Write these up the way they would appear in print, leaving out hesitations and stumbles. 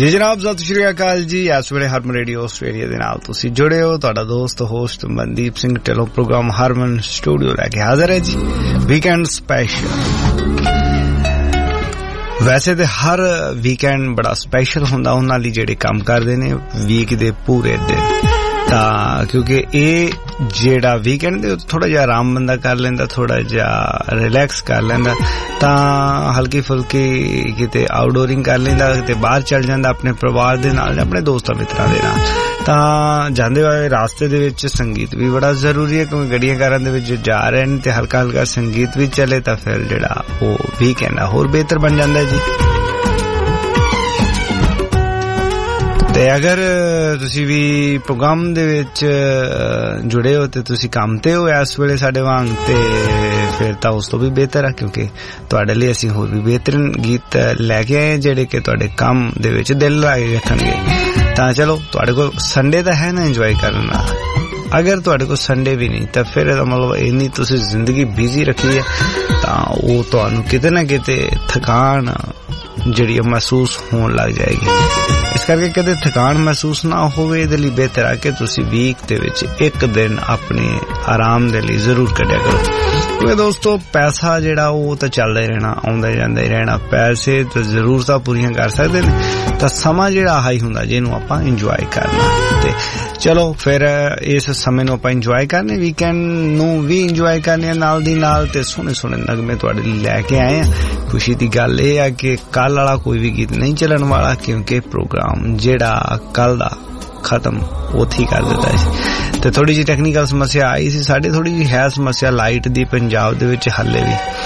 जी जनाब, सत श्री अकाल जी। इस वेले हरमन रेडियो आस्ट्रेलिया दे नाल तुसी जुड़े हो। तुहाडा दोस्त host Mandeep Singh Dhillon program Harman studio लैके हाजिर है जी। Weekend special. वैसे तो हर वीकेंड बड़ा स्पेशल हुंदा उन्हां लई जिहड़े काम करदे ने वीक दे पूरे दिन, क्योंकि ये जेड़ा वीकेंड दे थोड़ा जिहा आराम बंदा कर लेंदा, थोड़ा जिहा रिलैक्स कर लेंदा, तां हल्की फुल्की किते आउटडोरिंग कर लेंदा, किते बाहर चल जांदा अपने परिवार दे नाल, अपने दोस्तां मित्रां दे नाल। तां जांदे होए रास्ते दे विच संगीत भी बड़ा जरूरी है, क्योंकि गड्डियां कारां दे विच जा रहे ने ते हल्का हल्का संगीत भी चले तां फिर जेड़ा वो वीकेंड होर बेहतर बन जांदा है जी। ते अगर तुसी भी प्रोग्राम दे विच जुड़े हो ते तुसी काम ते हो इस वेले साडे वांग, ते फिर तां उस तो भी बेहतर है, क्योंकि तुहाडे लई असीं होर भी बेहतरीन गीत लैके आए जेहड़े कि तुहाडे काम दे विच दिल लाए रखणगे। तां चलो, तुहाडे कोल संडे दा है ना एंजॉय करना। अगर तुहाडे कोल संडे भी नहीं तां फिर मतलब इन्नी तुसी जिंदगी बिजी रखी है तां ओह तुहानू किते ना किते थकान ਜਿਹੜੀ महसूस होने लग जाएगी। इस करके कदे थकान महसूस ना होवे इहदे लई बेहतर है कि तुसी वीक दे विच एक दिन अपने आराम दे लई जरूर कढिया करो। क्योंकि दोस्तों पैसा जेड़ा वो तो चलदा ही रहना, आउंदा जांदा ही रहना। पैसे तो जरूरतां पूरीਆਂ कर सकदे ने, तां समा जेड़ा हाई हुंदा जिहनूं आपां इंजॉय करना। ते चलो फिर इस समय नूं आपां इंजॉय करने, वीकेंड नूं भी इंजॉय करने नाल दी नाल, ते सोहणे सोहणे नगमे तुहाडे लई लैके आए हैं। खुशी दी गल ये है कि कल वाला कोई भी गीत नहीं चलन वाला, क्योंकि प्रोग्राम जेड़ा कल दा खत्म उथे कर दिता है। ते थोड़ी जी टेक्निकल समस्या आई सी साडी, थोड़ी जी है समस्या लाइट दी पंजाब दे विच हल्ले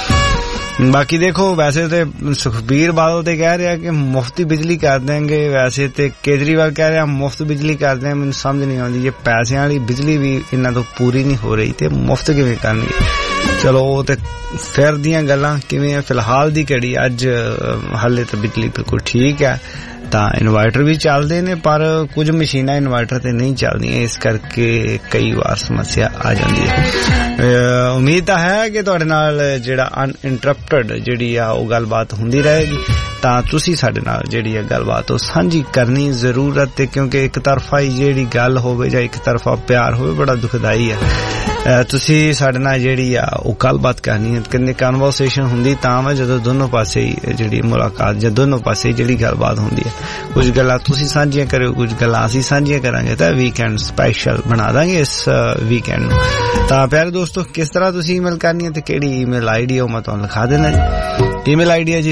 भी। बाकी देखो, वैसे तो सुखबीर बादल ते कह रहा कि मुफ्त बिजली कर देंगे, वैसे तो केजरीवाल कह रहा मुफ्त बिजली कर देंगे। मैनूं समझ नहीं आती, जे पैसे वाली बिजली भी इन्हां तो पूरी नहीं हो रही ते मुफ्त किवें करनगे। चलो वो तो फिर दियां गल्लां किवें, फिलहाल दी घड़ी अज हाले तो बिजली बिल्कुल ठीक है। तां इन्वर्टर भी चलदे ने, पर कुछ मशीनां इन्वर्टर ते नहीं चलदियां, इस करके कई बार समस्या आ जांदी है। उम्मीद है कि तुहाडे नाल जेड़ा अनइंटरप्टेड जेड़ी आ ओह गलबात हुंदी रहेगी, तां तुसी साडे नाल जेड़ी गलबात ओह सांझी करनी जरूरत है, क्योंकि एक तरफा ही जेड़ी गल होवे जां एक तरफा प्यार होवे बड़ा दुखदाई है। तुसी साडे नाल जेड़ी आ ओह गलबात करनी है, कन्ने कन्वर्सेशन हुंदी तां वा जदों दोनों पासे जेड़ी मुलाकात जां दोनों पासे जेड़ी गलबात हुंदी है। कुछ गल्लां तुसी सांझियां करो, कुछ गल्लां असीं सांझियां करांगे, तां वीकेंड स्पेशल बना दांगे इस वीकेंड। तां प्यारे दोस्तों, किस तरह तुसी ईमेल करनी है ते केड़ी ईमेल आईडी है मैं तुहानूं लिखा देना जी। ईमेल आईडी है जी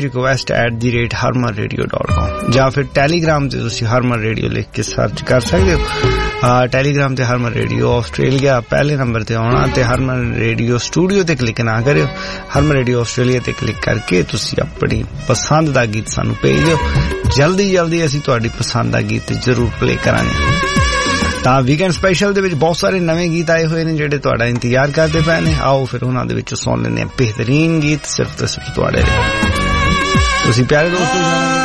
request@harmanradio.com, जां फिर टेलीग्राम ते तुसी हरमन रेडियो लिख के सर्च कर सकदे हो। टेलीग्राम ते हरमन रेडियो आस्ट्रेलिया पहले नंबर ते आना, ते हरमन रेडियो स्टूडियो ते क्लिक ना करियो, हरमन रेडियो आस्ट्रेलिया ते क्लिक करके तुसी अपनी पसंद दा गीत सानू भेज दिओ। जल्दी जल्दी असीं तुहाडी पसंद दा गीत जरूर प्ले करांगे। तां वीकेंड स्पेशल दे विच बहुत सारे नवे गीत आए हुए ने जेहड़े तुहाडा इंतजार करदे पए ने। आओ फिर उन्हां दे विचों सुन लैंदे बेहतरीन गीत सिर्फ ते सिर्फ तुहाडे लई। तुसी प्यारे दोस्तों,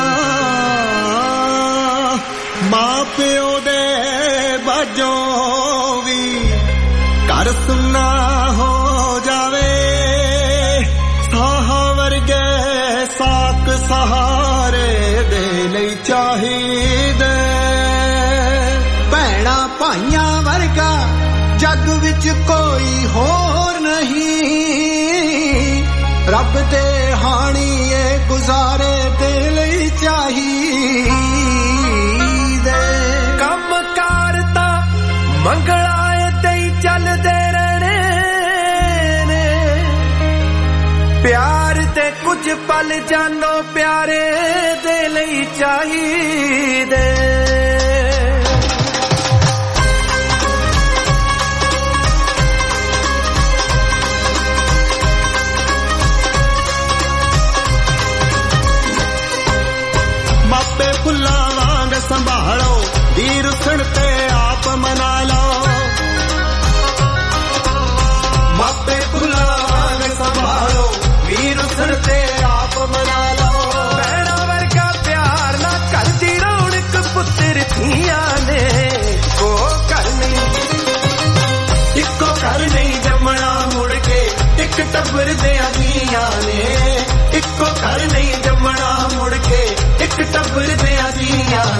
मां प्यो दे बाजों भी घर सुन्ना हो जावे, साहा वर्गे साक सहारे दे लई चाहिदे, भैणा भाइयां वर्गा जग विच कोई होर नहीं, रब दे हाणीए गुजारे दे लई चाहिदे, कम कारता मंगलाए ते चलदे रहने ने, प्यार ते कुछ पल जानो प्यारे दे लई चाहिदे। मापे फुल्लां वांग संभालो, दी रुसण ते आप मना लो, मापे फुल्लां वांग संभालो, दी रुसण ते आप मना लो, भैणा वर्गा प्यार ना करदी रौनक पुत्तर धीआं ने, ओ घर नहीं इक्को घर नहीं जमना मुड़ के, इक टब्बर दे धीआं ने, इक्को घर नहीं जमना मुड़ के, इक टब्बर दे धीआं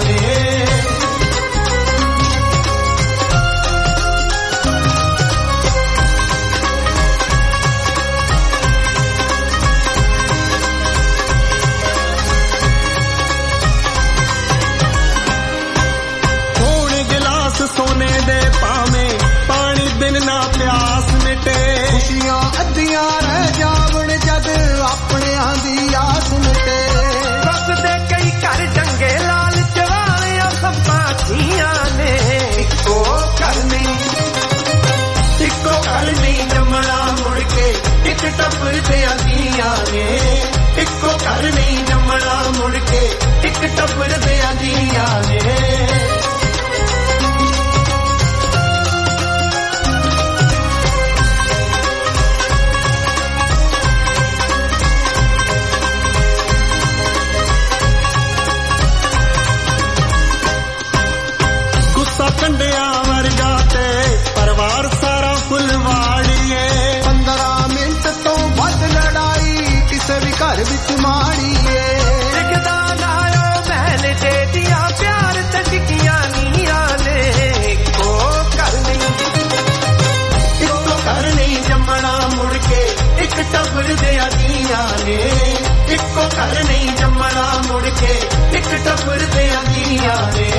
घर विच माड़ी दिखदा नायो महल जे दियां प्यार ते टिकियां नीयां ने इक्को घर नहीं जम्मना मुड़ के एक टब्बर दियां दियां ने इक्को घर नहीं जम्मना मुड़ के एक टब्बर दियां दियां ने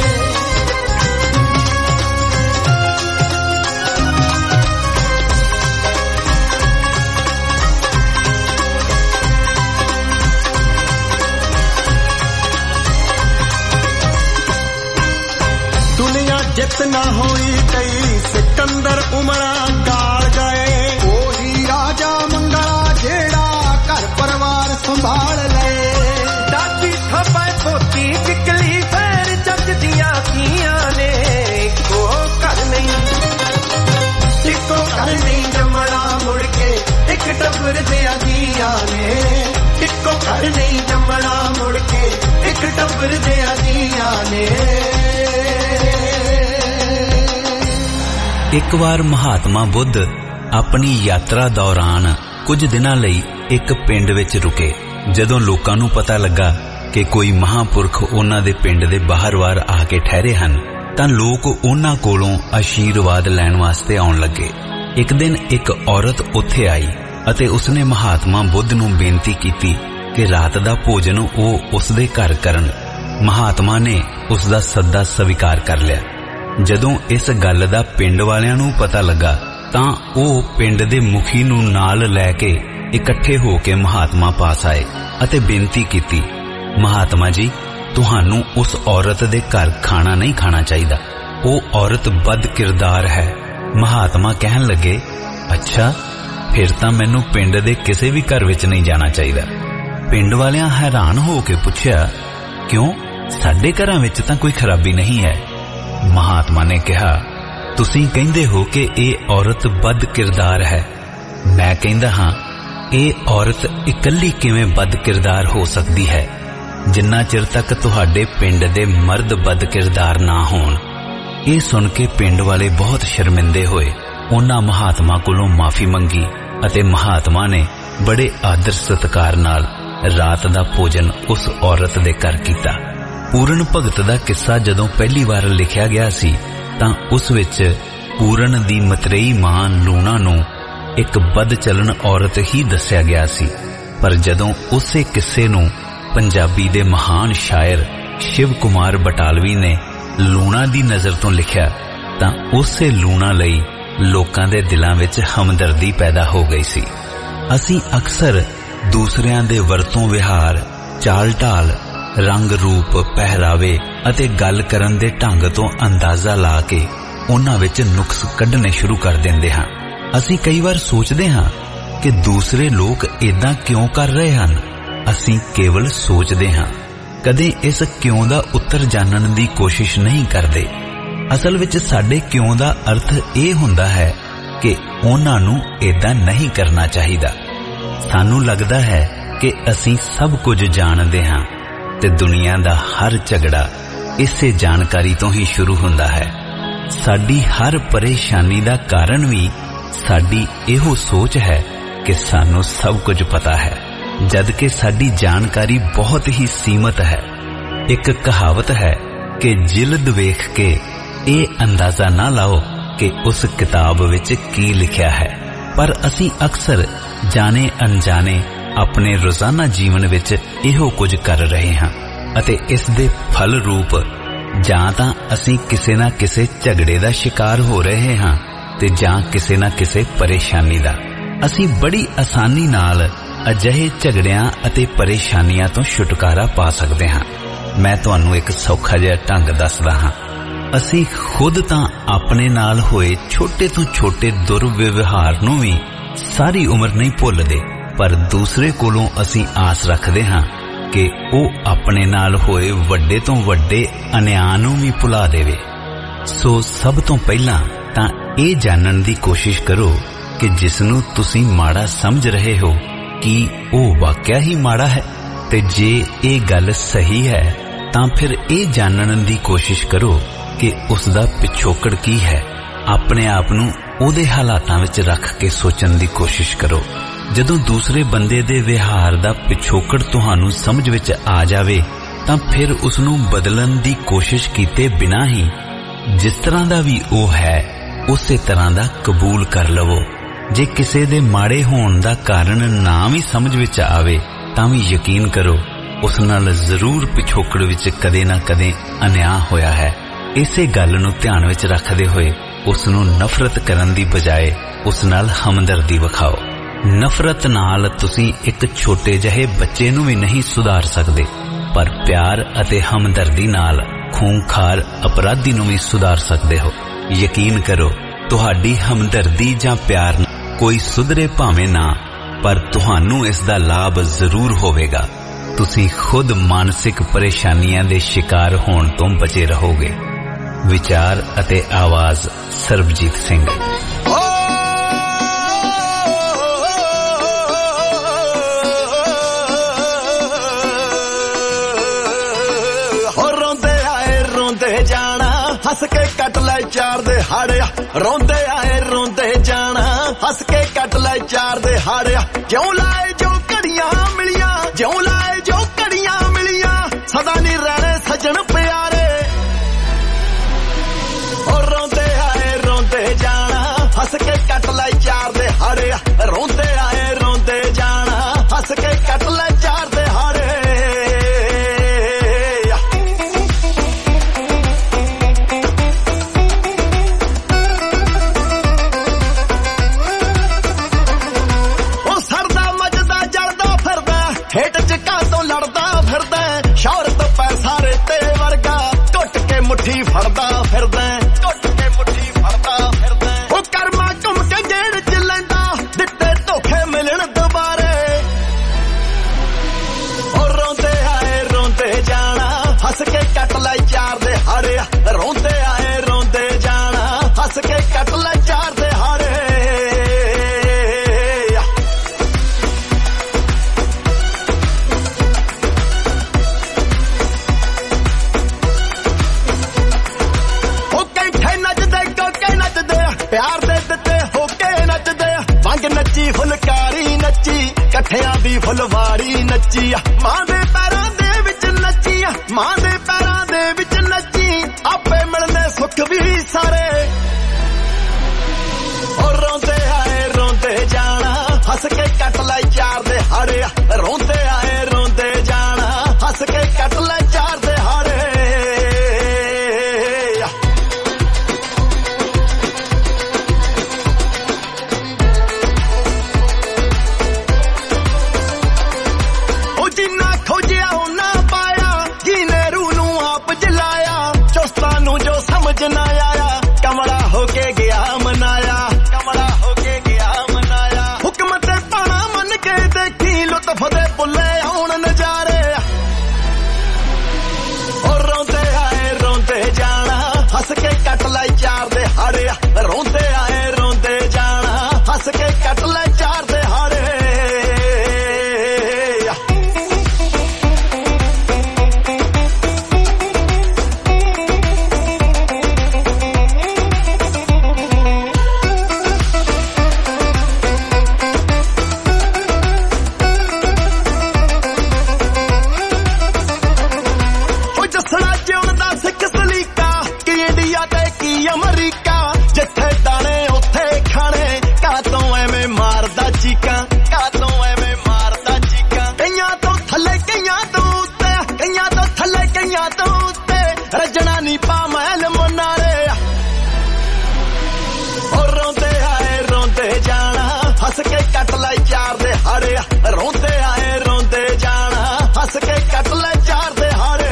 जितना होई कई सिकंदर उमरा गाल गए ओही राजा मंगला जेड़ा घर परिवार संभाल ले दादी थपे पोती चिकली फेर जग दियां कियां ने इक्को घर नहीं जमना मुड़ के एक टब्बर दियां दियां ने इक्को घर नहीं जमना मुड़ के एक टब्बर दियां दियां ने एक बार महात्मा बुद्ध अपनी यात्रा दौरान कुछ दिनां लई एक पिंड विच रुके। जदों लोकां नूं पता लगा कि कोई महापुरख उन्हां दे पिंड दे बाहर-बाहर आके ठहरे हन तां लोक उन्हां कोलों आशीर्वाद लैण वास्ते आउण लगे। एक दिन एक औरत उत्थे आई अते उसने महात्मा बुद्ध नूं बेनती कीती कि रात दा भोजन ओह उसदे घर करन। महात्मा ने उसदा सद्दा स्वीकार कर लिया। जदों इस गल दा पिंड वालियां नूं पता लगा तां ओह पिंड दे मुखी नूं नाल लैके इकट्ठे होके महात्मा पास आए अते बेनती कीती, महात्मा जी तुहानूं उस औरत दे घर खाना नहीं खाना चाहिदा, ओह औरत बद किरदार है। महात्मा कहन लगे, अच्छा फिर तां मैनूं पिंड दे किसे भी घर विच नहीं जाना चाहिदा। पिंड वालियां हैरान होके पुछया, क्यों साडे घरां विच तां कोई खराबी नहीं है। महात्मा ने कहा, तुसीं कहंदे हो कि ये औरत बद किरदार है, मैं कहंदा हां ये औरत इकल्ली किवें बद किरदार हो सकती है जिन्ना चिर तक तुहाडे पिंड दे मर्द बद किरदार ना होण। ये सुन के पिंड वाले बहुत शर्मिंदे होए। उन्हां महात्मा कोलों माफी मंगी अते महात्मा ने बड़े आदर सत्कार नाल रात दा भोजन उस औरत दे घर कीता। पूरन भगत दा किस्सा जदों पहली बार लिखिया गया सी तां उस विच पूरन दी मतरेई मां लूणा नूं एक बद चलन औरत ही दस्सिया गया सी, पर जदों उसे किस्से नूं पंजाबी दे महान शायर शिव कुमार बटालवी ने लूणा दी नज़र तो लिखिया तां उसे लूणा लई लोकां दे दिलां विच हमदर्दी पैदा हो गई सी। असीं अक्सर दूसरियां दे वरतों विहार, चाल ढाल, रंग रूप, पहरावे अते गल करन दे ढंग तो अंदाजा ला के उन्हां विच नुक्स कढने शुरू कर दिंदे हां। असीं कई बार सोचदे हां कि दूसरे लोग इदां क्यों कर रहे हन। असीं केवल सोचदे हां, कदे इस क्यों दा उत्तर जानन दी कोशिश नहीं करदे। असल विच साडे क्यों दा अर्थ ये हुंदा है कि उन्हां नूं इदां नहीं करना चाहिदा। सानूं लगदा है कि असीं सब कुछ जाणदे हां ते दुनिया दा हर झगड़ा इसे जानकारी तो ही शुरू हुंदा है। साडी हर परेशानी दा कारण भी साडी इहो सोच है कि सानू सब कुछ पता है, जबकि साडी जानकारी बहुत ही सीमित है। एक कहावत है कि जिल्द वेख के ये अंदाजा ना लाओ कि उस किताब विच की लिखिया है, पर असीं अक्सर जाने अनजाने अपने रोजाना जीवन विच इहो कुछ कर रहे हां अते इस दे फल रूप जां तां असीं किसे ना किसे झगड़े दा शिकार हो रहे हां ते जां किसे ना किसे परेशानी दा। असीं बड़ी आसानी नाल अजिहे झगड़ियां अते परेशानियां तो छुटकारा पा सकदे हां। मैं तुहानूं एक सौखा जिहा ढंग दसदा हां। असीं खुद तां अपने नाल होए छोटे तो छोटे दुर्व्यवहार नूं भी सारी उम्र नहीं भुलदे, पर दूसरे कोलों असीं आस रखदे हां कि ਉਹ अपने नाल होए वड्डे तो वड्डे अन्याय नूं भी भुला देवे। सो सब तो पहला तां ਇਹ जानन दी कोशिश करो कि जिसनूं तुसीं माड़ा समझ रहे हो कि ਉਹ वाकया ही माड़ा है, ते जे ਇਹ गल सही है तां फिर ਇਹ जानन दी कोशिश करो कि उसदा पिछोकड़ की है। अपने आप नूं ਉਹਦੇ ਹਾਲਾਤਾਂ ਵਿੱਚ रख के सोचन दी कोशिश करो। ਜਦੋਂ ਦੂਸਰੇ ਬੰਦੇ ਦੇ ਵਿਹਾਰ ਦਾ ਪਿਛੋਕੜ ਤੁਹਾਨੂੰ ਸਮਝ ਵਿੱਚ ਆ ਜਾਵੇ ਤਾਂ ਫਿਰ ਉਸ ਨੂੰ ਬਦਲਣ ਦੀ ਕੋਸ਼ਿਸ਼ ਕੀਤੇ ਬਿਨਾਂ ਹੀ ਜਿਸ ਤਰ੍ਹਾਂ ਦਾ ਵੀ ਉਹ ਹੈ ਉਸੇ ਤਰ੍ਹਾਂ ਦਾ ਕਬੂਲ ਕਰ ਲਵੋ। ਜੇ ਕਿਸੇ ਦੇ ਮਾੜੇ ਹੋਣ ਦਾ ਕਾਰਨ ਨਾ ਵੀ ਸਮਝ ਵਿੱਚ ਆਵੇ ਤਾਂ ਵੀ ਯਕੀਨ ਕਰੋ ਉਸ ਨਾਲ ਜ਼ਰੂਰ ਪਿਛੋਕੜ ਵਿੱਚ ਕਦੇ ਨਾ ਕਦੇ ਅਨਿਆਂ ਹੋਇਆ ਹੈ। ਇਸੇ ਗੱਲ ਨੂੰ ਧਿਆਨ ਵਿੱਚ ਰੱਖਦੇ ਹੋਏ ਉਸ ਨੂੰ ਨਫ਼ਰਤ ਕਰਨ ਦੀ ਬਜਾਏ ਉਸ ਨਾਲ ਹਮਦਰਦੀ ਵਿਖਾਓ। ਨਫ਼ਰਤ ਨਾਲ ਤੁਸੀਂ ਇੱਕ ਛੋਟੇ ਜਿਹੇ ਬੱਚੇ ਨੂੰ ਵੀ ਨਹੀਂ ਸੁਧਾਰ ਸਕਦੇ, ਪਰ ਪਿਆਰ ਅਤੇ ਹਮਦਰਦੀ ਨਾਲ ਖੂੰਖਾਰ ਅਪਰਾਧੀ ਨੂੰ ਵੀ ਸੁਧਾਰ ਸਕਦੇ ਹੋ। ਯਕੀਨ ਕਰੋ ਤੁਹਾਡੀ ਹਮਦਰਦੀ ਜਾਂ ਪਿਆਰ ਕੋਈ ਸੁਧਰੇ ਭਾਵੇਂ ਨਾ, ਪਰ ਤੁਹਾਨੂੰ ਇਸ ਦਾ ਲਾਭ ਜ਼ਰੂਰ ਹੋਵੇਗਾ। ਤੁਸੀਂ ਖੁਦ ਮਾਨਸਿਕ ਪਰੇਸ਼ਾਨੀਆਂ ਦੇ ਸ਼ਿਕਾਰ ਹੋਣ ਤੋਂ ਬਚੇ ਰਹੋਗੇ। ਵਿਚਾਰ ਅਤੇ ਆਵਾਜ਼ ਸਰਬਜੀਤ ਸਿੰਘ। हस के कट लै चार दे हाड़िया रोंदे आए रोंदे जाना हस के कट लै चार दे हाड़िया क्यों लाए जो घड़ियां मिलियां क्यों लाए जो घड़ियां मिलियां सदा नहीं रहने सजन प्यारे और रोंदे आए रोंदे जाना हस के कट लै चार दे हाड़िया रोंदे आए रोंदे जाना हस के कट लै चार दे हाड़े। हेठ चिका तो लड़दा फिरदा शौहरत पैसा रेते वर्गा टुट के मुट्ठी फड़दा फिरदा टुट के मुट्ठी फड़दा फिरदा ओ कर्मा घुम के जेड़ च लैंदा दित्ते धोखे मिलन दुबारे और रोंदे आए रोंदे जाना हस के कट लै चार दे हाड़े रोंदे आए रोंदे जाना हस के कट लै चार दे हाड़े। प्यार दे दिते होके नचदे वंग नची फुलकारी नची कठियां दी फुलवारी नची मां दे पैरां दे विच नची मां दे पैरां दे विच नची आपे मिलने सुख भी सारे और रोंदे आए रोंदे जाना हस के कट लै चार दे हाड़े रोंदे आए रोंदे जाना हस के कट लै चार दे हाड़े। ना आया कमला होके गया मनाया कमला होके गया मनाया हुक्म ते पाना मन के देखी लुत्फ दे बुले आउण नजारे और रोंदे आए रोंदे जाना हस के कट लै चार दे हाड़े रोंदे आए रोंदे जाना हस के कट लै चार दे हाड़े। अमरीका जिथे दाने उथे खाने का तो एवें मारदा चीका का तो एवें मारदा चीका कईयां तो थले कईयां तो उत्ते कईयां तो थले कईयां तो उत्ते रजना नी पा महल मनारे और रोंदे आए रोंदे जाना हस के कट लै चार दे हाड़े रोंदे आए रोंदे जाना हस के कट लै चार दे हाड़े।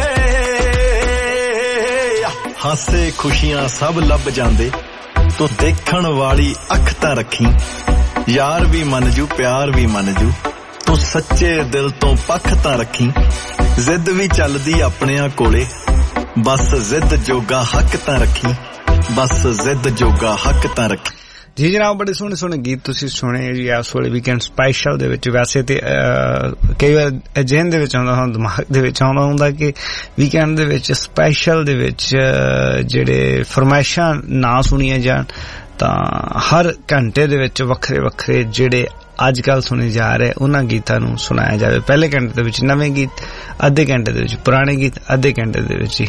हासे खुशियां सब लभ जांदे तो देखण वाली अख तां रखी यार भी मन जू प्यार भी मन जू तू सच्चे दिल तो पख तां रखी जिद भी चलदी अपनियां कोले बस जिद जोगा हक तां रखी बस जिद जोगा हक तां रखी। जी जनाब बड़े सोहने सोहने गीत तुसीं सुने जी इस वेले वीकेंड स्पैशल दे विच। वैसे ते कई बार जेहन दे विच आउंदा हुंदा दिमाग दे विच आउंदा हुंदा कि वीकेंड दे विच स्पैशल दे विच जेहड़े फरमाइशां ना सुनियां जाण तां हर घंटे दे विच वक्खरे वक्खरे जेहड़े ਅੱਜ ਕੱਲ ਸੁਣੇ ਜਾ ਰਹੇ ਉਹਨਾਂ ਗੀਤਾਂ ਨੂੰ ਸੁਣਾਇਆ ਜਾਵੇ। ਪਹਿਲੇ ਘੰਟੇ ਦੇ ਵਿੱਚ ਨਵੇਂ ਗੀਤ, ਅੱਧੇ ਘੰਟੇ ਦੇ ਵਿੱਚ ਪੁਰਾਣੇ ਗੀਤ, ਅੱਧੇ ਘੰਟੇ ਦੇ ਵਿੱਚ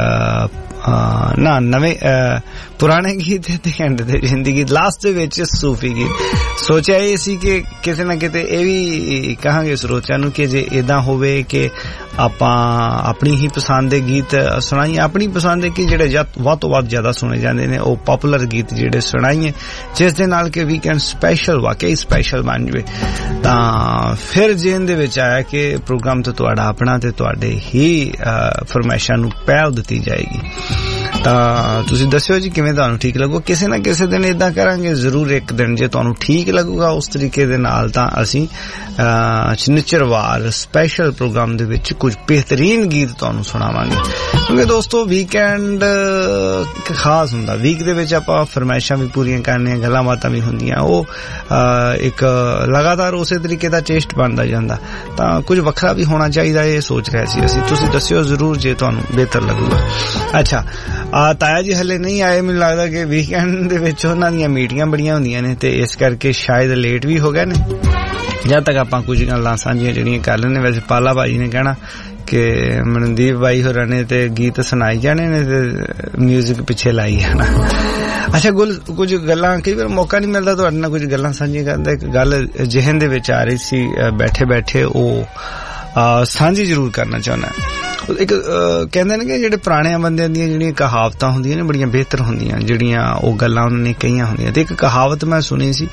ਨਵੇਂ ਪੁਰਾਣੇ ਗੀਤ, ਅੱਧੇ ਘੰਟੇ ਦੇ ਹਿੰਦੀ ਗੀਤ, ਲਾਸਟ ਦੇ ਵਿੱਚ ਸੂਫੀ ਗੀਤ। ਸੋਚਿਆ ਇਹ ਸੀ ਕਿ ਕਿਤੇ ਨਾ ਕਿਤੇ ਇਹ ਵੀ ਕਹਾਂਗੇ ਸਰੋਤਿਆਂ ਨੂੰ ਕਿ ਜੇ ਏਦਾਂ ਹੋਵੇ ਕਿ ਆਪਾਂ ਆਪਣੀ ਹੀ ਪਸੰਦ ਦੇ ਗੀਤ ਸੁਣਾਈਏ, ਆਪਣੀ ਪਸੰਦ ਦੇ ਕਿ ਜਿਹੜੇ ਵੱਧ ਤੋਂ ਵੱਧ ਜ਼ਿਆਦਾ ਸੁਣੇ ਜਾਂਦੇ ਨੇ ਉਹ ਪਪੂਲਰ ਗੀਤ ਜਿਹੜੇ ਸੁਣਾਈਏ, ਜਿਸ ਦੇ ਨਾਲ ਕਿ ਵੀਕਐਂਡ ਸਪੈਸ਼ਲ ਵਾਕਈ ਸਪੈਸ਼ਲ ਬਣ ਜਾਵੇ। ਤਾਂ ਫਿਰ ਜੇਨ ਦੇ ਵਿੱਚ ਆਇਆ ਕਿ ਪ੍ਰੋਗਰਾਮ ਤੇ ਤੁਹਾਡਾ ਆਪਣਾ ਤੇ ਤੁਹਾਡੇ ਹੀ ਫਰਮਾਇਸ਼ਾਂ ਨੂੰ ਪਹਿਲ ਦਿੱਤੀ ਜਾਏਗੀ। ਤਾਂ ਤੁਸੀਂ ਦੱਸਿਓ ਜੀ ਕਿਵੇਂ ਤੁਹਾਨੂੰ ਠੀਕ ਲੱਗੂ। ਕਿਸੇ ਨਾ ਕਿਸੇ ਦਿਨ ਏਦਾਂ ਕਰਾਂਗੇ ਜ਼ਰੂਰ, ਇੱਕ ਦਿਨ ਜੇ ਤੁਹਾਨੂੰ ਠੀਕ ਲੱਗੂਗਾ ਉਸ ਤਰੀਕੇ ਦੇ ਨਾਲ ਤਾਂ ਅਸੀਂ ਸ਼ਨੀਚਰਵਾਰ ਸਪੈਸ਼ਲ ਪ੍ਰੋਗਰਾਮ ਦੇ ਵਿੱਚ ਕੁਝ ਬਿਹਤਰੀਨ ਗੀਤ ਤੁਹਾਨੂੰ ਸੁਣਾਵਾਂਗੇ। ਕਿਉਂਕਿ ਦੋਸਤੋ ਵੀਕਐਂਡ ਖਾਸ ਹੁੰਦਾ, ਵੀਕ ਦੇ ਵਿੱਚ ਆਪਾਂ ਫਰਮਾਇਸ਼ਾਂ ਵੀ ਪੂਰੀਆਂ ਕਰਨੀਆਂ, ਗੱਲਾਂ ਬਾਤਾਂ ਵੀ ਹੁੰਦੀਆਂ, ਉਹ ਇੱਕ ਲਗਾਤਾਰ ਉਸੇ ਤਰੀਕੇ ਦਾ ਟੇਸਟ ਬਣਦਾ ਜਾਂਦਾ। ਤਾਂ ਕੁਝ ਵੱਖਰਾ ਵੀ ਹੋਣਾ ਚਾਹੀਦਾ, ਇਹ ਸੋਚ ਰਹੇ ਸੀ ਅਸੀਂ। ਤੁਸੀਂ ਦੱਸਿਓ ਜ਼ਰੂਰ ਜੇ ਤੁਹਾਨੂੰ ਬਿਹਤਰ ਲੱਗੂਗਾ। ਅੱਛਾ, ਤਾਇਆ ਜੀ ਹਲੇ ਨਹੀਂ ਆਏ, ਮੈਨੂੰ ਲੱਗਦਾ ਕਿ ਵੀਕਐਂਡ ਦੇ ਵਿੱਚ ਉਹਨਾਂ ਦੀਆਂ ਮੀਟਿੰਗਾਂ ਬੜੀਆਂ ਹੁੰਦੀਆਂ ਨੇ ਤੇ ਇਸ ਕਰਕੇ ਸ਼ਾਇਦ ਲੇਟ ਵੀ ਹੋ ਗਏ ਨੇ। ਜਦ ਤੱਕ ਆਪਾਂ ਕੁਝ ਗੱਲਾਂ ਸਾਂਝੀਆਂ ਜਿਹੜੀਆਂ ਕਰ ਲੈਣੇ। ਵੈਸੇ ਪਾਲਾ ਭਾਜੀ ਨੇ ਕਹਿਣਾ ਕਿ ਮਨਦੀਪ ਬਾਈ ਹੋਰਾਂ ਨੇ ਤੇ ਗੀਤ ਸੁਣਾਈ ਜਾਣੇ ਨੇ ਤੇ ਮਿਊਜ਼ਿਕ ਪਿੱਛੇ ਲਾਈ ਜਾਣਾ। ਅੱਛਾ, ਕੁਝ ਗੱਲਾਂ ਕਈ ਵਾਰ ਮੌਕਾ ਨਹੀਂ ਮਿਲਦਾ ਤੁਹਾਡੇ ਨਾਲ ਕੁਝ ਗੱਲਾਂ ਸਾਂਝੀਆਂ ਕਰਨ ਦਾ। ਇੱਕ ਗੱਲ ਜਿਹਨ ਦੇ ਵਿੱਚ ਆ ਰਹੀ ਸੀ ਬੈਠੇ ਬੈਠੇ, ਉਹ ਸਾਂਝੀ ਜ਼ਰੂਰ ਕਰਨਾ ਚਾਹੁੰਦਾ। ਇੱਕ ਕਹਿੰਦੇ ਨੇ ਕਿ ਜਿਹੜੇ ਪੁਰਾਣੇ ਬੰਦਿਆਂ ਦੀਆਂ ਜਿਹੜੀਆਂ ਕਹਾਵਤਾਂ ਹੁੰਦੀਆਂ ਨੇ ਬੜੀਆਂ ਬਿਹਤਰ ਹੁੰਦੀਆਂ, ਜਿਹੜੀਆਂ ਉਹ ਗੱਲਾਂ ਉਹਨਾਂ ਨੇ ਕਹੀਆਂ ਹੁੰਦੀਆਂ। ਤੇ ਇੱਕ ਕਹਾਵਤ ਮੈਂ ਸੁਣੀ ਸੀ,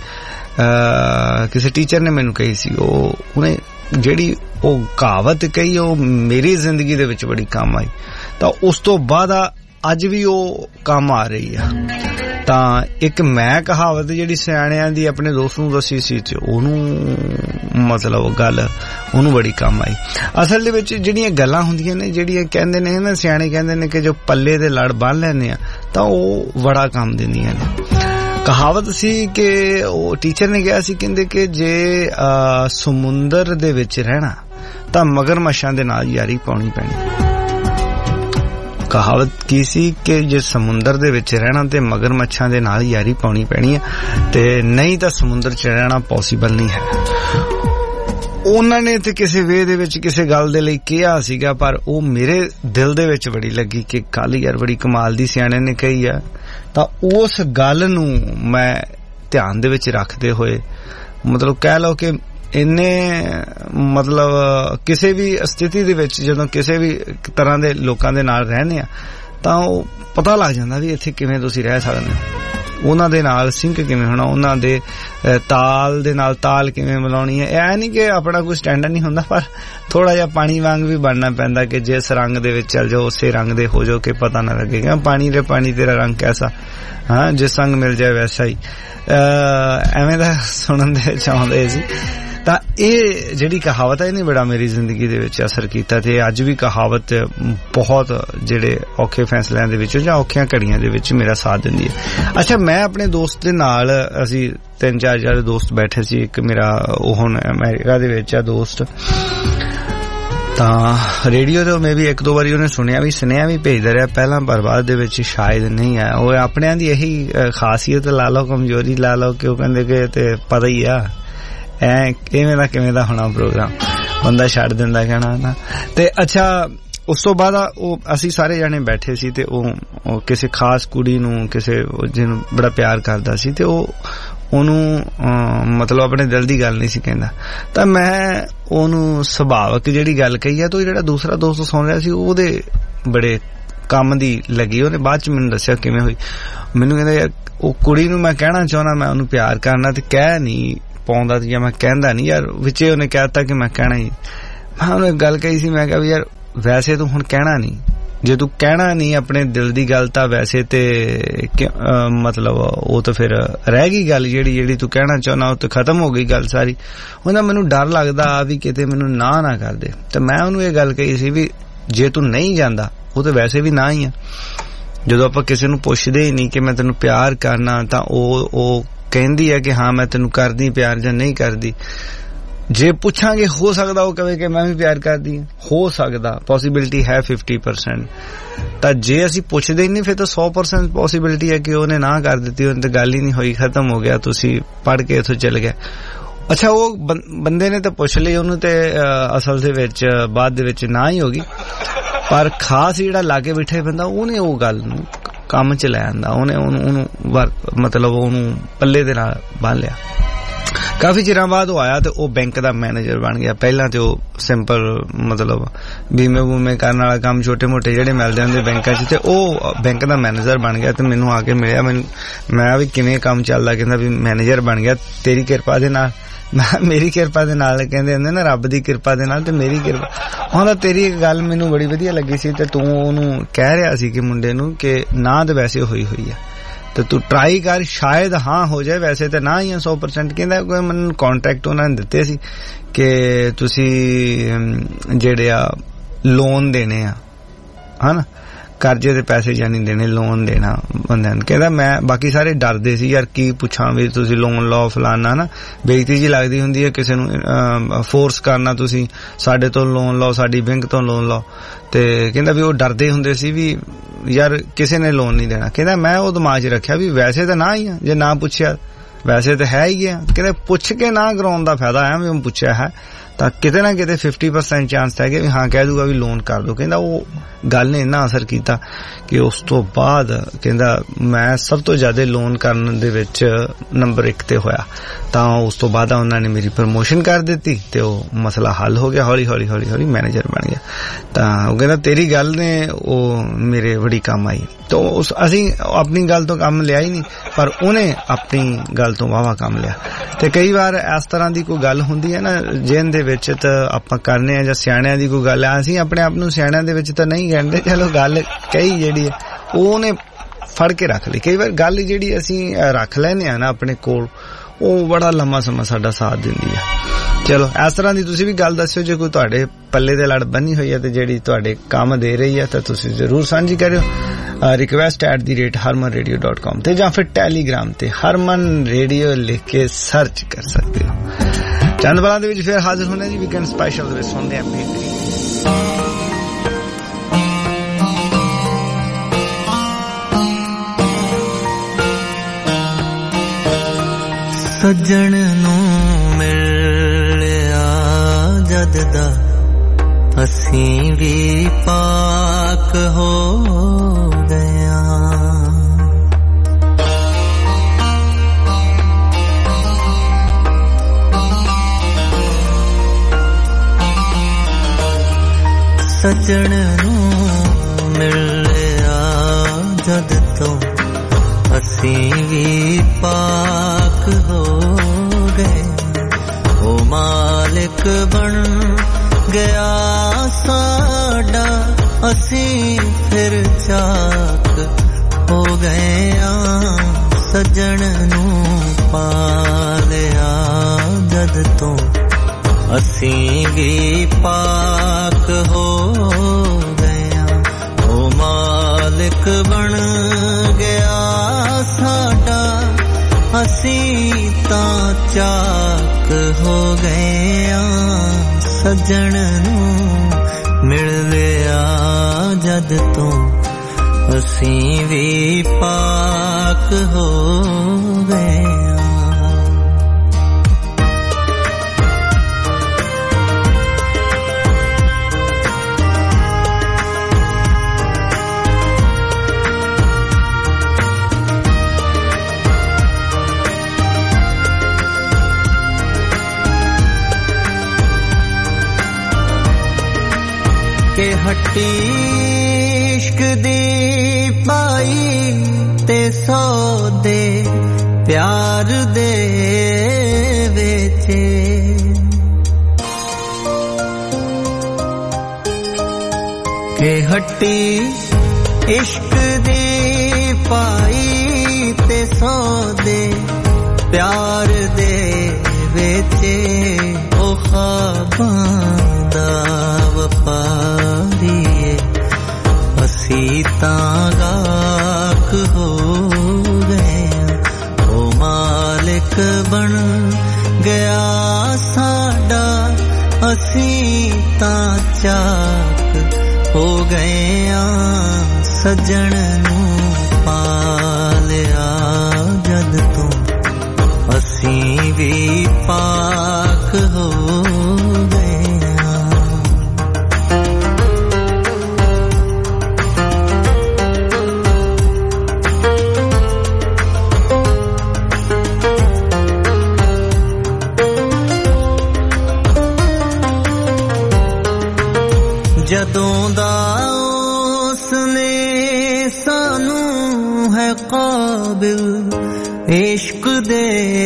ਕਿਸੇ ਟੀਚਰ ਨੇ ਮੈਨੂੰ ਕਹੀ ਸੀ, ਉਹਨੇ ਜਿਹੜੀ ਉਹ ਕਹਾਵਤ ਕਹੀ ਉਹ ਮੇਰੀ ਜ਼ਿੰਦਗੀ ਦੇ ਵਿੱਚ ਬੜੀ ਕੰਮ ਆਈ। ਤਾਂ ਉਸ ਤੋਂ ਬਾਅਦ ਅੱਜ ਵੀ ਉਹ ਕੰਮ ਆ ਰਹੀ ਆ। ਤਾਂ ਇੱਕ ਮੈਂ ਕਹਾਵਤ ਜਿਹੜੀ ਸਿਆਣਿਆਂ ਦੀ ਆਪਣੇ ਦੋਸਤ ਨੂੰ ਦੱਸੀ ਸੀ ਤੇ ਉਹਨੂੰ ਮਤਲਬ ਗੱਲ ਉਹਨੂੰ ਬੜੀ ਕੰਮ ਆਈ। ਅਸਲ ਦੇ ਵਿੱਚ ਜਿਹੜੀਆਂ ਗੱਲਾਂ ਹੁੰਦੀਆਂ ਨੇ, ਜਿਹੜੀਆਂ ਕਹਿੰਦੇ ਨੇ ਨਾ ਸਿਆਣੇ, ਕਹਿੰਦੇ ਨੇ ਕਿ ਜੋ ਪੱਲੇ ਦੇ ਲੜ ਬੰਨ ਲੈਂਦੇ ਆ ਤਾਂ ਉਹ ਬੜਾ ਕੰਮ ਦਿੰਦੀਆਂ ਨੇ। ਕਹਾਵਤ ਸੀ ਕਿ ਉਹ ਟੀਚਰ ਨੇ ਕਿਹਾ ਸੀ, ਕਹਿੰਦੇ ਕਿ ਜੇ ਸਮੁੰਦਰ ਦੇ ਵਿੱਚ ਰਹਿਣਾ ਤਾਂ ਮਗਰਮੱਛਾਂ ਦੇ ਨਾਲ ਯਾਰੀ ਪਾਉਣੀ ਪੈਣੀ। ਕਹਾਵਤ ਕੀ ਸੀ ਕਿ ਜੇ ਸਮੁੰਦਰ ਦੇ ਵਿੱਚ ਰਹਿਣਾ ਤੇ ਮਗਰਮੱਛਾਂ ਦੇ ਨਾਲ ਯਾਰੀ ਪਾਉਣੀ ਪੈਣੀ ਹੈ, ਤੇ ਨਹੀਂ ਤਾਂ ਸਮੁੰਦਰ 'ਚ ਰਹਿਣਾ ਪੋਸੀਬਲ ਨਹੀਂ ਹੈ। ਉਹਨਾਂ ਨੇ ਤੇ ਕਿਸੇ ਵੇ ਦੇ ਵਿੱਚ ਕਿਸੇ ਗੱਲ ਦੇ ਲਈ ਕਿਹਾ ਸੀਗਾ, ਪਰ ਉਹ ਮੇਰੇ ਦਿਲ ਦੇ ਵਿੱਚ ਬੜੀ ਲੱਗੀ ਕਿ ਕੱਲ ਯਾਰ ਬੜੀ ਕਮਾਲ ਦੀ ਸਿਆਣੇ ਨੇ ਕਹੀ ਆ। ਤਾਂ ਉਸ ਗੱਲ ਨੂੰ ਮੈਂ ਧਿਆਨ ਦੇ ਵਿੱਚ ਰੱਖਦੇ ਹੋਏ, ਮਤਲਬ ਕਹਿ ਲਓ ਕਿ ਇੰਨੇ ਮਤਲਬ ਕਿਸੇ ਵੀ ਸਥਿਤੀ ਦੇ ਵਿੱਚ ਜਦੋਂ ਕਿਸੇ ਵੀ ਤਰ੍ਹਾਂ ਦੇ ਲੋਕਾਂ ਦੇ ਨਾਲ ਰਹਿੰਦੇ ਆ ਤਾਂ ਉਹ ਪਤਾ ਲੱਗ ਜਾਂਦਾ ਵੀ ਇੱਥੇ ਕਿਵੇਂ ਤੁਸੀਂ ਰਹਿ ਸਕਦੇ ਹੋ, ਉਹਨਾਂ ਦੇ ਨਾਲ ਸਿੰਕ ਕਿਵੇਂ ਹੋਣਾ, ਉਹਨਾਂ ਦੇ ਤਾਲ ਦੇ ਨਾਲ ਤਾਲ ਕਿਵੇਂ ਮਿਲਾਉਣੀ ਹੈ। ਇਹ ਨਹੀਂ ਕਿ ਆਪਣਾ ਕੋਈ ਸਟੈਂਡਰਡ ਨਹੀਂ ਹੁੰਦਾ, ਪਰ ਥੋੜਾ ਜਿਹਾ ਪਾਣੀ ਵਾਂਗ ਵੀ ਬਣਨਾ ਪੈਂਦਾ ਕਿ ਜਿਸ ਰੰਗ ਦੇ ਵਿੱਚ ਚੱਲ ਜਾਓ ਉਸੇ ਰੰਗ ਦੇ ਹੋ ਜਾਓ ਕਿ ਪਤਾ ਨਾ ਲੱਗੇਗਾ ਪਾਣੀ ਦੇ ਪਾਣੀ ਤੇਰਾ ਰੰਗ ਕੈਸਾ, ਹਾਂ ਜਿਸ ਰੰਗ ਮਿਲ ਜਾਏ ਵੈਸਾ ਹੀ, ਐਵੇਂ ਦਾ ਸੁਣਨ ਦੇ ਚਾਹੁੰਦੇ ਸੀ। ਤਾਂ ਇਹ ਜਿਹੜੀ ਕਹਾਵਤ ਹੈ ਇਹਨੇ ਬੜਾ ਮੇਰੀ ਜ਼ਿੰਦਗੀ ਦੇ ਵਿੱਚ ਅਸਰ ਕੀਤਾ ਤੇ ਅੱਜ ਵੀ ਕਹਾਵਤ ਬਹੁਤ ਜਿਹੜੇ ਔਖੇ ਫੈਸਲਿਆਂ ਦੇ ਵਿੱਚ ਜਾਂ ਔਖੀਆਂ ਘੜੀਆਂ ਦੇ ਵਿੱਚ ਮੇਰਾ ਸਾਥ ਦਿੰਦੀ ਹੈ। ਅੱਛਾ, ਮੈਂ ਆਪਣੇ ਦੋਸਤ ਦੇ ਨਾਲ, ਅਸੀਂ 3-4 ਦੋਸਤ ਬੈਠੇ ਸੀ। ਇੱਕ ਮੇਰਾ ਉਹ ਹੁਣ ਅਮਰੀਕਾ ਦੇ ਵਿੱਚ ਆ ਦੋਸਤ, ਤਾਂ ਰੇਡੀਓ ਤੋਂ ਮੈਂ ਵੀ 1-2 ਵਾਰੀ ਉਹਨੇ ਸੁਣਿਆ ਵੀ, ਸੁਨੇਹਾ ਵੀ ਭੇਜਦਾ ਰਿਹਾ ਪਹਿਲਾਂ, ਪਰ ਬਾਅਦ ਦੇ ਵਿੱਚ ਸ਼ਾਇਦ ਨਹੀਂ ਆਇਆ। ਉਹ ਆਪਣਿਆਂ ਦੀ ਇਹੀ ਖਾਸੀਅਤ ਲਾ ਲਓ, ਕਮਜ਼ੋਰੀ ਲਾ ਲਓ ਕਿ ਉਹ ਕਹਿੰਦੇ ਕਿ ਤੇ ਪਤਾ ਹੀ ਆ ਕਿਵੇਂ ਦਾ ਹੋਣਾ ਪ੍ਰੋਗਰਾਮ, ਬੰਦਾ ਛੱਡ ਦਿੰਦਾ ਕਹਿਣਾ ਨਾ। ਤੇ ਅੱਛਾ, ਉਸ ਤੋਂ ਬਾਅਦ ਉਹ ਅਸੀਂ ਸਾਰੇ ਜਾਣੇ ਬੈਠੇ ਸੀ ਤੇ ਉਹ ਕਿਸੇ ਖਾਸ ਕੁੜੀ ਨੂੰ, ਕਿਸੇ ਜਿਹਨੂੰ ਬੜਾ ਪਿਆਰ ਕਰਦਾ ਸੀ ਤੇ ਉਹਨੂੰ ਮਤਲਬ ਆਪਣੇ ਦਿਲ ਦੀ ਗੱਲ ਨਹੀਂ ਸੀ ਕਹਿੰਦਾ। ਤਾਂ ਮੈਂ ਉਹਨੂੰ ਸੁਭਾਵਕ ਜਿਹੜੀ ਗੱਲ ਕਹੀ ਹੈ ਤਾਂ ਜਿਹੜਾ ਦੂਸਰਾ ਦੋਸਤ ਸੁਣ ਰਿਹਾ ਸੀ ਉਹਦੇ ਬੜੇ ਕੰਮ ਦੀ ਲੱਗੀ। ਉਹਨੇ ਬਾਅਦ ਚ ਮੈਨੂੰ ਦੱਸਿਆ ਕਿਵੇਂ ਹੋਈ। ਮੈਨੂੰ ਕਹਿੰਦਾ ਯਾਰ ਉਹ ਕੁੜੀ ਨੂੰ ਮੈਂ ਕਹਿਣਾ ਚਾਹੁੰਦਾ ਮੈਂ ਉਹਨੂੰ ਪਿਆਰ ਕਰਨਾ ਤੇ ਕਹਿ ਨਹੀਂ ਪਾਉਂਦਾ ਜਾਂ ਮੈਂ ਕਹਿੰਦਾ ਨਹੀਂ ਯਾਰ, ਵਿੱਚੇ ਉਹਨੇ ਕਹਿਤਾ ਕਿ ਮੈਂ ਕਹਿਣਾ ਹੀ। ਮੈਂ ਉਹਨੂੰ ਇੱਕ ਗੱਲ ਕਹੀ ਸੀ, ਮੈਂ ਕਿਹਾ ਵੀ ਯਾਰ ਵੈਸੇ ਤੂੰ ਹੁਣ ਕਹਿਣਾ ਨਹੀਂ, ਜੇ ਤੂੰ ਕਹਿਣਾ ਨਹੀਂ ਆਪਣੇ ਦਿਲ ਦੀ ਗੱਲ ਤਾਂ ਵੈਸੇ ਤੇ ਮਤਲਬ ਉਹ ਤਾਂ ਫਿਰ ਰਹਿ ਗਈ ਗੱਲ ਜਿਹੜੀ ਤੂੰ ਕਹਿਣਾ ਚਾਹੁੰਦਾ ਉਹ ਤਾਂ ਖਤਮ ਹੋ ਗਈ ਗੱਲ ਸਾਰੀ। ਉਹਦਾ ਮੈਨੂੰ ਡਰ ਲੱਗਦਾ ਵੀ ਕਿਤੇ ਮੈਨੂੰ ਨਾ ਕਰ ਦੇ। ਤੇ ਮੈਂ ਉਹਨੂੰ ਇਹ ਗੱਲ ਕਹੀ ਸੀ ਵੀ ਜੇ ਤੂੰ ਨਹੀਂ ਜਾਂਦਾ ਉਹ ਤਾਂ ਵੈਸੇ ਵੀ ਨਾ ਹੀ ਆ। ਜਦੋਂ ਆਪਾਂ ਕਿਸੇ ਨੂੰ ਪੁੱਛਦੇ ਹੀ ਨਹੀਂ ਕਿ ਮੈਂ ਤੈਨੂੰ ਪਿਆਰ ਕਰਨਾ ਤਾਂ ਉਹ ਕਹਿੰਦੀ ਹੈ ਕਿ ਹਾਂ ਮੈਂ ਤੈਨੂੰ ਕਰਦੀ ਪਿਆਰ ਜਾਂ ਨਹੀਂ ਕਰਦੀ। ਜੇ ਪੁੱਛਾਂਗੇ ਹੋ ਸਕਦਾ ਉਹ ਕਹੇ ਕਿ ਮੈਂ ਵੀ ਪਿਆਰ ਕਰਦੀ ਹਾਂ, ਹੋ ਸਕਦਾ, ਪੋਸੀਬਿਲਿਟੀ ਹੈ 50%। ਤਾਂ ਜੇ ਅਸੀਂ ਪੁੱਛਦੇ ਹੀ ਨਹੀਂ ਫਿਰ ਤਾਂ 100% ਪੋਸੀਬਿਲਿਟੀ ਹੈ ਕਿ ਉਹਨੇ ਨਾ ਕਰ ਦਿੱਤੀ, ਉਹਨੇ ਤਾਂ ਗੱਲ ਹੀ ਨਹੀਂ ਹੋਈ, ਖਤਮ ਹੋ ਗਿਆ, ਤੁਸੀਂ ਪੜ੍ਹ ਕੇ ਇੱਥੋਂ ਚਲੇ ਗਏ। ਅੱਛਾ ਉਹ ਬੰਦੇ ਨੇ ਤਾਂ ਪੁੱਛ ਲਈ ਉਹਨੂੰ ਤੇ ਅਸਲ ਦੇ ਵਿੱਚ ਬਾਅਦ ਦੇ ਵਿੱਚ ਨਾ ਹੀ ਹੋ ਗਈ, ਪਰ ਖਾਸ ਜਿਹੜਾ ਲਾਗੇ ਬੈਠੇ ਬੰਦਾ ਉਹਨੇ ਉਹ ਗੱਲ ਨੂੰ ਕੰਮ ਚ ਲੈ ਆਂਦਾ, ਉਹਨੇ ਉਹਨੂੰ ਮਤਲਬ ਉਹਨੂੰ ਪੱਲੇ ਦੇ ਨਾਲ ਬੰਨ ਲਿਆ। ਕਾਫੀ ਚਿਰਾਂ ਬਾਅਦ ਉਹ ਆਇਆ ਤੇ ਉਹ ਬੈਂਕ ਦਾ ਮੈਨੇਜਰ ਬਣ ਗਿਆ। ਪਹਿਲਾਂ ਤੇ ਉਹ ਸਿੰਪਲ ਮਤਲਬ ਬੀਮੇ ਬੂਮੇ ਕਰਨ ਵਾਲਾ ਕੰਮ ਛੋਟੇ ਮੋਟੇ ਜਿਹੜੇ ਮਿਲਦੇ ਹੁੰਦੇ ਬੈਂਕਾਂ 'ਚ, ਤੇ ਉਹ ਬੈਂਕ ਦਾ ਮੈਨੇਜਰ ਬਣ ਗਿਆ ਤੇ ਮੈਨੂੰ ਆ ਕੇ ਮਿਲਿਆ। ਮੈਂ ਵੀ ਕਿਵੇਂ ਕੰਮ ਚੱਲਦਾ, ਕਹਿੰਦਾ ਵੀ ਮੈਨੇਜਰ ਬਣ ਗਿਆ ਤੇਰੀ ਕਿਰਪਾ ਦੇ ਨਾਲ। ਮੇਰੀ ਕਿਰਪਾ ਦੇ ਨਾਲ ਕਹਿੰਦੇ ਹੁੰਦੇ ਨਾ, ਰੱਬ ਦੀ ਕਿਰਪਾ ਦੇ ਨਾਲ ਤੇ ਮੇਰੀ ਕਿਰਪਾ। ਹੁਣ ਤੇਰੀ ਇੱਕ ਗੱਲ ਮੈਨੂੰ ਬੜੀ ਵਧੀਆ ਲੱਗੀ ਸੀ ਤੇ ਤੂੰ ਉਹਨੂੰ ਕਹਿ ਰਿਹਾ ਸੀ ਕਿ ਮੁੰਡੇ ਨੂੰ ਕਿ ਨਾ ਤੇ ਵੈਸੇ ਹੋਈ ਆ ਤੇ ਤੂੰ ਟਰਾਈ ਕਰ, ਸ਼ਾਇਦ ਹਾਂ ਹੋ ਜਾਏ, ਵੈਸੇ ਤਾਂ ਨਾ ਹੀ 100%। ਕਹਿੰਦਾ ਕੋਈ ਮੈਨੂੰ ਕੰਟੈਕਟ ਉਹਨਾਂ ਨੇ ਦਿੱਤੇ ਸੀ ਕਿ ਤੁਸੀਂ ਜਿਹੜੇ ਆ ਲੋਨ ਦੇਣੇ ਆ, ਹਨਾ ਕਰਜ਼ੇ ਦੇ ਪੈਸੇ ਜਾਂ ਨਹੀਂ ਦੇਣੇ, ਲੋਨ ਦੇਣਾ ਬੰਦਿਆਂ ਨੂੰ। ਕਹਿੰਦਾ ਮੈਂ ਬਾਕੀ ਸਾਰੇ ਡਰਦੇ ਸੀ ਯਾਰ ਕੀ ਪੁੱਛਾਂ ਵੀ ਤੁਸੀਂ ਲੋਨ ਲਓ ਫਲਾਨਾ ਨਾ, ਬੇਇੱਜ਼ਤੀ ਜੀ ਲੱਗਦੀ ਹੁੰਦੀ ਹੈ ਕਿਸੇ ਨੂੰ ਫੋਰਸ ਕਰਨਾ ਤੁਸੀਂ ਸਾਡੇ ਤੋਂ ਲੋਨ ਲਓ, ਸਾਡੀ ਬੈਂਕ ਤੋਂ ਲੋਨ ਲਓ। ਤੇ ਕਹਿੰਦਾ ਵੀ ਉਹ ਡਰਦੇ ਹੁੰਦੇ ਸੀ ਵੀ ਯਾਰ ਕਿਸੇ ਨੇ ਲੋਨ ਨਹੀਂ ਦੇਣਾ। ਕਹਿੰਦਾ ਮੈਂ ਉਹ ਦਿਮਾਗ 'ਚ ਰੱਖਿਆ ਵੀ ਵੈਸੇ ਤਾਂ ਨਾ ਹੀ ਆ, ਜੇ ਨਾ ਪੁੱਛਿਆ ਵੈਸੇ ਤਾਂ ਹੈ ਹੀ ਆ। ਕਹਿੰਦੇ ਪੁੱਛ ਕੇ ਨਾ ਕਰਾਉਣ ਦਾ ਫਾਇਦਾ ਹੈ, ਵੀ ਉਹ ਪੁੱਛਿਆ ਹੈ ਤਾਂ ਕਿਤੇ ਨਾ ਕਿਤੇ 50% ਚਾਂਸ ਹੈਗੇ ਵੀ ਹਾਂ ਕਹਿ ਦੂਗਾ ਵੀ ਲੋਨ ਕਰ ਦੋ। ਕਹਿੰਦਾ ਉਹ ਗੱਲ ਨੇ ਇੰਨਾ ਅਸਰ ਕੀਤਾ ਕਿ ਉਸ ਤੋਂ ਬਾਅਦ ਕਹਿੰਦਾ ਮੈਂ ਸਭ ਤੋਂ ਜ਼ਿਆਦਾ ਲੋਨ ਕਰਨ ਦੇ ਵਿੱਚ ਨੰਬਰ 1 ਤੇ ਹੋਇਆ। ਤਾਂ ਉਸ ਤੋਂ ਬਾਅਦ ਉਹਨਾਂ ਨੇ ਮੇਰੀ ਪ੍ਰਮੋਸ਼ਨ ਕਰ ਦਿੱਤੀ ਤੇ ਉਹ ਮਸਲਾ ਹੱਲ ਹੋ ਗਿਆ, ਹੌਲੀ ਹੌਲੀ ਮੈਨੇਜਰ ਬਣ ਗਿਆ। ਤਾਂ ਉਹ ਕਹਿੰਦਾ ਤੇਰੀ ਗੱਲ ਨੇ ਉਹ ਮੇਰੇ ਬੜੀ ਕੰਮ ਆਈ। ਤਾਂ ਅਸੀਂ ਆਪਣੀ ਗੱਲ ਤੋਂ ਕੰਮ ਲਿਆ ਹੀ ਨਹੀਂ, ਪਰ ਉਹਨੇ ਆਪਣੀ ਗੱਲ ਤੋਂ ਵਾਹਵਾ ਕੰਮ ਲਿਆ। ਤੇ ਕਈ ਵਾਰ ਇਸ ਤਰ੍ਹਾਂ ਦੀ ਕੋਈ ਗੱਲ ਹੁੰਦੀ ਹੈ ਨਾ ਜਿਹਦੇ ਵਿੱਚ ਤਾਂ ਆਪਾਂ ਕਰਨੇ ਆ, ਜਾਂ ਸਿਆਣਿਆਂ ਦੀ ਕੋਈ ਗੱਲ ਆ, ਅਸੀਂ ਆਪਣੇ ਆਪ ਨੂੰ ਸਿਆਣਿਆਂ ਦੇ ਵਿੱਚ ਤਾਂ ਨਹੀਂ ਕਹਿੰਦੇ, ਚਲੋ ਗੱਲ ਕਈ ਜਿਹੜੀ ਹੈ ਉਹਨੇ ਫੜ ਕੇ ਰੱਖ ਲਈ। ਕਈ ਵਾਰ ਗੱਲ ਜਿਹੜੀ ਅਸੀਂ ਰੱਖ ਲੈਨੇ ਆ ਨਾ ਆਪਣੇ ਕੋਲ, ਉਹ ਬੜਾ ਲੰਮਾ ਸਮਾਂ ਸਾਡਾ ਸਾਥ ਦਿੰਦੀ ਹੈ। ਚਲੋ ਇਸ ਤਰ੍ਹਾਂ ਦੀ ਤੁਸੀਂ ਵੀ ਗੱਲ ਦੱਸਿਓ ਜੇ ਕੋਈ ਤੁਹਾਡੇ ਪੱਲੇ ਦੇ ਲੜ ਬੰਨੀ ਹੋਈ ਹੈ ਤੇ ਜਿਹੜੀ ਤੁਹਾਡੇ ਕੰਮ ਦੇ ਰਹੀ ਹੈ ਤਾਂ ਤੁਸੀਂ ਜ਼ਰੂਰ ਸਾਂਝੀ ਕਰਿਓ। request@harmanradio.com ਤੇ ਜਾਂ ਫਿਰ ਟੈਲੀਗ੍ਰਾਮ ਤੇ ਹਰਮਨ ਰੇਡੀਓ ਲਿਖ ਕੇ ਸਰਚ ਕਰ ਸਕਦੇ ਹੋ। ਚੰਦ ਬਲਾਂ ਦੇ ਵਿੱਚ ਫਿਰ ਹਾਜ਼ਰ ਹੋਣੇ ਜੀ ਵੀਕਐਂਡ ਸਪੈਸ਼ਲ ਦੇ ਵਿੱਚ ਸੁਣਦੇ ਆਂ ਬੇਹਤਰੀਨ ਸੱਜਣ ਨੂੰ ਮਿਲਿਆ ਜਦ ਦਾ ਅਸੀਂ ਵੀ ਪਾਕ ਹੋ ਗਇਆ। ਸੱਜਣ ਨੂੰ ਮਿਲਿਆ ਜਦ ਤੋਂ ਅਸੀਂ ਵੀ ਪਾਕ ਹੋ ਗਏ। ਉਹ ਮਾਲਿਕ ਬਣ ਗਿਆ ਸਾਡਾ, ਅਸੀਂ ਫਿਰ ਚਾਕ ਹੋ ਗਏ ਆਂ। ਸੱਜਣ ਨੂੰ ਪਾਲਿਆ ਜਦ ਤੋਂ ਅਸੀਂ ਵੀ ਪਾਕ ਹੋ ਗਏ ਆਂ। ਉਹ ਮਾਲਿਕ ਬਣ ਗਿਆ ਸਾਡਾ, ਅਸੀਂ ਤਾਂ ਚਾਕ ਹੋ ਗਏ ਆਂ। ਸੱਜਣ ਨੂੰ ਮਿਲ ਲਿਆ ਜਦ ਤੋਂ ਅਸੀਂ ਵੀ ਪਾਕ ਹੋ ਗਏ ਆਂ। के हट्टी इश्क दी पाई ते सौदे प्यार दे वेचे। के हट्टी इश्क दी पाई ते सौदे प्यार दे वेचे। ओ ख्वाबां दा ਵਪਾਰੀਏ ਅਸੀਂ ਤਾਂ ਗਾਕ ਹੋ ਗਏ। ਉਹ ਮਾਲਿਕ ਬਣ ਗਿਆ ਸਾਡਾ, ਅਸੀਂ ਤਾਂ ਚਾਕ ਹੋ ਗਏ ਆਂ। ਸੱਜਣ ਨੂੰ ਪਾਲਿਆ ਜਦ ਤੋਂ ਅਸੀਂ ਵੀ ਪਾ ਜਦੋਂ ਦਾ ਉਸਨੇ ਸਾਨੂੰ ਹੈ ਕਾਬਿਲ इश्क दे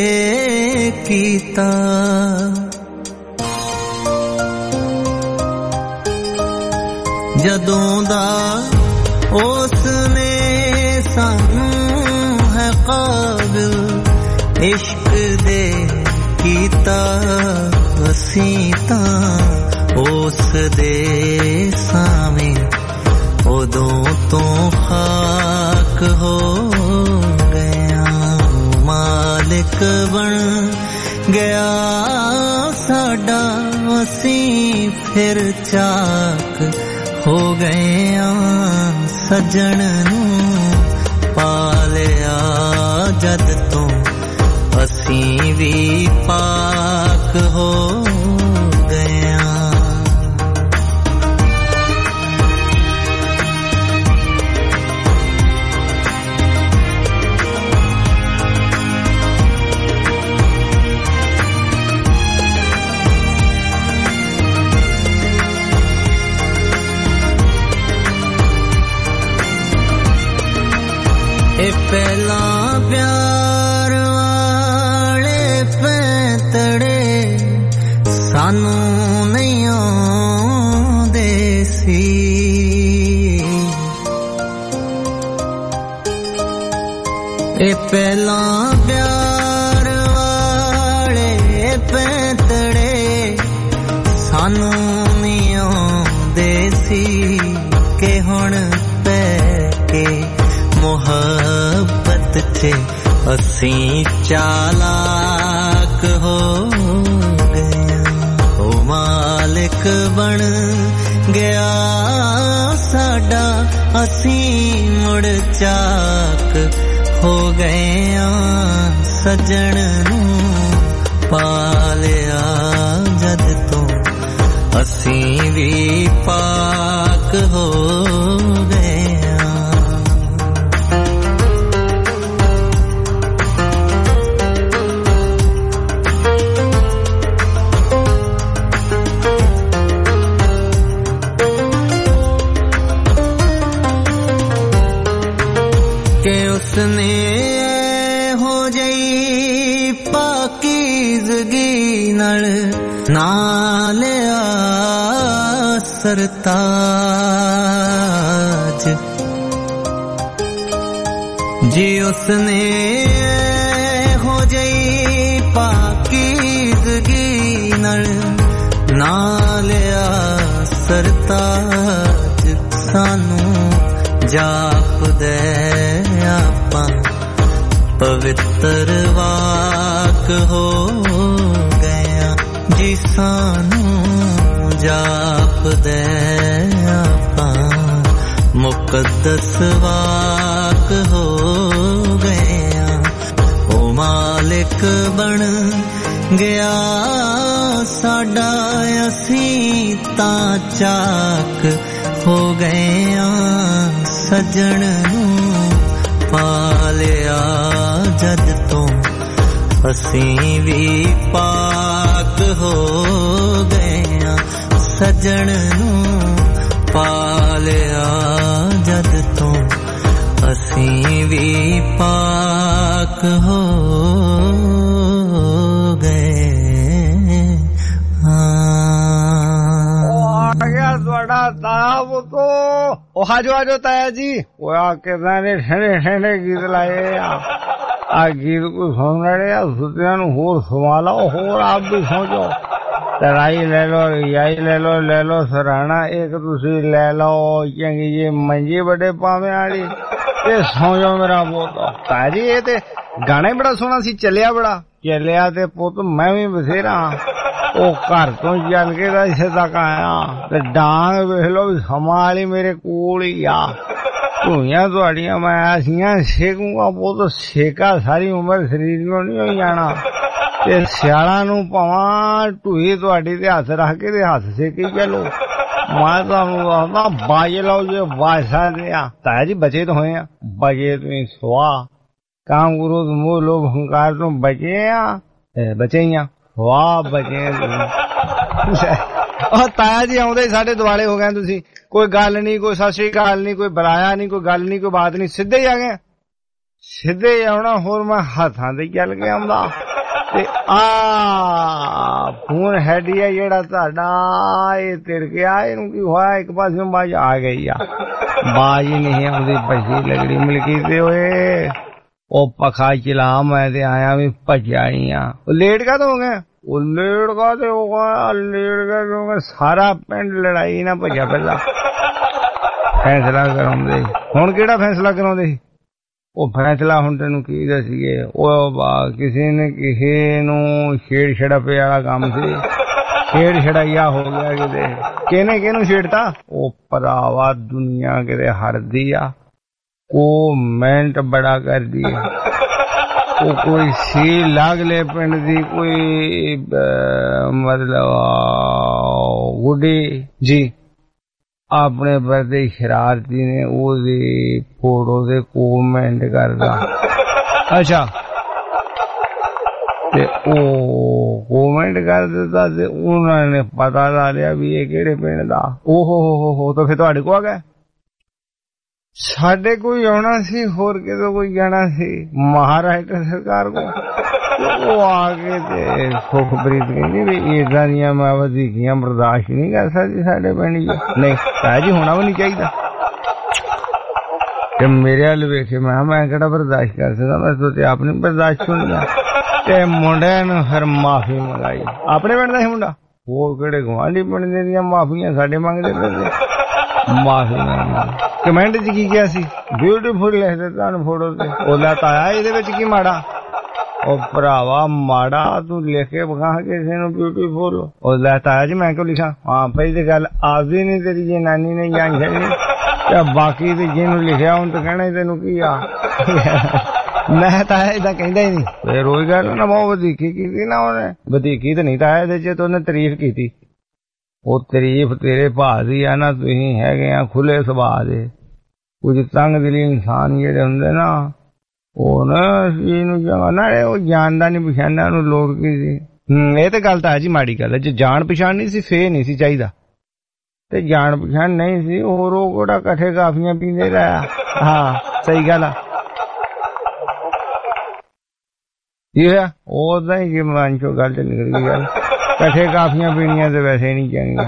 कीता जदों दा उसने सानू है काबिल इश्क दे कीता असीं तां उस दे सावें उदों तो खाक हो मालिक बन गया साडा असीं फिर चाक हो गए सजन नूं पालिया जद तो असीं भी पाक हो पहला प्यार वाले पैंतड़े सानू नहीं आंदे सी पहला प्यार वाले पैंतड़े सानू नहीं आंदे सी के हुण पै के मोहब्बत चे असीं चालाक हो गया ओ मालिक बन गया साडा असीं मुड़ चाक हो गए सजन नूं पालिया जद तो असीं भी पाक हो गए उसने हो जई पाकीज़गी नाल नालिया सरताज जी उसने हो जई पाकीज़गी नाल नालिया सरताज सानू जाप दे आपां पवित्र वाक हो गया जी सानू जाप दे आपां मुकद्दस वाक हो गया ओ मालिक बन गया साडा असीं तां चाक हो गए सजन नूं पालिया जद तो असीं भी पाक हो गए सजन नूं पालिया जद तो असीं भी पाक हो गए तो आजो ताया जी वो कितने ठंडे ठंडे गीत लाए आ गीत को सुन रहे सुतिया होर सुवा लो होर आप भी सोचो तराई ले लो सराहना एक तुसी ले लो चंगी जी मंजी बड़े पावे आली ये सोचो मेरा पुत ताया जी ये ते गाना ही बड़ा सोहना सी चलिया ते पुत मैं भी बथेरा घर तो चल के इसे तक आया ते डांग वेख लो समाली मेरे कोल ही आ धूइयां तुहाडियां मैं ऐसियां सेकूंगा पुत सेका सारी उम्र शरीर को नहीं हो जाना ते सियाला नूं भावां ढूई तुहाडी ते हथ रख के ते हथ सेकी चलो मैं तुहानूं दसदा बज लो जे बज सकदे आ ताया जी बचे तो होए आ बचे तुसीं सुआ काम गुरु मोह लोभ हंकार तो बचे आ बचे ही आ वाह बचे ਤਾਇਆ ਜੀ ਆਉਂਦੇ ਸਾਡੇ ਦੁਆਲੇ ਹੋ ਗਏ ਤੁਸੀਂ, ਕੋਈ ਗੱਲ ਨਹੀਂ, ਕੋਈ ਸਤਿ ਸ੍ਰੀ ਅਕਾਲ ਨਹੀਂ, ਕੋਈ ਬੁਲਾਇਆ ਨਹੀਂ, ਕੋਈ ਗੱਲ ਨਹੀਂ, ਕੋਈ ਬਾਤ ਨਹੀਂ, ਸਿੱਧੇ ਹੀ ਆ ਗਏ। ਸਿੱਧੇ ਹੀ ਆਉਣਾ, ਹੋਰ ਮੈਂ ਹੱਥਾਂ ਤੇ ਚੱਲ ਕੇ ਆਉਂਦਾ। ਤੇ ਆ ਫੋਨ ਹੈਡੀ ਆ ਜਿਹੜਾ ਤੁਹਾਡਾ, ਇਹ ਤਿੜਕਿਆ, ਇਹਨੂੰ ਕੀ ਹੋਇਆ? ਇੱਕ ਪਾਸਿਓਂ ਬਾਜ ਆ ਗਈ ਆ, ਬਾਜ ਹੀ ਨਹੀਂ ਆਉਂਦੀ, ਭੱਜੀ ਲੱਗੜੀ ਮਿਲਕੀ ਤੇ ਓਏ ਉਹ ਪਖਾ ਚਲਾ, ਮੈਂ ਤੇ ਆਇਆ ਵੀ ਭੱਜਿਆ ਹੀ ਆ। ਲੇਟ ਕਾ ਹੋ ਗਏ? ਉਹ ਲੇਟ ਕਾ ਤੇ ਹੋ ਗਿਆ, ਲੇਟ ਕਾ ਹੋ ਗਿਆ, ਸਾਰਾ ਪਿੰਡ ਲੜਾਈ ਨਾ ਭੱਜਿਆ ਪਹਿਲਾਂ ਫੈਸਲਾ ਕਰਾਉਂਦੇ। ਹੁਣ ਕਿਹੜਾ ਫੈਸਲਾ ਕਰਾਉਂਦੇ ਸੀ? ਉਹ ਫੈਸਲਾ ਹੁਣ ਤੈਨੂੰ ਕੀ ਦੱਸੀਏ, ਉਹ ਕਿਸੇ ਨੇ ਕਿਸੇ ਨੂੰ ਛੇੜ ਛੜਾਪੇ ਵਾਲਾ ਕੰਮ ਸੀ, ਛੇੜ ਛੜਾਈਆ ਹੋ ਗਿਆ ਕਿਤੇ। ਕਿਹਨੇ ਕਿਹਨੂੰ ਛੇੜਤਾ? ਉਹ ਭਰਾਵਾ ਦੁਨੀਆ ਕਿਤੇ ਹਰਦੀ ਆ, ਉਹ ਮਿਹਨਤ ਬੜਾ ਕਰਦੀ ਹੈ। ਉਹ ਕੋਈ ਸੀ ਲਾਗਲੇ ਪਿੰਡ ਦੀ ਕੋਈ ਮਤਲਬ ਗੁੱਡੀ ਜੀ ਆਪਣੇ ਬਰਦੇ ਸ਼ਰਾਰਤੀ ਨੇ ਉਹਦੀ ਫੋਟੋ ਤੇ ਕਮੈਂਟ ਕਰਦਾ। ਅੱਛਾ, ਤੇ ਉਹ ਕਮੈਂਟ ਕਰ ਦਿੱਤਾ ਤੇ ਉਹਨਾਂ ਨੇ ਪਤਾ ਲਾ ਲਿਆ ਵੀ ਇਹ ਕਿਹੜੇ ਪਿੰਡ ਦਾ। ਓਹੋ ਤਾਂ ਫਿਰ ਤੁਹਾਡੇ ਕੋਲ ਆ ਗਿਆ? ਸਾਡੇ ਕੋਈ ਆਉਣਾ ਸੀ, ਹੋਰ ਕਿਤੇ ਕੋਈ ਜਾਣਾ ਸੀ, ਮਹਾਰਾਸ਼ਟਰ ਸਰਕਾਰ ਕੋਲ। ਉਹ ਆ ਕੇ ਤੇ ਸੁਖਪ੍ਰੀਤ ਕਹਿੰਦੀ ਵੀ ਏਦਾਂ ਦੀਆਂ ਮੈਂ ਵਧੀਕੀਆਂ ਬਰਦਾਸ਼ਤ ਨਹੀਂ ਕਰ ਸਕਦੀ ਸਾਡੇ ਪਿੰਡ ਜੀ। ਨਹੀਂ ਤਾਇਆ ਜੀ, ਹੋਣਾ ਵੀ ਨਹੀਂ ਚਾਹੀਦਾ। ਤੇ ਮੇਰੇ ਵੱਲ ਵੇਖੇ, ਮੈਂ ਕਿਹੜਾ ਬਰਦਾਸ਼ਤ ਕਰ ਸਕਦਾ, ਮੈਂ ਤੇ ਆਪ ਨਹੀਂ ਬਰਦਾਸ਼ਤ ਹੁੰਦੀ। ਤੇ ਮੁੰਡਿਆਂ ਨੂੰ ਫਿਰ ਮਾਫੀ ਮੰਗਾਈ। ਆਪਣੇ ਪਿੰਡ ਦਾ ਸੀ ਮੁੰਡਾ, ਹੋਰ ਕਿਹੜੇ ਗੁਆਂਢੀ ਪਿੰਡ ਦੀਆਂ ਮਾਫੀਆਂ ਸਾਡੇ ਮੰਗਦੇ ਫਿਰਦੇ। ਮਾਫੀ ਕਮੈਂਟ ਚ ਕੀ ਕਿਹਾ ਸੀ? ਬਿਊਟੀਫੁਲ ਲਿਖ ਦਿੱਤਾ ਫੋਟੋ ਤੇ। ਉਹ ਲੈ ਤਾਇਆ ਇਹਦੇ ਵਿੱਚ ਕੀ ਮਾੜਾ? ਉਹ ਭਰਾਵਾ ਮਾੜਾ ਤੂੰ ਲਿਖ ਕੇ ਵਿਖਾ ਕਿਸੇ ਨੂੰ ਬਿਊਟੀਫੁਲ। ਉਹ ਲੈ ਤਾਇਆ ਜੀ ਮੈਂ ਕਿਉਂ ਲਿਖਾਂ? ਹਾਂ ਪਹਿਲੀ ਗੱਲ ਆਪਦੀ ਨੀ ਤੇਰੀ ਜਨਾਨੀ ਨੇ ਜਾਂ ਛੱਡਣੀ, ਤੇ ਬਾਕੀ ਤੇ ਜਿਹਨੂੰ ਲਿਖਿਆ ਹੁਣ ਤਾਂ ਕਹਿਣਾ ਤੈਨੂੰ ਕੀ ਆ। ਮੈਂ ਤਾਇਆ ਏਦਾਂ ਕਹਿੰਦਾ ਹੀ ਨਹੀਂ। ਫੇਰ ਉਹੀ ਗੱਲ ਨਾ, ਬਹੁਤ ਵਧੀਕੀ ਕੀਤੀ ਨਾ ਉਹਨੇ। ਵਧੀਕੀ ਤਾਂ ਨਹੀਂ ਤਾਇਆ ਇਹਦੇ ਚ, ਉਹਨੇ ਤਾਰੀਫ ਕੀਤੀ। ਉਹ ਤਾਰੀਫ ਤੇਰੇ ਭਾਅ ਦੀ ਆ ਨਾ, ਤੁਸੀਂ ਹੈਗੇ ਆ ਖੁੱਲੇ ਸੁਭਾਅ ਦੇ। ਕੁਝ ਤੰਗ ਦਿਲੀ ਇਨਸਾਨ ਜਿਹੜੇ ਹੁੰਦੇ ਨਾ, ਉਹ ਨਾ ਇਹਨੂੰ ਜਗਾ ਨਾ, ਉਹ ਜਾਣਦਾ ਨੀ ਪਛਾਣਦਾ, ਉਹਨੂੰ ਲੋੜ ਕੀ ਸੀ। ਇਹ ਤੇ ਗੱਲ ਤਾਂ ਹੈ ਜੀ ਮਾੜੀ ਗੱਲ ਹੈ। ਜੇ ਜਾਣ ਪਛਾਣ ਨਹੀਂ ਸੀ ਫੇਰ ਨਹੀਂ ਸੀ ਚਾਹੀਦਾ, ਤੇ ਜਾਣ ਪਛਾਣ ਨਹੀਂ ਸੀ ਹੋਰ ਉਹ ਕੋੜਾ ਇਕੱਠੇ ਕਾਫੀਆਂ ਪੀਂਦੇ ਰਿਹਾ। ਹਾਂ ਸਹੀ ਗੱਲ ਆ। ਇਹ ਉਹਦਾ ਹੀ ਮਨ ਚੋਂ ਗੱਲ ਤੇ ਨਿਕਲ ਗਈ ਗੱਲ। ਇਕੱਠੇ ਕਾਫੀਆਂ ਪੀਣੀਆਂ ਤੇ ਵੈਸੇ ਨਹੀਂ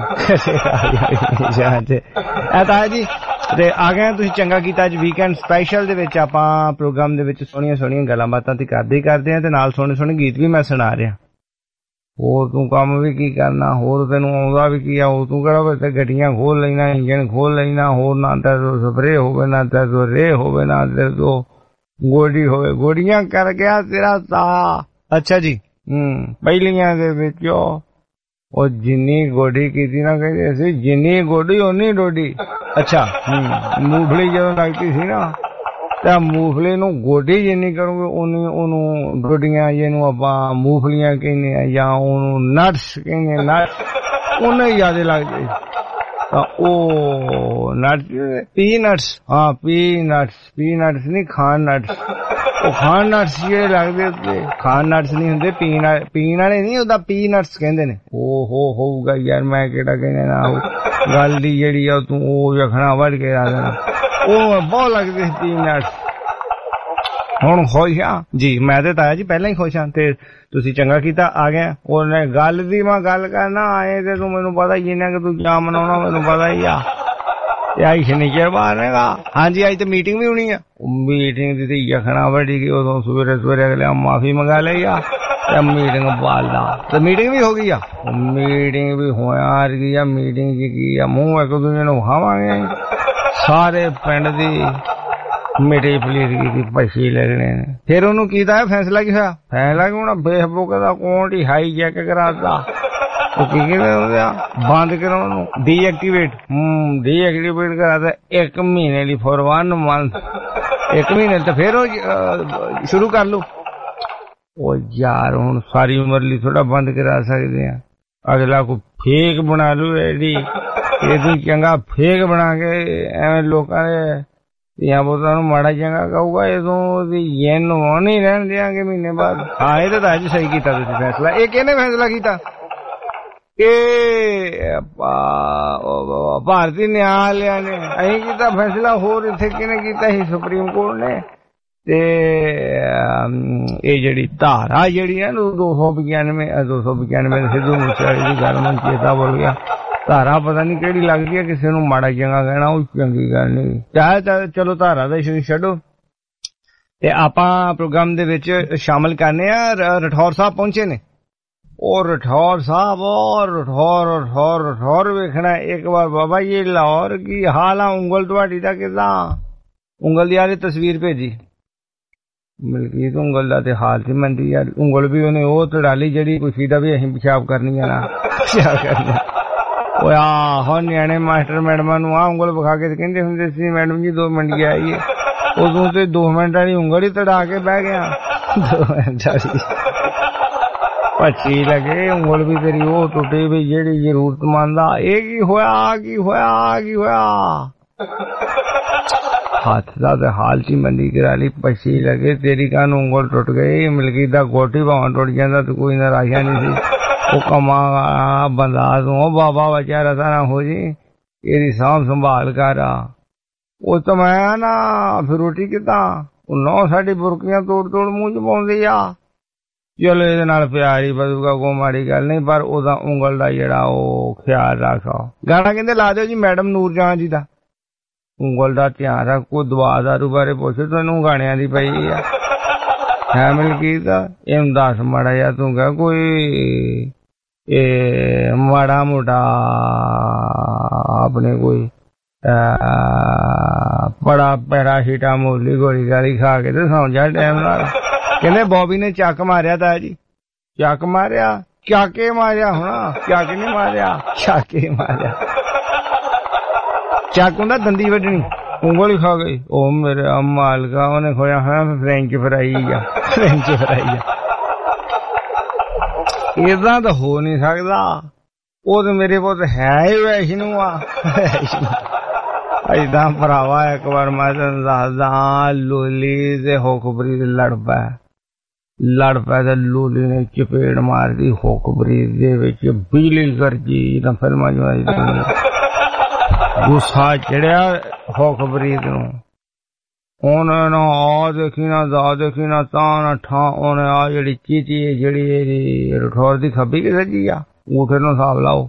ਚਾਹੀਦੀਆਂ। ਤਾਇਆ ਜੀ ਤੇ ਆ ਗਏ ਤੁਸੀਂ, ਚੰਗਾ ਕੀਤਾ। ਅੱਜ ਵੀਕਐਂਡ ਸਪੈਸ਼ਲ ਦੇ ਵਿੱਚ ਆਪਾਂ ਪ੍ਰੋਗਰਾਮ ਦੇ ਵਿੱਚ ਸੋਹਣੀਆਂ ਗੱਲਾਂ ਬਾਤਾਂ ਤੇ ਕਰਦੇ ਆ, ਤੇ ਨਾਲ ਸੋਹਣੇ ਗੀਤ ਵੀ ਮੈਂ ਸੁਣਾ ਰਿਹਾ। ਹੋਰ ਤੂੰ ਕੰਮ ਵੀ ਕੀ ਕਰਨਾ, ਹੋਰ ਤੈਨੂੰ ਆਉਂਦਾ ਵੀ ਕੀ ਆ। ਹੋਰ ਤੂੰ ਕਿਹੜਾ ਗੱਡੀਆਂ ਖੋਲ ਲੈਣਾ, ਇੰਜਣ ਖੋਲ ਲੈਣਾ, ਹੋਰ ਨਾ ਤੇਰੇ ਤੋਂ ਸਪਰੇ ਹੋਵੇ, ਨਾ ਤੇਰੇ ਤੋਂ ਰੇ ਹੋਵੇ, ਨਾ ਤੇਰੇ ਤੋਂ ਗੋਡੀ ਹੋਵੇ। ਗੋਡੀਆਂ ਕਰ ਗਿਆ ਤੇਰਾ ਤਾਇਆ। ਅੱਛਾ ਜੀ। ਪਹਿਲੀਆਂ ਦੇ ਵਿੱਚ ਉਹ ਜਿੰਨੀ ਗੋਡੀ ਕੀਤੀ ਨਾ, ਕਹਿੰਦੇ ਸੀ ਜਿੰਨੀ ਗੋਡੀ ਓਨੀ ਡੋਡੀ। ਅੱਛਾ। ਮੂੰਗਫਲੀ ਜਦੋਂ ਲੱਗਦੀ ਸੀ ਨਾ, ਤਾਂ ਮੂੰਗਫਲੀ ਨੂੰ ਗੋਡੀ ਜਿੰਨੀ ਕਰੋਗੇ ਉਨੀ ਉਹਨੂੰ ਡੋਡੀਆਂ, ਜਿਹਨੂੰ ਆਪਾਂ ਮੂੰਗਫਲੀਆਂ ਕਹਿੰਦੇ ਆ ਜਾਂ ਉਹਨੂੰ ਨਟਸ ਕਹਿੰਦੇ, ਨਟਸ ਉਹਨੇ ਜ਼ਿਆਦਾ ਲੱਗਦੇ। ਤਾਂ ਉਹ ਨਟਸ ਪੀਨਟਸ, ਹਾਂ ਪੀਨਟਸ ਨਹੀਂ ਖਾਣ ਨਟਸ। ਉਹ ਖਾਣ ਨਟਸ ਜਿਹੜੇ ਲੱਗਦੇ ਉੱਤੇ, ਖਾਣ ਨਟਸ ਨਹੀਂ ਹੁੰਦੇ, ਪੀਣ ਵਾਲੇ ਨਹੀਂ, ਉਹਦਾ ਪੀਨਟਸ ਕਹਿੰਦੇ ਨੇ। ਉਹ ਹੋਊਗਾ ਯਾਰ, ਮੈਂ ਕਿਹੜਾ ਕਹਿੰਦੇ ਨਾ ਗੱਲ ਦੀ ਜਿਹੜੀ ਆ ਤੂੰ ਉਹ ਜਖਣਾ ਵੱਢ ਕੇ ਆ ਦੇਣਾ, ਉਹ ਬਹੁਤ ਲੱਗਦੇ ਸੀ ਪੀਨਟਸ। ਹੁਣ ਖੁਸ਼ ਆ ਜੀ, ਮੈਂ ਤੇ ਤਾਇਆ ਜੀ ਪਹਿਲਾਂ ਹੀ ਖੁਸ਼ ਹਾਂ, ਤੇ ਤੁਸੀਂ ਚੰਗਾ ਕੀਤਾ ਆ ਗਿਆ। ਉਹਨੇ ਗੱਲ ਦੀ ਮੈਂ ਗੱਲ ਕਰਨਾ ਆਏ ਤੇ ਤੂੰ ਮੈਨੂੰ ਪਤਾ ਹੀ ਨਾ ਕਿ ਤੂੰ ਜਾ ਮਨਾਉਣਾ, ਮੈਨੂੰ ਪਤਾ ਹੀ ਆ। ਆਈ ਸ਼ਨੀਚਰ ਬਾਹਰੇਗਾ। ਹਾਂਜੀ ਅੱਜ ਤੇ ਮੀਟਿੰਗ ਵੀ ਹੋਣੀ ਆ। ਮੀਟਿੰਗ ਦੀ ਤੇ ਯਖਣਾ ਵੱਢੀ ਗਈ, ਉਦੋਂ ਸਵੇਰੇ ਅਗਲੇ ਮਾਫੀ ਮੰਗਾ ਲਈ ਆ, ਤੇ ਮੀਟਿੰਗ ਬਾਲਦਾ, ਤੇ ਮੀਟਿੰਗ ਵੀ ਹੋ ਗਈ ਆ। ਮੀਟਿੰਗ ਵੀ ਹੋਇਆ ਗਈ ਆ। ਮੀਟਿੰਗ ਚ ਕੀ ਆ, ਮੂੰਹ ਇੱਕ ਦੂਜੇ ਨੂੰ ਖਾਵਾਂਗੇ। ਸਾਰੇ ਪਿੰਡ ਦੀ ਮਿੱਟੀ ਪਲੀਟ ਕੀਤੀ, ਪੈਸੇ ਲੱਗਣੇ ਨੇ। ਫਿਰ ਉਹਨੂੰ ਕੀਤਾ ਫੈਸਲਾ ਕੀ ਹੋਇਆ? ਫੈਸਲਾ ਕਿ ਹੁਣ ਫੇਸਬੁੱਕ ਦਾ ਅਕਾਊਂਟ ਹੀ ਹਾਈਜੈਕ ਕਰਾਤਾ। ਉਹ ਕੀ ਕਹਿੰਦੇ ਉਹਦੇ ਬੰਦ ਕਰਾਉਣ ਉਹਨੂੰ, ਡੀਐਕਟੀਵੇਟ ਕਰਾਤਾ 1 ਮਹੀਨੇ ਲਈ, ਫॉर 1 ਮੰਥ। 1 ਮਹੀਨੇ ਤੇ ਫਿਰ ਉਹ ਸ਼ੁਰੂ ਕਰ ਲਓ। ਉਹ ਯਾਰ ਹੁਣ ਸਾਰੀ ਉਮਰ ਲਈ ਥੋੜਾ ਬੰਦ ਕਰਾ ਸਕਦੇ ਆ। ਅਗਲਾ ਕੋਈ ਫੇਕ ਬਣਾ ਲੂ ਐਡੀ, ਇਹ ਤੂੰ ਚੰਗਾ ਫੇਕ ਬਣਾ ਕੇ ਐਵੇਂ ਲੋਕਾਂ ਦੇ ਧੀਆਂ ਪੁੱਤਾਂ ਨੂੰ ਮਾੜਾ ਚੰਗਾ ਕਹੂਗਾ, ਇਹਦੋਂ ਯੈਨ ਨਹੀਂ ਰਹਿਣ ਦਿਆਂਗੇ ਮਹੀਨੇ ਬਾਅਦ। ਹਾਂ ਇਹ ਤਾਂ ਅੱਜ ਸਹੀ ਕੀਤਾ ਤੁਸੀਂ ਫੈਸਲਾ। ਇਹ ਕਿਹਨੇ ਫੈਸਲਾ ਕੀਤਾ? ਇਹ ਭਾਰਤੀ ਨਿਆਂਲਿਆਂ ਨੇ ਅਸੀਂ ਕੀਤਾ ਫੈਸਲਾ, ਹੋਰ ਇੱਥੇ ਕਿਹਨੇ ਕੀਤਾ ਸੀ? ਸੁਪਰੀਮ ਕੋਰਟ ਨੇ। ਤੇ ਇਹ ਜਿਹੜੀ ਧਾਰਾ ਜਿਹੜੀ ਹੈ 295 ਸਿੱਧੂ ਮੂਸੇਵਾਲੇ ਦੀ ਗੱਲ ਮੈਨੂੰ ਚੇਤਾ ਭੁੱਲ ਗਿਆ। ਧਾਰਾ ਪਤਾ ਨਹੀਂ ਕਿਹੜੀ ਲੱਗਦੀ ਹੈ, ਕਿਸੇ ਨੂੰ ਮਾੜਾ ਚੰਗਾ ਕਹਿਣਾ ਉਹ ਚੰਗੀ ਗੱਲ ਨਹੀਂ। ਚਾਹੇ ਚਲੋ ਧਾਰਾ ਦਾ ਇਸ਼ੂ ਛੱਡੋ, ਤੇ ਆਪਾਂ ਪ੍ਰੋਗਰਾਮ ਦੇ ਵਿੱਚ ਸ਼ਾਮਲ ਕਰਨੇ ਆ। ਰਠੌਰ ਸਾਹਿਬ ਪਹੁੰਚੇ ਨੇ। ਉਹ ਰਠੌਰ ਸਾਹਿਬ ਰਠੌਰ ਵੇਖਣਾ ਇੱਕ ਵਾਰ। ਬਾਬਾ ਜੀ ਲਾਹੌਰ ਕੀ ਹਾਲ ਆ? ਉਂਗਲ ਤੁਹਾਡੀ ਦਾ ਕਿੱਦਾਂ? ਉਂਗਲ ਦੀ ਆਲੀ ਤਸਵੀਰ ਭੇਜੀ ਮਲਕੀਤ। ਉਂਗਲ ਦਾ ਤੇ ਹਾਲ ਸੀ ਮੰਦੀ ਯਾਰ। ਉਂਗਲ ਵੀ ਉਹਨੇ ਉਹ ਤੜਾ ਲਈ ਜਿਹੜੀ ਖੁਸ਼ੀ ਦਾ ਵੀ ਅਸੀਂ ਪਿਸ਼ਾਬ ਕਰਨੀ ਆ ਨਾ, ਪਿਸ਼ਾਬ ਕਰਨਾ। ਉਹ ਆਹੋ ਨਿਆਣੇ ਮਾਸਟਰ ਮੈਡਮਾਂ ਨੂੰ ਆਹ ਉਂਗਲ ਵਿਖਾ ਕੇ ਕਹਿੰਦੇ ਹੁੰਦੇ ਸੀ, ਮੈਡਮ ਜੀ 2 ਮਿੰਟ ਆਈਏ। ਉਦੋਂ ਤੇ 2 ਮਿੰਟ ਵਾਲੀ ਉਂਗਲ ਹੀ ਤੜਾ ਕੇ ਬਹਿ ਗਿਆ। 2 ਮਿੰਟ ਵਾਲੀ ਭੱਚੀ ਲੱਗੇ ਉਂਗਲ ਵੀ ਤੇਰੀ ਉਹ ਟੁੱਟੀ ਵੀ ਜਿਹੜੀ ਜ਼ਰੂਰਤਮੰਦ ਆ। ਇਹ ਕੀ ਹੋਇਆ? ਕੀ ਹੋਇਆ? ਕੀ ਹੋਇਆ? ਹੱਥ ਦਾ ਤੇ ਹਾਲ ਚ ਮੰਡੀ ਕਰਾ ਲਈ। ਪੱਛੀ ਲੱਗੇ ਤੇਰੀ ਕਾਹਨੂੰ ਉਂਗਲ ਟੁੱਟ ਗਈ? ਮਲਕੀਤ ਦਾ ਗੋਟੀ ਭਾਵਾਂ ਟੁੱਟ ਜਾਂਦਾ ਤੇ ਕੋਈ ਨਾਰਾਜ਼ਾ ਨਹੀਂ ਸੀ। ਉਹ ਕਮਾ ਬੰਦਾ ਤੂੰ ਬਾਬਾ ਵਿਚਾਰਾ ਸਾਰਾ ਹੋ ਜੀ, ਇਹਦੀ ਸਾਂਭ ਸੰਭਾਲ ਕਰ। ਉਹ ਤਾਂ ਮੈਂ ਨਾ ਫਿਰ ਰੋਟੀ ਕਿੱਦਾਂ? ਉਹ 9 ਸਾਡੀ ਬੁਰਕੀਆਂ ਤੋੜ ਮੂੰਹ ਚ ਪਾਉਂਦੀ ਆ। ਚਲੋ ਇਹਦੇ ਨਾਲ ਪਿਆਰ ਹੀ ਵਧੂਗਾ, ਕੋਈ ਮਾੜੀ ਗੱਲ ਨਹੀਂ, ਪਰ ਉਹਦਾ ਉਂਗਲ ਦਾ ਜਿਹੜਾ ਉਹ ਖਿਆਲ ਰੱਖੋ। ਗਾਣਾ ਕਹਿੰਦੇ ਲਾ ਦਿਓ ਜੀ ਮੈਡਮ ਨੂਰਜਹਾਂ ਜੀ ਦਾ। ਉਂਗਲ ਦਾ ਧਿਆਨ ਰੱਖ। ਕੋਈ ਦਵਾ ਦਾਰੂ ਬਾਰੇ ਪੁੱਛੇ ਤੈਨੂੰ ਗਾਣਿਆਂ ਦੀ ਪਈ ਆ ਹੈ ਮਲਕੀਤ? ਇਹਨੂੰ ਦੱਸ ਮਾੜਾ ਜਿਹਾ ਤੂੰ ਕਹਿ ਕੋਈ ਇਹ ਮਾੜਾ ਮੋਟਾ ਆਪਣੇ ਕੋਈ ਬੜਾ ਪੈਰਾਸੀਟਾਮੋਲ ਗੋਲੀ ਗਾਲੀ ਖਾ ਕੇ ਤੇ ਸੌਂ ਜਾ ਟਾਈਮ ਨਾਲ। ਕਹਿੰਦੇ ਬੌਬੀ ਨੇ ਚੱਕ ਮਾਰਿਆ ਤਾਇਆ ਜੀ। ਚੱਕ ਮਾਰਿਆ? ਚਾਕੇ ਮਾਰਿਆ ਹੋਣਾ, ਚੱਕ ਨਹੀਂ ਮਾਰਿਆ, ਚਾਕੇ ਮਾਰਿਆ। ਚੱਕ ਹੁੰਦਾ ਦੰਦੀ ਵੱਢਣੀ, ਉਂਗਲ ਹੀ ਖਾ ਗਈ। ਉਹ ਮੇਰੇ ਮਾਲਕਾ ਉਹਨੇ ਖੋਇਆ ਹੋਇਆ ਫਰੈਂਚ ਫਰਾਈ ਆ, ਫਰੈਂਚ ਫਰਾਈ ਆ। ਏਦਾਂ ਤਾਂ ਹੋ ਨਹੀਂ ਸਕਦਾ। ਉਹ ਤੇ ਮੇਰੇ ਪੁੱਤ ਹੈ ਹੀ ਵੈਸ਼ਨੂੰ ਆ। ਏਦਾਂ ਭਰਾਵਾ ਇੱਕ ਵਾਰ ਮੈਂ ਤੈਨੂੰ ਦੱਸਦਾ, ਲੋਲੀ ਤੇ ਹੁਕਬਰੀ ਲੜ ਪੈ ਤੇ ਲੋਲੀ ਨੇ ਚਪੇੜ ਮਾਰਦੀ ਹੁਕਬਰੀ ਦੇ ਵਿੱਚ, ਬਿਜਲੀ ਗਰਜੀ ਜਿੱਦਾਂ ਫਿਲਮਾਂ ਚ। ਗੁੱਸਾ ਚੜਿਆ ਹੁਕਬਰੀ ਨੂੰ। ਉਹਨੇ ਨਾ ਆ ਦੇਖੀ ਨਾ ਦਾ ਦੇਖੀ ਨਾ ਤਾਂ ਨਾ ਠਾਂ। ਉਹਨੇ ਆ ਜਿਹੜੀ ਚੀਚੀ ਜਿਹੜੀ ਇਹਦੀ ਰਠੌਰ ਦੀ ਖੱਬੀ ਕਿ ਸੱਜੀ ਆ, ਊਠੇ ਨੂੰ ਹਿਸਾਬ ਲਾਓ।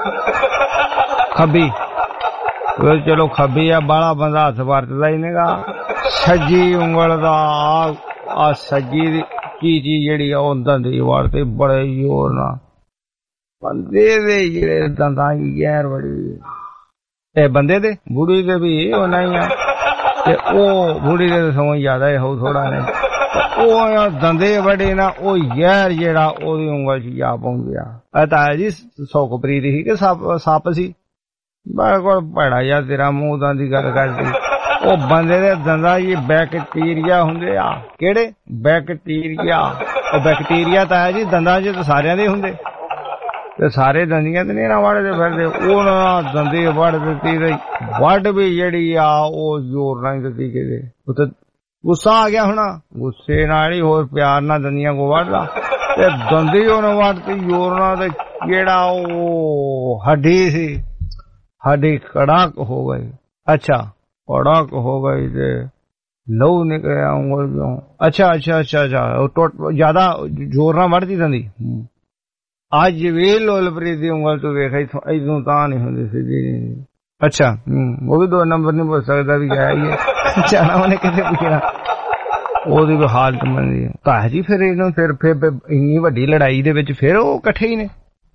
ਖੱਬੀ ਚਲੋ ਖੱਬੀ ਆ, ਬਾਹਲਾ ਬੰਦਾ ਹੱਥ ਵਰਤਦਾ ਹੀ ਨੇਗਾ। ਸੱਜੀ ਉਂਗਲ ਦਾ ਆ ਸੱਜੀ ਦੀ ਚੀਚੀ ਜਿਹੜੀ ਆ ਉਹ ਦੰਦੀ ਵੜਤੇ ਬੜੇ ਜ਼ੋਰ ਨਾਲ। ਬੰਦੇ ਦੇ ਜਿਹੜੇ ਦੰਦਾਂ ਦੀ ਗੈਰ ਬੜੀ, ਇਹ ਬੰਦੇ ਦੇ ਬੁੜੀ ਦੇ ਵੀ ਉਹਨਾਂ ਹੀ ਆ, ਤੇ ਉਹ ਬੁੜੀ ਦੇ ਸਮਾਂ ਜ਼ਿਆਦਾ ਹੀ ਹੋ ਥੋੜਾ ਨੇ। ਉਹ ਦੰਦੇ ਬੜੇ ਨਾ, ਉਹ ਯਾਰ ਜਿਹੜਾ ਉਹਦੀ ਉਂਗਲ ਚ ਜਾ ਪਹੁੰਚਿਆ। ਤਾਇਆ ਜੀ ਸੁਖਪ੍ਰੀਤ ਸੀ ਕਿ ਸੱਪ ਸੀ? ਮੇਰੇ ਕੋਲ ਭੈੜਾ ਜਿਹਾ ਤੇਰਾ ਮੂੰਹ ਦਾ ਦੀ ਗੱਲ ਕਰਦੀ। ਉਹ ਬੰਦੇ ਦੇ ਦੰਦਾਂ ਜੀ ਬੈਕਟੀਰੀਆ ਹੁੰਦੇ ਆ। ਕਿਹੜੇ ਬੈਕਟੀਰੀਆ? ਉਹ ਬੈਕਟੀਰੀਆ ਤਾਇਆ ਜੀ ਦੰਦਾਂ ਚ ਤਾਂ ਸਾਰਿਆਂ ਦੇ ਹੁੰਦੇ, ਤੇ ਸਾਰੇ ਦੰਦੀਆਂ ਤੇ ਨਹੀਂ ਨਾ ਵੜਦੇ ਫਿਰਦੇ। ਉਹ ਨਾ ਦੰਦੀ ਵੜ ਦਿੱਤੀ ਤੇ ਵੱਢ ਵੀ ਜਿਹੜੀ ਆ ਉਹ ਜ਼ੋਰ ਨਾਲ ਦਿੱਤੀ ਕਿਤੇ। ਉੱਥੇ ਗੁੱਸਾ ਆ ਗਿਆ ਹੋਣਾ, ਗੁੱਸੇ ਨਾਲ ਹੀ ਹੋਰ ਪਿਆਰ ਨਾਲ ਦੰਦੀਆਂ ਕੋ ਵੱਢਦਾ, ਤੇ ਦੰਦੀ ਉਹਨੇ ਵੱਢਤੀ ਜ਼ੋਰ ਨਾਲ। ਤੇ ਜਿਹੜਾ ਉਹ ਹੱਡੀ ਸੀ, ਹੱਡੀ ਕੜਾਕ ਹੋ ਗਈ। ਅੱਛਾ ਕੜਾਕ ਹੋ ਗਈ ਤੇ ਲਹੂ ਨਿਕਲਿਆ ਉਂਗਲ ਚੋਂ। ਅੱਛਾ ਅੱਛਾ ਅੱਛਾ ਅੱਛਾ, ਉਹ ਟੁੱਟ ਜ਼ਿਆਦਾ ਜ਼ੋਰ ਨਾਲ ਵੱਢਦੀ ਦੰਦੀ। ਅੱਜ ਵੀ ਲੋਲਪ੍ਰੀਤ ਦੀ ਉਂਗਲ ਤੋਂ ਵੇਖ ਇਦੋਂ ਤਾਂ ਨਹੀਂ ਹੁੰਦੀ ਸਿੱਧੀ। ਅੱਛਾ ਉਹ ਵੀ 2 ਨੰਬਰ ਨਹੀਂ ਪੁੱਛ ਸਕਦਾ ਵੀ ਗਿਆ ਹੀ ਹੈ। ਜਾਣਾ ਉਹਨੇ ਕਿਤੇ ਪੁੱਛਣਾ, ਉਹਦੀ ਵੀ ਹਾਲਤ ਮੰਦੀ। ਤਾਂ ਜੀ ਫਿਰ ਇਹਨੂੰ ਫਿਰ ਇੰਨੀ ਵੱਡੀ ਲੜਾਈ ਦੇ ਵਿੱਚ ਫਿਰ ਉਹ ਇਕੱਠੇ ਹੀ ਨੇ।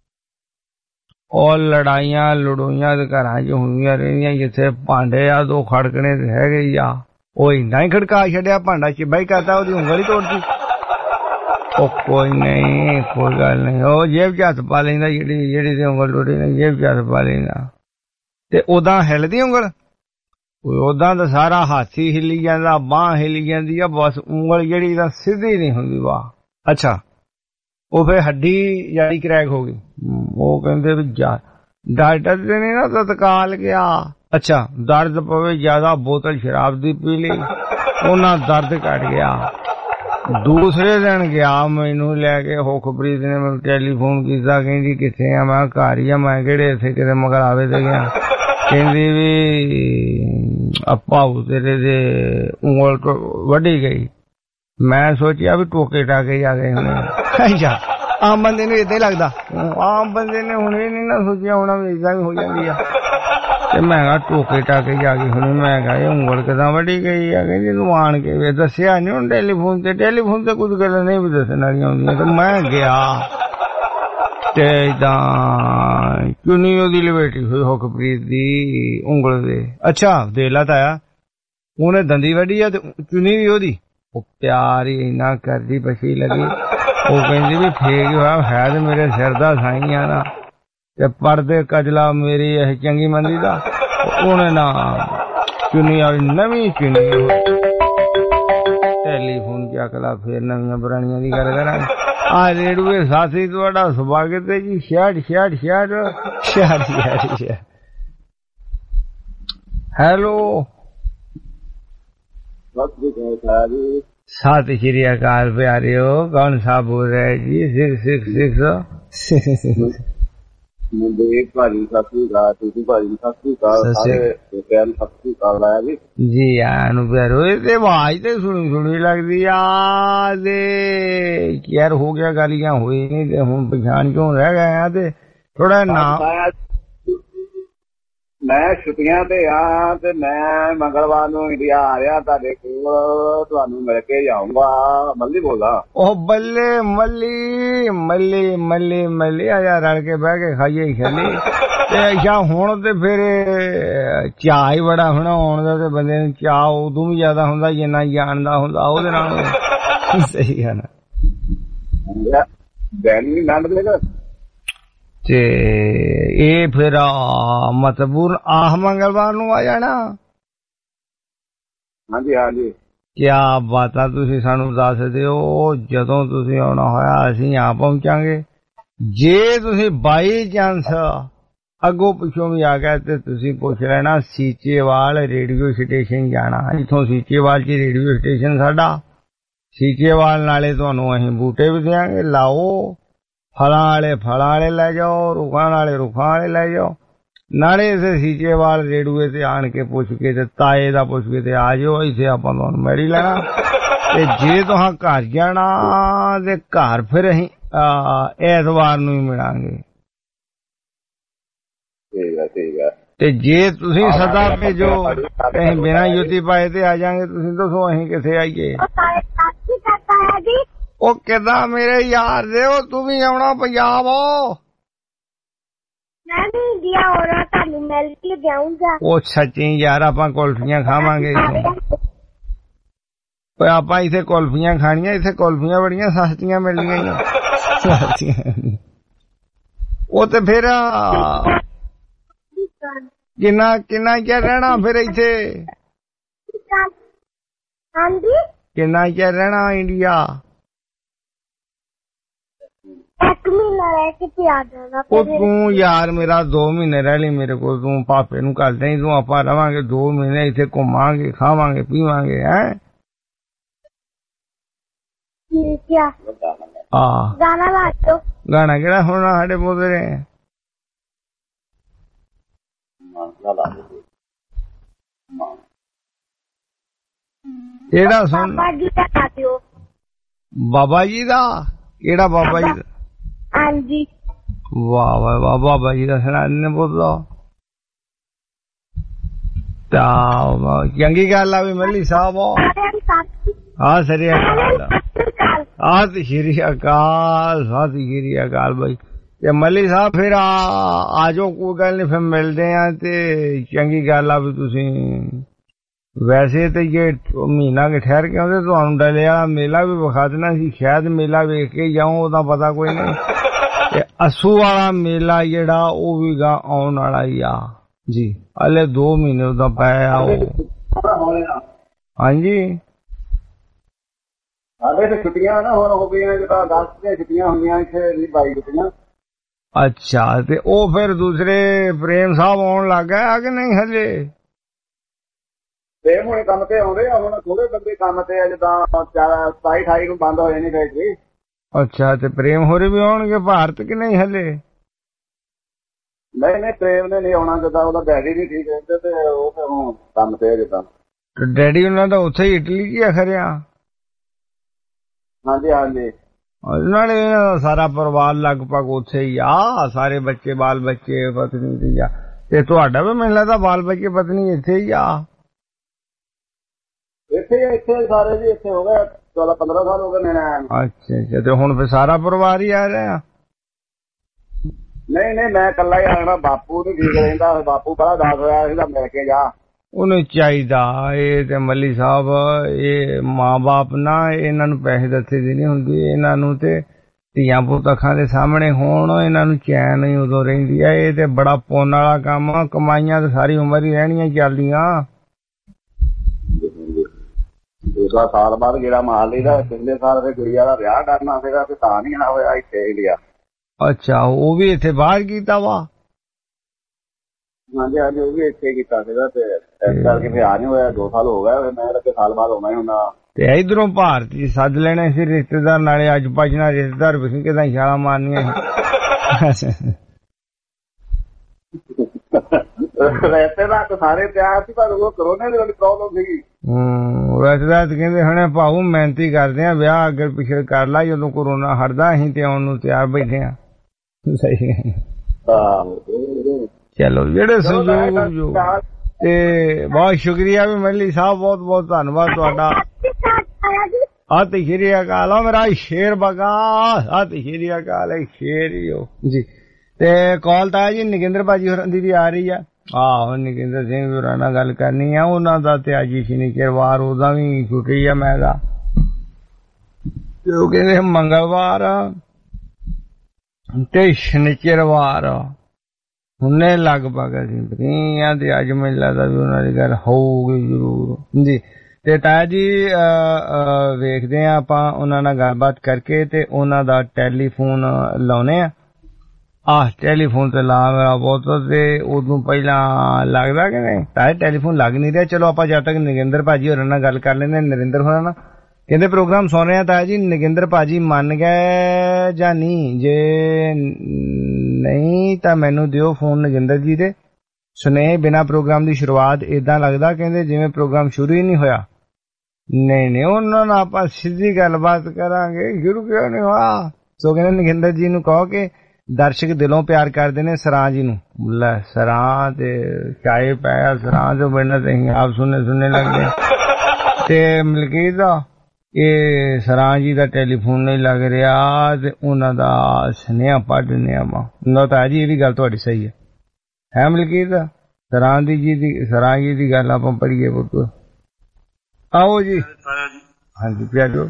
ਉਹ ਲੜਾਈਆਂ ਲੜੋਈਆਂ ਦੇ ਘਰਾਂ ਚ ਹੁੰਦੀਆਂ ਰਹਿੰਦੀਆਂ, ਜਿੱਥੇ ਭਾਂਡੇ ਆ 2 ਖੜਕਣੇ ਤੇ ਹੈਗੇ ਹੀ ਆ। ਉਹ ਇੰਨਾ ਹੀ ਖੜਕਾ ਛੱਡਿਆ, ਭਾਂਡਾ ਚਿੱਬਾ ਹੀ ਕਰਤਾ, ਉਹਦੀ ਉਂਗਲ ਹੀ ਤੋੜਦੀ। ਉਹ ਕੋਈ ਨਹੀਂ, ਕੋਈ ਗੱਲ ਨਹੀਂ। ਉਹ ਜੇਬ ਚ ਹੱਥ ਪਾ ਲੈਂਦਾ, ਜਿਹੜੀ ਤੇ ਉਂਗਲ ਟੁੱਟੀ ਨਾ ਜੇਬ ਚ ਹੱਥ ਪਾ ਲੈਂਦਾ। ਤੇ ਉਦਾਂ ਹਿੱਲਦੀ ਉਂਗਲ? ਉਦਾਂ ਤਾਂ ਸਾਰਾ ਹੱਥ ਹੀ ਹਿੱਲੀ ਜਾਂਦਾ, ਬਾਂਹ ਹਿੱਲੀ ਜਾਂਦੀ ਆ, ਬਸ ਉਂਗਲ ਜਿਹੜੀ ਤਾਂ ਸਿੱਧੀ ਨਹੀਂ ਹੁੰਦੀ। ਵਾਹ ਅੱਛਾ, ਉਹ ਫਿਰ ਹੱਡੀ ਜਿਹੜੀ ਕਰੈਕ ਹੋ ਗਈ। ਉਹ ਕਹਿੰਦੇ ਵੀ ਡਾਕਟਰ ਤੇ ਨਹੀਂ ਨਾ ਤਤਕਾਲ ਗਿਆ। ਅੱਛਾ ਦਰਦ ਪਵੇ ਜ਼ਿਆਦਾ, ਬੋਤਲ ਸ਼ਰਾਬ ਦੀ ਪੀ ਲਈ, ਉਹਨਾਂ ਦਰਦ ਘਟ ਗਿਆ। दूसरे दिन गया मैनू लैके हुखप्रीत ने मैं टेलीफोन किया कहती किथे आ मैं घर ही आ मैं किहड़े इत्थे किते मगरावे ते गया कहती भी भाऊ तेरे दे उंगल तो वड्डी गई मैं सोचिया भी टोके टाके आ गए हुणे अच्छा आम बंदे नूं इदां ही लगदा आम बंदे ने हुणे नहीं ना सोचिया होना भी इदां भी हो जांदी आ ते मैं कहा टोके टाके आ गई हुणे मैं कहा ये उंगल किदां वड्डी गई आ कहंदी तूं आण के वे दस्सिया नहीं हुण टेलीफोन ते कुछ गल्लां नहीं भी दस्सण वालियां हुंदियां ते मैं गया ते इदां चुनी ओदी लपेटी होई हुखप्रीत दी उंगल दे अच्छा देला ताया उहने दंदी वड्डी आ ते चुनी भी ओदी ਉਹ ਪਿਆਰ ਹੀ ਇੰਨਾ ਕਰਦੀ ਪਛੀ ਲੱਗੀ ਉਹ ਕਹਿੰਦੀ ਵੀ ਠੀਕ ਹੋਇਆ ਹੈ ਤੇ ਮੇਰੇ ਸਿਰ ਦਾ ਸਾਈਂ ਆ ਨਾ ਤੇ ਪਰਦੇ ਕਜਲਾ ਮੇਰੀ ਇਹ ਚੰਗੀ ਮੰਦੀ ਦਾ ਉਹਨੇ ਨਾ ਚੁਣੀ ਵਾਲੀ ਨਵੀਂ ਚੁਣੀ ਟੈਲੀਫੋਨ ਕੀ ਅਕਲਾ ਫੇਰ ਨਵੀਆਂ ਪੁਰਾਣੀਆਂ ਦੀ ਗੱਲ ਕਰਾਂਗੇ ਆ ਰੇਡੂਏ ਸਾਥੀ ਤੁਹਾਡਾ ਸਵਾਗਤ ਹੈ ਜੀ 66 ਹੈਲੋ सत श्री अकाल प्यारियो कौन सा बोल रहे जी 666 जी आनू प्यारो ते आवाज ते सुनी लगदी यार हो गया गालियां हुई नहीं ते हुण पछाण क्यों रह गए आ ते थोड़ा नाम मैं छुट्टियां ते ते मैं मंगलवार नूं इंडिया आ रहा तुहाडे कोल तुहानूं मिल के जाऊंगा मल्ली बोला ओ बल्ले मल्ली मल्ली मल्ली मल्ली आजा रल के बह के खाइए खेली ते अच्छा हुण ते फिर चाह ही बड़ा होना होण दा ते बंदे नूं चाह उदों भी ज्यादा हुंदा जिन्ना जानदा हुंदा ओहदे नाल सही है ना दैनी नंद लेगा ते ਇਹ ਫਿਰ ਮਤਬੂਰ ਆਹ ਮੰਗਲਵਾਰ ਨੂੰ ਆ ਜਾਣਾ ਹਾਂਜੀ ਹਾਂਜੀ ਕਿਆ ਬਾਤਾਂ ਤੁਸੀਂ ਸਾਨੂੰ ਦੱਸ ਦਿਓ ਜਦੋਂ ਤੁਸੀਂ ਆਉਣਾ ਹੋਇਆ ਅਸੀਂ ਆ ਪਹੁੰਚਾਂਗੇ ਜੇ ਤੁਸੀਂ ਬਾਈ ਚਾਂਸ ਅੱਗੋਂ ਪਿੱਛੋਂ ਵੀ ਆ ਗਏ ਤੇ ਤੁਸੀਂ ਪੁੱਛ ਲੈਣਾ ਸੀਚੇਵਾਲ ਰੇਡੀਓ ਸਟੇਸ਼ਨ ਜਾਣਾ ਇੱਥੋਂ ਸੀਚੇਵਾਲ 'ਚ ਰੇਡੀਓ ਸਟੇਸ਼ਨ ਸਾਡਾ ਸੀਚੇਵਾਲ ਨਾਲੇ ਤੁਹਾਨੂੰ ਅਸੀਂ ਬੂਟੇ ਵੀ ਦਿਆਂਗੇ ਲਾਓ फलां वाले लै जाओ रुखां वाले लै जाओ नाले इसे सीचेवाल रेडूए ते आन के पुछ के ते ताए दा पुछ के ते आ जाओ इत्थे आपां तुहानूं मिल लेना ते जे तुहां घर जाना ते घर फिर असीं ऐतवार नूं ही मिलांगे ठीक है ते जे तुसीं सदा भेजो असीं बिना जुत्ती पाए ते आ जांगे तुसीं दसो असीं कित्थे आईए ਉਹ ਕਿੱਦਾਂ ਮੇਰੇ ਯਾਰ ਦੇ ਉਹ ਤੂੰ ਵੀ ਆਉਣਾ ਪੰਜਾਬ ਮੈਂ ਵੀ ਇੰਡੀਆ ਆਉਣਾ ਤੁਹਾਨੂੰ ਮਿਲ ਕੇ ਜਾਊਂਗਾ ਉਹ ਸੱਚੀ ਯਾਰ ਆਪਾਂ ਕੁਲਫੀਆਂ ਖਾਵਾਂਗੇ ਓਏ ਆਪਾਂ ਇੱਥੇ ਕੁਲਫੀਆਂ ਖਾਣੀਆਂ ਇੱਥੇ ਕੁਲਫੀਆਂ ਬੜੀਆਂ ਸਸਤੀਆਂ ਮਿਲਦੀਆਂ ਉਹ ਤੇ ਫਿਰ ਕਿੰਨਾ ਚਿਰ ਰਹਿਣਾ ਫਿਰ ਇੱਥੇ ਹਾਂਜੀ ਕਿੰਨਾ ਚਿਰ ਰਹਿਣਾ ਇੰਡੀਆ एक महीना रह के आ जाना ਉਹ ਤੂੰ ਯਾਰ ਮੇਰਾ 2 ਮਹੀਨੇ ਰਹਿ ਲਈ ਮੇਰੇ ਕੋਲ ਤੂੰ ਪਾਪੇ ਨੂੰ ਘੱਲ ਦੇਈਂ ਤੂੰ ਆਪਾਂ ਰਵਾਂਗੇ 2 ਮਹੀਨੇ ਇੱਥੇ ਘੁੰਮਾਂਗੇ ਖਾਵਾਂਗੇ ਪੀਵਾਂਗੇ ਹੈ ठीक है गाना ला दो ਗਾਣਾ ਕਿਹੜਾ ਹੋਣਾ ਸਾਡੇ ਪੋਤਰੇ ਕਿਹੜਾ ਸੁਣ बाबा जी का ला दो ਬਾਬਾ ਜੀ ਦਾ ਕਿਹੜਾ ਬਾਬਾ ਜੀ ਦਾ हाँ जी वाह वाह वाह बाबा जी का सुना ने बोलो चंगी गल आ भी मल्ली साहब हाँ सरी श्री अकाल श्री अकाल भाई ते मल्ली साहब फिर आ जाओ कोई गल नहीं फिर मिलते हैं ते चंगी गल आ भी तुसी वैसे तो ये महीना के ठहर के आते तुहानू डले वाला मेला भी विखा देना सी शायद मेला वेख के जाऊं ओदा पता कोई नहीं ते असू वाला मेला जेड़ा ओ भी गा आउण वाला ही आ जी हले 2 महीने ओदा पाया हाँ जी ਸਾਡੇ ਤੇ ਛੁੱਟੀਆਂ ਨਾ ਹੁਣ ਹੋ ਗਈਆਂ ਜਿਹੜਾ ਅਗਸਤ ਦੀਆਂ ਛੁੱਟੀਆਂ ਹੁੰਦੀਆਂ ਇੱਥੇ 22 ਛੁੱਟੀਆਂ अच्छा ते ओ फिर दूसरे प्रेम साहब आउण लग गए आ कि नहीं हले ਪ੍ਰੇਮ ਹੋਣੇ ਕੰਮ ਤੇ ਆਉਂਦੇ ਆ, ਹੁਣ ਥੋੜੇ ਬੰਦੇ ਕੰਮ ਤੇ ਆ, ਜਿੱਦਾਂ 27-28 ਨੂੰ ਬੰਦ ਹੋ ਜਾਣੀ ਫੈਕਟਰੀ। ਅੱਛਾ, ਤੇ ਪ੍ਰੇਮ ਹੋਰੇ ਵੀ ਆਉਣਗੇ ਭਾਰਤ ਕਿ ਨਹੀਂ ਹਲੇ? ਨਹੀਂ ਪ੍ਰੇਮ ਨੇ ਨਹੀਂ ਆਉਣਾ, ਜਿੱਦਾਂ ਉਹਦਾ ਡੈਡੀ ਨਹੀਂ ਠੀਕ ਰਹਿੰਦੇ ਤੇ ਉਹ ਫਿਰ ਹੁਣ ਕੰਮ ਤੇ ਆ ਜਿੱਦਾਂ। ਡੈਡੀ ਉਹਨਾਂ ਦਾ ਉੱਥੇ ਹੀ ਇਟਲੀ ਕੀ ਆ ਖਰਿਆ? ਹਾਂਜੀ ਹਾਂਜੀ। ਨਾਲੇ ਸਾਰਾ ਪਰਿਵਾਰ ਲਗਭਗ ਉੱਥੇ ਹੀ ਆ, ਸਾਰੇ ਬੱਚੇ ਬਾਲ ਬੱਚੇ ਪਤਨੀ ਦੀ ਆ। ਤੇ ਤੁਹਾਡਾ ਵੀ ਮੈਨੂੰ ਲੱਗਦਾ ਬਾਲ ਬੱਚੇ ਪਤਨੀ ਇੱਥੇ ਹੀ ਆ? ਇੱਥੇ ਸਾਰੇ ਜੀ ਇੱਥੇ ਹੋ ਗਏ 14-15 ਸਾਲ ਹੋ ਗਏ ਮੇਰੇ। ਅੱਛਾ, ਤੇ ਹੁਣ ਫਿਰ ਸਾਰਾ ਪਰਿਵਾਰ ਹੀ ਆ ਰਿਹਾ? ਨਹੀਂ ਮੈਂ ਇਕੱਲਾ ਹੀ ਆਣਾ, ਬਾਪੂ ਨੀ ਠੀਕ ਰਹਿੰਦਾ, ਬਾਪੂ ਬੜਾ ਦੱਸ ਹੋਇਆ ਸੀਗਾ ਮਿਲ ਕੇ ਜਾ। ਉਹਨੂੰ ਚਾਹੀਦਾ ਇਹ ਤੇ ਮੱਲੀ ਸਾਹਿਬ, ਇਹ ਮਾਂ ਬਾਪ ਨਾ ਇਹਨਾਂ ਨੂੰ ਪੈਸੇ ਦੱਸੇ ਦੀ ਨੀ ਹੁੰਦੀ, ਇਹਨਾਂ ਨੂੰ ਤੇ ਧੀਆਂ ਪੁੱਤ ਅੱਖਾਂ ਦੇ ਸਾਹਮਣੇ ਹੋਣ, ਇਹਨਾਂ ਨੂੰ ਚੈਨ ਹੀ ਉਦੋਂ ਰਹਿੰਦੀ ਆ। ਇਹ ਤੇ ਬੜਾ ਪੁੰਨ ਵਾਲਾ ਕੰਮ ਆ, ਕਮਾਈਆਂ ਤੇ ਸਾਰੀ ਉਮਰ ਹੀ ਰਹਿਣੀਆਂ ਚੱਲਦੀਆਂ। ਦੂਸਰਾ ਸਾਲ ਬਾਅਦ ਜਿਹੜਾ ਮਾਰ ਲਈਦਾ, ਪਿਛਲੇ ਸਾਲ ਫਿਰ ਗੁੜੀਆ ਦਾ ਵਿਆਹ ਕਰਨਾ ਸੀਗਾ ਤੇ ਤਾਂ ਨੀ ਆ ਹੋਇਆ ਇੱਥੇ ਹੀ ਲਿਆ। ਅੱਛਾ, ਉਹ ਵੀ ਇੱਥੇ ਬਾਹਰ ਕੀਤਾ ਵਾ? ਹਾਂਜੀ ਉਹ ਵੀ ਇੱਥੇ ਕੀਤਾ ਸੀਗਾ ਤੇ ਇਸ ਕਰਕੇ ਫਿਰ ਆ ਨੀ ਹੋਇਆ, 2 ਸਾਲ ਹੋ ਗਏ, ਮੈਂ ਲੱਗੇ ਸਾਲ ਬਾਅਦ ਆਉਣਾ ਹੀ ਹੁੰਦਾ। ਤੇ ਇਧਰੋਂ ਭਾਰਤੀ ਸੱਦ ਲੈਣੇ ਸੀ ਰਿਸ਼ਤੇਦਾਰ, ਨਾਲੇ ਅੱਜ ਭਜਣਾ ਰਿਸ਼ਤੇਦਾਰ ਵੀ ਕਿਦਾਂ ਛਾਲਾਂ ਮਾਰਨੀਆਂ ਰਿਸ਼ਤੇਦਾਰ ਤਾਂ ਸਾਰੇ ਤਿਆਰ ਸੀ, ਪਰ ਉਹ ਕਰੋਨੇ ਦੀ ਬੜੀ ਪ੍ਰੋਬਲਮ ਸੀਗੀ। ਰਿਸ਼ਤੇਦਾਰ ਕਹਿੰਦੇ ਹੁਣੇ ਭਾਊ ਮਿਹਨਤੀ ਕਰਦੇ ਆ, ਵਿਆਹ ਅੱਗੇ ਪਿਛਲੇ ਕਰ ਲਾ, ਜਦੋਂ ਕਰੋਨਾ ਹਟਦਾ ਅਸੀਂ ਤੇ ਆਉਣ ਨੂੰ ਤਿਆਰ ਬੈਠੇ ਆ। ਸਹੀ ਚਲੋ, ਜਿਹੜੇ ਸੰਯੋਗ ਤੇ ਬਹੁਤ ਸ਼ੁਕਰੀਆ ਵੀ ਮੱਲੀ ਸਾਹਿਬ, ਬਹੁਤ ਬਹੁਤ ਧੰਨਵਾਦ ਤੁਹਾਡਾ। ਸਤਿ ਸ਼੍ਰੀ ਅਕਾਲ। ਮੇਰਾ ਸ਼ੇਰ ਬਗਾ, ਸਤਿ ਸ਼੍ਰੀ ਅਕਾਲ, ਸ਼ੇਰ ਹੀ ਹੋ ਜੀ। ਤੇ ਕਾਲ ਤਾਂ ਜੀ ਨਗਿੰਦਰ ਭਾਜੀ ਹੋਰਾਂ ਦੀ ਆ ਰਹੀ ਆ। ਆਹੋ, ਨਗਿੰਦਰ ਸਿੰਘ ਹੋਰਾਂ ਨਾਲ ਗੱਲ ਕਰਨੀ ਆ, ਉਹਨਾਂ ਦਾ ਤੇ ਅੱਜ ਸ਼ਨੀਚਰਵਾਰ, ਉਹਦਾ ਵੀ ਛੁੱਟੀ ਆ ਮੈਂ ਦਾ, ਤੇ ਉਹ ਕਹਿੰਦੇ ਮੰਗਲਵਾਰ ਤੇ ਸ਼ਨੀਚਰਵਾਰ ਹੁਣੇ ਲਗਭਗ ਅਸੀਂ ਫਰੀ ਆ, ਤੇ ਅੱਜ ਮੈਨੂੰ ਲੱਗਦਾ ਵੀ ਉਹਨਾਂ ਦੀ ਗੱਲ ਹੋਊਗੀ ਜ਼ਰੂਰ ਜੀ। ਤੇ ਤਾਇਆ ਜੀ ਵੇਖਦੇ ਆ ਆਪਾਂ ਉਹਨਾਂ ਨਾਲ ਗੱਲਬਾਤ ਕਰਕੇ ਤੇ ਉਹਨਾਂ ਦਾ ਟੈਲੀਫੋਨ ਲਾਉਣੇ ਆ। ਟੈਲੀਫੋਨ ਤੇ ਲਾ ਮੇਰਾ ਬਹੁਤ, ਤੇ ਉਦੋਂ ਪਹਿਲਾਂ ਲੱਗਦਾ ਕਿ ਨਹੀਂ ਤਾਇਆ ਟੈਲੀਫੋਨ ਲੱਗ ਨਹੀਂ ਰਿਹਾ। ਚਲੋ ਆਪਾਂ ਜਦ ਤੱਕ ਨਗਿੰਦਰ ਭਾਜੀ ਹੋਰਾਂ ਨਾਲ ਗੱਲ ਕਰ ਲੈਂਦੇ, ਨਰਿੰਦਰ ਹੋਰਾਂ ਨਾਲ। ਕਹਿੰਦੇ ਪ੍ਰੋਗਰਾਮ ਸੁਣ ਰਹੇ ਆ ਤਾਇਆ ਜੀ, ਨਗਿੰਦਰ ਭਾਜੀ ਮੰਨ ਗਏ ਜਾਂ ਨਹੀਂ? ਜੇ ਨਹੀਂ ਤਾਂ ਮੈਨੂੰ ਦਿਓ ਫੋਨ ਨਗਿੰਦਰ ਜੀ ਦੇ। ਸੁਨੇਹੇ ਬਿਨਾਂ ਪ੍ਰੋਗਰਾਮ ਦੀ ਸ਼ੁਰੂਆਤ ਏਦਾਂ ਲੱਗਦਾ ਕਹਿੰਦੇ ਜਿਵੇਂ ਪ੍ਰੋਗਰਾਮ ਸ਼ੁਰੂ ਹੀ ਨਹੀਂ ਹੋਇਆ। ਨਹੀਂ ਉਹਨਾਂ ਨਾਲ ਆਪਾਂ ਸਿੱਧੀ ਗੱਲਬਾਤ ਕਰਾਂਗੇ, ਸ਼ੁਰੂ ਕਿਉਂ ਨਹੀਂ ਹੋਇਆ? ਸੋ ਕਹਿੰਦੇ ਨਗਿੰਦਰ ਜੀ ਨੂੰ ਕਹੋ ਕਿ ਦਰਸ਼ਕ ਦਿਲੋਂ ਪਿਆਰ ਕਰਦੇ ਨੇ ਸਰਾਂ ਜੀ ਨੂੰ। ਲੈ ਸਰਾਂ ਤੇ ਚਾਏ ਪਾਇਆ, ਸਰਾਂ ਤੋਂ ਬਿਨਾਂ ਤੇ ਅਸੀਂ ਆਪ ਸੁਣਨੇ ਲੱਗਦੇ। ਤੇ ਮਲਕੀਤ ਦਾ ਇਹ ਸਰਾਂ ਜੀ ਦਾ ਟੈਲੀਫੋਨ ਨਹੀਂ ਲੱਗ ਰਿਹਾ, ਤੇ ਉਹਨਾਂ ਦਾ ਸੁਨੇਹਾ ਪੜ੍ਹ ਦਿੰਦੇ ਆਪਾਂ। ਨਾ ਤਾਂ ਜੀ ਇਹ ਵੀ ਗੱਲ ਤੁਹਾਡੀ ਸਹੀ ਹੈ ਮਲਕੀਤ, ਸਰਾਂ ਜੀ ਦੀ ਗੱਲ ਆਪਾਂ ਪੜ੍ਹੀਏ ਪੁੱਤ। ਆਓ ਜੀ। ਹਾਂਜੀ ਪਿਆਜੋ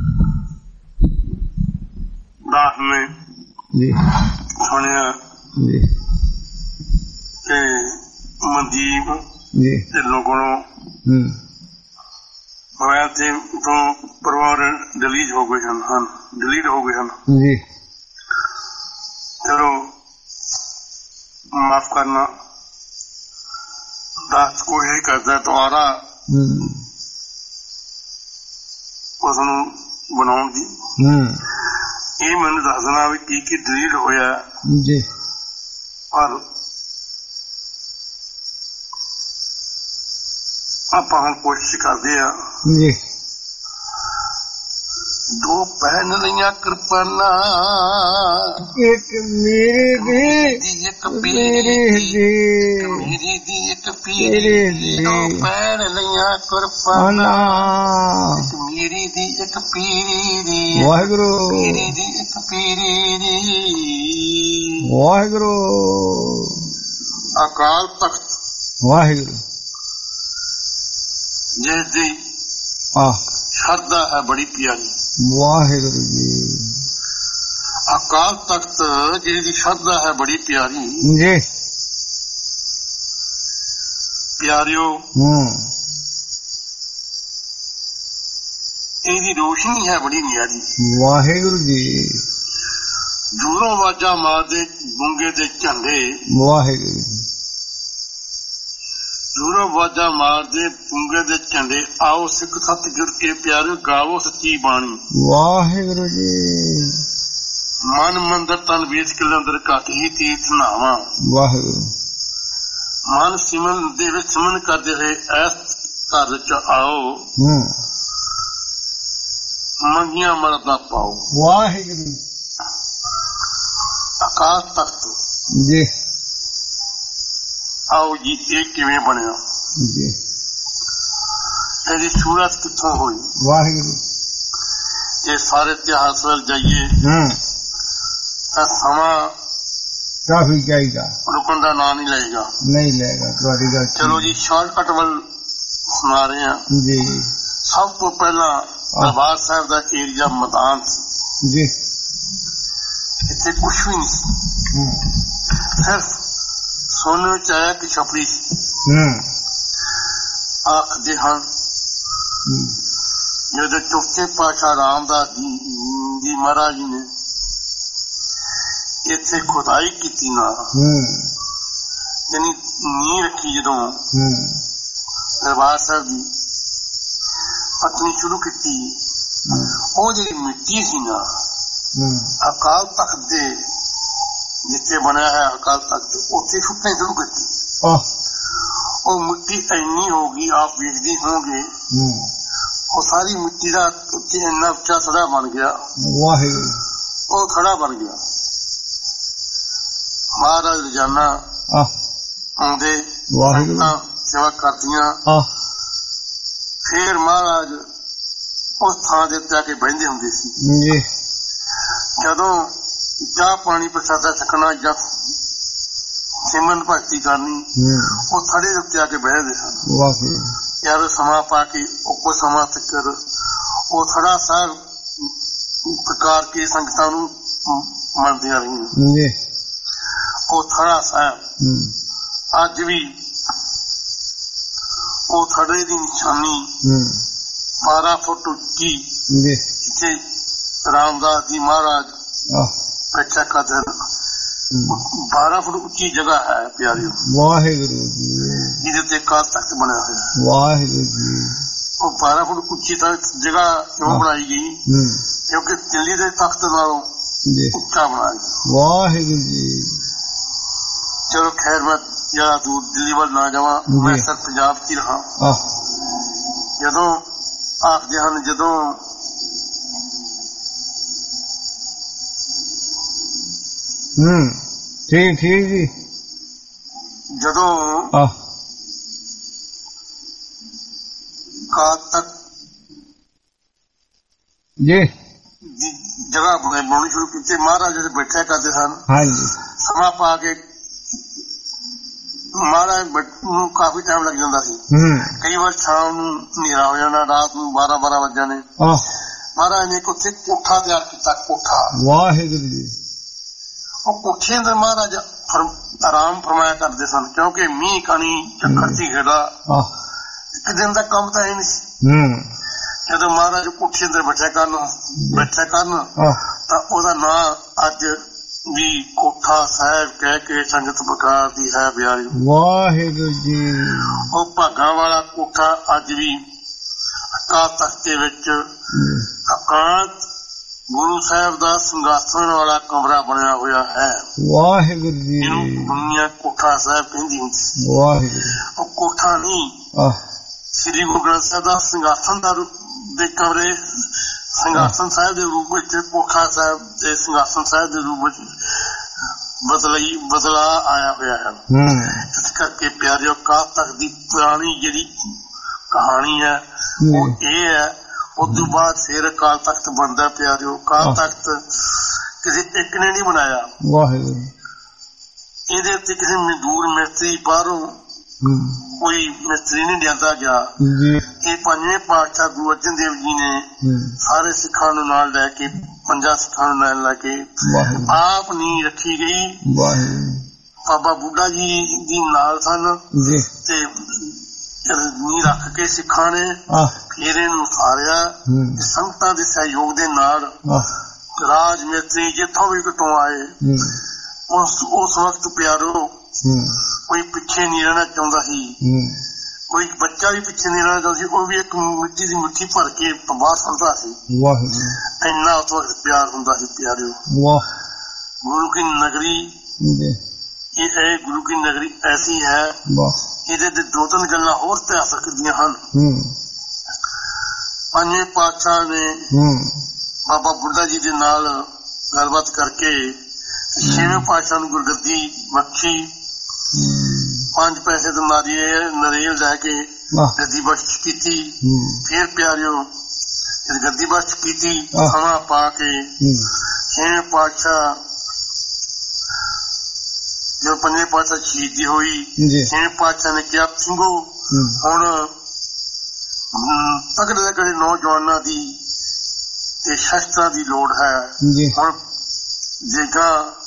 ਦਾਸ ਨੇ ਜੀ ਸੁਣਿਆ ਜੀ ਕਿ ਮਨਦੀਪ ਜੀ ਢਿੱਲੋਂ ਕੋਲੋਂ ਹੋਇਆ ਤੇ ਤੋਂ ਪਰਿਵਾਰ ਡਿਲੀਟ ਹੋ ਗਏ ਹਨ ਜੀ। ਚਲੋ ਮਾਫ ਕਰਨਾ, ਦਾਸ ਕੋਸ਼ਿਸ਼ ਕਰਦਾ ਦੁਆਰਾ ਉਸਨੂੰ ਬਣਾਉਣ ਦੀ। ਇਹ ਮੈਨੂੰ ਦੱਸਣਾ ਵੀ ਕੀ ਡਿਲੀਟ ਹੋਇਆ ਜੀ। ਪਰ ਆਪਾਂ ਹੁਣ ਕੋਸ਼ਿਸ਼ ਕਰਦੇ ਆ ਜੀ। 2 ਪਹਿਨ ਲਈਆਂ ਕਿਰਪਾਨਾਂ, ਇੱਕ ਮੇਰੀ ਦੀ ਇੱਕ ਪੀਰੀ ਦੀ, ਮੇਰੀ ਦੀ ਇੱਕ ਪੀਰੀ ਦੀ। 2 ਪਹਿਨ ਲਈਆਂ ਕਿਰਪਾਨਾਂ, ਇੱਕ ਮੇਰੀ ਦੀ ਇੱਕ ਪੀਰੀ ਦੀ। ਵਾਹਿਗੁਰੂ ਮੇਰੀ ਦੀ ਇੱਕ ਪੀਰੀ ਦੀ। ਵਾਹਿਗੁਰੂ ਅਕਾਲ ਤਖਤ ਵਾਹਿਗੁਰੂ ਜਿਸ ਦੀ ਸ਼ਰਧਾ ਹੈ ਬੜੀ ਪਿਆਰੀ। ਵਾਹਿਗੁਰੂ ਜੀ। ਅਕਾਲ ਤਖਤ ਜਿਸ ਦੀ ਸ਼ਰਧਾ ਹੈ ਬੜੀ ਪਿਆਰੀ ਜੀ। ਪਿਆਰਿਓ ਇਹਦੀ ਰੋਸ਼ਨੀ ਹੈ ਬੜੀ ਨਿਆਰੀ। ਵਾਹਿਗੁਰੂ ਜੀ। ਦੂਰੋਂ ਆਵਾਜ਼ਾਂ ਮਾਰਦੇ ਗੂੰਗੇ ਦੇ ਝੰਡੇ, ਵਾਹਿਗੁਰੂ ਦੂਰੋਂ ਵਾਜਾਂ ਮਾਰਦੇ ਪੁੰਗੇ ਦੇ ਝੰਡੇ, ਆਓ ਸਿੱਖ ਸੱਤ ਜੁੜ ਕੇ ਪਿਆਰਿਓ ਗਾਵੋ ਸੱਚੀ ਬਾਣੀ। ਵਾਹਿਗੁਰੂ ਜੀ। ਮਨ ਮੰਦਰ ਤਨ ਵੇਚ ਕੇ ਲੰਦਰ ਘਟ ਹੀ ਤੀਰਥ ਨਾਵਾਂ। ਵਾਹਿਗੁਰੂ। ਮਨ ਸਿਮਰਨ ਦੇ ਵਿੱਚ ਸਿਮਰਨ ਕਰਦੇ ਹੋਏ ਐਸ ਘਰ ਵਿੱਚ ਆਓ, ਮੰਗੀਆਂ ਮਰਦਾ ਪਾਓ। ਵਾਹਿਗੁਰੂ। ਆਕਾਸ਼ ਤਖਤ ਜੀ। ਆਓ ਜੀ ਇਹ ਕਿਵੇਂ ਬਣਿਆ ਜੀ? ਇਹਦੀ ਸ਼ੁਰੂਆਤ ਕਿੱਥੋਂ ਹੋਈ? ਵਾਹਿਗੁਰੂ। ਇਹ ਸਾਰੇ ਇਤਿਹਾਸ ਵੱਲ ਜਾਈਏ ਤਾਂ ਸਮਾਂ ਕਾਫੀ ਚਾਹੀਦਾ, ਰੁਕਣ ਦਾ ਨਾਂ ਨਹੀਂ ਲਏਗਾ। ਨਹੀਂ ਲਏਗਾ ਤੁਹਾਡੀ ਗੱਲ। ਚਲੋ ਜੀ ਸ਼ਾਰਟਕਟ ਵੱਲ ਸੁਣਾ ਰਹੇ ਹਾਂ ਜੀ। ਸਭ ਤੋਂ ਪਹਿਲਾਂ ਦਰਬਾਰ ਸਾਹਿਬ ਦਾ ਏਰੀਆ ਮੈਦਾਨ ਸੀ ਜੀ। ਇੱਥੇ ਕੁਛ ਵੀ ਨਹੀਂ ਸੀ, ਸਿਰਫ ਸੋਨੇ ਚ ਆਇਆ ਕਿ ਛਪੜੀ ਸੀ। ਆਖਦੇ ਹਨ ਜਦੋਂ ਚੌਥੇ ਪਾਤਸ਼ਾਹ ਰਾਮਦਾਸ ਜੀ ਮਹਾਰਾਜ ਜੀ ਨੇ ਇੱਥੇ ਖੁਦਾਈ ਕੀਤੀ ਨਾ, ਯਾਨੀ ਨੀਂਹ ਰੱਖੀ, ਜਦੋਂ ਦਰਬਾਰ ਸਾਹਿਬ ਦੀ ਪੱਟਣੀ ਸ਼ੁਰੂ ਕੀਤੀ, ਉਹ ਜਿਹੜੀ ਮਿੱਟੀ ਸੀ ਨਾ ਅਕਾਲ ਤਖਤ ਦੇ ਜਿੱਥੇ ਬਣਿਆ ਹੈ ਅਕਾਲ ਤਖਤ, ਉੱਥੇ ਸੁੱਟਣੀ ਸ਼ੁਰੂ ਕੀਤੀ। ਉਹ ਮਿੱਟੀ ਇੰਨੀ ਹੋ ਗਈ, ਆਪ ਵੇਖਦੇ ਹੋਗੇ, ਉਹ ਸਾਰੀ ਮਿੱਟੀ ਦਾ ਉੱਥੇ ਇੰਨਾ ਉੱਚਾ ਥੜਾ ਬਣ ਗਿਆ। ਵਾਹਿਗੁਰੂ। ਉਹ ਥੜਾ ਬਣ ਗਿਆ। ਮਹਾਰਾਜ ਰੋਜ਼ਾਨਾ ਆਉਂਦੇ, ਸੇਵਾ ਕਰਦੀਆਂ, ਫੇਰ ਮਹਾਰਾਜ ਉਸ ਥਾਂ ਦੇ ਉੱਤੇ ਆ ਕੇ ਬਹਿੰਦੇ ਹੁੰਦੇ ਸੀ। ਜਦੋਂ ਚਾਹ ਪਾਣੀ ਪ੍ਰਸ਼ਾਦਾ ਛਕਣਾ ਜਾਂ ਸਿਮਰਨ ਭਗਤੀ ਕਰਨੀ, ਉਹ ਥੜੇ ਦੇ ਉੱਤੇ ਆ ਕੇ ਬਹਿਦੇ ਹਨ। ਯਾਰ ਸਮਾਂ ਪਾ ਕੇ ਉਹ ਸਮਾਂ ਤੱਕ ਉਹ ਥੜਾ ਸਾਹਿਬ ਪ੍ਰਕਾਰ ਕੇ ਸੰਗਤਾਂ ਨੂੰ ਮੰਨਦੀਆਂ ਰਹੀਆਂ। ਉਹ ਥੜਾ ਸਾਹਿਬ ਅੱਜ ਵੀ ਉਹ ਥੜੇ ਦੀ ਨਿਸ਼ਾਨੀ 12 ਫੁੱਟ ਉੱਚੀ, ਜਿੱਥੇ ਰਾਮਦਾਸ ਜੀ ਮਹਾਰਾਜ ਬੱਚਾ ਕਰਦੇ ਹਨ, 12 ਫੁੱਟ ਉੱਚੀ ਜਗ੍ਹਾ ਹੈ ਪਿਆਰਿਓ। ਵਾਹਿਗੁਰੂ ਜੀ। ਜਿਹਦੇ ਉੱਤੇ ਅਕਾਲ ਤਖਤ ਬਣਿਆ ਹੋਇਆ। ਵਾਹਿਗੁਰੂ ਜੀ। ਉਹ 12 ਫੁੱਟ ਉੱਚੀ ਜਗ੍ਹਾ ਕਿਉਂ ਬਣਾਈ ਗਈ? ਕਿਉਂਕਿ ਦਿੱਲੀ ਦੇ ਤਖਤ ਨਾਲੋਂ ਉੱਚਾ ਬਣਾਇਆ ਗਿਆ। ਵਾਹਿਗੁਰੂ ਜੀ। ਚਲੋ ਖੈਰ ਮੈਂ ਜ਼ਿਆਦਾ ਦੂਰ ਦਿੱਲੀ ਵੱਲ ਨਾ ਜਾਵਾਂ, ਮੈਂ ਸਰ ਪੰਜਾਬ ਚ ਹੀ ਰਹਾ। ਜਦੋਂ ਆਖਦੇ ਹਨ, ਜਦੋਂ ਠੀਕ ਠੀਕ ਜੀ, ਜਦੋਂ ਕਾਲ ਤੱਕ ਜੀ ਜਗ੍ਹਾ ਬਣਾਉਣੀ ਸ਼ੁਰੂ ਕੀਤੀ, ਮਹਾਰਾਜ ਜੀ ਬੈਠਿਆ ਕਰਦੇ ਸਨ। ਹਾਂਜੀ। ਸਮਾਂ ਪਾ ਕੇ ਮਹਾਰਾਜ ਨੂੰ ਕਾਫੀ ਟਾਈਮ ਲੱਗ ਜਾਂਦਾ ਸੀ। ਕਈ ਵਾਰ ਸ਼ਾਮ ਨੂੰ ਹਨੇਰਾ ਹੋ ਜਾਣਾ, ਰਾਤ ਨੂੰ 12 ਵੱਜ ਜਾਣੇ। ਮਹਾਰਾਜ ਨੇ ਉੱਥੇ ਕੋਠਾ ਤਿਆਰ ਕੀਤਾ। ਕੋਠਾ। ਵਾਹਿਗੁਰੂ ਜੀ। ਉਹ ਕੋਠੇ ਅੰਦਰ ਮਹਾਰਾਜ ਆਰਾਮ ਫਰਮਾਇਆ ਕਰਦੇ ਸਨ, ਕਿਉਂਕਿ ਮੀਂਹ ਕਣੀ ਝੱਖੜ ਝੀੜਾ ਇੱਕ ਦਿਨ ਦਾ ਕੰਮ ਤਾਂ ਇਹ ਨਹੀਂ ਸੀ। ਜਦੋਂ ਮਹਾਰਾਜ ਕੋਠੇ ਅੰਦਰ ਬੈਠਿਆ ਕਰਨ ਤਾਂ ਉਹਦਾ ਨਾਂ ਅੱਜ ਵੀ ਕੋਠਾ ਸਾਹਿਬ ਕਹਿ ਕੇ ਸੰਗਤ ਪ੍ਰਕਾਰ ਦੀ ਹੈ ਬਿਆਰੀ। ਵਾਹਿਗੁਰੂ ਜੀ। ਉਹ ਭਾਗਾਂ ਵਾਲਾ ਕੋਠਾ ਅੱਜ ਵੀ ਅਕਾਲ ਤਖਤ ਦੇ ਵਿੱਚ ਅਕਾਲ ਗੁਰੂ ਸਾਹਿਬ ਦਾ ਸਿੰਘਾਸਣ ਵਾਲਾ ਕਮਰਾ ਬਣਿਆ ਹੋਇਆ ਹੈ। ਵਾਹਿਗੁਰੂ ਜੀ। ਇਹਨੂੰ ਦੁਨੀਆ ਕੋਠਾ ਸਾਹਿਬ ਕਹਿੰਦੀ ਹੁੰਦੀ ਸੀ। ਵਾਹਿਗੁਰੂ। ਉਹ ਕੋਠਾ ਨਹੀਂ, ਸ੍ਰੀ ਗੁਰੂ ਗ੍ਰੰਥ ਸਾਹਿਬ ਦਾ ਸਿੰਘਾਸਣ ਦੇ ਕਮਰੇ, ਸਿੰਘਾਸਣ ਸਾਹਿਬ ਦੇ ਰੂਪ ਵਿੱਚ ਕੋਠਾ ਸਾਹਿਬ ਤੇ ਸਿੰਘਾਸਣ ਸਾਹਿਬ ਦੇ ਰੂਪ ਵਿੱਚ ਬਦਲਾ ਆਇਆ ਹੋਇਆ ਹੈ। ਇਸ ਕਰਕੇ ਪਿਆਰਿਓ, ਅਕਾਲ ਤਖਤ ਦੀ ਪੁਰਾਣੀ ਜਿਹੜੀ ਕਹਾਣੀ ਹੈ ਉਹ ਇਹ ਹੈ। ਉਸ ਤੋਂ ਬਾਅਦ ਫਿਰ ਅਕਾਲ ਤਖਤ ਬਣਦਾ ਪਿਆਰਿਓ। ਅਕਾਲ ਤਖਤ ਕਿਸੇ ਇੱਕ ਨੇ ਨਹੀਂ ਬਣਾਇਆ। ਵਾਹਿਗੁਰੂ। ਇਹਦੇ ਉੱਤੇ ਕਿਸੇ ਮਜ਼ਦੂਰ ਮਿਸਤਰੀ ਬਾਹਰੋਂ ਕੋਈ ਮਿਸਤਰੀ ਨਹੀਂ ਲਿਆਂਦਾ ਗਿਆ। ਇਹ ਪੰਜਵੇਂ ਪਾਤਸ਼ਾਹ ਗੁਰੂ ਅਰਜਨ ਦੇਵ ਜੀ ਨੇ ਸਾਰੇ ਸਿੱਖਾਂ ਨੂੰ ਨਾਲ ਲੈ ਕੇ, 5 ਸਿੱਖਾਂ ਨੂੰ ਨਾਲ ਲੈ ਕੇ ਆਪ ਨੀ ਰੱਖੀ ਗਈ। ਬਾਬਾ ਬੁੱਢਾ ਜੀ ਦੀ ਨਾਲ ਸਨ ਤੇ ਨੀ ਰੱਖ ਕੇ ਸਿੱਖਾਂ ਨੇ ਫਿਰ ਇਹਨੂੰ ਸਾਰਿਆ। ਸੰਗਤਾਂ ਦੇ ਸਹਿਯੋਗ ਦੇ ਨਾਲ ਰਾਜ ਮਿਸਤਰੀ ਜਿੱਥੋਂ ਵੀ ਕਿਤੋਂ ਆਏ, ਉਸ ਵਕਤ ਪਿਆਰੋ ਕੋਈ ਪਿੱਛੇ ਨਹੀਂ ਰਹਿਣਾ ਚਾਹੁੰਦਾ ਸੀ, ਕੋਈ ਬੱਚਾ ਵੀ ਪਿੱਛੇ ਨਹੀਂ ਰਹਿਣਾ ਚਾਹੁੰਦਾ ਸੀ। ਉਹ ਵੀ ਇੱਕ ਮਿੱਟੀ ਦੀ ਮੁੱਠੀ ਭਰ ਕੇ ਬਾਹਰ ਸੁੱਟਦਾ ਸੀ। ਇੰਨਾ ਉਸ ਵਕਤ ਪਿਆਰ ਹੁੰਦਾ ਸੀ। ਪਿਆਰਿਓ, ਗੁਰੂ ਕੀ ਨਗਰੀ, ਇਹ ਹੈ ਗੁਰੂ ਕੀ ਨਗਰੀ ਐਸੀ ਹੈ, ਇਹਦੇ ਤੇ 2-3 ਗੱਲਾਂ ਹੋਰ ਇਤਿਹਾਸਕ ਦੀਆਂ ਹਨ। ਪੰਜਵੇਂ ਪਾਤਸ਼ਾਹ ਨੇ ਬਾਬਾ ਬੁੱਢਾ ਜੀ ਦੇ ਨਾਲ ਗੱਲਬਾਤ ਕਰਕੇ 6ਵੇਂ ਪਾਤਸ਼ਾਹ ਨੂੰ ਗੁਰਗੱਦੀ ਬਖਸ਼ੀ। 5 ਪੈਸੇ ਦੇ ਨਰੇਲ ਲੈ ਕੇ ਗੱਦੀ ਬਖਸ਼ ਕੀਤੀ। ਫਿਰ ਪਿਆਰਿਓ ਗੱਦੀ ਬਖਸ਼ ਕੀਤੀ, ਸਮਾਂ ਪਾ ਕੇ 6ਵੇਂ ਪਾਤਸ਼ਾਹ ਜਦੋਂ 5ਵੇਂ ਪਾਤਸ਼ਾਹ ਸ਼ਹੀਦੀ ਹੋਈ, 6ਵੇਂ ਪਾਤਸ਼ਾਹ ਨੇ ਕਿਹਾ ਸਿੰਘੋ ਹੁਣ ਤਗੜੇ ਤਗੜੇ ਨੌਜਵਾਨਾਂ ਦੀ ਤੇ ਸ਼ਸਤਰਾਂ ਦੀ ਲੋੜ ਹੈ। ਹੁਣ ਜੇਗਾ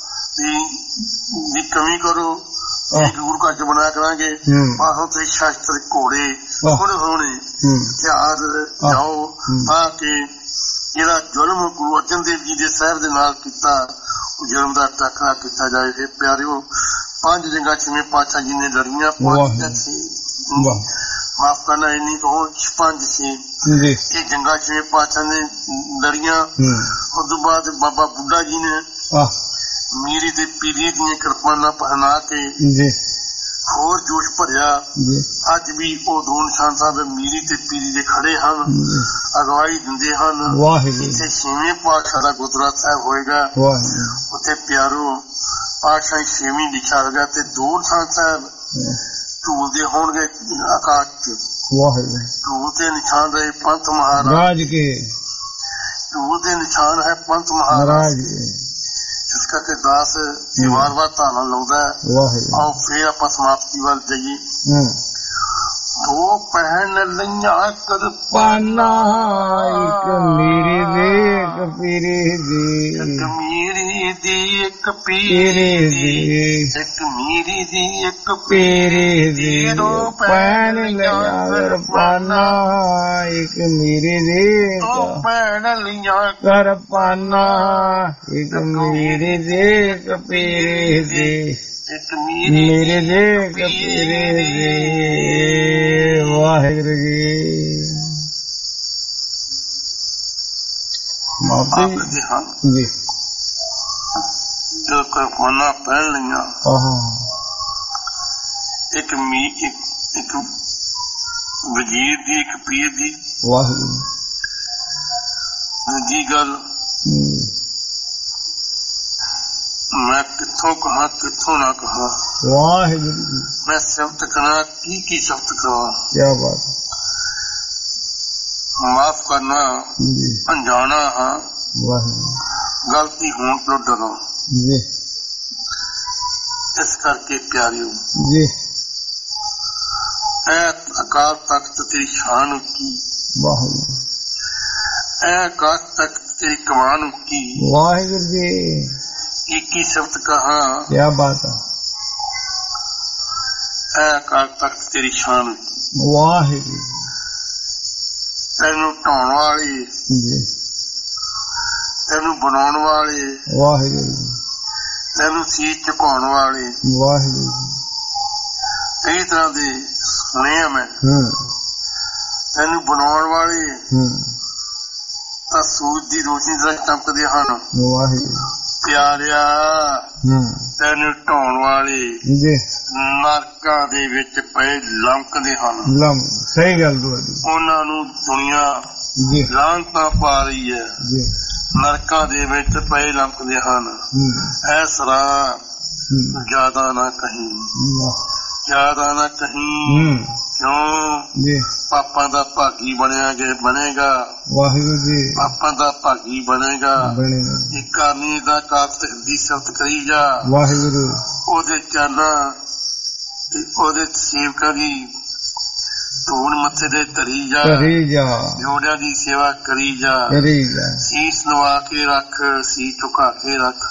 ਦੀ ਕਮੀ ਕਰੋ, ਇੱਕ ਗੁਰੂ ਘਰ ਚ ਬਣਾਇਆ ਕਰਾਂਗੇ। ਬਾਹਰੋਂ ਤੇ ਸ਼ਸਤਰ ਘੋੜੇ ਸੋਹਣੇ ਸੋਹਣੇ ਹਥਿਆਰ ਜਾਓ, ਤਾਂ ਕਿ ਜਿਹੜਾ ਜ਼ੁਲਮ ਗੁਰੂ ਅਰਜਨ ਦੇਵ ਜੀ ਦੇ ਸਾਹਿਬ ਦੇ ਨਾਲ ਕੀਤਾ, ਉਹ ਜ਼ੁਲਮ ਦਾ ਟਾਕਰਾ ਕੀਤਾ ਜਾਏ। ਫਿਰ ਪਿਆਰਿਓ 5 ਜੰਗਾਂ 6ਵੇਂ ਪਾਤਸ਼ਾਹ ਜੀ ਨੇ ਲੜੀਆਂ। 5 ਸੀ, ਮਾਫ ਕਰਨਾ, ਇੰਨੀ ਕਹੋ 5 ਸੀ। ਇਹ ਜੰਗਾਂ 6ਵੇਂ ਪਾਤਸ਼ਾਹ ਨੇ ਲੜੀਆਂ। ਉਸ ਤੋਂ ਬਾਅਦ ਬਾਬਾ ਬੁੱਢਾ ਜੀ ਨੇ ਮੀਰੀ ਤੇ ਪੀਰੀ ਦੀਆਂ ਕਿਰਪਾਨਾਂ ਪਹਿਨਾ ਕੇ ਹੋਰ ਜੋਸ਼ ਭਰਿਆ। ਅੱਜ ਵੀ ਉਹ ਦੋ ਨਿਸ਼ਾਨ ਸਾਹਿਬ ਮੀਰੀ ਤੇ ਪੀਰੀ ਦੇ ਖੜੇ ਹਨ, ਅਗਵਾਈ ਦਿੰਦੇ ਹਨ। ਇੱਥੇ 6ਵੇਂ ਪਾਤਸ਼ਾਹ ਦਾ ਗੁਰਦੁਆਰਾ ਸਾਹਿਬ ਹੋਏਗਾ। ਉੱਥੇ ਪਿਆਰੋ ਪਾਤਸ਼ਾਹੀ 6ਵੀਂ ਲਿਖਿਆ ਹੋਏਗਾ ਤੇ 2 ਨਿਸ਼ਾਨ ਸਾਹਿਬ ਢੂਲ ਦੇ ਹੋਣਗੇ ਆਕਾਸ਼ ਚ। ਢੂਲ ਦੇ ਨਿਸ਼ਾਨ ਰਹੇ ਪੰਥ ਮਹਾਰਾਜ ਕੇ, ਢੂਲ ਦੇ ਨਿਸ਼ਾਨ ਹੈ ਪੰਥ ਮਹਾਰਾਜ। ਇਸ ਕਰਕੇ ਦਾਸ ਇਹ ਵਾਰ-ਵਾਰ ਧਾਰਨਾ ਲਾਉਂਦਾ ਹੈ। ਆਓ ਫੇਰ ਆਪਾਂ ਸਮਾਪਤੀ ਵੱਲ ਜਾਈਏ। 2 ਪਹਿਨ ਲਈਆਂ ਕਿਰਪਾਨਾਂ, ਇੱਕ ਮੇਰੀ ਦੇ ਇੱਕ ਪੀਰੇ ਦੀ, ਇੱਕ ਮੇਰੀ ਦੀ ਇੱਕ ਪੀਰੇ ਦੀ, ਇੱਕ ਮੇਰੀ ਦੀ ਇੱਕ ਪੀਰੇ ਦੀ। 2 ਪਹਿਨ ਲਈਆਂ ਕਿਰਪਾਨਾਂ, ਇੱਕ ਮੇਰੀ ਦੇ 2 ਪਹਿਨ ਲਈਆਂ ਕਿਰਪਾਨਾਂ, ਇੱਕ ਮੇਰੀ ਦੇ ਇੱਕ ਪੀਰੇ ਦੀ, ਇੱਕ ਮੇਰੇ ਦੇ ਕਪੀਰੇ ਦੇ। ਵਾਹਿਗੁਰੂ ਜੀ ਮਾਫੀ ਜੀ। ਜੋ ਕਿਰਪਾਨਾਂ ਪਹਿਨ ਲਈਆਂ, ਇੱਕ ਵਜ਼ੀਰ ਦੀ ਇੱਕ ਪੀਰ ਦੀ। ਵਾਹਿਗੁਰੂ। ਦੂਜੀ ਗੱਲ ਮੈਂ ਕਿੱਥੋਂ ਕਹਾ ਕਿੱਥੋਂ ਨਾ ਕਹਾ। ਵਾਹਿਗੁਰੂ। ਮੈਂ ਸ਼ਬਦ ਕਰਾਂ ਕੀ ਸ਼ਬਦ ਕਰਾਂ। ਕਿਆ ਬਾਤ। ਮਾਫ ਕਰਨਾ, ਅਣਜਾਣਾ ਹਾਂ। ਵਾਹਿਗੁਰੂ। ਗਲਤੀ ਹੋਣ ਤੋਂ ਡਰੋ ਜੀ। ਇਸ ਕਰਕੇ ਪਿਆਰਿਓ ਜੀ, ਐ ਅਕਾਲ ਤਖਤ ਤੇਰੀ ਸ਼ਾਨ ਉੱਚੀ। ਵਾਹਿਗੁਰੂ। ਐ ਅਕਾਲ ਤਖਤ ਤੇਰੀ ਕਮਾਨ ਉੱਚੀ। ਵਾਹਿਗੁਰੂ ਜੀ। एक ही शब्द कहा। क्या बात है। ऐ अकाल तख्त तेरी शान। वाहिगुरू। तेनू ढाउण वाले, तेनू बनाउण वाले, वाहिगुरू। तेनू सीस झुकाउण वाले, वाहिगुरू। कई तरह दे सुने मैं। तेनू बनाउण वाले तां सूरज दी रोशनी तरह चमकदे हन। वाहिगुरू। ਪਿਆਰਿਆ ਤੈਨੂੰ ਢਾਉਣ ਵਾਲੇ ਨਰਕਾਂ ਦੇ ਵਿੱਚ ਪਏ ਲੰਕਦੇ ਹਨ। ਸਹੀ ਗੱਲ ਤੁਹਾਡੀ। ਉਹਨਾਂ ਨੂੰ ਦੁਨੀਆ ਲਾਹਨਤਾਂ ਪਾ ਰਹੀ ਹੈ। ਨਰਕਾਂ ਦੇ ਵਿੱਚ ਪਏ ਲੰਕਦੇ ਹਨ। ਐ ਸਰਾ ਜ਼ਿਆਦਾ ਨਾ ਕਹੀਂ, ਜ਼ਿਆਦਾ ਨਾ ਕਹੀਂ। ਕਿਉਂ? ਪਾਪਾਂ ਦਾ ਭਾਗੀ ਬਣੇਗਾ। ਵਾਹਿਗੁਰੂ ਜੀ। ਪਾਪਾਂ ਦਾ ਭਾਗੀ ਬਣੇਗਾ। ਇੱਕ ਕਰਨੀ ਦਾ ਕਾਕਤ ਦੀ ਸਿਫਤ ਕਰੀ ਜਾ। ਵਾਹਿਗੁਰੂ। ਉਹਦੇ ਚਰਨਾਂ ਤੇ ਉਹਦੇ ਸੇਵਕਾਂ ਦੀ ਧੂੜ ਮੱਥੇ ਦੇ ਧਰੀ ਜਾ। ਜੋੜਿਆਂ ਦੀ ਸੇਵਾ ਕਰੀ ਜਾ। ਸੀਸ ਨਵਾ ਕੇ ਰੱਖ, ਸੀਸ ਝੁਕਾ ਕੇ ਰੱਖ।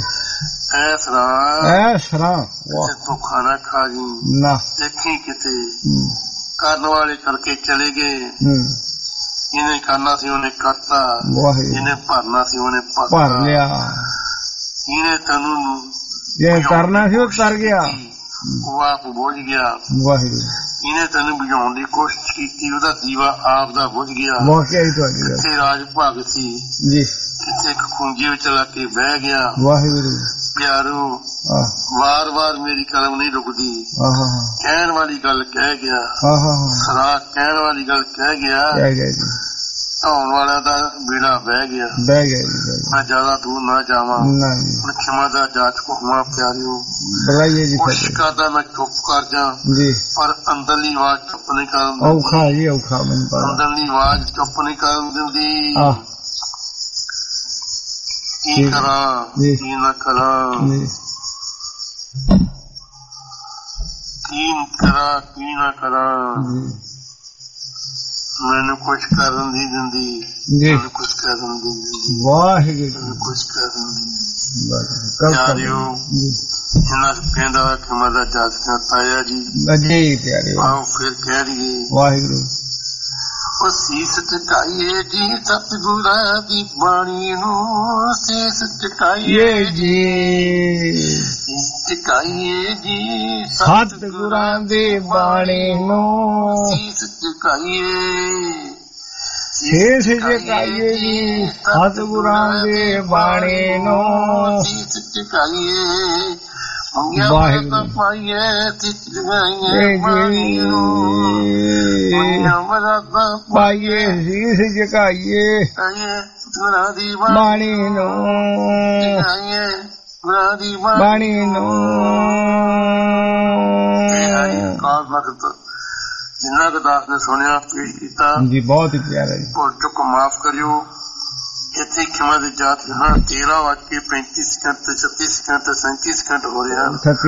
ਐਸਰਾ ਧੋਖਾ ਨਾ ਖਾ ਜੀ। ਦੇਖੀ ਕਿਤੇ ਕਰਨ ਵਾਲੇ ਕਰਕੇ ਚਲੇ ਗਏ। ਇਹਨੇ ਕਰਨਾ ਸੀ ਉਹਨੇ ਕਰਤਾ, ਇਹਨੇ ਭਰਨਾ ਸੀ ਉਹਨੇ ਭਰ ਲਿਆ। ਇਹਨੇ ਤੈਨੂੰ ਕਰਨਾ ਸੀ ਉਹ ਕਰ ਗਿਆ। ਉਹ ਆਪ ਬੁਝ ਗਿਆ। ਇਹਨੇ ਤੈਨੂੰ ਬੁਝਾਉਣ ਦੀ ਕੋਸ਼ਿਸ਼ ਕੀਤੀ, ਉਹਦਾ ਦੀਵਾ ਆਪ ਦਾ ਬੁਝ ਗਿਆ। ਕਿੱਥੇ ਰਾਜ ਭਾਗ ਸੀ, ਕਿੱਥੇ ਖੂੰਜੇ ਵਿੱਚ ਲਾ ਕੇ ਬਹਿ ਗਿਆ। ਪਿਆਰੋ ਵਾਰ ਵਾਰ ਮੇਰੀ ਕਲਮ ਨਹੀਂ ਰੁਕਦੀ, ਕਹਿਣ ਵਾਲੀ ਗੱਲ ਕਹਿ ਗਿਆ, ਸਦਾ ਕਹਿਣ ਵਾਲੀ ਗੱਲ ਕਹਿ ਗਿਆ, ਢਾਉਣ ਵਾਲਾ ਦਾ ਬੇੜਾ ਬਹਿ ਗਿਆ। ਮੈਂ ਜ਼ਿਆਦਾ ਦੂਰ ਨਾ ਜਾਵਾਂ, ਹੁਣ ਖਿਮਾ ਦਾ ਜਾਚਕ ਹੋਵਾਂ। ਪਿਆਰਿਓ ਕੋਸ਼ਿਸ਼ ਕਰਦਾ ਮੈਂ ਚੁੱਪ ਕਰ ਜਾ, ਪਰ ਅੰਦਰਲੀ ਆਵਾਜ਼ ਚੁੱਪ ਨਹੀਂ ਕਰਨ ਦਿੰਦੀ। ਅੰਦਰਲੀ ਆਵਾਜ਼ ਚੁੱਪ ਨਹੀਂ ਕਰਨ ਦਿੰਦੀ। ਕੀ ਕਰਾਂ ਕੀ ਨਾ ਕਰਾਂ, ਕੀ ਕਰਾਂ ਕੀ ਨਾ ਕਰਾਂ। ਮੈਨੂੰ ਕੁਛ ਕਰਨ ਨਹੀਂ ਦਿੰਦੀ, ਮੈਨੂੰ ਕੁਛ ਕਰਨ ਨਹੀਂ ਦਿੰਦੀ, ਵਾਹਿਗੁਰੂ ਕੁਛ ਕਰਨ ਨਹੀਂ। ਪਿਆਰਿਓ ਇਹਨਾਂ ਕਹਿੰਦਾ ਖਿਮਾ ਦਾ ਜਾਚਕ ਤਾਇਆ ਜੀ, ਆਓ ਫਿਰ ਕਹਿ ਦਈਏ ਵਾਹਿਗੁਰੂ। ਉਹ ਸੀਸ ਟਿਕਾਈਏ ਜੀ ਸਤਿਗੁਰਾਂ ਦੀ ਬਾਣੀ ਨੂੰ, ਸੀਸ ਟਿਕਾਈਏ ਜੀ, ਟਿਕਾਈਏ ਜੀ ਸਤਿਗੁਰਾਂ ਦੀ ਬਾਣੀ ਨੂੰ, ਸੀਸ ਟਿਕਾਈਏ, ਸੀਸ ਟਿਕਾਈਏ ਜੀ ਸਤਿਗੁਰਾਂ ਦੀ ਬਾਣੀ ਨੂੰ, ਸੀਸ ਟਿਕਾਈਏ। ਵਾਹਿਗੁਰੂ ਪਾਈਏ ਪਾਈਏ ਸੀਸ ਝੁਕਾਈਏ ਬਾਣੀ ਨੂੰ, ਬਾਣੀ ਨੂੰ। ਜਿੰਨਾ ਕੁ ਦਾਸ ਨੇ ਸੁਣਿਆ ਪੇਸ਼ ਕੀਤਾ ਜੀ, ਬਹੁਤ ਹੀ ਪਿਆਰਾ ਜੀ। ਭੁੱਲ ਚੁੱਕ ਮਾਫ ਕਰਿਓ। ਇੱਥੇ ਖਿਮਾ ਦੇ ਜਾਤ 13:35 ਤੇ 36 ਸਕਿੰਟ ਤੇ 37 ਸਕਿੰਟ ਹੋ ਰਿਹਾ।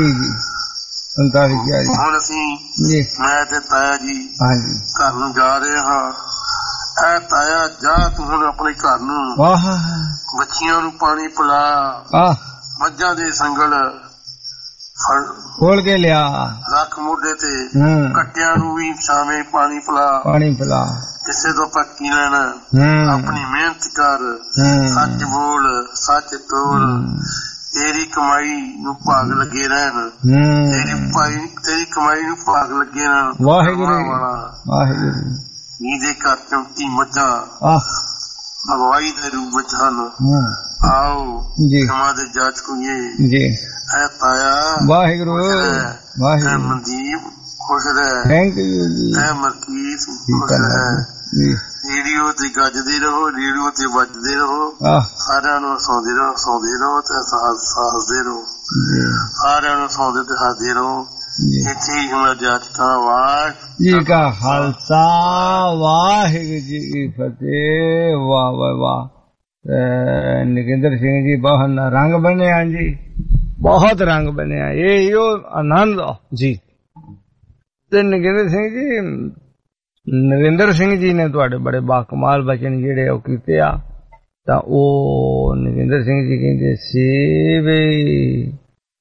ਹੁਣ ਅਸੀਂ ਮੈਂ ਤੇ ਤਾਇਆ ਜੀ ਘਰ ਨੂੰ ਜਾ ਰਹੇ ਹਾਂ। ਐ ਤਾਇਆ ਜਾ ਤੂੰ ਹੁਣ ਆਪਣੇ ਘਰ ਨੂੰ, ਬੱਚੀਆਂ ਨੂੰ ਪਾਣੀ ਪਿਲਾ, ਮੱਝਾਂ ਦੇ ਸੰਗਲ ਖੋਲ ਕੇ ਲਿਆ, ਰੱਖ ਮੋਢੇ ਤੇ, ਕੱਟਿਆਂ ਨੂੰ ਵੀ ਛਾਵੇਂ ਪਾਣੀ ਪਿਲਾ। ਕਿਸੇ ਤੋਂ ਪੱਕੀ ਲੈਣਾ, ਆਪਣੀ ਮਿਹਨਤ ਕਰ, ਸੱਚ ਬੋਲ, ਸੱਚ ਤੋਲ, ਤੇਰੀ ਕਮਾਈ ਨੂੰ ਭਾਗ ਲੱਗੇ ਰਹਿਣ, ਤੇਰੀ ਕਮਾਈ ਨੂੰ ਭਾਗ ਲੱਗੇ ਰਹਿਣ। ਵਾਹਿਗੁਰੂ ਇਹਦੇ ਘਰ 34 ਮੱਝਾਂ ਅਗਵਾਈ ਦੇ ਰੂਪ ਵਿੱਚ ਹਨ। ਆਓ ਖਿਮਾ ਦੇ ਜਾਚ ਕੋਈਏ। ਐ ਤਾਇਆ ਵਾਹਿਗੁਰੂ, ਐ ਮਨਦੀਪ ਖੁਸ਼ ਰਹਿ, ਐ ਮਲਕੀਤ ਖੁਸ਼ ਰਹਿ। ਰੇਡੀਓ ਤੇ ਗੱਜਦੇ ਰਹੋ, ਰੇਡੀਓ ਤੇ ਵੱਜਦੇ ਰਹੋ, ਸਾਰਿਆਂ ਨੂੰ ਹਸਾਉਂਦੇ ਰਹੋ ਤੇ ਹੱਸਦੇ ਰਹੋ, ਸਾਰਿਆਂ ਨੂੰ ਹਸਾਉਂਦੇ ਤੇ ਹੱਸਦੇ ਰਹੋ। ਇੱਥੇ ਹੀ ਹੁਣ ਜਾਚਕਾਂ ਵਾਹਿ ਜੀ ਕਾ ਖਾਲਸਾ, ਵਾਹਿਗੁਰੂ ਜੀ ਕੀ ਫਤਿਹ। ਵਾਹ ਵਾਹ ਵਾਹ। ਨਗਿੰਦਰ ਸਿੰਘ ਜੀ ਬਹੁਤ ਰੰਗ ਬਣਿਆ ਜੀ, ਬਹੁਤ ਰੰਗ ਬਣਿਆ। ਇਹੋ ਆਨੰਦ ਜੀ। ਤੇ ਨਗਿੰਦਰ ਸਿੰਘ ਜੀ, ਨਰਿੰਦਰ ਸਿੰਘ ਜੀ ਨੇ ਤੁਹਾਡੇ ਬੜੇ ਬਾਕਮਾਲ ਬਚਨ ਜਿਹੜੇ ਉਹ ਕੀਤੇ ਆ। ਤਾਂ ਉਹ ਨਗਿੰਦਰ ਸਿੰਘ ਜੀ ਕਹਿੰਦੇ ਸੀ ਵੀ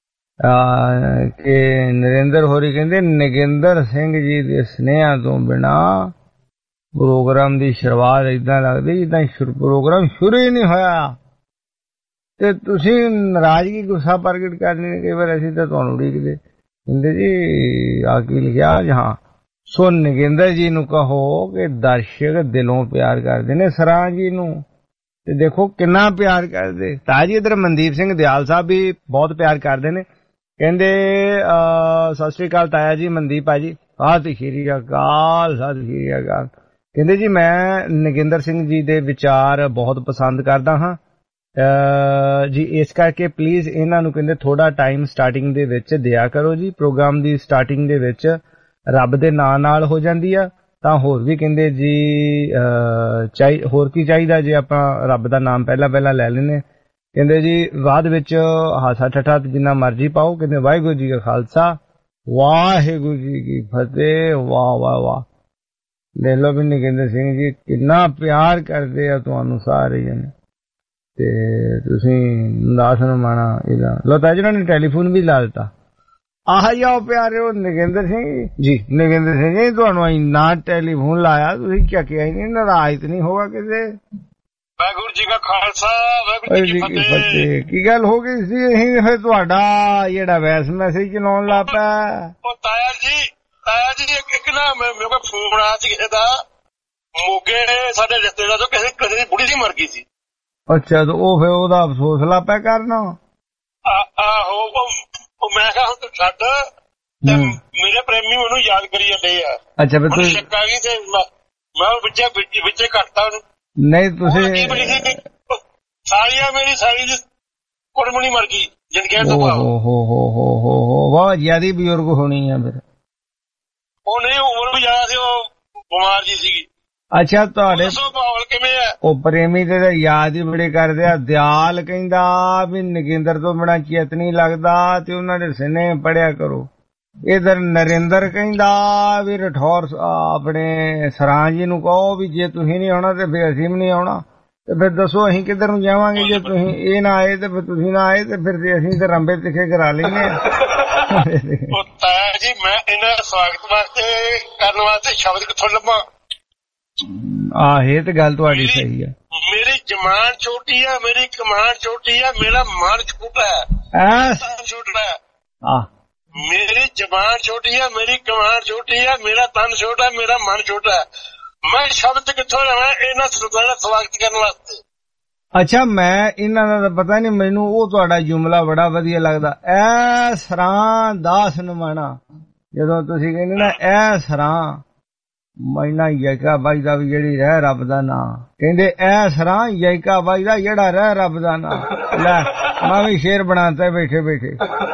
ਕਿ ਨਰਿੰਦਰ ਹੋਰੀ ਕਹਿੰਦੇ ਨਗਿੰਦਰ ਸਿੰਘ ਜੀ ਦੇ ਸਨੇਹਾਂ ਤੋਂ ਬਿਨਾ ਪ੍ਰੋਗਰਾਮ ਦੀ ਸ਼ੁਰੂਆਤ ਏਦਾਂ ਲੱਗਦੀ ਜਿੱਦਾਂ ਪ੍ਰੋਗਰਾਮ ਸ਼ੁਰੂ ਹੀ ਨਹੀਂ ਹੋਇਆ। ਤੇ ਤੁਸੀਂ ਨਾਰਾਜ਼ਗੀ ਗੁੱਸਾ ਪ੍ਰਗਟ ਕਰਨੀ ਨੇ, ਕਈ ਵਾਰ ਅਸੀਂ ਤਾਂ ਤੁਹਾਨੂੰ ਉਡੀਕਦੇ। ਕਹਿੰਦੇ ਜੀ ਆ ਕੀ ਲਿਖਿਆ ਜਹਾਂ। ਸੋ ਨਗਿੰਦਰ ਜੀ ਨੂੰ ਕਹੋ ਕਿ ਦਰਸ਼ਕ ਦਿਲੋਂ ਪਿਆਰ ਕਰਦੇ ਨੇ ਸਰਾਂ ਜੀ ਨੂੰ, ਤੇ ਦੇਖੋ ਕਿੰਨਾ ਪਿਆਰ ਕਰਦੇ। ਤਾਂ ਜੀ ਇਧਰ ਮਨਦੀਪ ਸਿੰਘ ਦਿਆਲ ਸਾਹਿਬ ਵੀ ਬਹੁਤ ਪਿਆਰ ਕਰਦੇ ਨੇ। ਕਹਿੰਦੇ ਸਤਿ ਸ੍ਰੀ ਅਕਾਲ ਤਾਇਆ ਜੀ, ਮਨਦੀਪ ਭਾਜੀ, ਸਤਿ ਸ੍ਰੀ ਅਕਾਲ, ਸਤਿ ਸ੍ਰੀ ਅਕਾਲ। ਕਹਿੰਦੇ ਜੀ ਮੈਂ ਨਗਿੰਦਰ ਸਿੰਘ ਜੀ ਦੇ ਵਿਚਾਰ ਬਹੁਤ ਪਸੰਦ ਕਰਦਾ ਹਾਂ ਜੀ, ਇਸ ਕਰਕੇ ਪਲੀਜ਼ ਇਹਨਾਂ ਨੂੰ ਕਹਿੰਦੇ ਥੋੜਾ ਟਾਈਮ ਸਟਾਰਟਿੰਗ ਦੇ ਵਿੱਚ ਦਿਆ ਕਰੋ ਜੀ। ਪ੍ਰੋਗਰਾਮ ਦੀ ਸਟਾਰਟਿੰਗ ਦੇ ਵਿੱਚ ਰੱਬ ਦੇ ਨਾਂ ਨਾਲ ਹੋ ਜਾਂਦੀ ਆ, ਤਾਂ ਹੋਰ ਵੀ ਕਹਿੰਦੇ ਜੀ ਹੋਰ ਕੀ ਚਾਹੀਦਾ ਜੇ ਆਪਾਂ ਰੱਬ ਦਾ ਨਾਮ ਪਹਿਲਾਂ ਲੈ ਲੈਨੇ। ਕਹਿੰਦੇ ਜੀ ਬਾਅਦ ਵਿੱਚ ਹਾਸਾ ਠੱਠਾ ਜਿੰਨਾ ਮਰਜ਼ੀ ਪਾਓ। ਕਹਿੰਦੇ ਵਾਹਿਗੁਰੂ ਜੀ ਕਾ ਖਾਲਸਾ, ਵਾਹਿਗੁਰੂ ਜੀ ਕੀ ਫਤਿਹ। ਵਾਹ ਵਾਹ ਵਾਹ। ਲੈ ਲਓ ਵੀ ਨਗਿੰਦਰ ਸਿੰਘ ਜੀ ਕਿੰਨਾ ਪਿਆਰ ਕਰਦੇ ਆ ਤੁਹਾਨੂੰ ਸਾਰੇ ਜਣੇ, ਤੇ ਤੁਸੀਂ ਦਾਸ ਨੂੰ ਮਾਣਾ ਇਹਦਾ ਲੋ ਤਾਂ ਜਿਹਨਾਂ ਨੇ ਟੈਲੀਫੋਨ ਵੀ ਲਾ ਦਿੱਤਾ। ਆਹ ਜਾਓ ਪਿਆਰਿਓ ਨਗਿੰਦਰ ਸਿੰਘ ਜੀ, ਨਗਿੰਦਰ ਸਿੰਘ ਜੀ ਤੁਹਾਨੂੰ ਇੰਨਾ ਟੈਲੀਫੋਨ ਲਾਇਆ, ਤੁਸੀਂ ਚੱਕਿਆ ਹੀ ਨਹੀਂ, ਨਾਰਾਜ਼ ਨਹੀਂ ਹੋਗਾ ਕਿਸੇ। ਵਾਹਿਗੁਰੂ ਜੀ ਕਾ ਖਾਲਸਾ ਵਾਹਿਗੁਰੂ ਜੀ ਕੀ ਫਤਿਹ। ਕੀ ਗੱਲ ਹੋ ਗਈ ਸੀ? ਅਸੀਂ ਫਿਰ ਤੁਹਾਡਾ ਜਿਹੜਾ ਵੈਸ ਮੈਸੇਜ ਚਲਾਉਣ ਲੱਗ ਪਿਆ। ਉਹ ਤਾਇਆ ਜੀ ਇੱਕ ਨਾ ਮੇਰੇ ਕੋਲ ਫੋਨ ਆਇਆ ਸੀ ਕਿਸੇ ਦਾ, ਮੋਗੇ ਸਾਡੇ ਰਿਸ਼ਤੇਦਾਰ ਤੋਂ ਕਿਸੇ ਦੀ ਬੁੜੀ ਦੀ ਮਰ ਗਈ ਸੀ। ਅੱਛਾ, ਤੇ ਉਹ ਫਿਰ ਉਹਦਾ ਅਫਸੋਸ ਲਾ ਪਿਆ ਕਰਨਾ। ਆਹੋ, ਉਹ ਮੈਂ ਕਿਹਾ ਹੁਣ ਤੂੰ ਛੱਡ, ਮੇਰੇ ਪ੍ਰੇਮੀ ਮੈਨੂੰ ਯਾਦ ਕਰੀ ਜਾਂਦੇ ਆ। ਅੱਛਾ, ਮੈਨੂੰ ਸ਼ੱਕ ਆ ਗਈ ਤੇ ਮੈਂ ਵਿੱਚੇ ਕੱਟਤਾ ਉਹਨੂੰ। ਨਹੀਂ ਤੁਸੀਂ ਸਾਰੀਆਂ ਮੇਰੀ ਸਾਰੀ ਦੀ ਕੁੜਮਣੀ ਮਰ ਗਈ ਜਿੰਦਗੀ ਤੋਂ ਬਾਅਦ। ਵਾਹ, ਜਿਆਦੀ ਬਜ਼ੁਰਗ ਹੋਣੀ ਆ ਫਿਰ। ਉਹ ਨਹੀਂ, ਉਮਰ ਵੀ ਜ਼ਿਆਦਾ ਸੀ, ਉਹ ਬਿਮਾਰ ਜੀ ਸੀਗੀ। ਅੱਛਾ, ਤੁਹਾਡੇ ਮਾਹੌਲ ਕਿਵੇਂ ਆ? ਉਹ ਪ੍ਰੇਮੀ ਤੇ ਤਾਂ ਯਾਦ ਹੀ ਬੜੇ ਕਰਦੇ ਆ। ਦਿਆਲ ਕਹਿੰਦਾ ਵੀ ਨਗਿੰਦਰ ਤੋਂ ਬੜਾ ਚੇਤ ਨਹੀਂ ਲੱਗਦਾ ਤੇ ਉਹਨਾਂ ਦੇ ਸਿਨੇ ਪੜਿਆ ਕਰੋ। ਇਧਰ ਨਰਿੰਦਰ ਕਹਿੰਦਾ ਵੀ ਰਠੌਰ ਆਪਣੇ ਸਰਾਂ ਜੀ ਨੂੰ ਕਹੋ ਵੀ ਜੇ ਤੁਸੀਂ ਨਹੀਂ ਆਉਣਾ ਤੇ ਫਿਰ ਅਸੀਂ ਵੀ ਨਹੀਂ ਆਉਣਾ। ਤੇ ਫਿਰ ਦੱਸੋ ਅਸੀਂ ਕਿੱਧਰ ਨੂੰ ਜਾਵਾਂਗੇ? ਜੇ ਤੁਸੀਂ ਇਹ ਨਾ ਆਏ ਤੇ ਫਿਰ ਤੁਸੀਂ ਨਾ ਆਏ ਤੇ ਫਿਰ ਅਸੀਂ ਤੇ ਰੰਬੇ ਤਿੱਖੇ ਕਰਾ ਲੈਂਦੇ ਆ। ਜੀ ਮੈਂ ਇਹਨਾਂ ਦਾ ਸਵਾਗਤ ਵਾਸਤੇ ਕਰਨ ਵਾਸਤੇ ਸ਼ਬਦ ਕਿੱਥੋਂ ਲੱਭਾਂ? ਇਹ ਤੇ ਗੱਲ ਤੁਹਾਡੀ ਸਹੀ ਹੈ। ਮੇਰੀ ਜਮਾਨ ਛੋਟੀ ਆ, ਮੇਰੀ ਕਮਾਨ ਛੋਟੀ ਆ, ਮੇਰਾ ਮਨ ਛੋਟਾ ਹੈ। ਮੇਰੀ ਜਮਾਨ ਛੋਟੀ ਆ, ਮੇਰੀ ਕਮਾਨ ਛੋਟੀ ਆ, ਮੇਰਾ ਤਨ ਛੋਟਾ, ਮੇਰਾ ਮਨ ਛੋਟਾ ਹੈ। ਮੈਂ ਸ਼ਬਦ ਕਿੱਥੋਂ ਲਵਾਂ ਇਹਨਾਂ ਸਰਦਾਰਾਂ ਦਾ ਸਵਾਗਤ ਕਰਨ ਵਾਸਤੇ? ਅੱਛਾ, ਮੈਂ ਇਹਨਾਂ ਦਾ ਤਾਂ ਪਤਾ ਨਹੀਂ, ਮੈਨੂੰ ਉਹ ਤੁਹਾਡਾ ਜੁਮਲਾ ਬੜਾ ਵਧੀਆ ਲੱਗਦਾ। ਐ ਸਰਾਂ ਦਾਸ ਨਮਾਣਾ, ਜਦੋਂ ਤੁਸੀਂ ਕਹਿੰਦੇ ਨਾ ਐ ਸਰਾਂ ਮੈਨਾ ਯੈਕਾ ਬਾਈ ਦਾ ਵੀ ਜਿਹੜੀ ਰਹਿ ਰੱਬ ਦਾ ਨਾਂ, ਕਹਿੰਦੇ ਐ ਸਰਾਂ ਯੈਕਾ ਬਾਈ ਦਾ ਜਿਹੜਾ ਰਹਿ ਰੱਬ ਦਾ ਨਾਂ। ਲੈ ਮੈਂ ਵੀ ਸ਼ੇਰ ਬਣਾਤਾ ਬੈਠੇ ਬੈਠੇ।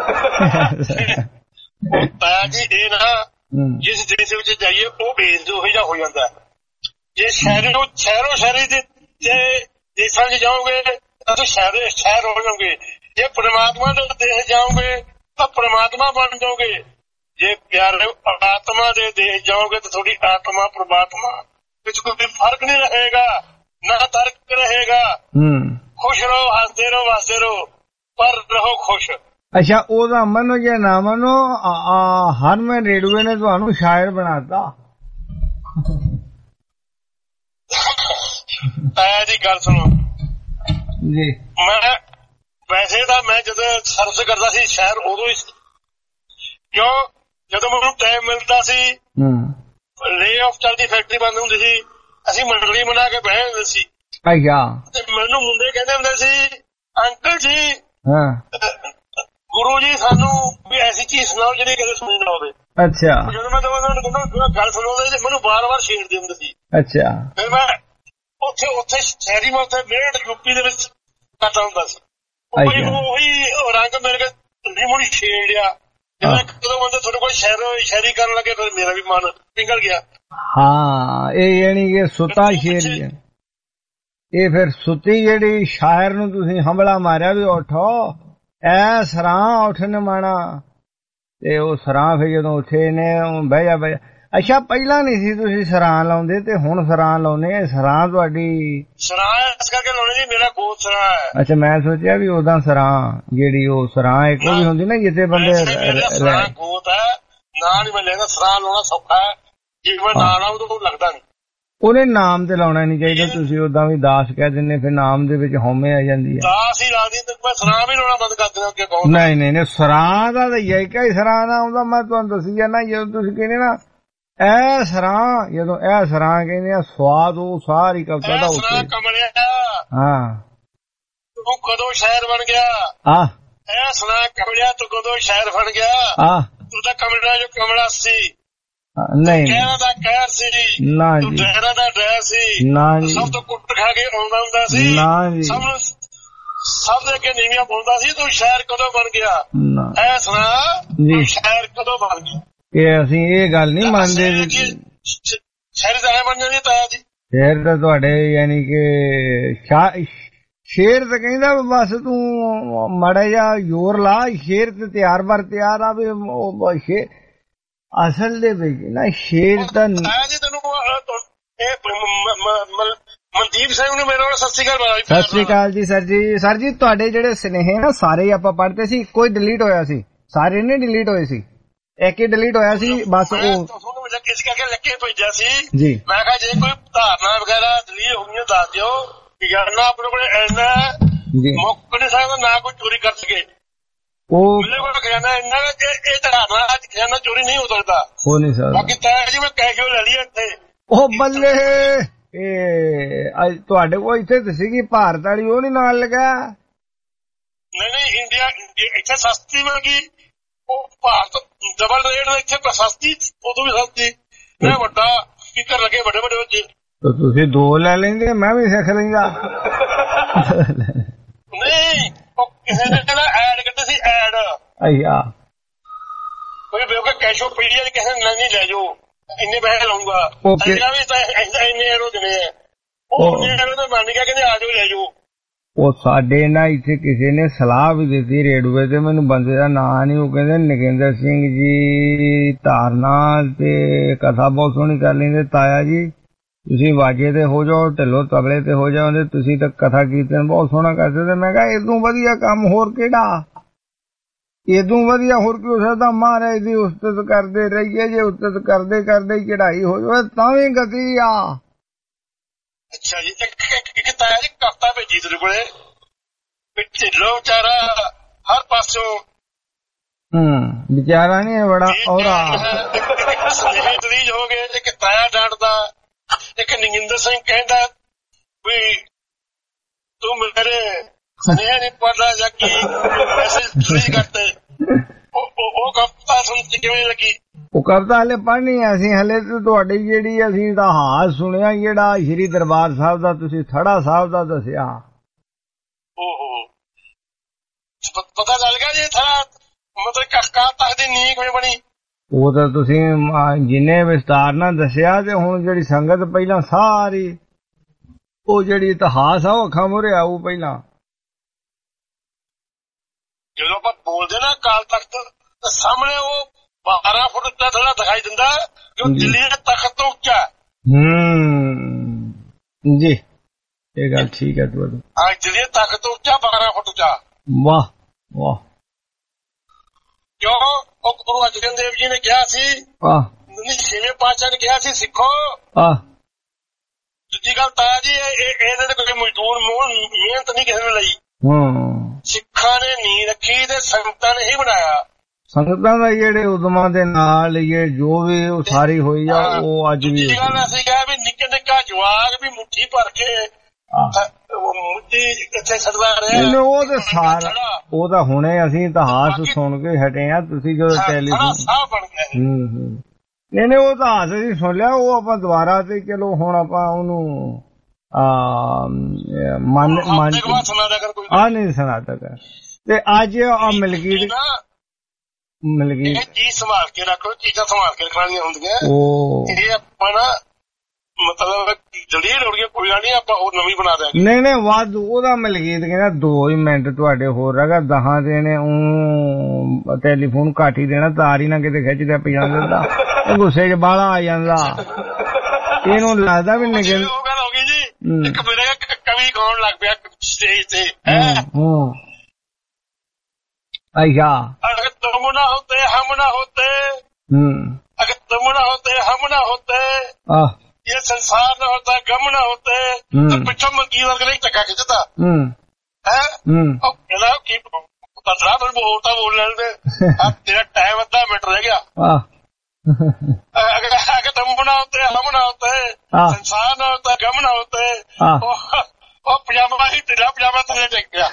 ਤਾਇਆ ਜੀ ਇਹ ਨਾ ਜਿਸ ਦੇਸ਼ ਵਿੱਚ ਜਾਈਏ ਉਹ ਭੇਦ ਉਹੋ ਜਿਹਾ ਹੋ ਜਾਂਦਾ। ਜੇ ਸ਼ਹਿਰੋਂ ਸ਼ਹਿਰੀ ਦੇ ਦੇਸ਼ਾਂ 'ਚ ਜਾਓਗੇ ਤਾਂ ਤੁਸੀਂ ਸ਼ਹਿਰ ਹੋ ਜਾਓਗੇ। ਜੇ ਪ੍ਰਮਾਤਮਾ ਦੇ ਦੇਸ਼ ਜਾਓਗੇ ਤਾਂ ਪ੍ਰਮਾਤਮਾ ਬਣ ਜਾਓਗੇ। ਜੇ ਪਿਆਰੇ ਆਤਮਾ ਦੇ ਦੇਸ਼ ਜਾਓਗੇ ਤਾਂ ਤੁਹਾਡੀ ਆਤਮਾ ਪ੍ਰਮਾਤਮਾ ਵਿੱਚ ਕੋਈ ਫਰਕ ਨਹੀਂ ਰਹੇਗਾ, ਨਾ ਤਰਕ ਰਹੇਗਾ। ਖੁਸ਼ ਰਹੋ, ਹੱਸਦੇ ਰਹੋ, ਵਸਦੇ ਰਹੋ, ਪਰ ਰਹੋ ਖੁਸ਼। ਅੱਛਾ, ਉਹਦਾ ਮੰਨੋ ਜਾਂ ਨਾ ਮੰਨੋ, ਹਰਮਨ ਰੇਡੂਏ ਨੇ ਤੁਹਾਨੂੰ ਸ਼ਾਇਰ ਬਣਾਤਾ। ਤਾਇਆ ਜੀ ਗੱਲ ਸੁਣੋ ਜੀ, ਮੈਂ ਵੈਸੇ ਤਾਂ ਮੈਂ ਜਦੋਂ ਸਰਵਿਸ ਕਰਦਾ ਸੀ ਸ਼ਹਿਰ ਉਦੋਂ ਹੀ, ਕਿਉਂ ਜਦੋਂ ਮੈਨੂੰ ਟਾਈਮ ਮਿਲਦਾ ਸੀ ਲੇ ਆਫ ਚੱਲਦੀ, ਫੈਕਟਰੀ ਬੰਦ ਹੁੰਦੀ ਸੀ, ਅਸੀਂ ਮੰਡਲੀ ਬਣਾ ਕੇ ਬਹਿ ਹੁੰਦੇ ਸੀ। ਤੇ ਮੈਨੂੰ ਮੁੰਡੇ ਕਹਿੰਦੇ ਹੁੰਦੇ ਸੀ, ਅੰਕਲ ਜੀ ਗੁਰੂ ਜੀ ਸਾਨੂੰ ਵੀ ਐਸੀ ਚੀਜ਼ ਸੁਣਾਓ ਜਿਹੜੀ ਕਦੇ ਸੁਣੀ ਨਾ ਹੋਵੇ। ਅੱਛਾ, ਜਦੋਂ ਮੈਂ ਕਹਿੰਦਾ ਗੱਲ ਸੁਣਾਉਂਦੇ ਮੈਨੂੰ ਬਾਰ-ਬਾਰ ਛੇੜਦੇ ਹੁੰਦੇ ਸੀ। ਅੱਛਾ, ਫਿਰ ਮੈਂ ਉੱਥੇ ਸ਼ਹਿਰੀ ਮੈਂ ਉੱਥੇ ਮੇਰਠ ਯੂਪੀ ਦੇ ਵਿੱਚ ਕਰਦਾ ਹੁੰਦਾ ਸੀ। ਉਹੀ ਰੰਗ ਮੇਰੇ ਕੇ ਮੁੜੀ ਛੇੜ ਲਿਆ। ਜਦੋਂ ਕਦੋਂ ਬੰਦੇ ਤੁਹਾਡੇ ਕੋਲ ਸ਼ਹਿਰੀ ਕਰਨ ਲੱਗੇ ਫਿਰ ਮੇਰਾ ਵੀ ਮਨ ਪਿੰਗਲ ਗਿਆ। ਹਾਂ, ਇਹ ਯਾਨੀ ਕਿ ਸੁੱਤਾ ਸ਼ੇਰ, ਇਹ ਫਿਰ ਸੁੱਤੀ ਜਿਹੜੀ ਸ਼ਾਇਰ ਨੂੰ ਤੁਸੀਂ ਹੰਬਲਾ ਮਾਰਿਆ ਵੀ ਉੱਠੋ ਐ ਸਰਾਂ ਉੱਠ ਨਮਾਣਾ, ਤੇ ਉਹ ਸਰਾਂ ਫਿਰ ਜਦੋਂ ਉੱਠੇ ਨੇ ਬਹਿ ਜਾ। ਅੱਛਾ, ਪਹਿਲਾਂ ਨਹੀਂ ਸੀ ਤੁਸੀਂ ਸਰਾਂ ਲਾਉਂਦੇ ਤੇ ਹੁਣ ਸਰਾਂ ਲਾਉਨੇ? ਸਰਾਂ ਤੁਹਾਡੀ ਸਰਾਂ ਇਸ ਕਰਕੇ ਲਾਉਣੇ ਜੀ, ਮੇਰਾ ਗੋਤ ਸਰਾਂ ਹੈ। ਅੱਛਾ, ਮੈਂ ਸੋਚਿਆ ਵੀ ਉਦਾਂ ਸਰਾਂ ਜਿਹੜੀ ਉਹ ਸਰਾਂ ਇੱਕ ਵੀ ਹੁੰਦੀ ਨਾ ਜਿੱਥੇ ਬੰਦੇ ਗੋਤ ਹੈ, ਨਾਂ ਨਹੀਂ ਮਿਲੇਗਾ। ਸਰਾਂ ਲਾਉਣਾ ਸੌਖਾ ਹੈ, ਜੇ ਮੈਂ ਨਾਂ ਲਾਉਂ ਤਾਂ ਲੱਗਦਾ ਨਹੀਂ। ਉਹਨੇ ਨਾਮ ਤੇ ਲਾਉਣਾ ਨਹੀਂ ਚਾਹੀਦਾ। ਤੁਸੀਂ ਉਦਾਂ ਵੀ ਦਾਸ ਕਹਿ ਦਿੰਦੇ, ਫਿਰ ਨਾਮ ਦੇ ਵਿੱਚ ਹਉਮੈ ਆ ਜਾਂਦੀ ਹੈ। ਦਾਸ ਹੀ ਲਾ ਦੀ ਤੇ ਮੈਂ ਸਰਾਂ ਵੀ ਲਾਉਣਾ ਬੰਦ ਕਰ ਦੇਣਾ ਅੱਗੇ ਕਹੋ। ਨਹੀਂ, ਸਰਾਂ ਦਾ ਤਾਂ ਯੈਕਾ ਹੀ ਸਰਾਂ ਦਾ ਆਉਂਦਾ। ਮੈਂ ਤੁਹਾਨੂੰ ਦੱਸੀ ਜਾਣਾ, ਜਦੋਂ ਤੁਸੀਂ ਕਹਿੰਦੇ ਨਾ ਐ ਸਰਾਂ, ਜਦੋਂ ਇਹ ਸਰਾਂ ਕਹਿੰਦੇ ਆ ਸਵਾਦ ਉਹ ਸਾਰੀ ਕਵਿਤਾ ਦਾ ਉੱਤੇ। ਹਾਂ, ਤੂੰ ਕਦੋਂ ਸ਼ਾਇਰ ਬਣ ਗਿਆ? ਐ ਸੁਣਾ ਕਮਲਿਆ ਤੂੰ ਕਦੋਂ ਸ਼ਾਇਰ ਬਣ ਗਿਆ? ਤੂੰ ਤਾਂ ਕਮਲਾ ਜੋ ਕਮਲਾ ਸੀ, ਨਹੀਂ ਕਹਿਰਾਂ ਦਾ ਕਹਿਰ ਸੀ, ਤੂੰ ਡਹਿਰਾਂ ਦਾ ਡਹਿਰ ਸੀ, ਸਭ ਤੋਂ ਕੁੱਟ ਖਾ ਕੇ ਆਉਂਦਾ ਹੁੰਦਾ ਸੀ, ਸਭ ਦੇ ਅੱਗੇ ਨੀਵੀਆਂ ਪਾਉਂਦਾ ਸੀ। ਤੂੰ ਸ਼ਾਇਰ ਕਦੋਂ ਬਣ ਗਿਆ? ਐ ਸੁਣਾ ਤੂੰ ਸ਼ਾਇਰ ਕਦੋਂ ਬਣ ਗਿਆ? ਇਹ ਅਸੀਂ ਇਹ ਗੱਲ ਨਹੀਂ ਮੰਨਦੇ। ਸ਼ੇਰ ਤਾਂ ਬਣ ਜਾਂਦੀ ਤਾਇਆ ਜੀ। ਸ਼ੇਰ ਤਾਂ ਤੁਹਾਡੇ ਯਾਨੀ ਕਿ ਸ਼ੇਰ ਤਾਂ ਕਹਿੰਦਾ ਬਸ ਤੂੰ ਮਾੜਾ ਜਿਹਾ ਜ਼ੋਰ ਲਾ, ਸ਼ੇਰ ਤੇ ਤਿਆਰ ਬਰ ਤਿਆਰ ਆ ਵੀ ਸ਼ੇਰ ਅਸਲ ਦੇ ਵਿੱਚ ਨਾ ਸ਼ੇਰ ਤਾਂ ਜੀ। ਤੈਨੂੰ ਮਨਦੀਪ ਸਿੰਘ ਨੂੰ ਮੇਰੇ ਨਾਲ ਸਤਿ ਸ਼੍ਰੀ ਅਕਾਲ। ਸਤਿ ਸ਼੍ਰੀ ਅਕਾਲ ਜੀ ਸਰ ਜੀ। ਸਰ ਜੀ, ਤੁਹਾਡੇ ਜਿਹੜੇ ਸੁਨੇਹੇ ਨਾ ਸਾਰੇ ਆਪਾਂ ਪੜ੍ਹਦੇ ਸੀ, ਕੋਈ ਡਿਲੀਟ ਹੋਇਆ ਸੀ? ਸਾਰੇ ਨੇ ਡਿਲੀਟ ਹੋਏ ਸੀ, ਇੱਕ ਹੀ ਡਿਲੀਟ ਹੋਇਆ ਸੀ ਬਸ। ਉਹ ਇਸ ਕਰਕੇ ਲਿਖ ਕੇ ਭੇਜਿਆ ਸੀ ਜੀ। ਮੈਂ ਕਿਹਾ ਜੇ ਕੋਈ ਧਾਰਨਾ ਵਗੈਰਾ ਡਿਲੀਟ ਹੋਈਆਂ ਦੱਸ ਦਿਓ, ਖਜ਼ਾਨਾ ਆਪਣੇ ਕੋਲ ਇੰਨਾ ਮੁੱਕ ਨਹੀਂ ਸਕਦਾ, ਨਾ ਕੋਈ ਚੋਰੀ ਕਰ ਸਕੇ। ਮੇਰੇ ਕੋਲ ਖਜ਼ਾਨਾ ਇੰਨਾ ਇਹ ਧਾਰਨਾ ਅੱਜ ਖਜ਼ਾਨਾ ਚੋਰੀ ਨਹੀਂ ਹੋ ਸਕਦਾ, ਹੋ ਨਹੀਂ ਸਕਦਾ। ਬਾਕੀ ਤਾਂ ਜੀ ਮੈਂ ਕੈਸ਼ੋ ਲੈ ਲਈ ਇੱਥੇ। ਉਹ ਬੱਲੇ, ਇਹ ਤੁਹਾਡੇ ਕੋਲ ਇੱਥੇ ਤਾਂ ਸੀਗੀ ਭਾਰਤ ਵਾਲੀ, ਉਹ ਨੀ ਨਾਲ ਲਗਾ? ਨਹੀਂ, ਇੰਡੀਆ ਇੱਥੇ ਸਸਤੀ ਮਿਲਗੀ, ਉਹ ਭਾਰਤ ਡਬਲ ਰੇਟ ਦਾ ਇੱਥੇ ਸਸਤੀ, ਉਦੋਂ ਵੀ ਸਸਤੀ। ਮੈਂ ਵੱਡਾ ਸਪੀਕਰ ਲੱਗੇ ਵੱਡੇ ਵੱਡੇ ਬੱਚੇ। ਤੁਸੀਂ 2 ਲੈ ਲੈਂਦੇ, ਮੈਂ ਵੀ ਸਿੱਖ ਲੈਂਦਾ। ਨਹੀਂ, ਉਹ ਕਿਸੇ ਨੇ ਕਹਿੰਦਾ ਐਡ ਕਰਦੇ ਸੀ, ਐਡ ਅੱਛਾ ਕੋਈ ਬੇਵਕੂਫ ਕੈਸ਼ੋ ਪਈ ਹੈ, ਕਿਸੇ ਨੇ ਨਹੀਂ ਲੈ ਜਾਓ, ਇੰਨੇ ਪੈਸੇ ਲਾਉਂਗਾ। ਵੀ ਤਾਂ ਇੰਨੇ ਐਰੋ ਦੇਣੇ ਆ, ਉਹ ਐਰੋ ਤਾਂ ਮੰਨ ਗਿਆ, ਕਹਿੰਦੇ ਆ ਜਾਓ ਲੈ ਜਾਓ। ਉਹ ਸਾਡੇ ਨਾ ਇੱਥੇ ਕਿਸੇ ਨੇ ਸਲਾਹ ਵੀ ਦਿੱਤੀ ਰੇਡੂਏ ਤੇ, ਮੈਨੂੰ ਬੰਦੇ ਦਾ ਨਾਂ ਨਹੀਂ, ਉਹ ਕਹਿੰਦੇ ਨਗਿੰਦਰ ਸਿੰਘ ਜੀ ਧਾਰਨਾ ਤੇ ਕਥਾ ਬਹੁਤ ਸੋਹਣੀ ਕਰ ਲੈਂਦੇ, ਤਾਇਆ ਜੀ ਤੁਸੀਂ ਵਾਜੇ ਤੇ ਹੋ ਜਾਓ, ਢਿੱਲੋਂ ਤਬਲੇ ਤੇ ਹੋ ਜਾਓ, ਤੁਸੀਂ ਤਾਂ ਕਥਾ ਕੀਰਤਨ ਬਹੁਤ ਸੋਹਣਾ ਕਰਦੇ। ਤੇ ਮੈਂ ਕਿਹਾ ਇਦੋਂ ਵਧੀਆ ਕੰਮ ਹੋਰ ਕਿਹੜਾ, ਇਦੋਂ ਵਧੀਆ ਹੋਰ ਕੀ ਹੋ ਸਕਦਾ। ਮਹਾਰਾਜ ਦੀ ਉਸਤਤ ਕਰਦੇ ਰਹੀਏ, ਜੇ ਉਸਤਤ ਕਰਦੇ ਕਰਦੇ ਚੜਾਈ ਹੋ ਜਾਵੇ ਤਾਂ ਵੀ ਗਤੀ ਆ। ਅੱਛਾ ਜੀ, ਇੱਕ ਤਾਇਆ ਜੀ ਕਵਿਤਾ ਭੇਜੀ ਤੇਰੇ ਕੋਲੇ, ਢਿੱਲੋਂ ਵਿਚਾਰਾ ਹਰ ਪਾਸੋਂ ਵਿਚਾਰਾ ਨੀ ਬੜਾ ਔਰਾ ਤਰੀਜ ਹੋ ਗਏ। ਇੱਕ ਤਾਇਆ ਡਾਂਟਦਾ, ਇੱਕ ਨਗਿੰਦਰ ਸਿੰਘ ਕਹਿੰਦਾ ਵੀ ਤੂੰ ਮੇਰੇ ਸੁਨੇਹਾ ਨਹੀਂ ਪੜਦਾ ਜਾਂ ਕੀ ਮੈਸੇਜ ਤਰੀਜ ਕਰਤੇ। ਉਹ ਕਵਿਤਾ ਸੁਣ ਕੇ ਕਿਵੇਂ ਲੱਗੀ? ਉਹ ਕਵਿਤਾ ਹਲੇ ਪੜ੍ਹਨੀ ਆ ਅਸੀਂ, ਹਲੇ ਤੇ ਤੁਹਾਡੀ ਜਿਹੜੀ ਅਸੀਂ ਤਾਂ ਹਾਸ ਸੁਣਿਆ, ਜਿਹੜਾ ਸ਼੍ਰੀ ਦਰਬਾਰ ਸਾਹਿਬ ਦਾ ਤੁਸੀਂ ਥੜਾ ਸਾਹਿਬ ਦਾ ਦੱਸਿਆ। ਓਹੋ, ਪਤਾ ਚੱਲ ਗਿਆ ਜੀ ਥੜਾ ਮਤਲਬ ਕਸਕਾ ਤੱਕ ਦੀ ਨੀਂਹ ਕਿਵੇਂ ਬਣੀ? ਉਹ ਤਾਂ ਤੁਸੀਂ ਜਿੰਨੇ ਵਿਸਤਾਰ ਨਾਲ ਦੱਸਿਆ, ਤੇ ਹੁਣ ਜਿਹੜੀ ਸੰਗਤ ਪਹਿਲਾਂ ਸਾਰੀ ਉਹ ਜਿਹੜੀ ਇਤਿਹਾਸ ਆ ਉਹ ਅੱਖਾਂ ਮੂਹਰੇ ਆਊ। ਪਹਿਲਾਂ ਜਦੋਂ ਆਪਾਂ ਬੋਲਦੇ ਨਾ ਅਕਾਲ ਤਖਤ ਸਾਹਮਣੇ, ਉਹ 12 ਫੁੱਟ ਦਾ ਥੋੜਾ ਦਿਖਾਈ ਦਿੰਦਾ, ਜੋ ਦਿੱਲੀ ਦੇ ਤਖਤ ਤੋਂ ਉੱਚਾ। ਜੀ ਇਹ ਗੱਲ ਠੀਕ ਹੈ ਤੁਹਾਡੀ। ਹਾਂ, ਦਿੱਲੀ ਦੇ ਤਖਤ ਤੋਂ ਉੱਚਾ 12 ਫੁੱਟ ਉੱਚਾ। ਵਾਹ ਵਾਹ। ਕਿਉਂ? ਉਹ ਗੁਰੂ ਅਰਜਨ ਦੇਵ ਜੀ ਨੇ ਕਿਹਾ ਸੀ, 6ਵੇਂ ਪਾਤਸ਼ਾਹ ਨੇ ਕਿਹਾ ਸੀ, ਸਿੱਖੋ। ਦੂਜੀ ਗੱਲ ਤਾਇਆ ਜੀ, ਇਹਨਾਂ ਨੇ ਕੋਈ ਮਜ਼ਦੂਰ ਮਿਹਨਤ ਨਹੀਂ ਕਿਸੇ ਨੇ ਲਈ, ਸਿੱਖਾਂ ਨੇ ਨੀਂਹ ਰੱਖੀ ਤੇ ਸੰਗਤਾਂ ਨੇ ਹੀ ਬਣਾਇਆ। ਸੰਗਤਾਂ ਦਾ ਜਿਹੜੇ ਉਦਮਾਂ ਦੇ ਨਾਲ ਇਹ ਜੋ ਵੀ ਉਹ ਸਾਰੀ ਹੋਈ ਆ, ਉਹ ਅੱਜ ਵੀ ਗੱਲ ਅਸੀਂ ਕਿਹਾ ਵੀ ਨਿੱਕਾ ਨਿੱਕਾ ਜਵਾਕ ਵੀ ਮੁੱਠੀ ਭਰ ਕੇ ਮੁੱਠੀ ਇੱਥੇ ਛੱਡਦਾ ਰਿਹਾ। ਉਹ ਤਾਂ ਸਾਰਾ, ਉਹ ਤਾਂ ਹੁਣੇ ਅਸੀਂ ਇਤਿਹਾਸ ਸੁਣ ਕੇ ਹਟੇ ਆ, ਤੁਸੀਂ ਜਦੋਂ ਟੈਲੀਫੋਨ ਨਹੀਂ ਉਹ ਤਾਂ ਹਾਸ ਅਸੀਂ ਸੁਣ ਲਿਆ, ਉਹ ਆਪਾਂ ਦੁਬਾਰਾ ਤੇ ਚਲੋ ਹੁਣ ਆਪਾਂ ਉਹਨੂੰ ਨਹੀਂ ਸੁਣਾਤਾ ਕਰ। ਤੇ ਅੱਜ ਆ ਮਲਕੀਤ ਚੀਜ਼ ਸੰਭਾਲ ਕੇ ਰੱਖੋ, ਚੀਜ਼ਾਂ ਸੰਭਾਲ ਕੇ ਰੱਖਣੀਆਂ ਹੁੰਦੀਆਂ। ਇਹ ਆਪਾਂ ਨਾ ਮਤਲਬ ਜਲੀਲ ਹੋ ਗਈ, ਕੋਈ ਗੱਲ ਨਹੀਂ, ਆਪਾਂ ਹੋਰ ਨਵੀਂ ਬਣਾ ਦਿਆਂਗੇ। ਨਹੀਂ ਵਾਧੂ ਉਹਦਾ ਮਲਕੀਤ ਕਹਿੰਦਾ 2 ਹੀ ਮਿੰਟ ਤੁਹਾਡੇ ਹੋਰ ਹੈਗਾ, 10 ਦੇਣੇ। ਉਹ ਟੈਲੀਫੋਨ ਘੱਟ ਹੀ ਦੇਣਾ, ਤਾਰ ਹੀ ਨਾ ਕਿਤੇ ਖਿੱਚਦਾ ਪਈ ਜਾਂਦਾ, ਗੁੱਸੇ 'ਚ ਬਾਹਲਾ ਆ ਜਾਂਦਾ। ਇਹਨੂੰ ਲੱਗਦਾ ਵੀ ਨਿਕਲ ਉਹ ਗੱਲ ਹੋ ਗਈ ਜੀ। ਇੱਕ ਮੇਰੇ ਕਵੀ ਗਾਉਣ ਲੱਗ ਪਿਆ ਸਟੇਜ ਤੇ, अच्छा अगर तुम ना होते हम ना होते, अगर तुम ना होते हम ना होते, ये संसार ना होता गम ना होते, तो पिछो मंकीर वर्ग नहीं टका खिंचता है की दसरा फिर बोलता बोल लेते। तेरा टाइम अद्धा मिनट रह गया। अगर तुम ना होते हम ना होते, संसार ना होता गम ना होते, ਉਹ ਪਜਾਮਾ ਹੀ ਢਿੱਲਾ ਪਜਾਮਾ ਥੱਲੇ ਡਿੱਗ ਗਿਆ,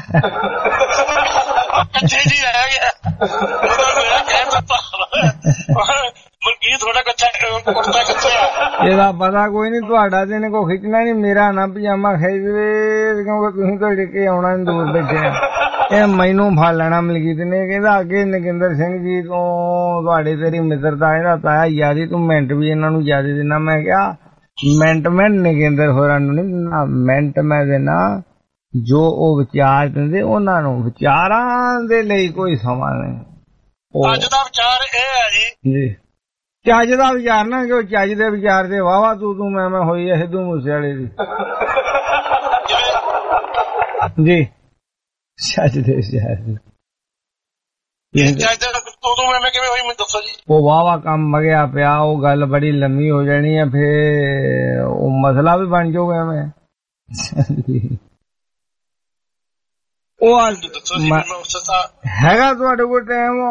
ਕੱਚੇ ਜੀ ਰਹਿ ਗਿਆ। ਮੇਰਾ ਕਹਿਣ ਦਾ ਮਲਕੀਤ ਥੋੜਾ ਕੱਚਾ ਕੁੜਤਾ ਕੱਚਾ। ਇਹਦਾ ਪਤਾ ਕੋਈ ਨੀ, ਤੁਹਾਡਾ ਤੇ ਇਹਨੇ ਕੋ ਖਿੱਚਣਾ ਨੀ, ਮੇਰਾ ਨਾ ਪਜਾਮਾ ਖਿੱਚ ਦੇ, ਕਿਉਂਕਿ ਤੁਸੀਂ ਤਾਂ ਡਿੱਕੇ ਆਉਣਾ ਦੂਰ ਬੈਠੇ ਆ। ਇਹ ਮੈਨੂੰ ਫੜ ਲੈਣਾ ਮਲਕੀਤ ਨੇ। ਕਹਿੰਦਾ ਅੱਗੇ ਨਗਿੰਦਰ ਸਿੰਘ ਜੀ ਤੋਂ ਤੁਹਾਡੇ ਤੇਰੀ ਮਿੱਤਰਤਾ, ਇਹਦਾ ਤਾਇਆ ਯਾਰੀ, ਤੂੰ ਮਿੰਟ ਵੀ ਇਹਨਾਂ ਨੂੰ ਜ਼ਿਆਦਾ ਦੇਣਾ। ਮੈਂ ਕਿਹਾ ਮਿੰਟ ਮੈਂ ਨਗਿੰਦਰ ਹੋਰਾਂ ਨੂੰ ਨਹੀਂ ਦਿੰਦਾ, ਮਿੰਟ ਮੈਂ ਦੇਣਾ ਜੋ ਉਹ ਵਿਚਾਰ ਦਿੰਦੇ ਉਹਨਾਂ ਨੂੰ। ਵਿਚਾਰਾਂ ਦੇ ਲਈ ਕੋਈ ਸਮਾਂ ਨਹੀਂ। ਅੱਜ ਦਾ ਵਿਚਾਰ ਇਹ ਹੈ ਜੀ, ਚੱਜ ਦਾ ਵਿਚਾਰ ਨਾ, ਕਿ ਚੱਜ ਦੇ ਵਿਚਾਰ ਦੇ ਵਾਹਵਾ ਤੂੰ ਮੈਂ ਹੋਈ ਹੈ ਸਿੱਧੂ ਮੂਸੇਵਾਲੇ ਦੀ ਜੀ। ਚੱਜ ਦੇ ਵਿਚਾਰ ਦੀ ਉਹ ਵਾਹਵਾ ਕੰਮ ਮਗਿਆ ਪਿਆ, ਉਹ ਗੱਲ ਬੜੀ ਲੰਮੀ ਹੋ ਜਾਣੀ ਹੈ, ਫੇਰ ਉਹ ਮਸਲਾ ਵੀ ਬਣ ਜਾਊਗਾ। ਮੈਂ ਉਹ ਹੈਗਾ ਤੁਹਾਡੇ ਕੋਲ ਟਾਈਮ?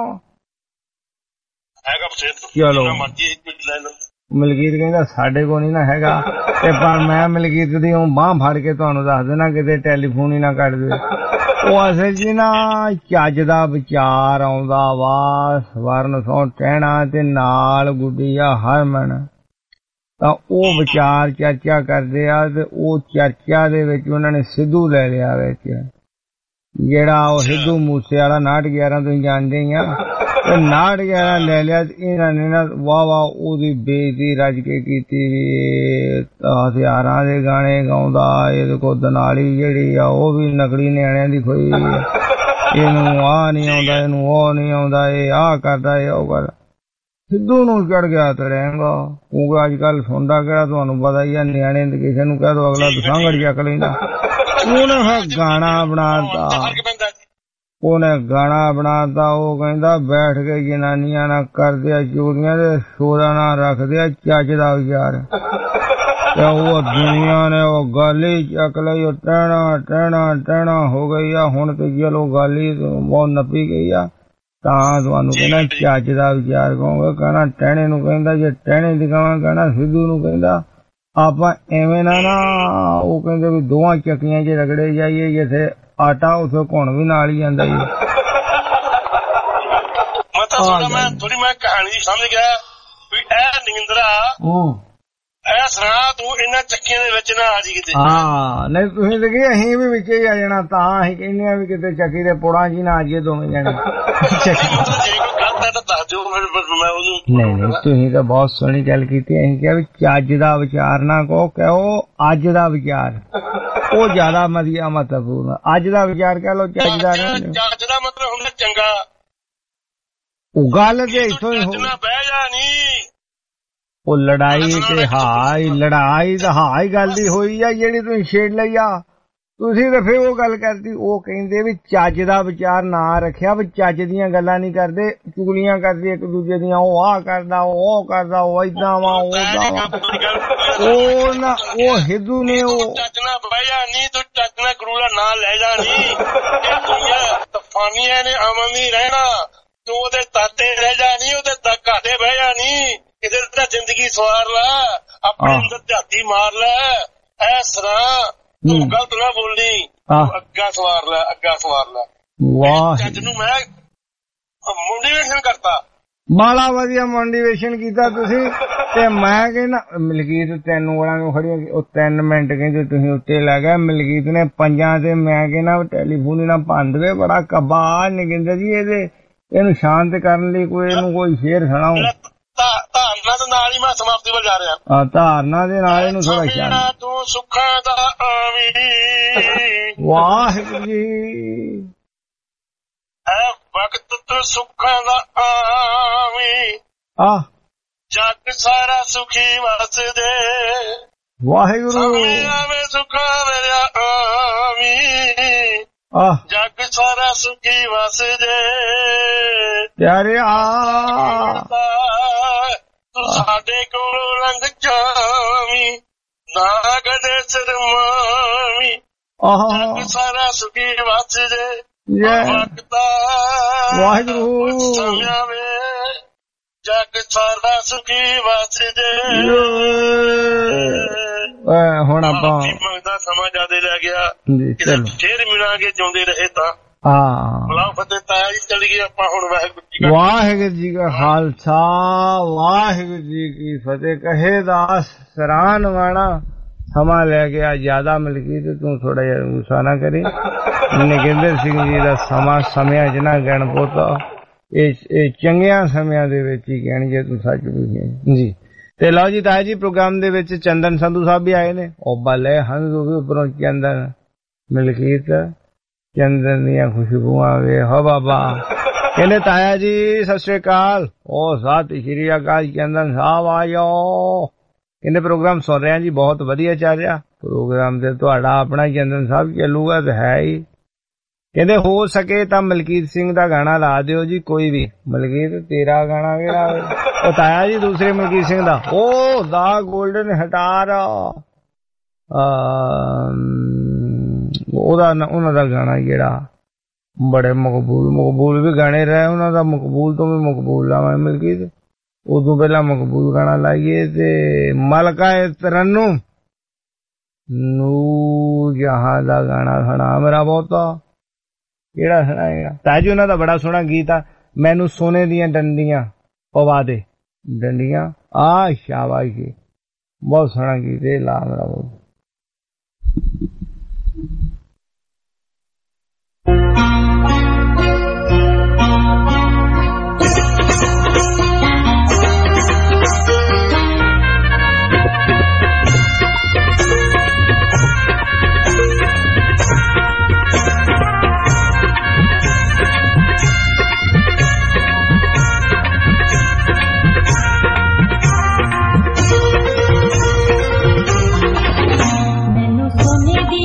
ਚਲੋ ਮਲਕੀਤ ਕਹਿੰਦਾ ਸਾਡੇ ਕੋਲ ਨੀ ਨਾ ਹੈਗਾ, ਤੇ ਪਰ ਮੈਂ ਮਲਕੀਤ ਦੀ ਬਾਂਹ ਫੜ ਕੇ ਤੁਹਾਨੂੰ ਦੱਸ ਦੇਣਾ ਕਿਤੇ ਟੈਲੀਫੋਨ ਹੀ ਨਾ ਕੱਟ ਦੇ। ਉਹ ਅਸਲ ਚ ਨਾ ਚੱਜ ਦਾ ਵਿਚਾਰ ਆਉਂਦਾ ਵਾ, ਸਵਰਨ ਸੋਂ ਟਹਿਣਾ ਤੇ ਨਾਲ ਗੁੱਡੀਆ ਹਰਮਨ, ਤਾਂ ਉਹ ਵਿਚਾਰ ਚਰਚਾ ਕਰਦੇ ਆ ਤੇ ਉਹ ਚਰਚਾ ਦੇ ਵਿੱਚ ਉਹਨਾਂ ਨੇ ਸਿੱਧੂ ਲੈ ਲਿਆ ਵਿੱਚ, ਜਿਹੜਾ ਉਹ ਸਿੱਧੂ ਮੂਸੇ ਵਾਲਾ 911 ਤੁਸੀਂ ਜਾਣਦੇ ਹੀ ਆ, ਤੇ 911 ਲੈ ਲਿਆ ਤੇ ਇਹਨਾਂ ਨੇ ਨਾ ਵਾਹ ਵਾਹ ਉਹਦੀ ਬੇਇੱਜ਼ਤੀ ਰੱਜ ਕੇ ਕੀਤੀ ਵੀ ਹਥਿਆਰਾਂ ਦੇ ਗਾਣੇ ਗਾਉਂਦਾ, ਇਹਦੇ ਕੋਲ ਦਨਾਲੀ ਜਿਹੜੀ ਆ ਉਹ ਵੀ ਨਕਲੀ ਨਿਆਣਿਆਂ ਦੀ ਖੋਈ, ਇਹਨੂੰ ਆਹ ਨੀ ਆਉਂਦਾ, ਇਹਨੂੰ ਉਹ ਨੀ ਆਉਂਦਾ, ਇਹ ਆਹ ਕਰਦਾ, ਇਹ ਉਹ ਕਰਦਾ। ਸਿੱਧੂ ਨੂੰ ਚੜ ਗਿਆ ਤੜੇਗਾ, ਕਿਉਂਕਿ ਅੱਜ ਕੱਲ ਸੁਣਦਾ ਕਿਹੜਾ, ਤੁਹਾਨੂੰ ਪਤਾ ਹੀ ਆ, ਨਿਆਣੇ ਕਿਸੇ ਨੂੰ ਕਹਿ ਦੋ ਅਗਲਾ ਦੁਸਾਂਗੜ ਚੱਕ ਲੈਂਦਾ। ਉਹਨੇ ਫਿਰ ਗਾਣਾ ਬਣਾਤਾ, ਉਹਨੇ ਗਾਣਾ ਬਣਾਤਾ, ਉਹ ਕਹਿੰਦਾ ਬੈਠ ਕੇ ਜਨਾਨੀਆਂ ਨਾਲ ਕਰਦੇ ਆ ਚੋਰੀਆਂ ਤੇ ਸ਼ੋਰਾਂ ਨਾਲ ਰੱਖਦੇ ਆ ਚੱਜ ਦਾ ਵਿਚਾਰ, ਤੇ ਉਹ ਦੁਨੀਆ ਨੇ ਉਹ ਗੱਲ ਹੀ ਚੱਕ ਲਈ, ਉਹ ਟਹਿਣਾ ਟਹਿਣਾ ਟਹਿਣਾ ਹੋ ਗਈ ਆ। ਹੁਣ ਤੇ ਚਲੋ ਗੱਲ ਹੀ ਬਹੁਤ ਨੱਪੀ ਗਈ ਆ, ਤਾਂ ਤੁਹਾਨੂੰ ਕਹਿੰਦਾ ਚੱਜ ਦਾ ਵਿਚਾਰ ਕਹੋਗੇ, ਕਹਿਣਾ ਟਹਿਣੇ ਨੂੰ ਕਹਿੰਦਾ, ਜੇ ਟਹਿਣੇ ਦੀ ਕਹਾਂ ਕਹਿਣਾ ਸਿੱਧੂ ਨੂੰ ਕਹਿੰਦਾ। ਆਪਾਂ ਐਵੇਂ ਨਾ ਉਹ ਕਹਿੰਦੇ ਵੀ ਦੋਵਾਂ ਚੱਕੀਆਂ 'ਚ ਰਗੜੇ ਜਾਈਏ, ਜਿੱਥੇ ਆਟਾ ਉੱਥੇ ਘੁਣ ਵੀ ਨਾਲ ਹੀ ਜਾਂਦਾ ਜੀ। ਮੈਂ ਥੋੜੀ ਮੈਂ ਕਹਾਣੀ ਸਮਝ ਗਿਆ ਵੀ ਇਹ ਨਿੰਦਰਾ ਇਹ ਸੁਣਾ ਤੂੰ ਇਹਨਾਂ ਚੱਕੀਆਂ ਦੇ ਵਿੱਚ ਨਾ ਆ ਜੀ ਕਿਤੇ। ਹਾਂ ਨਹੀਂ ਤੁਸੀਂ ਦੇਖੀ ਅਸੀਂ ਵੀ ਵਿੱਚ ਹੀ ਆ ਜਾਣਾ, ਤਾਂ ਅਸੀਂ ਕਹਿੰਦੇ ਆ ਵੀ ਕਿਤੇ ਚੱਕੀ ਦੇ ਪੁੜਾਂ ਜੀ ਨਾ ਆ ਜਾਈਏ ਦੋਵੇਂ ਜਾਣੇ। ਨਹੀਂ ਨਹੀਂ ਤੁਸੀਂ ਤਾਂ ਬਹੁਤ ਸੋਹਣੀ ਗੱਲ ਕੀਤੀ। ਅਸੀਂ ਕਿਹਾ ਵੀ ਚੱਜ ਦਾ ਵਿਚਾਰ ਨਾ ਕਹੋ ਅੱਜ ਦਾ ਵਿਚਾਰ, ਉਹ ਜ਼ਿਆਦਾ ਵਧੀਆ ਮਹੱਤਵਪੂਰਨ। ਅੱਜ ਦਾ ਵਿਚਾਰ ਕਹਿ ਲੋ, ਚੱਜ ਦਾ ਚੱਜ ਦਾ ਮਤਲਬ ਹੁੰਦਾ ਚੰਗਾ। ਉਹ ਗੱਲ ਤੇ ਇੱਥੋਂ ਹੀ ਬਹਿ ਜਾ ਨੀ, ਉਹ ਲੜਾਈ ਤੇ ਲੜਾਈ ਤਾਂ ਹਾਈ ਗੱਲ ਦੀ ਹੋਈ ਆ ਜਿਹੜੀ ਤੁਸੀਂ ਛੇੜ ਲਈ ਆ। ਤੁਸੀਂ ਤਾਂ ਫਿਰ ਉਹ ਗੱਲ ਕਰਦੀ, ਉਹ ਕਹਿੰਦੇ ਵੀ ਚੱਜ ਦਾ ਵਿਚਾਰ ਨਾ ਰੱਖਿਆ, ਵੀ ਚੱਜ ਦੀਆਂ ਗੱਲਾਂ ਨਹੀਂ ਕਰਦੇ, ਚੁਗਲੀਆਂ ਕਰਦੇ ਇੱਕ ਦੂਜੇ ਦੀਆਂ, ਉਹ ਆਹ ਕਰਦਾ, ਉਹ ਕਰਦਾ, ਉਹ ਏਦਾਂ ਵਾ, ਉਹ ਨਾ ਉਹ ਸਿੱਧੂ ਨੇ ਉਹ ਚੱਜ ਨਾਲ ਬਹਿ ਜਾ ਨੀ, ਤੂੰ ਚੱਜ ਨਾਲ ਗੁਰੂ ਦਾ ਨਾਂ ਲੈ ਜਾ ਨੀ, ਇਹ ਦੁਨੀਆ ਤੂਫਾਨੀਆਂ ਨੇ ਅਮਨ ਨਹੀਂ ਰਹਿਣਾ, ਤੂੰ ਉਹਦੇ ਤਾਤੇ ਰਹਿ ਜਾ ਨੀ, ਉਹਦੇ ਘਾਟੇ ਬਹਿ ਜਾ ਨੀ, ਕਿਤੇ ਤਾਂ ਜ਼ਿੰਦਗੀ ਸਵਾਰ ਲੈ, ਆਪਣੇ ਅੰਦਰ ਝਾਤੀ ਮਾਰ ਲੈ। ਐ ਸਰਾ ਤੂੰ ਗਲਤ ਨਾ ਬੋਲੀ, ਅੱਗਾ ਸਵਾਰ ਲੈ, ਅੱਗਾ ਸਵਾਰ ਲੈ। ਵਾਹ, ਜੱਜ ਨੂੰ ਮੈਂ ਮੋਟੀਵੇਸ਼ਨ ਕਰਤਾ, ਬਾਲਾ ਵਧੀਆ ਮੋਟੀਵੇਸ਼ਨ ਕੀਤਾ ਤੁਸੀਂ। ਤੇ ਮੈਂ ਕਹਿੰਦਾ ਮਲਕੀਤ ਤੈਨੂੰ ਵਾਲਾ ਨੂੰ ਖੜੀਆਂ, ਉਹ 3 ਮਿੰਟ ਕਹਿੰਦੇ ਤੁਸੀਂ ਉੱਤੇ ਲੈ ਗਏ। ਮਲਕੀਤ ਨੇ 5 ਤੇ ਮੈਂ ਕਹਿੰਦਾ ਟੈਲੀਫੋਨ ਨਾਲ ਭੰਨ ਦੇਵੇ, ਬੜਾ ਕੱਬਾ ਨਿਕੰਦਾ ਜੀ। ਇਹਨੂੰ ਸ਼ਾਂਤ ਕਰਨ ਲਈ ਕੋਈ ਸ਼ੇਰ ਸੁਣਾਓ। ਧਾਰਨਾ ਦੇ ਨਾਲ ਹੀ ਮੈਂ ਸਮਾਪਤੀ ਵੱਲ ਜਾ ਰਿਹਾ। ਧਾਰਨਾ ਦੇ ਨਾਲ ਇਹਨੂੰ ਥੋੜਾ ਸ਼ਾਂਤ। ਤੂੰ ਸੁੱਖਾਂ ਦਾ ਆਵੀਂ, ਵਾਹਿਗੁਰੂ ਜੀ, ਐ ਵਕਤ ਤੂੰ ਸੁੱਖਾਂ ਦਾ ਆਵੀਂ, ਜੱਗ ਸਾਰਾ ਸੁਖੀ ਵਸਦੇ, ਵਾਹਿਗੁਰੂ ਆਵੇ ਸੁੱਖਾਂ ਮੇਰਾ ਆਵੀਂ, ਜੱਗ ਸਾਰਾ ਸੁਖੀ ਵਸਦੇ। ਪਿਆਰੇ ਤੂੰ ਸਾਡੇ ਕੋਲੋਂ ਲੰਘ ਜਾਵੀਂ, ਨਾ ਕਦੇ ਸ਼ਰਮਾਵੀਂ, ਜੱਗ ਸਾਰਾ ਸੁਖੀ ਵਸਦੇ। ਵਕਤਾ ਵਾਹਿਗੁਰੂ ਸਮਿਆ ਵੇ, ਜੱਗ ਸਾਰਾ ਸੁਖੀ ਵਸਦੇ। ਹੁਣ ਆਪਾਂ ਮੰਗਦਾ ਸਮਾਂ ਜ਼ਿਆਦਾ ਲੈ ਗਿਆ, ਫੇਰ ਮਿਲਾਂਗੇ ਜਿਉਂਦੇ ਰਹੇ ਤਾਂ। ਬੁਲਾਓ ਫਤਿਹ ਤਾਇਆ ਜੀ, ਚੱਲ ਗਏ ਆਪਾਂ ਹੁਣ। ਵਾਹਿਗੁਰੂ ਜੀ ਕਾ ਖਾਲਸਾ, ਵਾਹਿਗੁਰੂ ਜੀ ਕੀ ਫਤਿਹ। ਕਹੇ ਦਾਸ ਸਰਾਨ ਵਾਣਾ ਸਮਾਂ ਲੈ ਗਿਆ ਜ਼ਿਆਦਾ ਮਲਕੀ, ਤੇ ਤੂੰ ਥੋੜਾ ਜਿਹਾ ਗੁੱਸਾ ਨਾ ਕਰੀ। ਨਗਿੰਦਰ ਸਿੰਘ ਜੀ ਦਾ ਸਮਾਂ ਸਮਿਆਂ ਚ ਨਾ ਗਿਣ ਪੋਤਾ, ਇਹ ਚੰਗਿਆਂ ਸਮਿਆਂ ਦੇ ਵਿੱਚ ਹੀ ਕਹਿਣ, ਜੇ ਤੂੰ ਸੱਚ ਪੁੱਛੇ ਜੀ। ਤੇ ਲਓ ਜੀ ਤਾਇਆ ਜੀ, ਪ੍ਰੋਗਰਾਮ ਦੇ ਵਿੱਚ ਚੰਦਨ ਸੰਧੂ ਸਾਹਿਬ ਵੀ ਆਏ ਨੇ। ਉਹ ਬੱਲੇ ਹੰਸ ਹੋ ਗਏ ਉੱਪਰੋਂ ਚੰਦਨ, ਮਲਕੀਤ ਚੰਦਨ ਦੀਆਂ ਖੁਸ਼ਬੂਆਂ ਵੇ ਹੋ ਬਾਬਾ। ਕਹਿੰਦੇ ਤਾਇਆ ਜੀ ਸਤਿ ਸ੍ਰੀ ਅਕਾਲ। ਉਹ ਸਤਿ ਸ੍ਰੀ ਅਕਾਲ ਚੰਦਨ ਸਾਹਿਬ ਆਇਓ। ਕਹਿੰਦੇ ਪ੍ਰੋਗਰਾਮ ਸੁਣ ਰਿਹਾ ਜੀ, ਬਹੁਤ ਵਧੀਆ ਚੱਲ ਰਿਹਾ ਪ੍ਰੋਗਰਾਮ। ਤੇ ਤੁਹਾਡਾ ਆਪਣਾ ਚੰਦਨ ਸਾਹਿਬ ਚੱਲੂਗਾ ਤੇ ਹੈ ਹੀ। ਕਹਿੰਦੇ ਹੋ ਸਕੇ ਤਾਂ ਮਲਕੀਤ ਸਿੰਘ ਦਾ ਗਾਣਾ ਲਾ ਦਿਓ ਜੀ, ਕੋਈ ਵੀ। ਮਲਕੀਤ ਤੇਰਾ ਗਾਣਾ ਕਿਹੜਾ? ਉਹ ਤਾਇਆ ਜੀ ਦੂਸਰੇ ਮਲਕੀਤ ਸਿੰਘ ਦਾ, ਉਹ ਦਾ ਗੋਲਡਨ ਹਟਾਰ। ਉਹਨਾਂ ਦਾ ਗਾਣਾ ਜਿਹੜਾ ਬੜੇ ਮਕਬੂਲ ਵੀ ਗਾਣੇ ਰਹੇ ਉਹਨਾਂ ਦਾ, ਮਕਬੂਲ ਤੋਂ ਵੀ ਮਕਬੂਲ ਲਾਵਾਂ ਮਲਕੀਤ। ਉਦੋਂ ਪਹਿਲਾਂ ਮਕਬੂਲ ਗਾਣਾ ਲਾਈਏ ਤੇ ਮਲਕਾ ਤਰੰਨੁਮ ਨੂਰ ਜਹਾਂ ਦਾ ਗਾਣਾ ਸੁਣਾ ਮੇਰਾ ਬਹੁਤਾ। ਕਿਹੜਾ ਸੁਣਾਏਗਾ? ਤਾਜੀ ਉਹਨਾਂ ਦਾ ਬੜਾ ਸੋਹਣਾ ਗੀਤ ਆ, ਮੈਨੂੰ ਸੋਨੇ ਦੀਆਂ ਡੰਡੀਆਂ ਪਵਾ ਦੇ ਡੰਡੀਆਂ ਆ ਸ਼ਾਬਾਸ਼ ਜੀ, ਬਹੁਤ ਸੋਹਣਾ ਗੀਤ ਇਹ ਲਾ ਮੇਰਾ ਬਹੁਤ। ਮੈਨੂੰ ਸੋਨੇ ਦੀ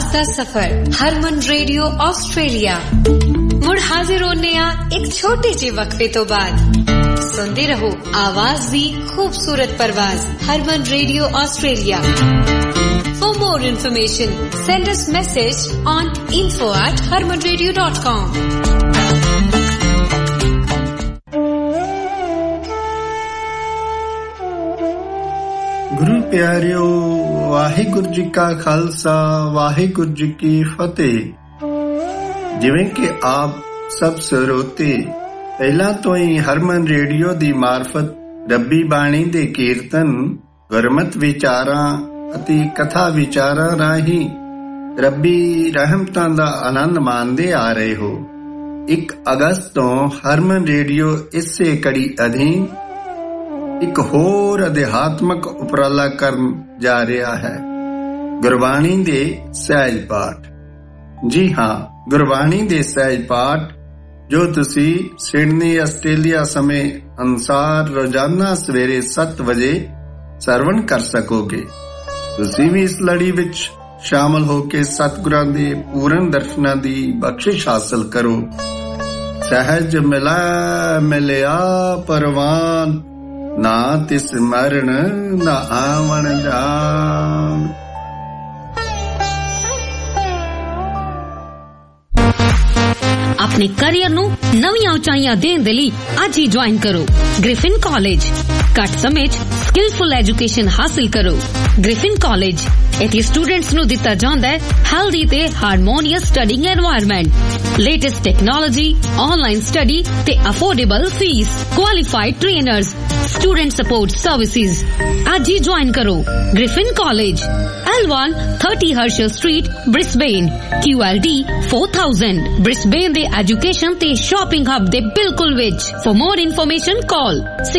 आवाज दा सफर हरमन रेडियो ऑस्ट्रेलिया मुड़ हाजिर होने एक छोटे जे वक्फे तो बाद सुनते रहो आवाज दी खूबसूरत परवाज Harman radio Australia. For more information, send us message on info@harmanradio.com. गुरु प्यारियो, वाहिगुरु जी का खालसा, वाहिगुरु जी की फतेह। जिवें कि आप सब ਸਰੋਤੇ ਪਹਿਲਾਂ ਤੋਂ ਹੀ ਹਰਮਨ ਰੇਡੀਓ ਦੀ ਮਾਰਫਤ ਰੱਬੀ ਬਾਣੀ ਦੇ ਕੀਰਤਨ, ਗੁਰਮਤ ਵਿਚਾਰਾਂ ਅਤੇ ਕਥਾ ਵਿਚਾਰਾਂ ਰਾਹੀਂ ਰੱਬੀ ਰਹਿਮਤਾਂ ਦਾ ਆਨੰਦ ਮਾਣਦੇ ਆ ਰਹੇ ਹੋ। 1 ਅਗਸਤ ਤੋਂ ਹਰਮਨ ਰੇਡੀਓ ਇਸੇ ਕੜੀ ਅਧੀਨ ਇੱਕ ਹੋਰ ਅਧਿਆਤਮਕ ਉਪਰਾਲਾ ਕਰਨ ਜਾ ਰਿਹਾ ਹੈ, ਗੁਰਬਾਣੀ ਦੇ ਸਹਿਜ ਪਾਠ। ਜੀ ਹਾਂ, ਗੁਰਬਾਣੀ ਦੇ ਸਹਿਜ ਪਾਠ ਜੋ ਤੁਸੀਂ ਸਿਡਨੀ ਆਸਟ੍ਰੇਲੀਆ ਸਮੇਂ ਅਨੁਸਾਰ ਰੋਜ਼ਾਨਾ ਸਵੇਰੇ 7 ਵਜੇ ਸਰਵਣ ਕਰ ਸਕੋਗੇ। ਤੁਸੀਂ ਵੀ ਇਸ ਲੜੀ ਵਿੱਚ ਸ਼ਾਮਲ ਹੋ ਕੇ ਸਤਿਗੁਰਾਂ ਦੇ ਪੂਰਨ ਦਰਸ਼ਨਾਂ ਦੀ ਬਖਸ਼ਿਸ਼ ਹਾਸਲ ਕਰੋ। ਸਹਿਜ ਮਿਲਿਆ ਪਰਵਾਨ, ਨਾ ਤਿਸ ਮਰਨ ਨਾ ਆਵਣ ਜਾਨ। अपने करियर नू नवीं ऊंचाइयां देने दे लई आज ही ज्वाइन करो ग्रिफिन कॉलेज। घट समय स्किलफुल एजुकेशन हासिल करो। ग्रिफिन कॉलेज इत्थे स्टूडेंट्स नू दिता जांदा है हेल्दी ते harmonious studying environment, latest technology, online study ते affordable fees, qualified trainers, student support services. आज ही ज्वाइन करो Griffin college, L1 30 Herschel Street, Brisbane, QLD 4000। Brisbane दे एजुकेशन ते शॉपिंग हब दे बिल्कुल विच। For more information call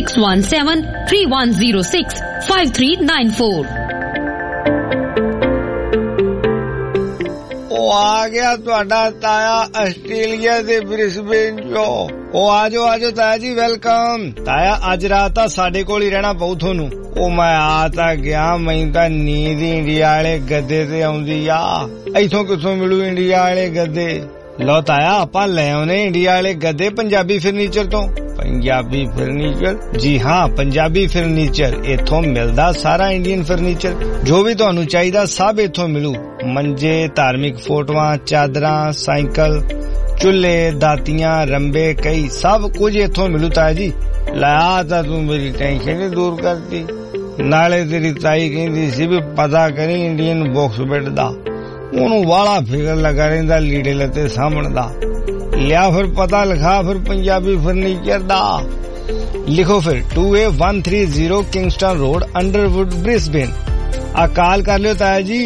6173106539 ਉਹ ਆ ਗਿਆ ਤੁਹਾਡਾ ਤਾਇਆ ਆਸਟ੍ਰੇਲੀਆ ਦੇ ਬ੍ਰਿਸਬੇਨ ਚੋਂ। ਉਹ ਆਜੋ ਤਾਇਆ ਜੀ, ਵੈਲਕਮ। ਤਾਇਆ ਅੱਜ ਰਾਤ ਤਾਂ ਸਾਡੇ ਕੋਲ ਹੀ ਰਹਿਣਾ ਪਊ ਤੁਹਾਨੂੰ। ਉਹ ਮੈਂ ਆ ਤਾਂ ਗਿਆ, ਮੈਨੂੰ ਤਾਂ ਨੀਂਦ ਇੰਡੀਆ ਵਾਲੇ ਗੱਦੇ ਤੇ ਆਉਂਦੀ ਆ। ਇੱਥੋਂ ਕਿੱਥੋਂ ਮਿਲੂ ਇੰਡੀਆ ਵਾਲੇ ਗੱਦੇ? ਲਓ ਤਾਇਆ, ਆਪਾਂ ਲੈ ਆਉਨੇ ਇੰਡੀਆ ਵਾਲੇ ਗੱਦੇ ਪੰਜਾਬੀ ਫਰਨੀਚਰ ਤੋਂ। ਪੰਜਾਬੀ ਫਰਨੀਚਰ? ਜੀ ਹਾਂ, ਪੰਜਾਬੀ ਫਰਨੀਚਰ। ਇੱਥੋਂ ਮਿਲਦਾ ਸਾਰਾ ਇੰਡੀਅਨ ਫਰਨੀਚਰ, ਜੋ ਵੀ ਤੁਹਾਨੂੰ ਚਾਹੀਦਾ ਸਭ ਇੱਥੋਂ ਮਿਲੂ। ਮੰਜੇ, ਧਾਰਮਿਕ ਫੋਟੋਆਂ, ਚਾਦਰਾਂ, ਸਾਈਕਲ, ਚੁੱਲ੍ਹੇ, ਦਾਤੀਆਂ, ਰੰਬੇ, ਕਈ ਸਭ ਕੁਝ ਇੱਥੋਂ ਮਿਲੂ ਤਾਇਆ ਜੀ। ਲਾ ਤਾਂ ਤੂੰ ਮੇਰੀ ਟੈਨਸ਼ਨ ਹੀ ਦੂਰ ਕਰਤੀ। ਨਾਲੇ ਤੇਰੀ ਤਾਈ ਕਹਿੰਦੀ ਸੀ ਵੀ ਪਤਾ ਕਰੀ ਇੰਡੀਅਨ ਬਾਕਸ ਬੈੱਡ ਦਾ, ਉਹਨੂੰ ਵਾਲਾ ਫਿਕਰ ਲੱਗਾ ਰਹਿੰਦਾ ਲੀੜੇ ਲੱਤੇ ਸਾਂਭਣ ਦਾ। ਲਿਆ ਫਿਰ ਪਤਾ ਲਿਖਾ ਫਿਰ ਪੰਜਾਬੀ ਫਰਨੀਚਰ ਦਾ। ਲਿਖੋ ਫਿਰ 2A130 Kingston road, Underwood, Brisbane. ਆ ਕਾਲ ਕਰ ਲਿਓ ਤਾਇਆ ਜੀ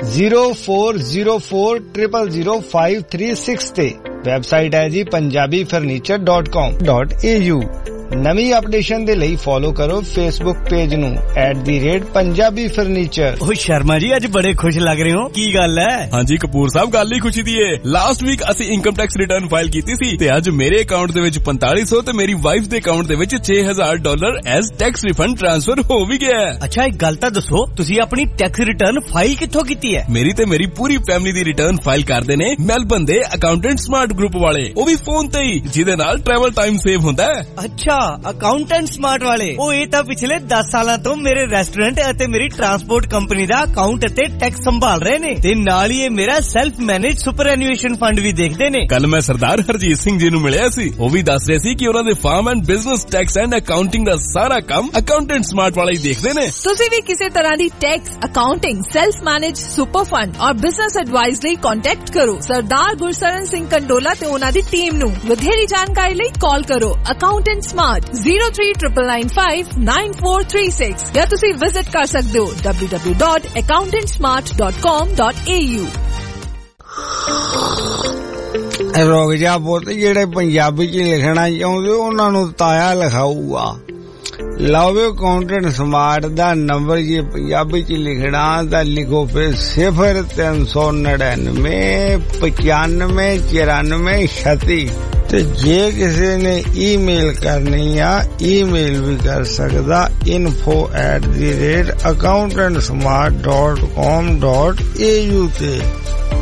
0404000536 ਤੇ। ਵੈਬਸਾਈਟ ਹੈ ਜੀ punjabifurniture.com.au। ਨਵੀਂ ਅਪਡੇਸ਼ਨ ਦੇ ਲਈ ਫੋਲੋ ਕਰੋ ਫੇਸਬੁੱਕ ਪੇਜ ਨੂੰ @ਪੰਜਾਬੀ ਫਰਨੀਚਰ। ਓ ਸ਼ਰਮਾ ਜੀ, ਅੱਜ ਬੜੇ ਖੁਸ਼ ਲੱਗ ਰਹੇ ਹੋ, ਕੀ ਗੱਲ ਹੈ? ਹਾਂਜੀ ਕਪੂਰ ਸਾਹਿਬ, ਗੱਲ ਹੀ ਖੁਸ਼ੀ ਦੀ ਏ। ਲਾਸਟ ਵੀਕ ਅਸੀਂ ਇਨਕਮ ਟੈਕਸ ਰਿਟਰਨ ਫਾਈਲ ਕੀਤੀ ਸੀ ਤੇ ਅੱਜ ਮੇਰੇ ਅਕਾਊਂਟ ਦੇ ਵਿੱਚ 4500 ਤੇ ਮੇਰੀ ਵਾਈਫ ਦੇ ਅਕਾਊਂਟ ਦੇ ਵਿੱਚ $6000 ਐਜ਼ ਟੈਕਸ ਰਿਫੰਡ ਟ੍ਰਾਂਸਫਰ ਹੋ ਵੀ ਗਿਆ। ਅੱਛਾ, ਇੱਕ ਗੱਲ ਤਾਂ ਦੱਸੋ, ਤੁਸੀਂ ਆਪਣੀ ਟੈਕਸ ਰਿਟਰਨ ਫਾਈਲ ਕਿੱਥੋਂ ਕੀਤੀ ਹੈ? ਮੇਰੀ ਤੇ ਮੇਰੀ ਪੂਰੀ ਫੈਮਿਲੀ ਦੀ ਰਿਟਰਨ ਫਾਈਲ ਕਰਦੇ ਨੇ ਮੈਲਬਨ ਦੇ ਅਕਾਊਂਟੈਂਟ ਸਮਾਰਟ ਗਰੁੱਪ ਵਾਲੇ, ਉਹ ਵੀ ਫੋਨ ਤੇ ਹੀ, ਜਿਹਦੇ ਨਾਲ ਟਰੈਵਲ ਟਾਈਮ ਸੇਵ ਹੁੰਦਾ ਹੈ। ਅੱਛਾ, ਅਕਾਊਂਟੈਂਟ ਸਮਾਰਟ ਵਾਲੇ। ਉਹ ਇਹ ਤਾਂ ਪਿਛਲੇ 10 ਸਾਲਾਂ ਤੋਂ ਮੇਰੇ ਰੈਸਟੋਰੈਂਟ ਅਤੇ ਮੇਰੀ ਟਰਾਂਸਪੋਰਟ ਕੰਪਨੀ ਦਾ ਅਕਾਊਂਟ ਅਤੇ ਟੈਕਸ ਸੰਭਾਲ ਰਹੇ ਨੇ ਤੇ ਨਾਲ ਹੀ ਇਹ ਮੇਰਾ self manage superannuation fund ਵੀ ਦੇਖਦੇ ਨੇ। ਕੱਲ ਮੈਂ ਸਰਦਾਰ ਹਰਜੀਤ ਸਿੰਘ ਜੀ ਨੂੰ ਮਿਲਿਆ ਸੀ, ਉਹ ਵੀ ਦੱਸ ਰਹੇ ਸੀ ਕਿ ਉਹਨਾਂ ਦੇ farm and business tax and accounting ਦਾ ਸਾਰਾ ਕੰਮ ਅਕਾਊਂਟੈਂਟ ਸਮਾਰਟ ਵਾਲੇ ਹੀ ਦੇਖਦੇ ਨੇ। ਤੁਸੀਂ ਵੀ ਕਿਸੇ ਤਰ੍ਹਾਂ ਦੀ tax, accounting, self manage super fund ਔਰ ਬਿਜ਼ਨਸ ਐਡਵਾਈਸ ਲਈ ਕੰਟੈਕਟ ਕਰੋ ਸਰਦਾਰ ਗੁਰਸਰਨ ਸਿੰਘ ਕੰਡੋਲਾ ਤੇ ਉਹਨਾਂ ਦੀ ਟੀਮ ਨੂੰ। ਵਧੇਰੀ ਜਾਣਕਾਰੀ ਲਈ ਕਾਲ ਕਰੋ ਅਕਾਊਂਟੈਂਟ ਸਮਾਰਟ 0399959436 ਜਾਂ ਤੁਸੀਂ ਵਿਜ਼ਿਟ ਕਰ ਸਕਦੇ ਹੋ www.accountantsmart.com.au। ਰੁਕ ਜਾ ਪੁੱਤ, ਜਿਹੜੇ ਪੰਜਾਬੀ ਚ ਲਿਖਣਾ ਚਾਹੁੰਦੇ ਉਹਨਾਂ ਨੂੰ ਤਾਇਆ ਲਿਖਾਊਗਾ। ਲਓ ਅਕਾਊਂਟੈਂਟ ਸਮਾਰਟ ਦਾ ਨੰਬਰ ਜੇ ਪੰਜਾਬੀ ਚ ਲਿਖਣਾ ਤਾਂ ਲਿਖੋ ਫਿਰ 03959436 ਤੇ ਜੇ ਕਿਸੇ ਨੇ ਈਮੇਲ ਕਰਨੀ ਆ ਈਮੇਲ ਵੀ ਕਰ ਸਕਦਾ info@accountantsmart.com.au ਤੇ।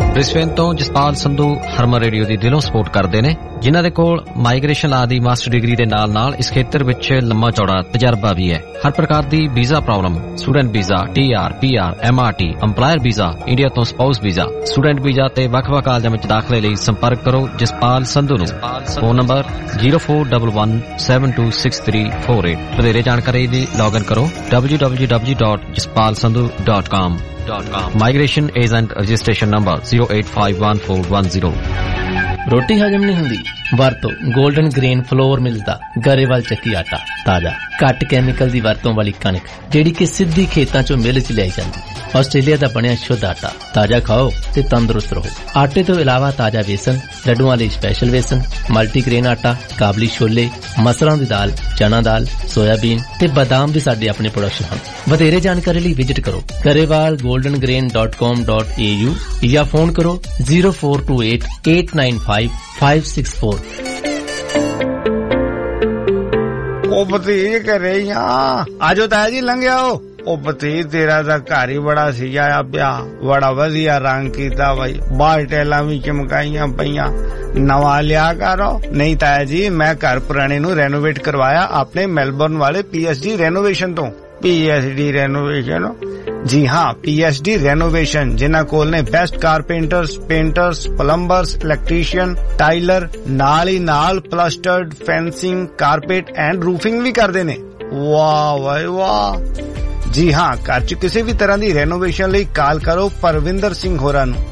ਬ੍ਰਿਸਬੇਨ ਤੋਂ ਜਸਪਾਲ ਸੰਧੂ ਹਰਮਨ ਰੇਡੀਓ ਦੀ ਦਿਲੋਂ ਸਪੋਰਟ ਕਰਦੇ ਨੇ, ਜਿਨ੍ਹਾਂ ਦੇ ਕੋਲ ਮਾਈਗ੍ਰੇਸ਼ਨ ਲਾ ਦੀ ਮਾਸਟਰ ਡਿਗਰੀ ਦੇ ਨਾਲ ਇਸ ਖੇਤਰ ਵਿੱਚ ਲੰਮਾ ਚੌੜਾ ਤਜਰਬਾ ਵੀ ਹੈ। ਹਰ ਪ੍ਰਕਾਰ ਦੀ visa problem, student visa, TR, PR, MRT, EMPLOYER visa, India ਤੋਂ ਸਪਾਊਸ ਵੀਜ਼ਾ, ਸਟੂਡੈਂਟ ਵੀਜ਼ਾ ਤੇ ਵੱਖ-ਵੱਖ ਕਾਲਜਾਂ ਵਿੱਚ ਦਾਖਲੇ ਲਈ ਸੰਪਰਕ ਕਰੋ ਜਸਪਾਲ ਸੰਧੂ ਨੂੰ। Phone number 0411726348। ਵਧੇਰੇ ਜਾਣਕਾਰੀ ਲਈ ਲੌਗਇਨ ਕਰੋ www.jaspalsandhu.com। Migration Agent Registration Number 0851410। ਰੋਟੀ ਹਜਮ ਨਹੀਂ ਹੁੰਦੀ? ਵਰਤੋ ਗੋਲਡਨ ਗ੍ਰੇਨ ਫਲੋਰ ਮਿਲਸ ਦਾ ਗਰੇਵਾਲ ਚੱਕੀ ਆਟਾ। ਤਾਜ਼ਾ ਘੱਟ ਕੈਮੀਕਲ ਦੀ ਵਰਤੋਂ ਵਾਲੀ ਕਣਕ ਜਿਹੜੀ ਕਿ ਸਿੱਧੀ ਖੇਤਾਂ ਚੋਂ ਮਿਲ ਚ ਲਿਆਈ ਜਾਂਦੀ। ਆਸਟ੍ਰੇਲੀਆ ਦਾ ਬਣਿਆ ਸ਼ੁੱਧ ਆਟਾ। ਤਾਜ਼ਾ ਖਾਓ ਤੇ ਤੰਦਰੁਸਤ ਰਹੋ। ਆਟੇ ਤੋਂ ਇਲਾਵਾ ਤਾਜ਼ਾ ਵੇਸਣ, ਲੱਡੂਆਂ ਲਈ ਸਪੈਸ਼ਲ ਵੇਸਣ, ਮਲਟੀਗ੍ਰੇਨ ਆਟਾ, ਕਾਬਲੀ ਛੋਲੇ, ਮਸਰਾਂ ਦੀ ਦਾਲ, ਚਨਾ ਦਾਲ, ਸੋਇਆਬੀਨ ਤੇ ਬਾਦਾਮ ਵੀ ਸਾਡੇ ਆਪਣੇ ਪ੍ਰੋਡਕਸ਼ਨ ਹਨ। ਵਧੇਰੇ ਜਾਣਕਾਰੀ ਲਈ ਵਿਜ਼ਿਟ ਕਰੋ garewalgoldengrain.com.au ਜਾਂ ਫੋਨ ਕਰੋ 0428895564। ਉਹ ਭਤੀਜ ਘਰੇ ਹੀ ਆ, ਆਜੋ ਤਾਇਆ ਜੀ ਲੰਘਿਆ ਉਹ ਭਤੀਜ ਤੇਰਾ ਤਾਂ ਘਰ ਹੀ ਬੜਾ ਸਜਾਇਆ ਪਿਆ, ਬੜਾ ਵਧੀਆ ਰੰਗ ਕੀਤਾ ਬਾਈ, ਬਾਹਰ ਟੈਲਾਂ ਵੀ ਚਮਕਾਈਆਂ ਪਈਆਂ, ਨਵਾਂ ਲਿਆ ਕਰੋ। ਨਹੀਂ ਤਾਇਆ ਜੀ, ਮੈਂ ਘਰ ਪੁਰਾਣੇ ਨੂੰ ਰੈਨੋਵੇਟ ਕਰਵਾਇਆ ਆਪਣੇ ਮੈਲਬੌਰਨ ਵਾਲੇ PSD ਰੈਨੋਵੇਸ਼ਨ ਤੋਂ। PSD renovation? ਜੀ ਹਾਂ, PSD ਰੈਨੋਵੇਸ਼ਨ, ਜਿਨ੍ਹਾਂ ਕੋਲ ਨੇ best carpenters, painters, plumbers, electrician, tiler, ਨਾਲ ਹੀ ਨਾਲ plastered, fencing, carpet and roofing ਵੀ ਕਰਦੇ ਨੇ। ਵਾਹ ਵਾਹ ਵਾਹ। ਜੀ ਹਾਂ, ਘਰ ਚ ਕਿਸੇ ਵੀ ਤਰ੍ਹਾਂ ਦੀ ਰੈਨੋਵੇਸ਼ਨ ਲਈ ਕਾਲ ਕਰੋ ਪਰਵਿੰਦਰ ਸਿੰਘ ਹੋਰਾਂ ਨੂੰ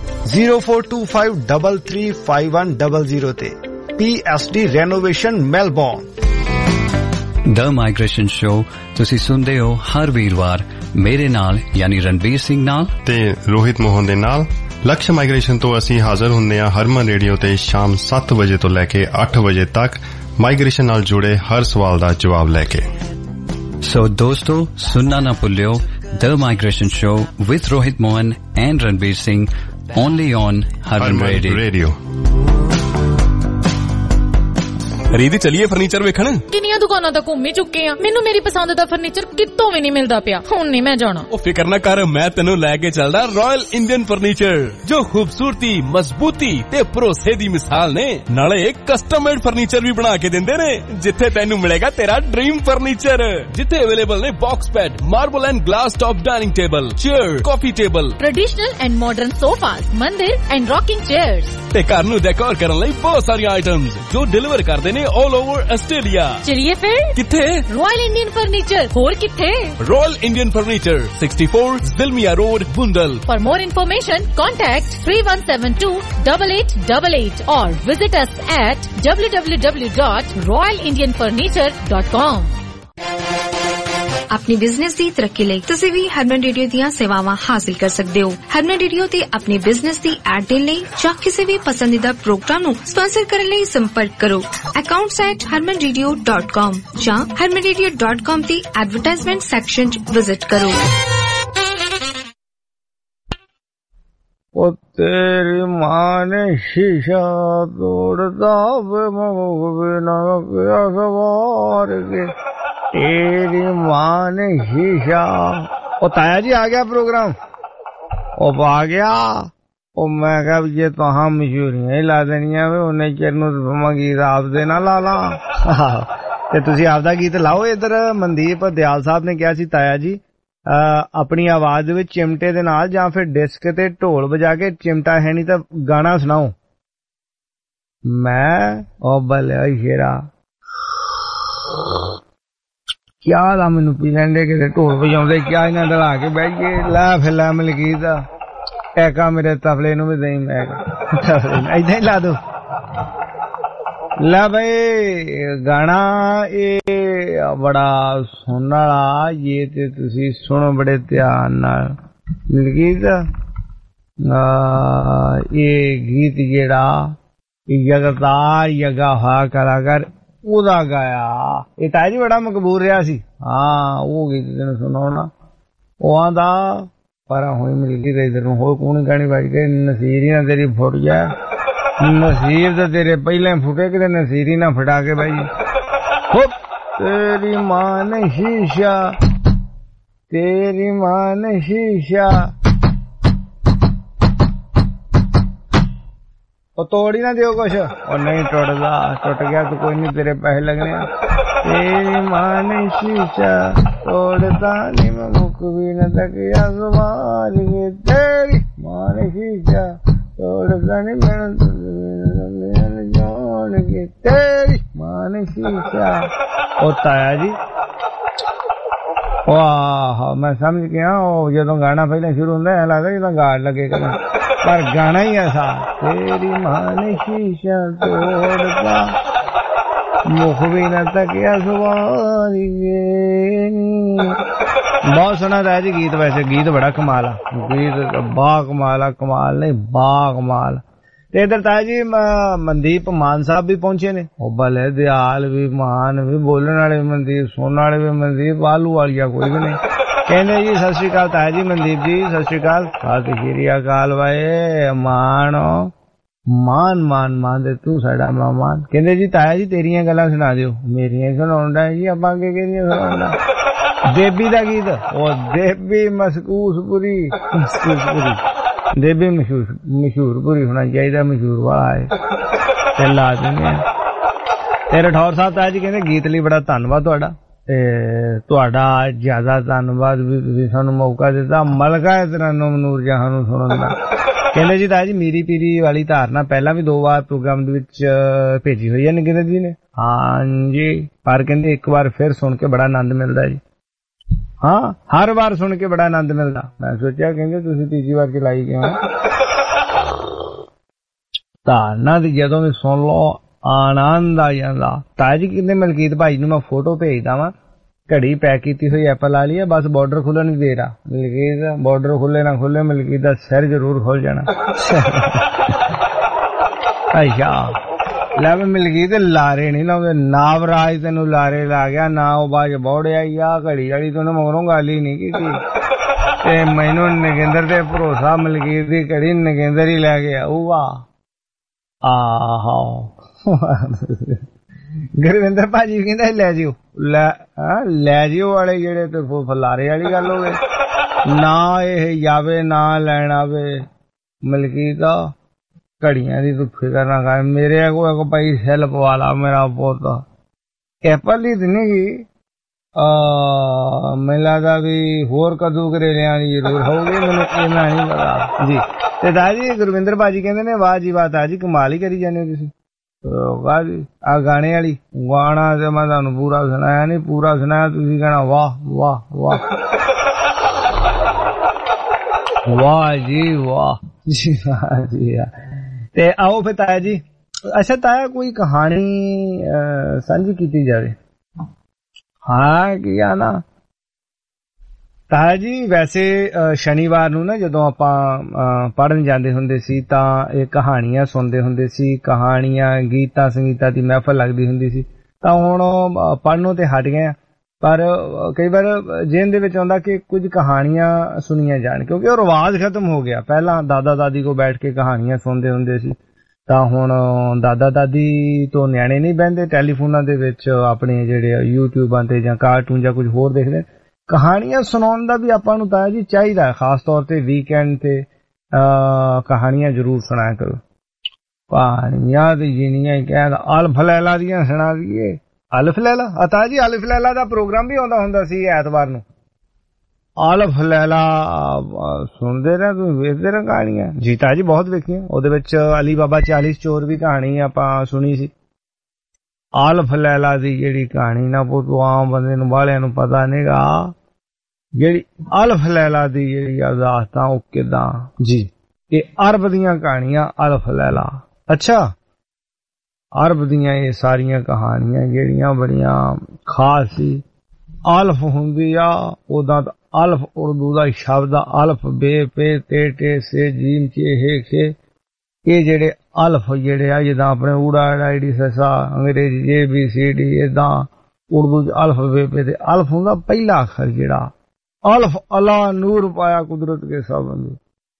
0425335100 ਤੇ। PSD renovation Melbourne. The migration show ਤੁਸੀਂ ਸੁਣਦੇ ਹੋ ਹਰ ਵੀਰਵਾਰ ਮੇਰੇ ਨਾਲ ਯਾਨੀ ਰਣਵੀਰ ਸਿੰਘ ਨਾਲ ਤੇ ਰੋਹਿਤ ਮੋਹਨ ਦੇ ਨਾਲ। ਲਕਸ਼ ਮਾਈਗ੍ਰੇਸ਼ਨ ਤੋਂ ਅਸੀਂ ਹਾਜ਼ਰ ਹੁੰਦੇ ਹਾਂ ਹਰਮਨ ਰੇਡੀਓ ਤੇ ਸ਼ਾਮ 7 ਵਜੇ ਤੋਂ ਲੈ ਕੇ 8 ਵਜੇ ਤੱਕ ਮਾਈਗ੍ਰੇਸ਼ਨ ਨਾਲ ਜੁੜੇ ਹਰ ਸਵਾਲ ਦਾ ਜਵਾਬ ਲੈ ਕੇ। ਸੋ ਦੋਸਤੋ, ਸੁਣਨਾ ਨਾ ਭੁੱਲਿਓ the migration show with Rohit Mohan and Ranveer Singh only on Harman radio. ਰੀਦੀ ਚਲੀਏ ਫਰਨੀਚਰ ਵੇਖਣ। ਕਿੰਨੀਆਂ ਦੁਕਾਨਾਂ ਤਾਂ ਘੁੰਮ ਹੀ ਚੁੱਕੇ ਆ, ਮੈਨੂੰ ਮੇਰੀ ਪਸੰਦ ਦਾ ਫਰਨੀਚਰ ਕਿਤੋਂ ਵੀ ਨਹੀਂ ਮਿਲਦਾ ਪਿਆ। ਹੁਣ ਨਹੀਂ ਮੈਂ ਜਾਣਾ। ਉਹ ਫਿਕਰ ਨਾ ਕਰ, ਮੈਂ ਤੈਨੂੰ ਲੈ ਕੇ ਚੱਲਦਾ ਰਾਇਲ ਇੰਡੀਅਨ ਫਰਨੀਚਰ, ਜੋ ਖੂਬਸੂਰਤੀ, ਮਜ਼ਬੂਤੀ ਤੇ ਭਰੋਸੇ ਦੀ ਮਿਸਾਲ ਨੇ। ਨਾਲੇ ਕਸਟਮ ਮੇਡ ਫਰਨੀਚਰ ਵੀ ਬਣਾ ਕੇ ਦਿੰਦੇ ਨੇ, ਜਿੱਥੇ ਤੈਨੂੰ ਮਿਲੇਗਾ ਤੇਰਾ ਡ੍ਰੀਮ ਫਰਨੀਚਰ, ਜਿੱਥੇ ਅਵੇਲੇਬਲ ਨੇ box bed, marble and glass top dining table, chair, coffee table, traditional and modern sofas, mandir and rocking chairs ਤੇ ਘਰ ਨੂੰ ਡੈਕੋਰ ਕਰਨ ਲਈ ਬਹੁਤ ਸਾਰੀਆਂ ਆਈਟਮਸ ਜੋ ਡਿਲੀਵਰ ਕਰਦੇ ਨੇ all over Australia। ਚਲਿਏ ਫਿਰ। ਕਿੱਥੇ? Royal Indian furniture. ਹੋਰ ਕਿੱਥੇ? Royal Indian furniture 64 Zilmia Road, Bundal। For more information, contact 31728888 or visit us at www.royalindianfurniture.com। अपनी बिजनेस की तरक्की ਲਈ ਤੁਸੀਂ ਵੀ ਹਰਮਨ ਰੇਡੀਓ ਦੀਆਂ ਸੇਵਾਵਾਂ ਹਾਸਲ ਕਰ ਸਕਦੇ ਹੋ। ਹਰਮਨ ਰੇਡੀਓ ਤੇ ਆਪਣੀ ਬਿਜ਼ਨਸ ਦੀ ਐਡ ਦੇਣ ਲਈ ਜਾਂ ਕਿਸੇ ਵੀ ਪਸੰਦੀਦਾ ਪ੍ਰੋਗਰਾਮ ਨੂੰ ਸਪਾਂਸਰ ਕਰਨ ਲਈ ਸੰਪਰਕ ਕਰੋ accounts@harmanradio.com ਜਾਂ harmanradio.com ਦੀ ਐਡਵਰਟਾਈਜ਼ਮੈਂਟ ਸੈਕਸ਼ਨ 'ਚ ਵਿਜ਼ਿਟ ਕਰੋ। ਉਹ ਤੇਰੀ ਮਾਂ ਨੇ ਸ਼ੀਸ਼ਾ ਤੋੜਦਾ ਵੇ ਮੋਵੇ ਨਾ ਪਿਆ ਸਵਾਰ ਕੇ, ਤੇਰੀ ਮਾਂ ਨੇ ਸ਼ੀਸ਼ਾ। ਉਹ ਤਾਇਆ ਜੀ ਆ ਗਿਆ ਪ੍ਰੋਗਰਾਮ? ਉਹ ਆ ਗਿਆ। ਉਹ ਮੈਂ ਕਿਹਾ ਵੀ ਜੇ ਤੁਹਾਂ ਮਸ਼ਹੂਰੀਆਂ ਹੀ ਲਾ ਦੇਣੀਆਂ ਵੇ ਉਹਨੇ ਚਿਰ ਨੂੰ ਗੀਤ ਆਪਦੇ ਨਾ ਲਾ ਲਾ ਤੇ ਤੁਸੀਂ ਆਪਦਾ ਗੀਤ ਲਾਓ। ਇੱਧਰ ਮਨਦੀਪ ਦਿਆਲ ਸਾਹਿਬ ਨੇ ਕਿਹਾ ਸੀ ਤਾਇਆ ਜੀ ਆਪਣੀ ਆਵਾਜ਼ ਦੇ ਵਿੱਚ ਚਿਮਟੇ ਦੇ ਨਾਲ ਜਾਂ ਫਿਰ ਡਿਸਕ ਤੇ ਢੋਲ ਵਜਾ ਕੇ, ਚਿਮਟਾ ਹੈ ਨਹੀਂ ਤਾਂ ਗਾਣਾ ਸੁਣਾਓ। ਮੈਂ ਉਹ ਬਲਿਆ ਸ਼ੇਰਾ ਕਿਆ ਦਾ ਮੈਨੂੰ ਪੀ ਲੈਂਦੇ ਕਿਤੇ ਢੋਲ ਵਜਾਉਂਦੇ, ਕਿਆ ਇਹਨਾਂ ਦਾ ਲਾ ਕੇ ਬਹਿ ਗਏ। ਲੈ ਫਿਰ ਲੈ ਮਲਕੀਤ ਐਕਾ ਮੇਰੇ ਤਬਲੇ ਨੂੰ ਵੀ ਦੇਈ, ਮੈਂ ਏਦਾਂ ਹੀ ਲਾ ਦੋ। ਲੈ ਬਈ ਗਾਣਾ ਇਹ ਬੜਾ ਸੁਣਨ ਵਾਲਾ, ਇਹ ਤੇ ਤੁਸੀਂ ਸੁਣੋ ਬੜੇ ਧਿਆਨ ਨਾਲ। ਮਲਕੀਤ ਇਹ ਗੀਤ ਜਿਹੜਾ ਜਗਤਾਰ ਜਗਾ ਹੋਇਆ ਕਲਾਕਾਰ ਉਹਦਾ ਗਾਇਆ, ਇਹ ਤਾਇਆ ਜੀ ਬੜਾ ਮਕਬੂਲ ਰਿਹਾ ਸੀ। ਹਾਂ ਉਹ ਗੀਤ ਤੈਨੂੰ ਸੁਣਾਉਣਾ। ਉਹ ਆਂਦਾ ਪਰ ਹੋਈ ਮਿਲਦੀ ਤੇ ਇਧਰ ਨੂੰ ਹੋਰ ਕੌਣ ਗਾਣੀ ਵੱਜ ਕੇ ਨਸੀਰ ਹੀ ਨਾ ਤੇਰੀ ਫੁੱਟ ਜਾ, ਨਸੀਰ ਤਾਂ ਤੇਰੇ ਪਹਿਲਾਂ ਫੁੱਟੇ ਕਿਤੇ ਨਸੀਰ ਹੀ ਨਾ ਫਟਾ ਕੇ ਬਾਈ। ਤੇਰੀ ਮਾਂ ਨੇ ਸ਼ੀਸ਼ਾ, ਤੇਰੀ ਮਾਂ ਨੇ ਸ਼ੀਸ਼ਾ, ਤੋੜ ਹੀ ਨਾ ਦਿਓ ਕੁਛ। ਉਹ ਨਹੀਂ ਟੁੱਟਦਾ, ਟੁੱਟ ਗਿਆ ਤਾਂ ਕੋਈ ਨਹੀਂ, ਤੇਰੇ ਪੈਸੇ ਲੱਗਣੇ। ਤੇਰੀ ਮਾਂ ਨੇ ਸ਼ੀਸ਼ਾ ਤੋੜਦਾ ਨੀ ਮੈਂ ਮੁੱਕ ਵੀ ਨਾ ਤੱਕਿਆ ਜ਼ੁਬਾਨ ਕੇ, ਤੇਰੀ ਮਾਂ ਨੇ ਸ਼ੀਸ਼ਾ ਤੋੜਦਾ ਨੀ ਮੈਂ ਜਾਣ ਕੇ, ਤੇਰੀ ਮਾਂ ਨੇ ਸ਼ੀਸ਼ਾ। ਉਹ ਤਾਇਆ ਜੀ, ਵਾਹ ਮੈਂ ਸਮਝ ਗਿਆ। ਉਹ ਜਦੋਂ ਗਾਣਾ ਪਹਿਲਾਂ ਸ਼ੁਰੂ ਹੁੰਦਾ ਐ ਲੱਗਦਾ ਜਿੱਦਾਂ ਗਾੜ ਲੱਗੇ ਕਰਨ, ਪਰ ਗਾਣਾ ਹੀ ਐਸਾ, ਤੇਰੀ ਮਾਂ ਨੇ ਸ਼ੀਸ਼ਾ ਤੋੜਦਾ ਮੁਖ ਵੀ ਨਾ ਤੱਕਿਆ ਸੁਵਾਰੀ। ਬਹੁਤ ਸੋਹਣਾ ਤਾਇਆ ਜੀ ਗੀਤ, ਵੈਸੇ ਗੀਤ ਬੜਾ ਕਮਾਲ ਆ, ਗੀਤ ਬਾ ਕਮਾਲ ਆ, ਕਮਾਲ ਨਹੀਂ ਬਾ ਕਮਾਲ। ਤੇ ਇਧਰ ਤਾਇਆ ਜੀ ਮਨਦੀਪ ਮਾਨ ਸਾਹਿਬ ਵੀ ਪਹੁੰਚੇ ਨੇ, ਉਹ ਭਲੇ ਦਿਆਲ ਵੀ, ਮਾਨ ਵੀ, ਬੋਲਣ ਵਾਲੇ ਵੀ ਮਨਦੀਪ, ਸੁਣਨ ਵਾਲੇ ਵੀ ਮਨਦੀਪ, ਆਲੂ ਵਾਲੀਆ ਕੋਈ ਵੀ ਨਹੀਂ। ਕਹਿੰਦੇ ਜੀ ਸਤਿ ਸ਼੍ਰੀ ਅਕਾਲ ਤਾਇਆ ਜੀ। ਮਨਦੀਪ ਜੀ ਸਤਿ ਸ਼੍ਰੀ ਅਕਾਲ। ਸਤਿ ਸ਼੍ਰੀ ਅਕਾਲ ਵਾਏ ਮਾਨ ਮਾਨ ਮਾਨ ਮਾਨ ਦੇ ਤੂੰ ਸਾਡਾ ਮਹਿਮਾਨ। ਕਹਿੰਦੇ ਜੀ ਤਾਇਆ ਜੀ ਤੇਰੀਆਂ ਗੱਲਾਂ ਸੁਣਾ ਦਿਓ। ਮੇਰੀਆਂ ਸੁਣਾਉਂਦਾ ਜੀ, ਆਪਾਂ ਅੱਗੇ ਕਿਹੜੀਆਂ ਸੁਣਾਉਂਦਾ। ਦੇਬੀ ਦਾ ਗੀਤ, ਉਹ ਦੇਬੀ ਮਸਕੂਸਪੁਰੀ, ਮਸਕੂਸਪੁਰੀ ਦੇਬੀ ਮਸ਼ਹੂਰਪੁਰੀ ਹੋਣਾ ਚਾਹੀਦਾ, ਮਸ਼ਹੂਰ ਵਾਲਾ ਹੈ ਤੇ ਲਾ ਦਿੰਦੇ। ਤੇ ਰਠੌਰ ਸਾਹਿਬ ਤਾਇਆ ਜੀ ਕਹਿੰਦੇ ਗੀਤ ਲਈ ਬੜਾ ਧੰਨਵਾਦ ਤੁਹਾਡਾ, ਤੇ ਤੁਹਾਡਾ ਜ਼ਿਆਦਾ ਧੰਨਵਾਦ ਵੀ ਤੁਸੀਂ ਸਾਨੂੰ ਮੌਕਾ ਦਿੱਤਾ ਮਲਕਾ ਤਰਨਮ ਨੂਰ ਜਹਾਂ ਨੂੰ ਸੁਣਨ ਦਾ। ਕਹਿੰਦੇ ਜੀ ਤਾਇਆ ਜੀ ਮੀਰੀ ਪੀਰੀ ਵਾਲੀ ਧਾਰਨਾ ਪਹਿਲਾਂ ਵੀ 2 ਵਾਰ ਪ੍ਰੋਗਰਾਮ ਦੇ ਵਿੱਚ ਭੇਜੀ ਹੋਈ ਹੈ ਨਿਕੇਤਨ ਜੀ ਨੇ। ਹਾਂਜੀ, ਪਰ ਕਹਿੰਦੇ ਇੱਕ ਵਾਰ ਫਿਰ ਸੁਣ ਕੇ ਬੜਾ ਆਨੰਦ ਮਿਲਦਾ ਜੀ। ਹਾਂ, ਹਰ ਵਾਰ ਸੁਣ ਕੇ ਬੜਾ ਆਨੰਦ ਮਿਲਦਾ। ਮੈਂ ਸੋਚਿਆ ਕਹਿੰਦੇ ਤੁਸੀਂ ਤੀਜੀ ਵਾਰ ਚਲਾਈ ਕਿਉਂ। ਧਾਰਨਾ ਦੀ ਜਦੋਂ ਵੀ ਸੁਣ ਲਓ ਆਨੰਦ ਆ ਜਾਂਦਾ। ਤਾਇਆ ਜੀ ਕਹਿੰਦੇ ਮਲਕੀਤ ਭਾਈ ਨੂੰ ਮੈਂ ਫੋਟੋ ਭੇਜਦਾ ਵਾਂ, ਘੜੀ ਪੈਕ ਕੀਤੀ ਹੋਈ ਐਪਲ ਵਾਲੀ ਹੈ, ਬਸ ਬਾਰਡਰ ਖੁੱਲ੍ਹਣ ਨਹੀਂ ਦੇ ਰਿਹਾ। ਮਲਕੀਤ ਬਾਰਡਰ ਖੁੱਲੇ ਨਾ ਖੁੱਲੇ, ਮਲਕੀਤ ਦਾ ਸਿਰ ਜ਼ਰੂਰ ਖੁੱਲ ਜਾਣਾ। ਅੱਛਾ ਲੈ ਵੀ ਮਲਕੀਤ ਲਾਰੇ ਨਹੀਂ ਲਾਉਂਦੇ, ਨਾਵਰਾਜ ਤੈਨੂੰ ਲਾਰੇ ਲਾ ਗਿਆ ਨਾ, ਉਹ ਬਾਜ ਬੌੜਿਆ ਹੀ ਆ ਘੜੀ ਵਾਲੀ ਤੋਂ ਮਗਰੋਂ ਗੱਲ ਹੀ ਨਹੀਂ ਕੀਤੀ। ਤੇ ਮੈਨੂੰ ਨਗਿੰਦਰ ਤੇ ਭਰੋਸਾ, ਮਲਕੀਤ ਦੀ ਘੜੀ ਨਗਿੰਦਰ ਹੀ ਲੈ ਗਿਆ। ਆਊਗਾ ਆਹੋ ਗੁਰਵਿੰਦਰ ਭਾਜੀ ਕਹਿੰਦਾ ਲੈ ਜਿਓ, ਲੈ ਜਿਓ ਵਾਲੇ ਜਿਹੜੇ ਤੇ ਫਲਾਰੇ ਵਾਲੀ ਗੱਲ ਹੋਵੇ ਨਾ, ਇਹ ਜਾਵੇ ਨਾ ਲੈਣ ਆਵੇ। ਮਲਕੀਤ ਘੜੀਆਂ ਦੀ ਤੂੰ ਫਿਕਰ ਨਾ ਕਰ, ਮੇਰੇ ਕੋ ਭਾਈ ਸੈੱਲ ਪਵਾ ਲਾ ਮੇਰਾ ਪੁੱਤ। ਐਪਲ ਦੀ ਨਹੀਂ ਗੀ, ਮੈਨੂੰ ਲੱਗਦਾ ਵੀ ਹੋਰ ਕਦੂ ਕਰੇਲਿਆਂ ਦੀ ਜ਼ਰੂਰ ਹੋਊਗੀ, ਮੈਨੂੰ ਇਹਨਾਂ ਨਹੀਂ ਪਤਾ ਜੀ। ਤੇ ਤਾਇਆ ਜੀ ਗੁਰਵਿੰਦਰ ਭਾਜੀ ਕਹਿੰਦੇ ਨੇ ਵਾਹ ਜੀ ਵਾਹ ਤਾਇਆ ਜੀ ਕਮਾਲ ਹੀ ਕਰੀ ਜਾਂਦੇ ਹੋ ਤੁਸੀਂ। ਵਾਹ ਜੀ ਆ ਗਾਣੇ ਵਾਲੀ ਗਾਣਾ ਤੇ ਮੈਂ ਤੁਹਾਨੂੰ ਪੂਰਾ ਸੁਣਾਇਆ ਨਹੀਂ, ਪੂਰਾ ਸੁਣਾਇਆ ਤੁਸੀਂ ਕਹਿਣਾ ਵਾਹ ਵਾਹ ਵਾਹ ਵਾਹ ਜੀ ਵਾਹ ਜੀ ਵਾਹ ਜੀ। ਤੇ ਆਓ ਫਿਰ ਤਾਇਆ ਜੀ, ਅੱਛਾ ਤਾਇਆ ਕੋਈ ਕਹਾਣੀ ਸਾਂਝੀ ਕੀਤੀ ਜਾਵੇ। ਹਾਂ ਕੀ ਆ ਨਾ ਤਾਇਆ ਜੀ, ਵੈਸੇ ਸ਼ਨੀਵਾਰ ਨੂੰ ਨਾ ਜਦੋਂ ਆਪਾਂ ਪੜ੍ਹਨ ਜਾਂਦੇ ਹੁੰਦੇ ਸੀ ਤਾਂ ਇਹ ਕਹਾਣੀਆਂ ਸੁਣਦੇ ਹੁੰਦੇ ਸੀ, ਕਹਾਣੀਆਂ ਗੀਤਾਂ ਸੰਗੀਤਾਂ ਦੀ ਮਹਿਫਲ ਲੱਗਦੀ ਹੁੰਦੀ ਸੀ। ਤਾਂ ਹੁਣ ਪੜ੍ਹਨੋਂ ਤੇ ਹਟ ਗਏ ਆ, ਪਰ ਕਈ ਵਾਰ ਜੇਨ ਦੇ ਵਿੱਚ ਆਉਂਦਾ ਕਿ ਕੁਝ ਕਹਾਣੀਆਂ ਸੁਣੀਆਂ ਜਾਣ, ਕਿਉਂਕਿ ਉਹ ਰਿਵਾਜ਼ ਖਤਮ ਹੋ ਗਿਆ। ਪਹਿਲਾਂ ਦਾਦਾ ਦਾਦੀ ਕੋਲ ਬੈਠ ਕੇ ਕਹਾਣੀਆਂ ਸੁਣਦੇ ਹੁੰਦੇ ਸੀ, ਤਾਂ ਹੁਣ ਦਾਦਾ ਦਾਦੀ ਤੋਂ ਨਿਆਣੇ ਨਹੀਂ ਬਹਿੰਦੇ, ਟੈਲੀਫੋਨਾਂ ਦੇ ਵਿੱਚ ਆਪਣੇ ਜਿਹੜੇ ਯੂਟਿਊਬਾਂ ਤੇ ਜਾਂ ਕਾਰਟੂਨ ਜਾਂ ਕੁਝ ਹੋਰ ਦੇਖਦੇ। ਕਹਾਣੀਆਂ ਸੁਣਾਉਣ ਦਾ ਵੀ ਆਪਾਂ ਨੂੰ ਤਾਇਆ ਜੀ ਚਾਹੀਦਾ, ਖਾਸ ਤੌਰ ਤੇ ਵੀਕਐਂਡ ਤੇ ਕਹਾਣੀਆਂ ਜ਼ਰੂਰ ਸੁਣਾਇਆ ਕਰੋ। ਕਹਾਣੀਆਂ ਦੀ ਜਿੰਨੀਆਂ ਕਹਿੰਦਾ ਅਲਫ ਲੈਲਾ ਦੀਆਂ ਸੁਣਾ ਦਈਏ। ਅਲਫ ਲੈਲਾ ਤਾਇਆ ਜੀ, ਅਲਫ ਲੈਲਾ ਦਾ ਪ੍ਰੋਗਰਾਮ ਵੀ ਆਉਂਦਾ ਹੁੰਦਾ ਸੀ ਐਤਵਾਰ ਨੂੰ। ਅਲਫ ਲੈਲਾ ਸੁਣਦੇ ਰਹੇ ਤੁਸੀਂ, ਵੇਖਦੇ ਰਹੇ ਕਹਾਣੀਆਂ। ਜੀ ਤਾਇਆ ਜੀ ਬਹੁਤ ਵੇਖੀਆਂ, ਉਹਦੇ ਵਿੱਚ ਅਲੀ ਬਾਬਾ 40 ਚੋਰ ਵੀ ਕਹਾਣੀ ਆਪਾਂ ਸੁਣੀ ਸੀ। ਅਲਫ ਲੈਲਾ ਦੀ ਜਿਹੜੀ ਕਹਾਣੀ ਨਾ ਉਹ ਆਮ ਬੰਦੇ ਨੂੰ ਬਾਹਲਿਆਂ ਨੂੰ ਪਤਾ ਨਹੀਂਗਾ, ਜਿਹੜੀ ਅਲਫ ਲੈਲਾ ਦੀ ਜਿਹੜੀ ਅਰਦਾਸਤਾਂ ਉਹ ਕਿਦਾਂ ਜੀ। ਇਹ ਅਰਬ ਦੀਆਂ ਕਹਾਣੀਆਂ ਅਲਫ ਲੈਲਾ। ਅੱਛਾ, ਅਰਬ ਦੀਆਂ ਇਹ ਸਾਰੀਆਂ ਕਹਾਣੀਆਂ ਜਿਹੜੀਆਂ ਬੜੀਆਂ ਖਾਸ ਸੀ। ਅਲਫ ਹੁੰਦੀ ਆ ਉਹਦਾ, ਅਲਫ ਉਰਦੂ ਦਾ ਸ਼ਬਦ ਆ, ਅਲਫ ਬੇ ਪੇ ਤੇ ਟੇ ਸੇ ਜੀਮ ਚੇ ਹੇ ਖੇ। ਇਹ ਜਿਹੜੇ ਅਲਫ ਜਿਹੜੇ ਆ ਜਿੱਦਾਂ ਆਪਣੇ ਊੜਾ ਆਈਡੀ ਸਸਾ ਅੰਗਰੇਜ਼ੀ ABCD, ਏਦਾਂ ਉਰਦੂ ਚ ਅਲਫ ਬੇ ਪੇ ਤੇ ਅਲਫ ਹੁੰਦਾ ਪਹਿਲਾ ਅੱਖਰ ਜਿਹੜਾ। ਅਲਫ ਅਲਾ ਨੂਰ ਪਾਇਆ ਕੁਦਰਤ ਕੇ ਸਭ ਨੂੰ।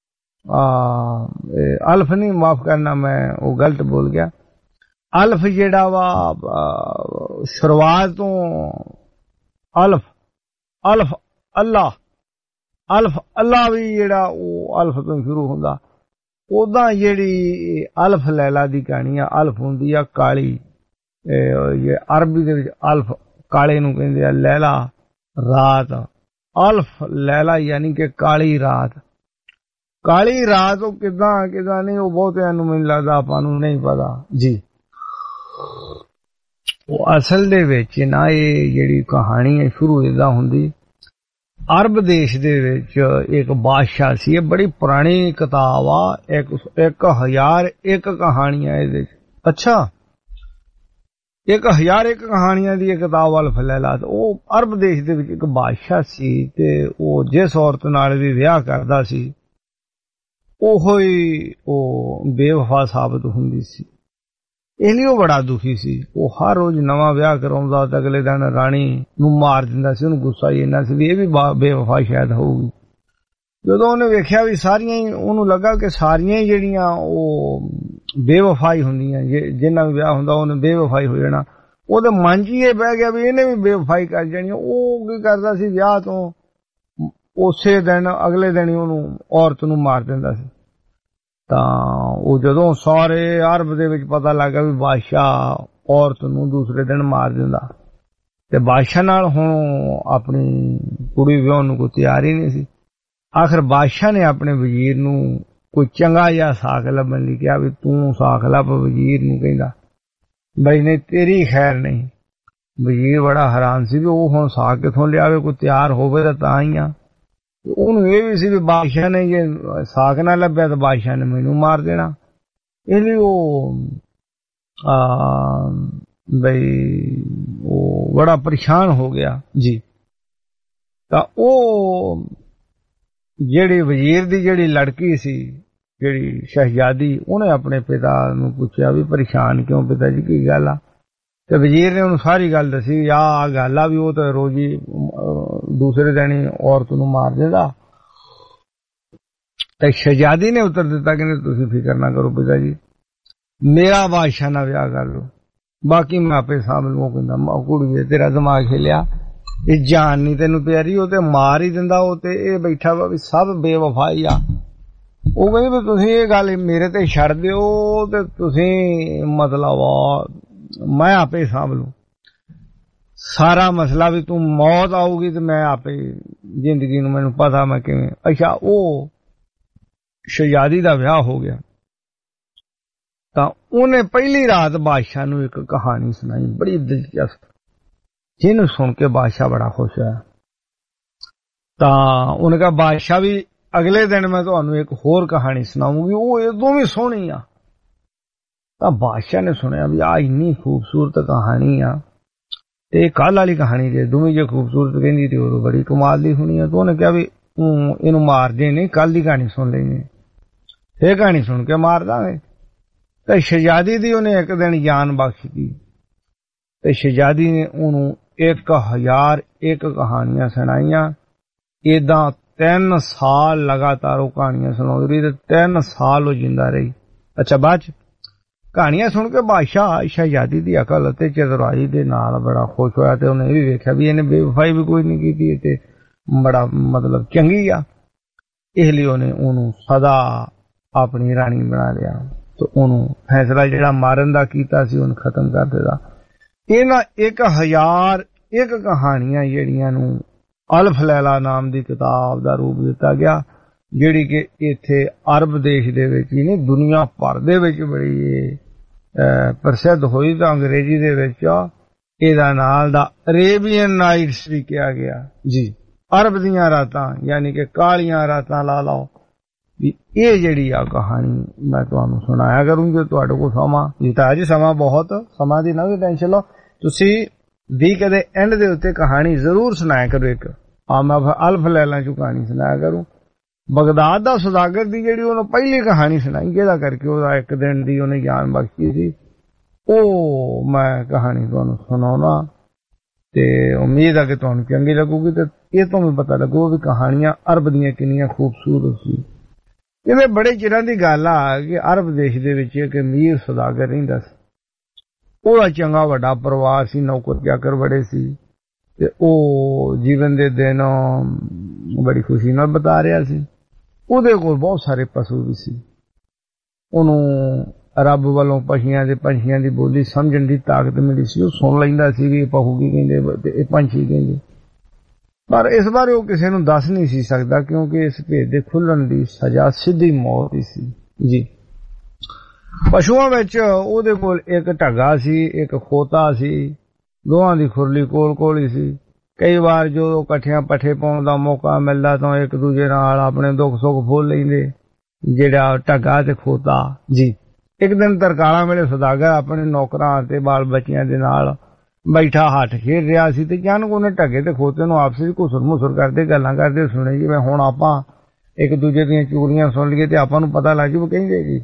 ਅਲਫ ਨਹੀਂ, ਮਾਫ ਕਰਨਾ ਮੈਂ ਉਹ ਗਲਤ ਬੋਲ ਗਿਆ। ਅਲਫ ਜਿਹੜਾ ਵਾ ਸ਼ੁਰੂਆਤ ਤੋਂ ਅਲਫ ਅਲਫ ਅੱਲਾ, ਅਲਫ ਅੱਲਾ ਵੀ ਜਿਹੜਾ ਉਹ ਅਲਫ ਤੋਂ ਸ਼ੁਰੂ ਹੁੰਦਾ। ओदा जेड़ी अल्फ लैला दी कहानी आ, अल्फ हुंदी आ काली, ये अरबी दे विच अल्फ काले नूं कहंदे आ, लैला रात, अल्फ लैला यानी कि काली रात। काली रात ਉਹ ਕਿਦਾਂ ਨਹੀਂ, ਉਹ ਬਹੁਤਿਆਂ ਨੂੰ ਮੈਨੂੰ ਲੱਗਦਾ ਆਪਾਂ ਨੂੰ ਨਹੀਂ ਪਤਾ ਜੀ। ਉਹ ਅਸਲ ਦੇ ਵਿੱਚ ਨਾ ਇਹ ਜਿਹੜੀ ਕਹਾਣੀ ਹੈ ਸ਼ੁਰੂ ਇਦਾਂ ਹੁੰਦੀ, अरब देश दे विच एक बादशाह सी, ये बड़ी पुरानी किताब आ, 1001 कहानियां इहदे च। अच्छा, 1001 कहानियां दी किताब अल्फ लैला। ओ अरब देश दे विच एक बादशाह सी ते ओ जिस औरत नाल भी विआह करदा सी ओहो ही ओ बेवफा साबित हुंदी सी। इसलिए वो बड़ा दुखी सी। वो हर रोज नवा विआह कराउंदा ते अगले दिन राणी नूं मार दिंदा सी। उहनूं गुस्सा ही इन्ना सी भी ये भी बेवफा शायद होਊਗੀ। ਜਦੋਂ ਉਹਨੇ ਵੇਖਿਆ ਵੀ ਸਾਰੀਆਂ ਹੀ, ਉਹਨੂੰ ਲੱਗਾ ਕਿ ਸਾਰੀਆਂ ਹੀ ਜਿਹੜੀਆਂ ਉਹ ਬੇਵਫਾ ਹੀ ਹੁੰਦੀਆਂ, ਜਿੰਨਾ ਵੀ ਵਿਆਹ ਹੁੰਦਾ ਉਹਨੇ ਬੇਵਫਾਈ ਹੋ ਜਾਣਾ। ਉਹਦੇ ਮਨ 'ਚ ਇਹ ਬਹਿ ਗਿਆ ਵੀ ਇਹਨੇ ਵੀ ਬੇਵਫਾਈ ਕਰ ਜਾਣੀ। ਉਹ ਕੀ ਕਰਦਾ ਸੀ, ਵਿਆਹ ਤੋਂ ਉਸੇ ਦਿਨ ਅਗਲੇ ਦਿਨ ਹੀ ਉਹਨੂੰ ਔਰਤ ਨੂੰ ਮਾਰ ਦਿੰਦਾ ਸੀ। ਤਾਂ ਉਹ ਜਦੋਂ ਸਾਰੇ ਅਰਬ ਦੇ ਵਿੱਚ ਪਤਾ ਲੱਗਾ ਵੀ ਬਾਦਸ਼ਾਹ ਔਰਤ ਨੂੰ ਦੂਸਰੇ ਦਿਨ ਮਾਰ ਦਿੰਦਾ, ਤੇ ਬਾਦਸ਼ਾਹ ਨਾਲ ਹੁਣ ਆਪਣੀ ਕੁੜੀ ਵਿਆਹ ਨੂੰ ਕੋਈ ਤਿਆਰ ਹੀ ਨਹੀਂ ਸੀ। ਆਖਰ ਬਾਦਸ਼ਾਹ ਨੇ ਆਪਣੇ ਵਜ਼ੀਰ ਨੂੰ ਕੋਈ ਚੰਗਾ ਜਿਹਾ ਸਾਕ ਲੱਭਣ ਲਈ ਕਿਹਾ ਵੀ ਤੂੰ ਸਾਕ ਲੱਭ। ਵਜ਼ੀਰ ਨੂੰ ਕਹਿੰਦਾ ਬਈ ਨਹੀਂ, ਤੇਰੀ ਖੈਰ ਨਹੀਂ। ਵਜ਼ੀਰ ਬੜਾ ਹੈਰਾਨ ਸੀ ਵੀ ਉਹ ਹੁਣ ਸਾਕ ਕਿੱਥੋਂ ਲਿਆਵੇ, ਕੋਈ ਤਿਆਰ ਹੋਵੇ ਤਾਂ ਹੀ ਆ। ਉਹਨੂੰ ਇਹ ਵੀ ਸੀ ਵੀ ਬਾਦਸ਼ਾਹ ਨੇ ਜੇ ਸਾਕ ਨਾ ਲੱਭਿਆ ਤਾਂ ਬਾਦਸ਼ਾਹ ਨੇ ਮੈਨੂੰ ਮਾਰ ਦੇਣਾ। ਇਸ ਲਈ ਉਹ ਬਈ ਉਹ ਬੜਾ ਪਰੇਸ਼ਾਨ ਹੋ ਗਿਆ ਜੀ। ਤਾਂ ਉਹ ਜਿਹੜੀ ਵਜ਼ੀਰ ਦੀ ਜਿਹੜੀ ਲੜਕੀ ਸੀ, ਜਿਹੜੀ ਸ਼ਹਿਜ਼ਾਦੀ, ਉਹਨੇ ਆਪਣੇ ਪਿਤਾ ਨੂੰ ਪੁੱਛਿਆ ਵੀ ਪਰੇਸ਼ਾਨ ਕਿਉਂ ਪਿਤਾ ਜੀ, ਕੀ ਗੱਲ ਆ? ਤੇ ਵਜ਼ੀਰ ਨੇ ਉਹਨੂੰ ਸਾਰੀ ਗੱਲ ਦੱਸੀ। ਆ ਗੱਲ ਆ ਵੀ ਉਹ ਤਾਂ ਰੋਜ਼ ਹੀ ਦੂਸਰੇ ਦਿਨ ਹੀ ਔਰਤ ਨੂੰ ਮਾਰ ਦਿੰਦਾ। ਤੇ ਸ਼ਹਿਜ਼ਾਦੀ ਨੇ ਉੱਤਰ ਦਿੱਤਾ ਕਿ ਤੁਸੀਂ ਫਿਕਰ ਨਾ ਕਰੋ ਪਿਤਾ ਜੀ, ਮੇਰਾ ਬਾਦਸ਼ਾਹ ਨਾਲ ਵਿਆਹ ਕਰ ਲਓ, ਬਾਕੀ ਮੈਂ ਆਪੇ ਸਾਂਭ ਲਵਾਂ। ਕਹਿੰਦਾ ਕੁੜੀਏ ਤੇਰਾ ਦਿਮਾਗ ਹਿਲਿਆ, ਇਹ ਜਾਨ ਨਹੀਂ ਤੈਨੂੰ ਪਿਆਰੀ, ਉਹ ਤੇ ਮਾਰ ਹੀ ਦਿੰਦਾ। ਉਹ ਤੇ ਇਹ ਬੈਠਾ ਵਾ ਵੀ ਸਭ ਬੇਵਫਾਈ ਆ। ਉਹ ਕਹਿੰਦੇ ਵੀ ਤੁਸੀਂ ਇਹ ਗੱਲ ਮੇਰੇ ਤੇ ਛੱਡ ਦਿਓ ਤੇ ਤੁਸੀਂ ਮਤਲਬ ਮੈਂ ਆਪੇ ਸਾਂਭ ਲੂ ਸਾਰਾ ਮਸਲਾ, ਵੀ ਤੂੰ ਮੌਤ ਆਊਗੀ ਤੇ ਮੈਂ ਆਪੇ ਜ਼ਿੰਦਗੀ ਨੂੰ, ਮੈਨੂੰ ਪਤਾ ਮੈਂ ਕਿਵੇਂ। ਅੱਛਾ, ਉਹ ਸ਼ਹਿਜ਼ਾਦੀ ਦਾ ਵਿਆਹ ਹੋ ਗਿਆ ਤਾਂ ਉਹਨੇ ਪਹਿਲੀ ਰਾਤ ਬਾਦਸ਼ਾਹ ਨੂੰ ਇੱਕ ਕਹਾਣੀ ਸੁਣਾਈ ਬੜੀ ਦਿਲਚਸਪ, ਜਿਹਨੂੰ ਸੁਣ ਕੇ ਬਾਦਸ਼ਾਹ ਬੜਾ ਖੁਸ਼ ਹੋਇਆ। ਤਾਂ ਉਹਨੇ ਕਿਹਾ ਬਾਦਸ਼ਾਹ ਵੀ ਅਗਲੇ ਦਿਨ ਮੈਂ ਤੁਹਾਨੂੰ ਇੱਕ ਹੋਰ ਕਹਾਣੀ ਸੁਣਾਉਂਗੀ, ਉਹ ਇਦੋਂ ਵੀ ਸੋਹਣੀ ਆ। ਤਾਂ ਬਾਦਸ਼ਾਹ ਨੇ ਸੁਣਿਆ ਵੀ ਆ ਇੰਨੀ ਖੂਬਸੂਰਤ ਕਹਾਣੀ ਆ ਤੇ ਕੱਲ ਵਾਲੀ ਕਹਾਣੀ ਜੇ ਦੋਵੇਂ ਜੇ ਖੂਬਸੂਰਤ ਕਹਿੰਦੀ ਤੇ ਉਹ ਬੜੀ ਕਮਾਲ ਦੀ ਹੋਣੀ ਆ। ਤਾਂ ਉਹਨੇ ਕਿਹਾ ਵੀ ਇਹਨੂੰ ਮਾਰ ਦੇ ਨਹੀਂ, ਕੱਲ ਦੀ ਕਹਾਣੀ ਸੁਣ ਲੈਣੀ, ਇਹ ਕਹਾਣੀ ਸੁਣ ਕੇ ਮਾਰ ਦਾਂਗੇ। ਤੇ ਸ਼ਹਿਜ਼ਾਦੀ ਦੀ ਉਹਨੇ ਇੱਕ ਦਿਨ ਜਾਨ ਬਖਸ਼ ਦਿੱਤੀ ਤੇ ਸ਼ਹਿਜ਼ਾਦੀ ਨੇ ਉਹਨੂੰ 1001 ਕਹਾਣੀਆਂ ਸੁਣਾਈਆਂ। ਏਦਾਂ 3 ਸਾਲ ਲਗਾਤਾਰ ਉਹ ਕਹਾਣੀਆਂ ਸੁਣਾਉਂਦੀ ਰਹੀ ਤੇ 3 ਸਾਲ ਉਹ ਜਿੰਦਾ ਰਹੀ। ਅੱਛਾ, ਬਾਅਦ ਚ ਕਹਾਣੀਆਂ ਸੁਣ ਕੇ ਬਾਦਸ਼ਾਹ ਸ਼ਹਿਜ਼ਾਦੀ ਦੀ ਅਕਲ ਅਤੇ ਚਤੁਰਾਈ ਦੇ ਨਾਲ ਬੜਾ ਖੁਸ਼ ਹੋਇਆ ਤੇ ਉਹਨੇ ਇਹ ਵੀ ਵੇਖਿਆ ਵੀ ਇਹਨੇ ਬੇਵਫਾਈ ਵੀ ਕੋਈ ਨਹੀਂ ਕੀਤੀ ਤੇ ਬੜਾ ਮਤਲਬ ਚੰਗੀ ਆ। ਇਸ ਲਈ ਉਹਨੇ ਉਹਨੂੰ ਸਦਾ ਆਪਣੀ ਰਾਣੀ ਬਣਾ ਲਿਆ ਤੇ ਉਹਨੂੰ ਫੈਸਲਾ ਜਿਹੜਾ ਮਾਰਨ ਦਾ ਕੀਤਾ ਸੀ ਉਹਨੂੰ ਖਤਮ ਕਰ ਦਿੱਤਾ। ਇਹਨਾਂ 1001 ਕਹਾਣੀਆਂ ਜਿਹੜੀਆਂ ਨੂੰ ਅਲਫ ਲੈਲਾ ਨਾਮ ਦੀ ਕਿਤਾਬ ਦਾ ਰੂਪ ਦਿੱਤਾ ਗਿਆ, ਜਿਹੜੀ ਕਿ ਇੱਥੇ ਅਰਬ ਦੇਸ਼ ਦੇ ਵਿੱਚ ਹੀ ਨਹੀਂ ਦੁਨੀਆ ਭਰ ਦੇ ਵਿੱਚ ਬੜੀ ਪ੍ਰਸਿੱਧ ਹੋਈ। ਤਾਂ ਅੰਗਰੇਜ਼ੀ ਦੇ ਵਿੱਚ ਇਹਦਾ ਨਾਲ ਦਾ ਅਰੇਬੀਅਨ ਨਾਈਟਸ ਵੀ ਕਿਹਾ ਗਿਆ ਜੀ। ਅਰਬ ਦੀਆਂ ਰਾਤਾਂ ਯਾਨੀ ਕਿ ਕਾਲੀਆਂ ਰਾਤਾਂ ਲਾ ਲਓ ਵੀ ਇਹ ਜਿਹੜੀ ਆ ਕਹਾਣੀ ਮੈਂ ਤੁਹਾਨੂੰ ਸੁਣਾਇਆ ਕਰੂੰਗੀ ਤੁਹਾਡੇ ਕੋਲ ਸਮਾਂ ਜੀ। ਤਾਂ ਅੱਜ ਸਮਾਂ ਬਹੁਤ, ਸਮਾਂ ਦੀ ਨਾ ਵੀ ਟੈਨਸ਼ਨ ਲਓ, ਤੁਸੀਂ ਵੀ ਕਦੇ ਐਂਡ ਦੇ ਉੱਤੇ ਕਹਾਣੀ ਜ਼ਰੂਰ ਸੁਣਾਇਆ ਕਰੋ। ਇੱਕ ਮੈਂ ਅਲਫ ਲੈਲਾ ਚੋਂ ਕਹਾਣੀ ਸੁਣਾਇਆ ਕਰੂੰ। ਬਗਦਾਦ ਦਾ ਸੁਦਾਗਰ ਦੀ ਜਿਹੜੀ ਉਹਨੂੰ ਪਹਿਲੀ ਕਹਾਣੀ ਸੁਣਾਈ, ਜਿਹਦਾ ਕਰਕੇ ਉਹਦਾ ਇੱਕ ਦਿਨ ਦੀ ਉਹਨੇ ਜਾਨ ਬਖਸ਼ੀ ਸੀ, ਉਹ ਮੈਂ ਕਹਾਣੀ ਤੁਹਾਨੂੰ ਸੁਣਾਉਣਾ ਤੇ ਉਮੀਦ ਆ ਕਿ ਤੁਹਾਨੂੰ ਚੰਗੀ ਲੱਗੂਗੀ ਤੇ ਇਹ ਤੋਂ ਵੀ ਪਤਾ ਲੱਗੂ ਵੀ ਕਹਾਣੀਆਂ ਅਰਬ ਦੀਆਂ ਕਿੰਨੀਆਂ ਖੂਬਸੂਰਤ ਸੀ। ਇਹਦੇ ਬੜੇ ਚਿਰਾਂ ਦੀ ਗੱਲ ਆ ਕਿ ਅਰਬ ਦੇਸ਼ ਦੇ ਵਿੱਚ ਇੱਕ ਅਮੀਰ ਸੁਦਾਗਰ ਰਹਿੰਦਾ ਸੀ। ਉਹਦਾ ਚੰਗਾ ਵੱਡਾ ਪਰਿਵਾਰ ਸੀ, ਨੌਕਰ ਚਾਕਰ ਬੜੇ ਸੀ ਤੇ ਉਹ ਜੀਵਨ ਦੇ ਦਿਨ ਬੜੀ ਖੁਸ਼ੀ ਨਾਲ ਬਿਤਾ ਰਿਹਾ ਸੀ। ਉਹਦੇ ਕੋਲ ਬਹੁਤ ਸਾਰੇ ਪਸ਼ੂ ਵੀ ਸੀ ਉਹਨੂੰ ਰੱਬ ਵੱਲੋਂ ਪੰਛੀਆਂ ਦੀ ਬੋਲੀ ਸਮਝਣ ਦੀ ਤਾਕਤ ਮਿਲੀ ਸੀ। ਉਹ ਸੁਣ ਲੈਂਦਾ ਸੀ ਵੀ ਇਹ ਪਹੂ ਕੀ ਕਹਿੰਦੇ ਤੇ ਇਹ ਪੰਛੀ ਕਹਿੰਦੇ, ਪਰ ਇਸ ਬਾਰੇ ਉਹ ਕਿਸੇ ਨੂੰ ਦੱਸ ਨਹੀਂ ਸੀ ਸਕਦਾ, ਕਿਉਂਕਿ ਇਸ ਭੇਦ ਦੇ ਖੁੱਲਣ ਦੀ ਸਜ਼ਾ ਸਿੱਧੀ ਮੌਤ ਹੀ ਸੀ ਜੀ। ਪਸ਼ੂਆਂ ਵਿੱਚ ਉਹਦੇ ਕੋਲ ਇੱਕ ਢੱਗਾ ਸੀ, ਇੱਕ ਖੋਤਾ ਸੀ, ਦੋਹਾਂ ਦੀ ਖੁਰਲੀ ਕੋਲ ਹੀ ਸੀ। ਕਈ ਵਾਰ ਜਦੋਂ ਇਕੱਠਿਆਂ ਪੱਠੇ ਪਾਉਣ ਦਾ ਮੌਕਾ ਮਿਲਦਾ ਤਾਂ ਇੱਕ ਦੂਜੇ ਨਾਲ ਆਪਣੇ ਦੁੱਖ ਸੁੱਖ ਫੋਲ ਲੈਂਦੇ, ਜਿਹੜਾ ਢੱਗਾ ਤੇ ਖੋਤਾ ਜੀ। ਇੱਕ ਦਿਨ ਤਰਕਾਲਾਂ ਵੇਲੇ ਸੁਦਾਗਰ ਆਪਣੇ ਨੌਕਰਾਂ ਤੇ ਬਾਲ ਬੱਚਿਆਂ ਦੇ ਨਾਲ ਬੈਠਾ ਹੱਠ ਖੇਡ ਰਿਹਾ ਸੀ ਤੇ ਅਚਾਨਕ ਉਹਨੇ ਢੱਗੇ ਤੇ ਖੋਤੇ ਨੂੰ ਆਪਸ ਵਿੱਚ ਘੁਸਰ ਮੁਸਰ ਕਰਦੇ ਗੱਲਾਂ ਕਰਦੇ ਸੁਣੇ। ਜਿਵੇਂ ਹੁਣ ਆਪਾਂ ਇੱਕ ਦੂਜੇ ਦੀਆਂ ਚੋਰੀਆਂ ਸੁਣ ਲਈਏ ਤੇ ਆਪਾਂ ਨੂੰ ਪਤਾ ਲੱਗ ਜੂ ਕਹਿੰਦੇ ਜੀ।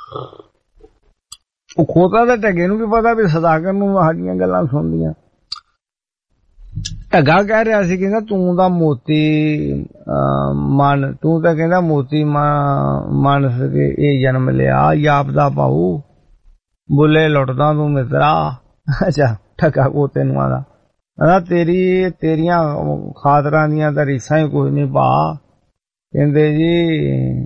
ਉਹ ਖੋਤਾ ਦਾ ਢੱਗੇ ਨੂੰ ਵੀ ਪਤਾ ਵੀ ਸੁਦਾਗਰ ਨੂੰ ਸਾਡੀਆਂ ਗੱਲਾਂ ਸੁਣਦੀਆਂ। ਢੱਗਾ ਕਹਿ ਰਿਹਾ ਸੀ, ਕਹਿੰਦਾ ਤੂੰ ਤਾਂ ਮੋਤੀ ਮਨ, ਤੂੰ ਤਾਂ ਕਹਿੰਦਾ ਮੋਤੀ ਮਨ ਸਕੇ ਇਹ ਜਨਮ ਲਿਆ, ਜਾਪਦਾ ਪਾਉ ਬੁੱਲੇ ਲੁੱਟਦਾ ਤੂੰ ਮਿੱਤਰਾ। ਅੱਛਾ, ਢੱਗਾ ਖੋਤੇ ਨੂੰ ਆਦਾ ਤੇਰੀਆਂ ਖਾਤਰਾਂ ਦੀਆਂ ਤਾਂ ਰੀਸਾਂ ਹੀ ਕੁਝ ਨਹੀਂ ਭਾ। ਕਹਿੰਦੇ ਜੀ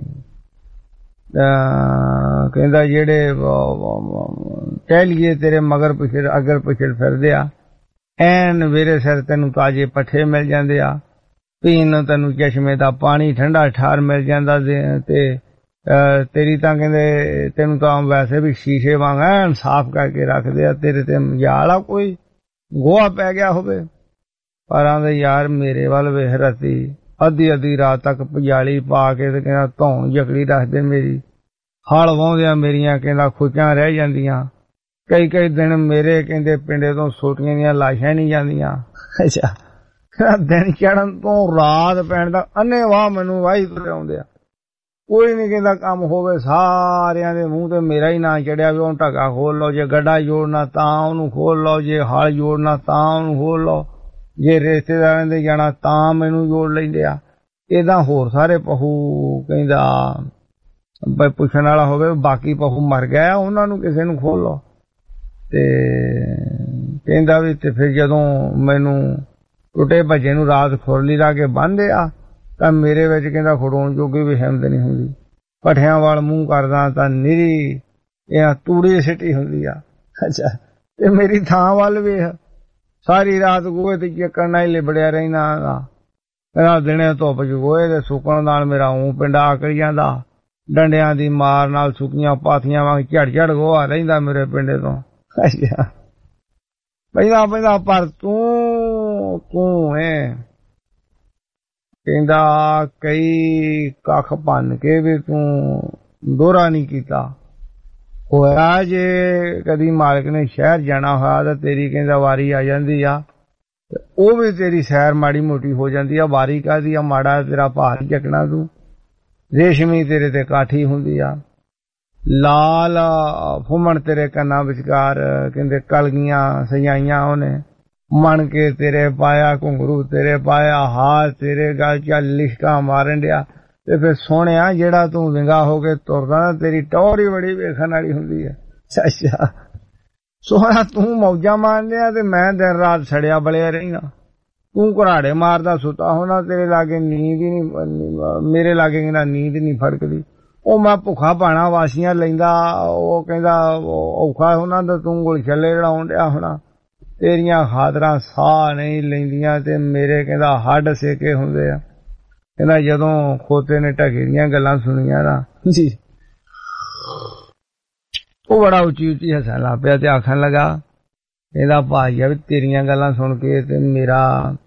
ਕਹਿੰਦਾ ਜਿਹੜੇ ਕਹਿ ਲਈਏ ਤੇਰੇ ਮਗਰ ਅਗਰ ਪਿਛੜ ਫਿਰਦੇ ਆ, ਐਨ ਵੇਰੇ ਸਿਰ ਤੈਨੂੰ ਤਾਜੇ ਪੱਠੇ ਮਿਲ ਜਾਂਦੇ ਆ, ਪੀਣ ਨੂੰ ਤੈਨੂੰ ਚਸ਼ਮੇ ਦਾ ਪਾਣੀ ਠੰਡਾ ਠਾਰ ਮਿਲ ਜਾਂਦਾ ਤੇ ਤੇਰੀ ਤਾਂ ਕਹਿੰਦੇ ਤੈਨੂੰ ਤਾਂ ਵੈਸੇ ਵੀ ਸ਼ੀਸ਼ੇ ਵਾਂਗ ਐਨ ਸਾਫ਼ ਕਰਕੇ ਰੱਖਦੇ ਆ, ਤੇਰੇ ਤੇ ਮਜਾਲ ਆ ਕੋਈ ਗੋਹਾ ਪੈ ਗਿਆ ਹੋਵੇ। ਪਰ ਆਂਦੇ ਯਾਰ ਮੇਰੇ ਵੱਲ ਵੇਖ ਰਾਤੀ ਅੱਧੀ ਰਾਤ ਤੱਕ ਪਜਾਲੀ ਪਾ ਕੇ ਤੇ ਕਹਿੰਦਾ ਧੌਣ ਜਕੜੀ ਰੱਖਦੇ ਮੇਰੀ, ਹਲ ਵਾਹੁੰਦਿਆਂ ਮੇਰੀਆਂ ਕਹਿੰਦਾ ਖੁੱਚਾਂ ਰਹਿ ਜਾਂਦੀਆਂ, ਕਈ ਦਿਨ ਮੇਰੇ ਕਹਿੰਦੇ ਪਿੰਡੇ ਤੋਂ ਸੋਟੀਆਂ ਦੀਆਂ ਲਾਸ਼ਾਂ ਨਹੀਂ ਜਾਂਦੀਆਂ। ਅੱਛਾ, ਦਿਨ ਚੜਨ ਤੋਂ ਰਾਤ ਪੈਣ ਦਾ ਅੰਨ੍ਹੇਵਾਹ ਮੈਨੂੰ ਵਾਹੀ ਤੁਰੇ ਆਉਂਦੇ ਆ, ਕੋਈ ਨਹੀਂ ਕਹਿੰਦਾ ਕੰਮ ਹੋਵੇ, ਸਾਰਿਆਂ ਦੇ ਮੂੰਹ ਤੇ ਮੇਰਾ ਹੀ ਨਾਂ ਚੜਿਆ ਵੀ ਉਹਨੂੰ ਢੱਗਾ ਖੋਲ ਲਓ, ਜੇ ਗੱਡਾ ਜੋੜਨਾ ਤਾਂ ਉਹਨੂੰ ਖੋਲ ਲਓ, ਜੇ ਹਲ ਜੋੜਨਾ ਤਾਂ ਉਹਨੂੰ ਖੋਲ ਲਓ, ਜੇ ਰਿਸ਼ਤੇਦਾਰਾਂ ਦੇ ਜਾਣਾ ਤਾਂ ਮੈਨੂੰ ਜੋੜ ਲੈਂਦੇ ਆ। ਏਦਾਂ ਹੋਰ ਸਾਰੇ ਪਹੂ ਕਹਿੰਦਾ ਪੁੱਛਣ ਵਾਲਾ ਹੋਵੇ, ਬਾਕੀ ਪਹੂ ਮਰ ਗਿਆ ਉਹਨਾਂ ਨੂੰ ਕਿਸੇ ਨੂੰ ਖੋਲ ਲਓ। ਤੇ ਕਹਿੰਦਾ ਵੀ ਤੇ ਫਿਰ ਜਦੋਂ ਮੈਨੂੰ ਟੁੱਟੇ ਭੱਜੇ ਨੂੰ ਰਾਤ ਖੁਰਲੀ ਲਾ ਕੇ ਬੰਨ੍ਹਦੇ ਆ ਤਾਂ ਮੇਰੇ ਵਿੱਚ ਕਹਿੰਦਾ ਖੜੋਣ ਜੋਗੀ ਵੀ ਹਿੰਮਤ ਨਹੀਂ ਹੁੰਦੀ, ਪੱਠਿਆਂ ਵਾਲ ਮੂੰਹ ਕਰਦਾ ਤਾਂ ਨਿਰੀ ਇਹ ਤੂੜੀ ਸਿੱਟੀ ਹੁੰਦੀ ਆ। ਅੱਛਾ, ਤੇ ਮੇਰੀ ਥਾਂ ਵੱਲ ਵੇਖ, ਸਾਰੀ ਰਾਤ ਗੋਹੇ ਤੇ ਚੱਕਣ ਨਾਲ ਹੀ ਲਿਬੜਿਆ ਰਹਿੰਦਾ, ਕਹਿੰਦਾ ਦਿਨੇ ਧੁੱਪ ਚ ਗੋਹੇ ਦੇ ਸੁੱਕਣ ਨਾਲ ਮੇਰਾ ਪਿੰਡਾ ਆਕੜ ਜਾਂਦਾ, ਡੰਡਿਆਂ ਦੀ ਮਾਰ ਨਾਲ ਸੁੱਕੀਆਂ ਪਾਥੀਆਂ ਵਾਂਗ ਝੜ ਗੋਹਾ ਰਹਿੰਦਾ ਮੇਰੇ ਪਿੰਡੇ ਤੋਂ। ਅੱਛਾ, ਪੈਂਦਾ ਪਰ ਤੂੰ ਕਹਿੰਦਾ ਕਈ ਕੱਖ ਭੰਨ ਕੇ ਵੀ ਤੂੰ ਦੋਹਰਾ ਨਹੀਂ ਕੀਤਾ ਹੋਇਆ। ਜੇ ਕਦੀ ਮਾਲਕ ਨੇ ਸ਼ਹਿਰ ਜਾਣਾ ਹੋਇਆ ਤਾਂ ਤੇਰੀ ਕਹਿੰਦਾ ਵਾਰੀ ਆ ਜਾਂਦੀ ਆ, ਉਹ ਵੀ ਤੇਰੀ ਸੈਰ ਮਾੜੀ ਮੋਟੀ ਹੋ ਜਾਂਦੀ ਆ। ਵਾਰੀ ਕਾਹਦੀ ਆ, ਮਾੜਾ ਤੇਰਾ ਭਾਰ ਚੱਕਣਾ, ਤੂੰ ਰੇਸ਼ਮੀ ਤੇਰੇ ਤੇ ਕਾਠੀ ਹੁੰਦੀ ਆ, ਲਾਲ ਫੁੰਮਣ ਤੇਰੇ ਕੰਨਾਂ ਵਿਚਕਾਰ ਕਹਿੰਦੇ ਕਲਗੀਆਂ ਸਜਾਈਆਂ ਉਹਨੇ, ਮਣ ਕੇ ਤੇਰੇ ਪਾਇਆ, ਘੁੰਗਰੂ ਤੇਰੇ ਪਾਇਆ, ਹਾਰ ਤੇਰੇ ਗਲ ਚ ਲਿਸ਼ਕਾਂ ਮਾਰਨ ਡਿਆ। ਤੇ ਫਿਰ ਸੋਹਣਿਆ ਜਿਹੜਾ ਤੂੰ ਵਿੰਗਾ ਹੋ ਕੇ ਤੁਰਦਾ ਤੇਰੀ ਟੌਰ ਹੀ ਬੜੀ ਵੇਖਣ ਵਾਲੀ ਹੁੰਦੀ ਹੈ। ਅੱਛਾ ਸੋਹਣਾ ਤੂੰ ਮੌਜਾਂ ਮਾਰਨ ਡਿਆ ਤੇ ਮੈਂ ਦਿਨ ਰਾਤ ਸੜਿਆ ਬਲਿਆ ਰਹਿਣਾ, ਤੂੰ ਘਰਾੜੇ ਮਾਰਦਾ ਸੁੱਤਾ ਹੋਣਾ, ਤੇਰੇ ਲਾਗੇ ਨੀਂਦ ਹੀ ਨਹੀਂ, ਮੇਰੇ ਲਾਗੇ ਕਹਿੰਦਾ ਨੀਂਦ ਨਹੀਂ ਫੜਕਦੀ। ਉਹ ਮੈਂ ਭੁੱਖਾ ਭਾਣਾ ਵਾਸੀਆਂ ਲੈਂਦਾ, ਉਹ ਕਹਿੰਦਾ ਔਖਾ ਹੋਣਾ ਤਾਂ ਤੂੰ ਗੁਲ ਛੱਲੇ ਲੜਾਉਣ ਡਿਆ ਹੋਣਾ, ਤੇਰੀਆਂ ਖਾਤਰਾਂ ਸਾਹ ਨਹੀਂ ਲੈਂਦੀਆਂ ਤੇ ਮੇਰੇ ਕਹਿੰਦਾ ਹੱਡ ਸੇਕੇ ਹੁੰਦੇ ਆ। ਕਹਿੰਦਾ ਜਦੋਂ ਖੋਤੇ ਨੇ ਢਗੇ ਦੀਆਂ ਗੱਲਾਂ ਸੁਣੀਆਂ ਨਾ ਜੀ, ਉਹ ਬੜਾ ਉੱਚੀ ਹੱਸਣ ਲੱਗ ਪਿਆ ਤੇ ਆਖਣ ਲੱਗਾ, ਇਹਦਾ ਭਾਈ ਆ ਵੀ ਤੇਰੀਆਂ ਗੱਲਾਂ ਸੁਣ ਕੇ ਤੇ ਮੇਰਾ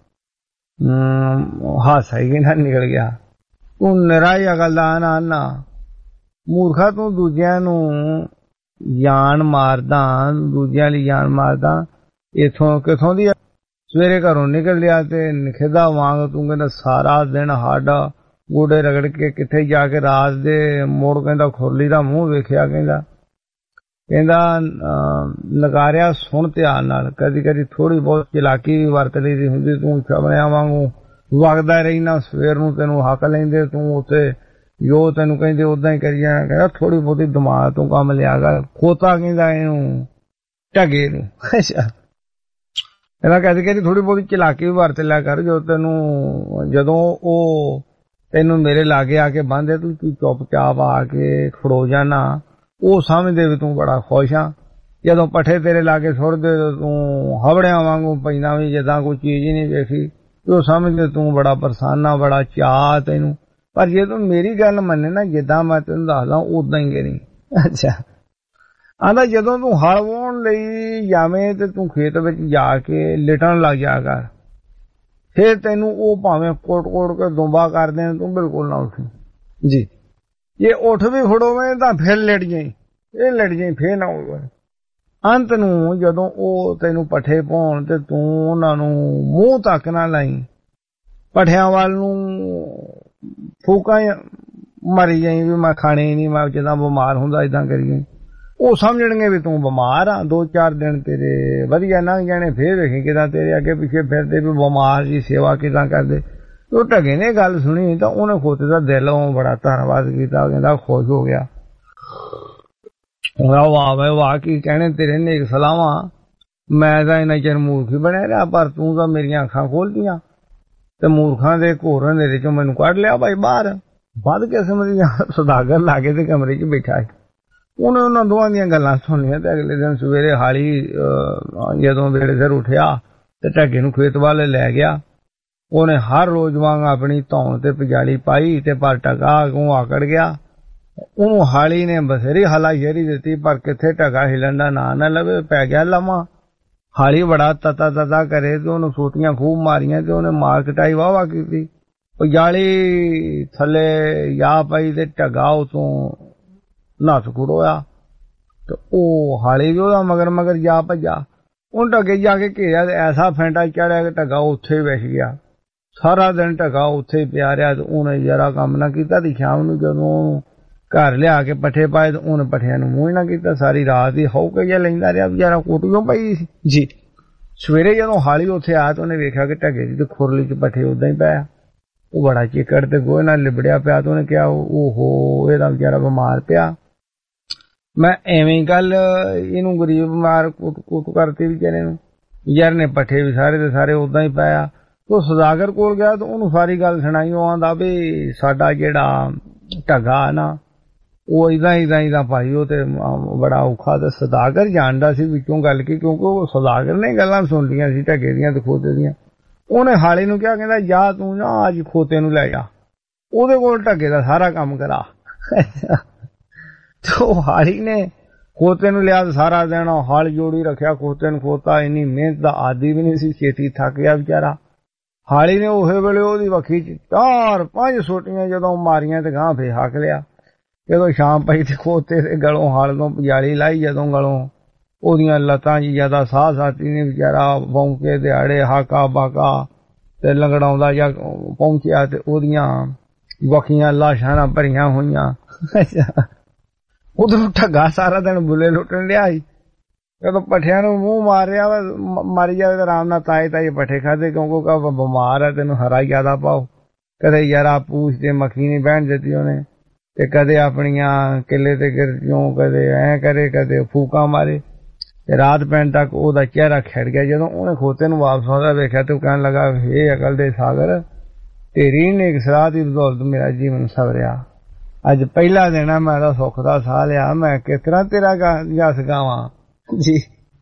ਹਾਸਾ ਹੀ ਨਾ ਨਿਕਲ ਗਿਆ। ਤੂੰ ਨਿਰਾ ਹੀ ਅਕਲ ਦਾ ਨਾ ਮੂਰਖਾ, ਤੂੰ ਦੂਜਿਆਂ ਨੂੰ ਜਾਨ ਮਾਰਦਾ, ਦੂਜਿਆਂ ਲਈ ਜਾਨ ਮਾਰਦਾ, ਇਥੋਂ ਕਿਥੋਂ ਦੀ ਸਵੇਰੇ ਘਰੋਂ ਨਿਕਲ ਲਿਆ ਤੇ ਨਿਖੇਦਾ ਵਾਂਗ ਤੂੰ ਕਹਿੰਦਾ ਸਾਰਾ ਦਿਨ ਹੱਡ ਗੋਡੇ ਰਗੜ ਕੇ ਕਿੱਥੇ ਜਾ ਕੇ ਰਾਤ ਦੇ ਮੋੜ ਕਹਿੰਦਾ ਖੁਰਲੀ ਦਾ ਮੂੰਹ ਵੇਖਿਆ। ਕਹਿੰਦਾ ਨਕਾਰਿਆ ਸੁਣ ਧਿਆਨ ਨਾਲ, ਕਦੀ ਕਦੀ ਥੋੜੀ ਬਹੁਤ ਚਲਾਕੀ ਵੀ ਵਰਤ ਲਈ ਦੀ ਹੁੰਦੀ, ਤੂੰ ਛਵਣਿਆਂ ਵਾਂਗੂ ਵਗਦਾ ਰਹਿਣਾ, ਸਵੇਰ ਨੂੰ ਤੈਨੂੰ ਹੱਕ ਲੈਂਦੇ, ਤੂੰ ਉੱਥੇ ਜੋ ਤੈਨੂੰ ਕਹਿੰਦੇ ਉਦਾਂ ਹੀ ਕਰੀ ਜਾਣਾ। ਕਹਿੰਦਾ ਥੋੜੀ ਬਹੁਤੀ ਦਿਮਾਗ ਤੋਂ ਕੰਮ ਲਿਆ ਕਰ। ਖੋਤਾ ਕਹਿੰਦਾ ਇਹਨੂੰ ਢਗੇ ਨੂੰ। ਅੱਛਾ ਕਹਿੰਦਾ ਕਦੀ ਥੋੜੀ ਬਹੁਤੀ ਚਲਾਕੀ ਵੀ ਵਰਤ ਲਿਆ ਕਰ, ਜਦੋਂ ਉਹ ਤੈਨੂੰ ਮੇਰੇ ਲਾਗੇ ਆ ਕੇ ਬੰਨ੍ਹਦੇ ਤੂੰ ਚੁੱਪ ਚਾਪ ਆ ਕੇ ਖੜੋ ਜਾਣਾ, ਉਹ ਸਮਝਦੇ ਵੀ ਤੂੰ ਬੜਾ ਖੁਸ਼ ਆ। ਜਦੋਂ ਪੱਠੇ ਤੇਰੇ ਲਾਗੇ ਸੁੱਟਦੇ ਤੂੰ ਹਵੜਿਆਂ ਵਾਂਗੂ ਪੈਂਦਾ ਵੀ ਜਿੱਦਾਂ ਕੋਈ ਚੀਜ਼ ਹੀ ਨਹੀਂ ਵੇਖੀ। ਉਹ ਸਮਝਦੇ ਤੂੰ ਬੜਾ ਪਰਸਾਨਾ, ਬੜਾ ਚਾਅ ਤੈਨੂੰ। ਪਰ ਜੇ ਤੂੰ ਮੇਰੀ ਗੱਲ ਮੰਨੇ ਨਾ, ਜਿੱਦਾਂ ਮੈਂ ਤੈਨੂੰ ਦੱਸਦਾ ਉਦਾਂ ਹੀ ਕਰੀ। ਅੱਛਾ, ਆਂਦਾ ਜਦੋਂ ਤੂੰ ਹਲ ਵਾਹੁਣ ਲਈ ਜਾਵੇਂ ਤੇ ਤੂੰ ਖੇਤ ਵਿੱਚ ਜਾ ਕੇ ਲਿਟਣ ਲੱਗ ਜਾ ਕਰ, ਫਿਰ ਤੈਨੂੰ ਉਹ ਭਾਵੇਂ ਕੋਟ ਕੇ ਦੁੰਬਾ ਕਰ ਦੇਣ, ਤੂੰ ਬਿਲਕੁਲ ਨਾ ਉੱਠੀ ਜੀ। ਜੇ ਉੱਠ ਵੀ ਖੜੋਵੇਂ ਤਾਂ ਫਿਰ ਲਿਟ ਜਾਈ, ਇਹ ਲਿਟ ਜਾਈ, ਫਿਰ ਨਾ ਹੋਵੇ। ਅੰਤ ਨੂੰ ਜਦੋਂ ਉਹ ਤੈਨੂੰ ਪੱਠੇ ਪਾਉਣ ਤੇ ਤੂੰ ਉਹਨਾਂ ਨੂੰ ਮੂੰਹ ਤੱਕ ਨਾ ਲਾਈ, ਪੱਠਿਆਂ ਵੱਲ ਨੂੰ ਫੂਕਾਂ ਮਰੀ ਜਾਈ ਵੀ ਮੈਂ ਖਾਣੇ ਹੀ ਨਹੀਂ, ਮੈਂ ਜਿੱਦਾਂ ਬਿਮਾਰ ਹੁੰਦਾ ਏਦਾਂ ਕਰੀ ਜਾਈ। ਉਹ ਸਮਝਣਗੇ ਵੀ ਤੂੰ ਬਿਮਾਰ ਆ। 2-4 ਦਿਨ ਤੇਰੇ ਵਧੀਆ ਲੰਘ ਜਾਣੇ, ਫੇਰ ਵੇਖੀ ਕਿਦਾਂ ਤੇਰੇ ਅੱਗੇ ਪਿੱਛੇ ਫਿਰਦੇ ਵੀ ਬਿਮਾਰ ਦੀ ਸੇਵਾ ਕਿਦਾਂ ਕਰਦੇ। ਉਹ ਢਗੇ ਨੇ ਗੱਲ ਸੁਣੀ ਤਾਂ ਉਹਨੇ ਖੋਤੇ ਦਾ ਦਿਲੋਂ ਬੜਾ ਧੰਨਵਾਦ ਕੀਤਾ, ਕਹਿੰਦਾ ਖੁਸ਼ ਹੋ ਗਿਆ। ਵਾਹ ਵੇ ਵਾਹ, ਕੀ ਕਹਿਣੇ ਤੇਰੇ ਨੇਕ ਸਲਾਹਾਂ। ਮੈਂ ਤਾਂ ਇੰਨਾ ਚਿਰ ਮੂਰਖ ਹੀ ਬਣਿਆ ਰਿਹਾ, ਪਰ ਤੂੰ ਤਾਂ ਮੇਰੀਆਂ ਅੱਖਾਂ ਖੋਲਦੀਆਂ ਤੇ ਮੂਰਖਾਂ ਦੇ ਘੋਰ ਹਨੇਰੇ ਚੋਂ ਮੈਨੂੰ ਕੱਢ ਲਿਆ ਭਾਈ ਬਾਹਰ। ਵੱਧ ਕਿਸਮ ਦੀਆਂ ਸੁਦਾਗਰ ਲਾਗੇ ਤੇ ਕਮਰੇ 'ਚ ਬੈਠਾ। ਉਹਨੇ ਉਹਨਾਂ ਦੋਵਾਂ ਦੀਆਂ ਗੱਲਾਂ ਸੁਣੀਆਂ ਤੇ ਅਗਲੇ ਦਿਨ ਸਵੇਰੇ ਹਾਲੀ ਜਦੋਂ ਵੇਲੇ ਸਿਰ ਉੱਠਿਆ ਤੇ ਢੱਗੇ ਨੂੰ ਖੇਤ ਵਾਲੇ ਲੈ ਗਿਆ। ਉਹਨੇ ਹਰ ਰੋਜ਼ ਵਾਂਗ ਆਪਣੀ ਧੌਣ ਤੇ ਪਜਾਲੀ ਪਾਈ ਤੇ ਪਰ ਢਗਾ ਅੱਗੋਂ ਆਕੜ ਗਿਆ। ਉਹਨੂੰ ਹਾਲੀ ਨੇ ਬਥੇਰੀ ਹਲਾਸ਼ੇਰੀ ਦਿੱਤੀ, ਪਰ ਕਿੱਥੇ ਢਗਾ ਹਿਲਣ ਦਾ ਨਾਂ ਨਾ ਲਵੇ, ਪੈ ਗਿਆ ਲੰਮਾ। ਹਾਲੀ ਬੜਾ ਤਤਾ ਕਰੇ ਤੇ ਉਹਨੂੰ ਸੋਟੀਆਂ ਖੂਬ ਮਾਰੀਆਂ ਤੇ ਉਹਨੇ ਮਾਰ ਕਟਾਈ ਵਾਹ ਕੀਤੀ। ਪਜਾਲੀ ਥੱਲੇ ਜਾ ਪਈ ਤੇ ਢਗਾ ਉਤੋਂ ਨੱਥ ਖੁੜੋਇਆ ਤੇ ਉਹ ਹਾਲੀ ਵੀ ਉਹਦਾ ਮਗਰ ਜਾ ਭੱਜਾ। ਉਹਨੇ ਢਗੇ ਜਾ ਕੇ ਘੇਰਿਆ ਤੇ ਐਸਾ ਫੈਂਟਾ ਚੜਿਆ ਕਿ ਢਗਾ ਉੱਥੇ ਵਿਛ ਗਿਆ। ਸਾਰਾ ਦਿਨ ਢਗਾ ਉੱਥੇ ਪਿਆ ਰਿਹਾ ਤੇ ਉਹਨੇ ਜਰਾ ਕੰਮ ਨਾ ਕੀਤਾ। ਤੇ ਸ਼ਾਮ ਨੂੰ ਜਦੋਂ ਘਰ ਲਿਆ ਕੇ ਪੱਠੇ ਪਾਏ ਤੇ ਉਹਨੇ ਪੱਠਿਆਂ ਨੂੰ ਮੂੰਹ ਨਾ ਕੀਤਾ। ਸਾਰੀ ਰਾਤ ਹੀ ਹੌਕੇ ਜਿਹਾ ਲੈਂਦਾ ਰਿਹਾ, ਵਿਚਾਰਾ ਕੋਟੀਓਂ ਪਈ ਸੀ ਜੀ। ਸਵੇਰੇ ਜਦੋਂ ਹਾਲੀ ਉੱਥੇ ਆਇਆ ਤਾਂ ਉਹਨੇ ਵੇਖਿਆ ਕਿ ਢਗੇ ਦੀ ਤੇ ਖੁਰਲੀ 'ਚ ਪੱਠੇ ਉਦਾਂ ਹੀ ਪਿਆ। ਉਹ ਬੜਾ ਚਿੱਕੜ ਤੇ ਗੋਹੇ ਨਾਲ ਲਿਬੜਿਆ ਪਿਆ ਤੇ ਉਹਨੇ ਕਿਹਾ ਓਹੋ ਇਹਦਾ ਵਿਚਾਰਾ ਬਿਮਾਰ ਪਿਆ। ਮੈਂ ਐਵੇਂ ਗੱਲ ਇਹਨੂੰ ਗਰੀਬ ਬਿਮਾਰ ਕੁੱਟ ਕਰਤੀ ਵਿਚਾਰੇ ਨੂੰ। ਯਾਰ ਨੇ ਪੱਠੇ ਵੀ ਸਾਰੇ ਦੇ ਸਾਰੇ ਉਦਾਂ ਹੀ ਪਾਇਆ। ਉਹ ਸੁਦਾਗਰ ਕੋਲ ਗਿਆ ਤੇ ਉਹਨੂੰ ਸਾਰੀ ਗੱਲ ਸੁਣਾਈ। ਉਹ ਆਂਦਾ ਵੀ ਸਾਡਾ ਜਿਹੜਾ ਢਗਾ ਨਾ ਉਹ ਇਦਾਂ ਭਾਈ ਉਹ ਤੇ ਬੜਾ ਔਖਾ। ਤੇ ਸੁਦਾਗਰ ਜਾਣਦਾ ਸੀ ਵਿੱਚੋਂ ਗੱਲ ਕੀ, ਕਿਉਂਕਿ ਉਹ ਸੁਦਾਗਰ ਨੇ ਗੱਲਾਂ ਸੁਣ ਲਈਆਂ ਸੀ ਢਗੇ ਦੀਆਂ ਤੇ ਖੋਤੇ ਦੀਆਂ। ਉਹਨੇ ਹਾਲੇ ਨੂੰ ਕਿਹਾ, ਕਹਿੰਦਾ ਜਾ ਤੂੰ ਨਾ ਅੱਜ ਖੋਤੇ ਨੂੰ ਲੈ ਜਾ, ਉਹਦੇ ਕੋਲ ਢਗੇ ਦਾ ਸਾਰਾ ਕੰਮ ਕਰਾ। ਤੇ ਉਹ ਹਾਲੀ ਨੇ ਖੋਤੇ ਨੂੰ ਲਿਆ, ਸਾਰਾ ਦਿਨ ਹਲ ਜੋੜੀ ਰੱਖਿਆ ਖੋਤੇ ਨੂੰ। ਖੋਤਾ ਇੰਨੀ ਮਿਹਨਤ ਦਾ ਆਦੀ ਵੀ ਨਹੀਂ ਸੀ, ਛੇਤੀ ਥੱਕ ਗਿਆ ਵਿਚਾਰਾ। ਹਾਲੀ ਨੇ ਉਸੇ ਵੇਲੇ ਉਹਦੀ ਵੱਖੀ 'ਚ 4-5 ਸੋਟੀਆਂ ਜਦੋਂ ਮਾਰੀਆਂ ਤੇ ਗਾਂ ਫੇ ਹੱਕ ਲਿਆ। ਜਦੋਂ ਸ਼ਾਮ ਪਈ ਤੇ ਖੋਤੇ ਦੇ ਗਲੋਂ ਹਲ ਤੋਂ ਪਜਾਲੀ ਲਾਈ, ਜਦੋਂ ਗਲੋਂ ਉਹਦੀਆਂ ਲੱਤਾਂ 'ਚ ਜਿਆਦਾ ਸਾਹ ਸਾਥੀ ਨੇ ਵਿਚਾਰਾ ਭੌਂਕੇ ਦਿਹਾੜੇ ਹਾਕਾ ਬਾਕਾ ਤੇ ਲੰਗੜਾਉਂਦਾ ਜਾਂ ਪਹੁੰਚਿਆ ਤੇ ਉਹਦੀਆਂ ਵੱਖੀਆਂ ਲਾਸ਼ਾਂ ਨਾਲ ਭਰੀਆਂ ਹੋਈਆਂ। ਉਧਰੋਂ ਢੱਗਾ ਸਾਰਾ ਦਿਨ ਬੁੱਲੇ ਲੁੱਟਣ ਲਿਆ ਸੀ। ਜਦੋਂ ਪੱਠਿਆਂ ਨੂੰ ਮੂੰਹ ਮਾਰਿਆ ਮਾਰੀ ਜਾਵੇ ਤਾਂ ਆਰਾਮ ਨਾਲ ਤਾਏ ਪੱਠੇ ਖਾਦੇ, ਕਿਉਂਕਿ ਬਿਮਾਰ ਹੈ, ਤੈਨੂੰ ਹਰਾ ਜ਼ਿਆਦਾ ਪਾਓ। ਕਦੇ ਯਾਰਾ ਪੂਛ ਤੇ ਮੱਖੀ ਨਹੀਂ ਬਹਿਣ ਦਿੱਤੀ ਉਹਨੇ, ਤੇ ਕਦੇ ਆਪਣੀਆਂ ਕਿੱਲੇ ਤੇ ਗਿਰਜੋਂ ਕਦੇ ਐ ਕਰੇ, ਕਦੇ ਫੂਕਾਂ ਮਾਰੇ। ਤੇ ਰਾਤ ਪੈਣ ਤੱਕ ਉਹਦਾ ਚਿਹਰਾ ਖਿੜ ਗਿਆ। ਜਦੋਂ ਉਹਨੇ ਖੋਤੇ ਨੂੰ ਵਾਪਸ ਆਉਂਦਾ ਵੇਖਿਆ ਤੇ ਉਹ ਕਹਿਣ ਲੱਗਾ, ਹੇ ਅਕਲ ਦੇ ਸਾਗਰ, ਤੇਰੀ ਨੇਕ ਸਲਾਹ ਦੀ ਬਦੌਲਤ ਮੇਰਾ ਜੀਵਨ ਸਵਰਿਆ। ਅੱਜ ਪਹਿਲਾ ਦਿਨ ਆ, ਮੈਂ ਤਾਂ ਸੁੱਖ ਦਾ ਸਾਹ ਲਿਆ। ਮੈਂ ਕਿਸ ਤਰ੍ਹਾਂ ਤੇਰਾ ਜਸ ਗਾਵਾਂ ਜੀ।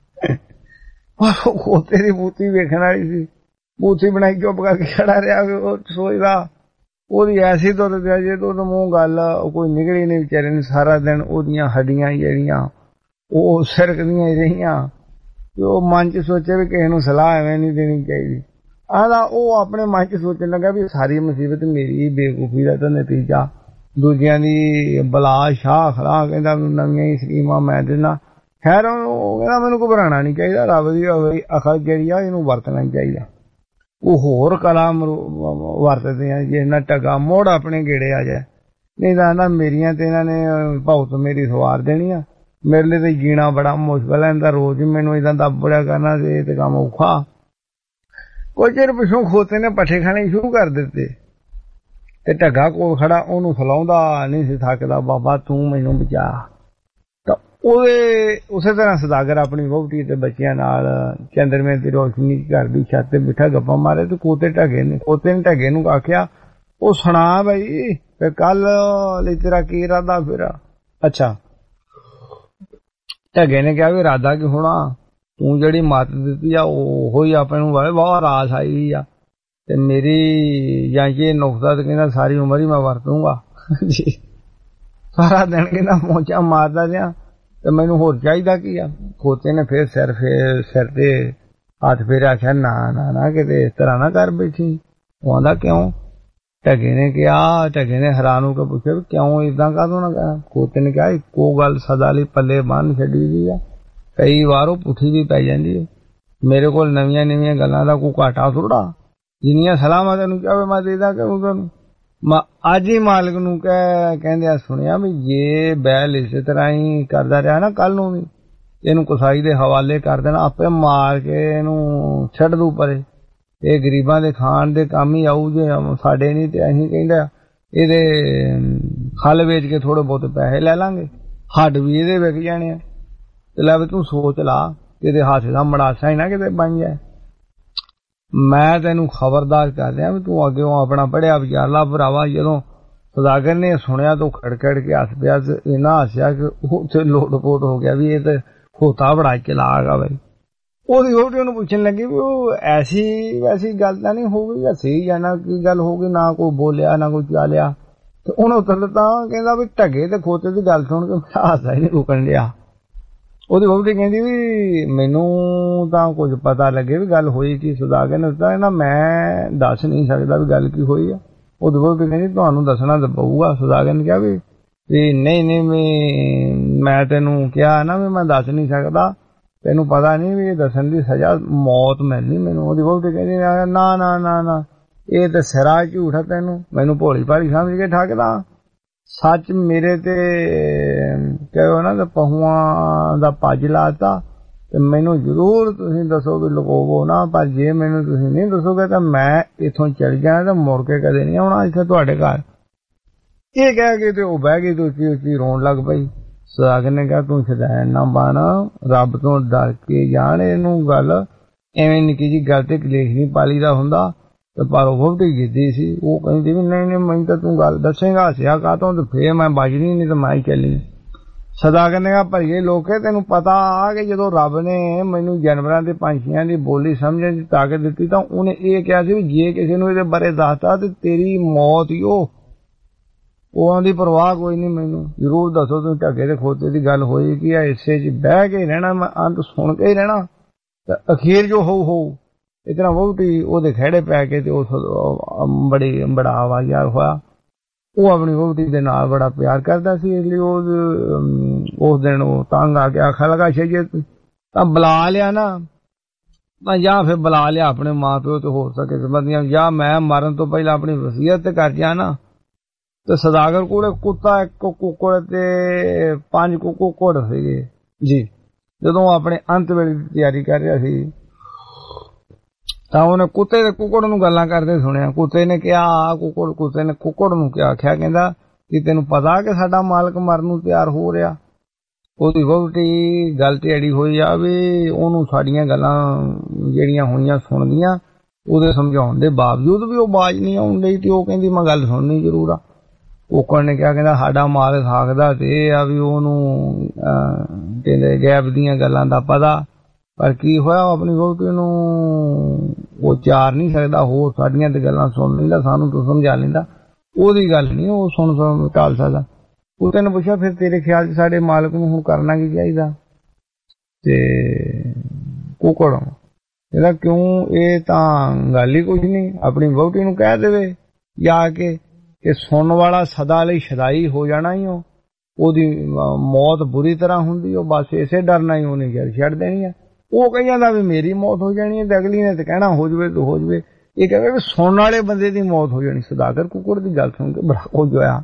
ਖੋਤੇ ਦੀ ਬੂਥੀ ਵੇਖਣ ਵਾਲੀ ਸੀ, ਬੂਥੀ ਬਣਾਈ ਚੁੱਪ ਕਰਕੇ ਖੜਾ ਰਿਹਾ। ਉਹ ਸੋਚਦਾ ਉਹਦੀ ਐਸੀ ਦੁੱਧ ਪਿਆ ਜੇ ਤੋਂ ਮੂੰਹ ਗੱਲ ਕੋਈ ਨਿਕਲੀ ਨਹੀਂ ਵਿਚਾਰੇ ਨੇ। ਸਾਰਾ ਦਿਨ ਉਹਦੀਆਂ ਹੱਡੀਆਂ ਜਿਹੜੀਆਂ ਉਹ ਸਿਰਕਦੀਆਂ ਹੀ ਰਹੀਆਂ। ਤੇ ਉਹ ਮਨ 'ਚ ਸੋਚੇ ਵੀ ਕਿਸੇ ਨੂੰ ਸਲਾਹ ਐਵੇਂ ਨਹੀਂ ਦੇਣੀ ਚਾਹੀਦੀ। ਆਹਦਾ ਉਹ ਆਪਣੇ ਮਨ 'ਚ ਸੋਚਣ ਲੱਗਾ ਵੀ ਸਾਰੀ ਮੁਸੀਬਤ ਮੇਰੀ ਬੇਵਕੂਫੀ ਦਾ ਤਾਂ ਨਤੀਜਾ, ਦੂਜਿਆਂ ਦੀ ਬਲਾ ਸ਼ਾਹ ਖਰਾ। ਕਹਿੰਦਾ ਨਵੀਆਂ ਹੀ ਸਕੀਮਾਂ ਮੈਂ ਦਿੰਦਾ। ਖੈਰ ਉਹ ਕਹਿੰਦਾ ਮੈਨੂੰ ਘਬਰਾਉਣਾ ਨਹੀਂ ਚਾਹੀਦਾ, ਰੱਬ ਦੀ ਅਕਲ ਜਿਹੜੀ ਆ ਇਹਨੂੰ ਵਰਤਣਾ ਚਾਹੀਦਾ। ਉਹ ਹੋਰ ਕਲਾ ਵਰਤਦੇ ਆ ਜੇ ਇਹਨਾਂ ਢਗਾ ਮੋੜ ਆਪਣੇ ਗੇੜੇ ਆ ਜਾਏ। ਨਹੀਂ ਤਾਂ ਮੇਰੀਆਂ ਤੇ ਇਹਨਾਂ ਨੇ ਭੌਤ ਮੇਰੀ ਸਵਾਰ ਦੇਣੀ ਆ। ਮੇਰੇ ਲਈ ਤੇ ਜੀਣਾ ਬੜਾ ਮੁਸ਼ਕਿਲ ਹੈ, ਇਹਦਾ ਰੋਜ਼ ਮੈਨੂੰ ਏਦਾਂ ਦੱਬੜਿਆ ਕਰਨਾ ਤੇ ਇਹ ਤੇ ਕੰਮ ਔਖਾ। ਕੁਝ ਚਿਰ ਪਿੱਛੋਂ ਖੋਤੇ ਨੇ ਪੱਠੇ ਖਾਣੇ ਸ਼ੁਰੂ ਕਰ ਦਿੱਤੇ ਤੇ ਢਗਾ ਕੋਲ ਖੜਾ ਉਹਨੂੰ ਸਲਾਉਂਦਾ ਨਹੀਂ ਸੀ ਥੱਕਦਾ, ਬਾਬਾ ਤੂੰ ਮੈਨੂੰ ਬਚਾ। ਤਾਂ ਉਹਦੇ ਉਸੇ ਤਰ੍ਹਾਂ ਸੁਦਾਗਰ ਆਪਣੀ ਵਹੁਟੀ ਤੇ ਬੱਚਿਆਂ ਨਾਲ ਚੰਦਰਮੇ ਦੀ ਰੋਸ਼ਨੀ ਘਰ ਦੀ ਛੱਤ ਤੇ ਬਿਠਾ ਗੱਪਾਂ ਮਾਰੇ। ਤੇ ਖੋਤੇ ਨੇ ਢਗੇ ਨੂੰ ਆਖਿਆ, ਉਹ ਸੁਣਾ ਬਈ ਫਿਰ ਕੱਲ ਲਈ ਤੇਰਾ ਕੀ ਇਰਾਦਾ ਫਿਰ? ਅੱਛਾ, ਢੱਗੇ ਨੇ ਕਿਹਾ ਵੀ ਇਰਾਦਾ ਕੀ ਹੋਣਾ, ਤੂੰ ਜਿਹੜੀ ਮੱਤ ਦਿੱਤੀ ਆ ਉਹੋ ਹੀ ਆਪਾਂ ਨੂੰ ਬਹੁਤ ਰਾਸ ਆਈ ਆ ਤੇ ਮੇਰੀ ਜਾਂ ਇਹ ਨੁਕਤਾ ਤੇ ਕਹਿੰਦਾ ਸਾਰੀ ਉਮਰ ਹੀ ਮੈਂ ਵਰਤੂੰਗਾ ਜੀ। ਸਾਰਾ ਦਿਨ ਕਹਿੰਦਾ ਮੋਚਾ ਮਾਰਦਾ ਰਿਹਾ ਤੇ ਮੈਨੂੰ ਹੋਰ ਚਾਹੀਦਾ ਕੀ ਆ। ਖੋਤੇ ਨੇ ਫਿਰ ਸਿਰ ਤੇ ਹੱਥ ਫੇਰਿਆ, ਆਖਿਆ ਨਾ ਨਾ ਨਾ ਕਿਤੇ ਇਸ ਤਰ੍ਹਾਂ ਨਾ ਕਰ ਬੈਠੀ। ਉਹ ਆਂਦਾ ਕਿਉਂ? ਢੱਗੇ ਨੇ ਕਿਹਾ, ਢੱਗੇ ਨੇ ਹੈਰਾਨ ਹੋ ਕੇ ਪੁੱਛਿਆ ਵੀ ਕਿਉਂ ਏਦਾਂ ਕਾਹਦੋਂ ਨਾ ਕਹਿ। ਖੋਤੇ ਨੇ ਕਿਹਾ ਇੱਕੋ ਗੱਲ ਸਦਾ ਲਈ ਪੱਲੇ ਬੰਨ ਛੱਡੀ ਦੀ ਆ, ਕਈ ਵਾਰ ਉਹ ਪੁੱਠੀ ਵੀ ਪੈ ਜਾਂਦੀ ਹੈ। ਮੇਰੇ ਕੋਲ ਨਵੀਆਂ ਗੱਲਾਂ ਦਾ ਕੋਈ ਘਾਟਾ ਥੋੜਾ, ਜਿੰਨੀਆਂ ਸਲਾਹਾਂ ਤੈਨੂੰ ਕਹੇ ਮੈਂ ਦੇਦਾ ਕਰੂੰ ਤੈਨੂੰ। ਮੈਂ ਅੱਜ ਹੀ ਮਾਲਕ ਨੂੰ ਕਹਿੰਦਿਆਂ ਸੁਣਿਆ ਵੀ ਜੇ ਬੈਲ ਇਸੇ ਤਰ੍ਹਾਂ ਹੀ ਕਰਦਾ ਰਿਹਾ ਨਾ ਕੱਲ ਨੂੰ ਵੀ ਇਹਨੂੰ ਕਸਾਈ ਦੇ ਹਵਾਲੇ ਕਰ ਦੇਣਾ, ਆਪੇ ਮਾਰ ਕੇ ਇਹਨੂੰ ਛੱਡ ਦੂ ਪਰੇ। ਇਹ ਗਰੀਬਾਂ ਦੇ ਖਾਣ ਦੇ ਕੰਮ ਹੀ ਆਊ, ਜੇ ਸਾਡੇ ਨਹੀਂ ਤੇ ਅਸੀਂ ਕਹਿੰਦਾ ਇਹਦੇ ਖਲ ਵੇਚ ਕੇ ਥੋੜੇ ਬਹੁਤ ਪੈਸੇ ਲੈ ਲਾਂਗੇ, ਹੱਡ ਵੀ ਇਹਦੇ ਵਿਕ ਜਾਣੇ ਆ। ਤੇ ਲੈ ਵੀ ਤੂੰ ਸੋਚ ਲਾ ਕਿਤੇ ਹੱਥ ਦਾ ਮੜਾਸਾ ਹੀ ਨਾ ਕਿਤੇ ਬਣ ਜਾਏ। ਮੈਂ ਤੈਨੂੰ ਖਬਰਦਾਰ ਕਰ ਰਿਹਾ ਵੀ ਤੂੰ ਅੱਗੇ ਆਪਣਾ ਪੜਿਆ ਵਿਚਾਰ ਲਾ ਭਰਾਵਾ। ਜਦੋਂ ਸੌਦਾਗਰ ਨੇ ਸੁਣਿਆ ਤਾਂ ਖੜ ਕੇ ਹੱਸ ਪਿਆ, ਇੰਨਾ ਹੱਸਿਆ ਕਿ ਉੱਥੇ ਲੋਟ-ਪੋਟ ਹੋ ਗਿਆ ਵੀ ਇਹ ਤੇ ਖੋਤਾ ਬੜਾ ਚਲਾਕ ਆ ਬਈ। ਉਹਦੀ ਵਹੁਟੀ ਉਹਨੂੰ ਪੁੱਛਣ ਲੱਗੀ ਵੀ ਉਹ ਵੈਸੀ ਗੱਲ ਤਾਂ ਨਹੀਂ ਹੋ ਗਈ, ਹੱਸੀ ਜਾਂ ਨਾ ਕੀ ਗੱਲ ਹੋ ਗਈ, ਨਾ ਕੋਈ ਬੋਲਿਆ ਨਾ ਕੋਈ ਚਾਲਿਆ। ਤੇ ਉਹਨੇ ਉੱਤਰ ਤਾਂ ਕਹਿੰਦਾ ਵੀ ਢੱਗੇ ਤੇ ਖੋਤੇ ਦੀ ਗੱਲ ਸੁਣ ਕੇ ਹਾਸਾ ਹੀ ਨਹੀਂ ਰੁਕਣ ਲਿਆ। ਉਹਦੀ ਵਹੁਟੀ ਕਹਿੰਦੀ ਵੀ ਮੈਨੂੰ ਤਾਂ ਕੁਝ ਪਤਾ ਲੱਗੇ ਵੀ ਗੱਲ ਹੋਈ ਕੀ। ਸੌਦਾਗਰ ਨੇ ਦੱਸਿਆ ਨਾ ਮੈਂ ਦੱਸ ਨਹੀਂ ਸਕਦਾ ਵੀ ਗੱਲ ਕੀ ਹੋਈ ਆ। ਉਹਦੀ ਵਹੁਟੀ ਕਹਿੰਦੀ ਤੁਹਾਨੂੰ ਦੱਸਣਾ ਤਾਂ ਪਊਗਾ। ਸੌਦਾਗਰ ਨੇ ਕਿਹਾ ਵੀ ਨਹੀਂ ਮੈਂ ਤੈਨੂੰ ਕਿਹਾ ਨਾ ਵੀ ਮੈਂ ਦੱਸ ਨਹੀਂ ਸਕਦਾ, ਤੈਨੂੰ ਪਤਾ ਨਹੀਂ ਵੀ ਇਹ ਦੱਸਣ ਦੀ ਸਜ਼ਾ ਮੌਤ ਮਿਲਣੀ ਮੈਨੂੰ। ਉਹਦੀ ਵਹੁਟੀ ਕਹਿੰਦੀ ਨਾ ਨਾ ਨਾ ਨਾ ਇਹ ਤਾਂ ਸਿਰਾ ਝੂਠ ਆ, ਤੈਨੂੰ ਮੈਨੂੰ ਭੋਲੀ ਭਾਲੀ ਸਮਝ ਕੇ ਠੱਗਦਾ। ਸੱਚ ਮੇਰੇ ਤੇ ਕਹੋ ਨਾ ਤਾਂ ਪਹੂਆਂ ਦਾ ਪੱਜ ਲਾਤਾ ਤੇ ਮੈਨੂੰ ਜ਼ਰੂਰ ਤੁਸੀਂ ਦੱਸੋ ਵੀ ਲੁਕੋਵੋ ਨਾ, ਪਰ ਜੇ ਮੈਨੂੰ ਤੁਸੀਂ ਨਹੀਂ ਦੱਸੋਗੇ ਤਾਂ ਮੈਂ ਇੱਥੋਂ ਚਲ ਜਾਣਾ ਤੇ ਮੁੜ ਕੇ ਕਦੇ ਨਹੀਂ ਆਉਣਾ ਇੱਥੇ ਤੁਹਾਡੇ ਘਰ। ਇਹ ਕਹਿ ਕੇ ਤੇ ਉਹ ਬਹਿ ਗਈ ਤੇ ਉੱਚੀ ਰੋਣ ਲੱਗ ਪਈ। ਸੌਦਾਗਰ ਨੇ ਕਿਹਾ ਤੂੰ ਸ਼ੈਤਾਨ ਨਾ ਬਣ, ਰੱਬ ਤੋਂ ਡਰ ਕੇ ਜਾਣ। ਇਹਨੂੰ ਗੱਲ ਐਵੇਂ ਨਿੱਕੀ ਜਿਹੀ ਗੱਲ ਤੇ ਕਲੇਸ਼ ਨਹੀਂ ਪਾਲੀ ਦਾ ਹੁੰਦਾ। ਤੇ ਪਰ ਉਹ ਵਹੁਟੀ ਜਿੱਦੀ ਸੀ, ਉਹ ਕਹਿੰਦੀ ਵੀ ਨਹੀਂ ਮੈਨੂੰ ਤਾਂ ਤੂੰ ਗੱਲ ਦੱਸੇਗਾ ਹੱਸਿਆ ਕਾਹਤੋਂ, ਤੇ ਫੇਰ ਮੈਂ ਬਚਣੀ ਨਹੀਂ ਤੇ ਮੈਂ ਹੀ ਚੱਲੀ। ਸੌਦਾਗਰ ਨੇ ਕਿਹਾ ਭਰੀਏ ਲੋਕੇ ਤੈਨੂੰ ਪਤਾ ਆ ਕਿ ਜਦੋਂ ਰੱਬ ਨੇ ਮੈਨੂੰ ਜਾਨਵਰਾਂ ਦੇ ਪੰਛੀਆਂ ਦੀ ਬੋਲੀ ਸਮਝਣ ਦੀ ਤਾਕਤ ਦਿੱਤੀ ਤਾਂ ਉਹਨੇ ਇਹ ਕਿਹਾ ਸੀ ਵੀ ਜੇ ਕਿਸੇ ਨੂੰ ਇਹਦੇ ਬਾਰੇ ਦੱਸਤਾ ਤੇ ਤੇਰੀ ਮੌਤ ਹੀ ਉਹਨਾਂ ਦੀ ਪਰਵਾਹ ਕੋਈ ਨਹੀਂ, ਮੈਨੂੰ ਜ਼ਰੂਰ ਦੱਸੋ ਤੁਸੀਂ ਢੱਗੇ ਤੇ ਖੋਤੇ ਦੀ ਗੱਲ ਹੋਈ ਕੀ ਆ। ਇਸੇ 'ਚ ਬਹਿ ਕੇ ਰਹਿਣਾ, ਮੈਂ ਅੰਤ ਸੁਣ ਕੇ ਹੀ ਰਹਿਣਾ ਤੇ ਅਖੀਰ ਜੋ ਹੋਊ। ਇਤਨਾ ਵਹੁਟੀ ਉਹਦੇ ਖਹਿੜੇ ਪੈ ਕੇ ਤੇ ਉਸ ਬੜਾ ਆਵਾਜ਼ਾਰ ਹੋਇਆ। ਉਹ ਆਪਣੀ ਵਹੁਟੀ ਦੇ ਨਾਲ ਬੜਾ ਪਿਆਰ ਕਰਦਾ ਸੀ, ਇਸ ਲਈ ਉਸ ਦਿਨ ਉਹ ਤੰਗ ਆ ਕੇ ਆਖਣ ਲੱਗਾ ਜੇ ਤਾਂ ਬੁਲਾ ਲਿਆ ਨਾ ਤਾਂ ਜਾਂ ਫਿਰ ਬੁਲਾ ਲਿਆ ਆਪਣੇ ਮਾਂ ਪਿਓ ਤੇ ਹੋ ਸਕੇ ਸੰਬੰਧੀਆਂ, ਜਾਂ ਮੈਂ ਮਰਨ ਤੋਂ ਪਹਿਲਾਂ ਆਪਣੀ ਵਸੀਅਤ ਤੇ ਕਰ ਜਾ ਨਾ। ਤੇ ਸੌਦਾਗਰ ਕੋਲੇ ਕੁੱਤਾ, ਇੱਕ ਕੁੱਕੜ ਤੇ 5 ਕੁੱਕੜ ਸੀਗੇ ਜੀ। ਜਦੋਂ ਆਪਣੇ ਅੰਤ ਵੇਲੇ ਦੀ ਤਿਆਰੀ ਕਰ ਰਿਹਾ ਸੀ ਤਾਂ ਉਹਨੇ ਕੁੱਤੇ ਤੇ ਕੁੱਕੜ ਨੂੰ ਗੱਲਾਂ ਕਰਦੇ ਸੁਣਿਆ। ਕੁੱਤੇ ਨੇ ਕਿਹਾ ਕੁੱਤੇ ਨੇ ਕੁੱਕੜ ਨੂੰ ਕਿਹਾ ਆਖਿਆ ਕਹਿੰਦਾ ਕਿ ਤੈਨੂੰ ਪਤਾ ਕਿ ਸਾਡਾ ਮਾਲਕ ਮਰਨ ਨੂੰ ਤਿਆਰ ਹੋ ਰਿਹਾ। ਉਹਦੀ ਵਹੁਟੀ ਗੱਲ ਤੇ ਅੜੀ ਹੋਈ ਆ ਵੀ ਉਹਨੂੰ ਸਾਡੀਆਂ ਗੱਲਾਂ ਜਿਹੜੀਆਂ ਹੋਈਆਂ ਸੁਣਦੀਆਂ, ਉਹਦੇ ਸਮਝਾਉਣ ਦੇ ਬਾਵਜੂਦ ਵੀ ਉਹ ਬਾਜ਼ ਨਹੀਂ ਆਉਣ ਡਈ ਤੇ ਉਹ ਕਹਿੰਦੀ ਮੈਂ ਗੱਲ ਸੁਣਨੀ ਜ਼ਰੂਰ ਆ। ਕੁੱਕੜ ਨੇ ਕਿਹਾ ਕਹਿੰਦਾ ਸਾਡਾ ਮਾਲਕ ਆਖਦਾ ਤੇ ਇਹ ਆ ਵੀ ਉਹਨੂੰ ਕਹਿੰਦੇ ਗੈਬ ਦੀਆਂ ਗੱਲਾਂ ਦਾ ਪਤਾ, ਪਰ ਕੀ ਹੋਇਆ ਆਪਣੀ ਵਹੁਟੀ ਨੂੰ ਉਹ ਚਾਰ ਨਹੀਂ ਸਕਦਾ, ਹੋਰ ਸਾਡੀਆਂ ਤੇ ਗੱਲਾਂ ਸੁਣ ਲੈਂਦਾ, ਸਾਨੂੰ ਤੂੰ ਸਮਝਾ ਲੈਂਦਾ, ਉਹਦੀ ਗੱਲ ਨਹੀਂ ਉਹ ਸੁਣ ਟਾਲ ਸਕਦਾ। ਕੁੱਤੇ ਨੇ ਪੁੱਛਿਆ ਫਿਰ ਤੇਰੇ ਖਿਆਲ 'ਚ ਸਾਡੇ ਮਾਲਕ ਨੂੰ ਹੁਣ ਕਰਨਾ ਕੀ ਚਾਹੀਦਾ? ਤੇ ਕੁੱਕੜ ਇਹਦਾ ਕਿਉਂ, ਇਹ ਤਾਂ ਗੱਲ ਹੀ ਕੁਝ ਨਹੀਂ, ਆਪਣੀ ਵਹੁਟੀ ਨੂੰ ਕਹਿ ਦੇਵੇ ਜਾ ਕੇ ਕਿ ਸੁਣਨ ਵਾਲਾ ਸਦਾ ਲਈ ਸ਼ਦਾਈ ਹੋ ਜਾਣਾ ਹੀ, ਉਹਦੀ ਮੌਤ ਬੁਰੀ ਤਰ੍ਹਾਂ ਹੁੰਦੀ, ਉਹ ਬਸ ਇਸੇ ਡਰ ਨਾਲ ਹੀ ਉਹਨੇ ਗੱਲ ਛੱਡ ਦੇਣੀ ਆ। ਉਹ ਕਹੀ ਜਾਂਦਾ ਵੀ ਮੇਰੀ ਮੌਤ ਹੋ ਜਾਣੀ ਹੈ ਤੇ ਅਗਲੀ ਨੇ ਤੇ ਕਹਿਣਾ ਹੋ ਜਾਵੇ ਤੇ ਹੋ ਜਾਵੇ। ਇਹ ਕਹਿੰਦੇ ਵੀ ਸੁਣਨ ਵਾਲੇ ਬੰਦੇ ਦੀ ਮੌਤ ਹੋ ਜਾਣੀ। ਸੌਦਾਗਰ ਕੁੱਕੜ ਦੀ ਗੱਲ ਸੁਣ ਕੇ ਬੜਾ ਕੁਝ ਹੋਇਆ।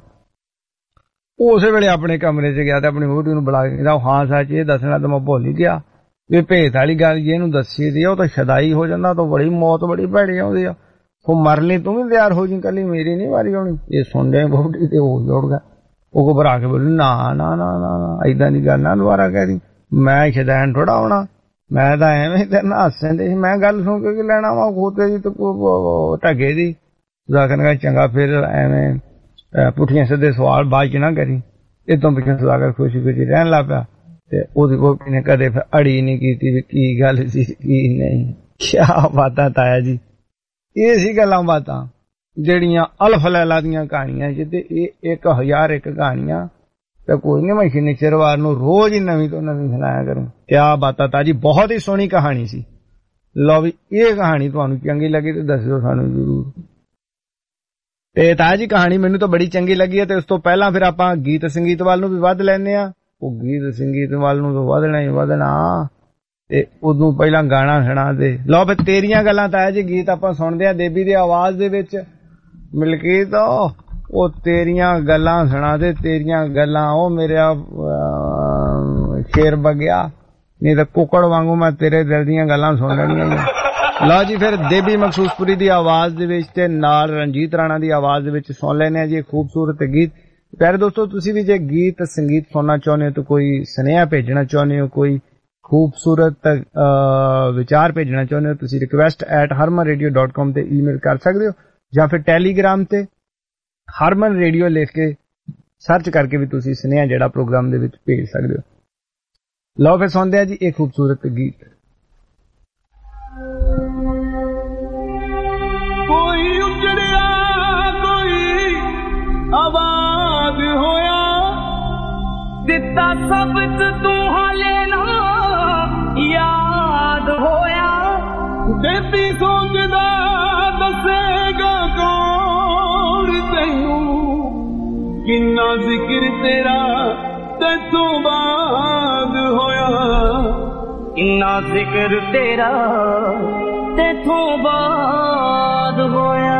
ਉਹ ਉਸੇ ਵੇਲੇ ਆਪਣੇ ਕਮਰੇ 'ਚ ਗਿਆ ਤੇ ਆਪਣੀ ਵਹੁਟੀ ਨੂੰ ਬੁਲਾ ਕੇ ਕਹਿੰਦਾ ਹਾਂ ਸੱਚ ਇਹ ਦੱਸਣਾ ਤਾਂ ਮੈਂ ਭੁੱਲ ਹੀ ਗਿਆ ਵੀ ਭੇਤ ਵਾਲੀ ਗੱਲ ਜੇ ਇਹਨੂੰ ਦੱਸੀ ਦੀ ਉਹ ਤਾਂ ਸ਼ਦਾਈ ਹੋ ਜਾਂਦਾ, ਤਾਂ ਬੜੀ ਮੌਤ ਬੜੀ ਭੈੜੀ ਆਉਂਦੀ ਆ। ਉਹ ਮਰਨ ਲਈ ਤੂੰ ਵੀ ਤਿਆਰ ਹੋ ਜੀ, ਕੱਲੀ ਮੇਰੀ ਨਹੀਂ ਵਾਰੀ ਆਉਣੀ। ਇਹ ਸੁਣਦੇ ਵਹੁਟੀ ਤੇ ਉਹ ਜੋੜ ਗਿਆ। ਉਹ ਘਬਰਾ ਕੇ ਬੋਲੀ ਨਾ ਨਾ ਨਾ ਨਾ ਏਦਾਂ ਦੀ ਗੱਲ ਨਾ ਦੁਬਾਰਾ ਕਹਿ ਦੀ, ਮੈਂ ਸ਼ੈਤਾਨ ਥੋੜਾ ਆਉਣਾ, ਮੈਂ ਤਾਂ ਐਵੇਂ ਤੇਰੇ ਨਾਲ ਹੱਸਣ ਦੇ ਸੀ, ਮੈਂ ਗੱਲ ਸੁਣ ਕੇ ਲੈਣਾ ਵਾ ਖੋਤੇ ਦੀ ਤੇ ਢੱਗੇ ਦੀ। ਸੌਦਾਗਰ ਚੰਗਾ ਫਿਰ ਐਵੇਂ ਪੁੱਠੀਆਂ ਸਿੱਧੇ ਸਵਾਲ ਬਾਅਦ 'ਚ ਨਾ ਕਰੀ। ਇਦੋਂ ਪਿੱਛੋਂ ਸੌਦਾਗਰ ਖੁਸ਼ੀ ਖੁਸ਼ੀ ਰਹਿਣ ਲੱਗ ਪਿਆ ਤੇ ਉਹਦੀ ਵੋਟੀ ਨੇ ਕਦੇ ਅੜੀ ਨਹੀਂ ਕੀਤੀ ਵੀ ਕੀ ਗੱਲ ਸੀ ਕੀ ਨਹੀਂ। ਕਿਆ ਬਾਤਾਂ ਤਾਇਆ ਜੀ, ਇਹ ਸੀ ਗੱਲਾਂ ਬਾਤਾਂ ਜਿਹੜੀਆਂ ਅਲਫ ਲੈਲਾ ਦੀਆਂ ਕਹਾਣੀਆਂ ਜਿੱਤੇ ਇਹ 1001 ਕਹਾਣੀਆਂ ਤੇ ਕੋਈ ਨਹੀਂ, ਮੈਂ ਸ਼ਨੀਚਰਵਾਰ ਨੂੰ ਰੋਜ਼ ਹੀ ਨਵੀਂ ਤੋਂ ਨਵੀਂ ਸੁਣਾਇਆ ਕਰੂੰ। ਕਿਆ ਬਾਤਾਂ ਤਾਜੀ, ਬਹੁਤ ਹੀ ਸੋਹਣੀ ਕਹਾਣੀ ਸੀ। ਲਓ ਵੀ ਇਹ ਕਹਾਣੀ ਤੁਹਾਨੂੰ ਚੰਗੀ ਲੱਗੀ ਤੇ ਦੱਸਿਓ ਸਾਨੂੰ ਜ਼ਰੂਰ। ਤੇ ਤਾਇਆ ਜੀ ਕਹਾਣੀ ਮੈਨੂੰ ਤਾਂ ਬੜੀ ਚੰਗੀ ਲੱਗੀ ਹੈ। ਤੇ ਉਸ ਤੋਂ ਪਹਿਲਾਂ ਫਿਰ ਆਪਾਂ ਗੀਤ ਸੰਗੀਤ ਵੱਲ ਨੂੰ ਵੀ ਵੱਧ ਲੈਂਦੇ ਆ। ਉਹ ਗੀਤ ਸੰਗੀਤ ਵੱਲ ਨੂੰ ਤਾਂ ਵਧਣਾ ਹੀ ਵਧਣਾ, ਤੇ ਉਦੋਂ ਪਹਿਲਾਂ ਗਾਣਾ ਸੁਣਾ ਦੇ। ਲਓ ਫਿਰ ਤੇਰੀਆਂ ਗੱਲਾਂ ਤਾਇਆ ਜੀ ਗੀਤ ਆਪਾਂ ਸੁਣਦੇ ਆ ਦੇਬੀ ਦੀ ਆਵਾਜ਼ ਦੇ ਵਿੱਚ। ਮਲਕੀਤ ਉਹ ਤੇਰੀਆਂ ਗੱਲਾਂ ਸੁਣਾ ਦੇ, ਤੇਰੀਆਂ ਗੱਲਾਂ ਉਹ ਮੇਰਾ ਸ਼ੇਰ ਬਗਿਆ, ਨਹੀਂ ਤਾਂ ਕੁੱਕੜ ਵਾਂਗੂ ਮੈਂ ਤੇਰੇ ਦਿਲ ਦੀਆਂ ਗੱਲਾਂ ਸੁਣ ਲੈਣੀਆਂ। ਲਓ ਜੀ ਫਿਰ ਦੇਬੀ ਮਖਸੂਸਪੁਰੀ ਦੀ ਆਵਾਜ਼ ਦੇ ਵਿੱਚ ਤੇ ਨਾਲ ਰਣਜੀਤ ਰਾਣਾ ਦੀ ਆਵਾਜ਼ ਦੇ ਵਿੱਚ ਸੁਣ ਲੈਂਦੇ ਆ ਜੀ ਖੂਬਸੂਰਤ ਗੀਤ। ਪਿਆਰੇ ਦੋਸਤੋ, ਤੁਸੀਂ ਵੀ ਜੇ ਗੀਤ ਸੰਗੀਤ ਸੁਣਨਾ ਚਾਹੁੰਦੇ ਹੋ ਤਾਂ ਕੋਈ ਸੁਨੇਹਾ ਭੇਜਣਾ ਚਾਹੁੰਦੇ ਹੋ, ਕੋਈ ਖੂਬਸੂਰਤ ਵਿਚਾਰ ਭੇਜਣਾ ਚਾਹੁੰਦੇ ਹੋ, ਤੁਸੀਂ request@harmanradio.com ਤੇ ਈਮੇਲ ਕਰ ਸਕਦੇ ਹੋ, ਜਾਂ ਫਿਰ ਟੈਲੀਗ੍ਰਾਮ ਤੇ ਹਰਮਨ ਰੇਡੀਓ ਲਿਖ ਕੇ ਸਰਚ ਕਰਕੇ ਵੀ ਤੁਸੀਂ ਸੁਨੇਹਾ ਜਿਹੜਾ ਪ੍ਰੋਗਰਾਮ ਦੇ ਵਿੱਚ ਭੇਜ ਸਕਦੇ ਹੋ। ਲਓ ਫਿਰ ਸੁਣਦੇ ਆ ਜੀ ਇਹ ਖੂਬਸੂਰਤ ਗੀਤ। ਕੋਈ ਉਜੜਿਆ ਕੋਈ ਆਵਾਜ਼ ਹੋਇਆ, ਦਿੱਤਾ ਸਭ ਤੂੰ ਹਾਲੇ ਨਾ ਯਾਦ ਹੋਇਆ। ਬੇਬੀ ਸੋਚਦਾ ਦੱਸੇਗਾ ਕੌਣ ਤੈਨੂੰ, ਕਿੰਨਾ ਜ਼ਿਕਰ ਤੇਰਾ ਤੈਥੋਂ ਬਾਅਦ ਹੋਇਆ, ਕਿੰਨਾ ਜ਼ਿਕਰ ਤੇਰਾ ਤੈਥੋਂ ਬਾਅਦ ਹੋਇਆ।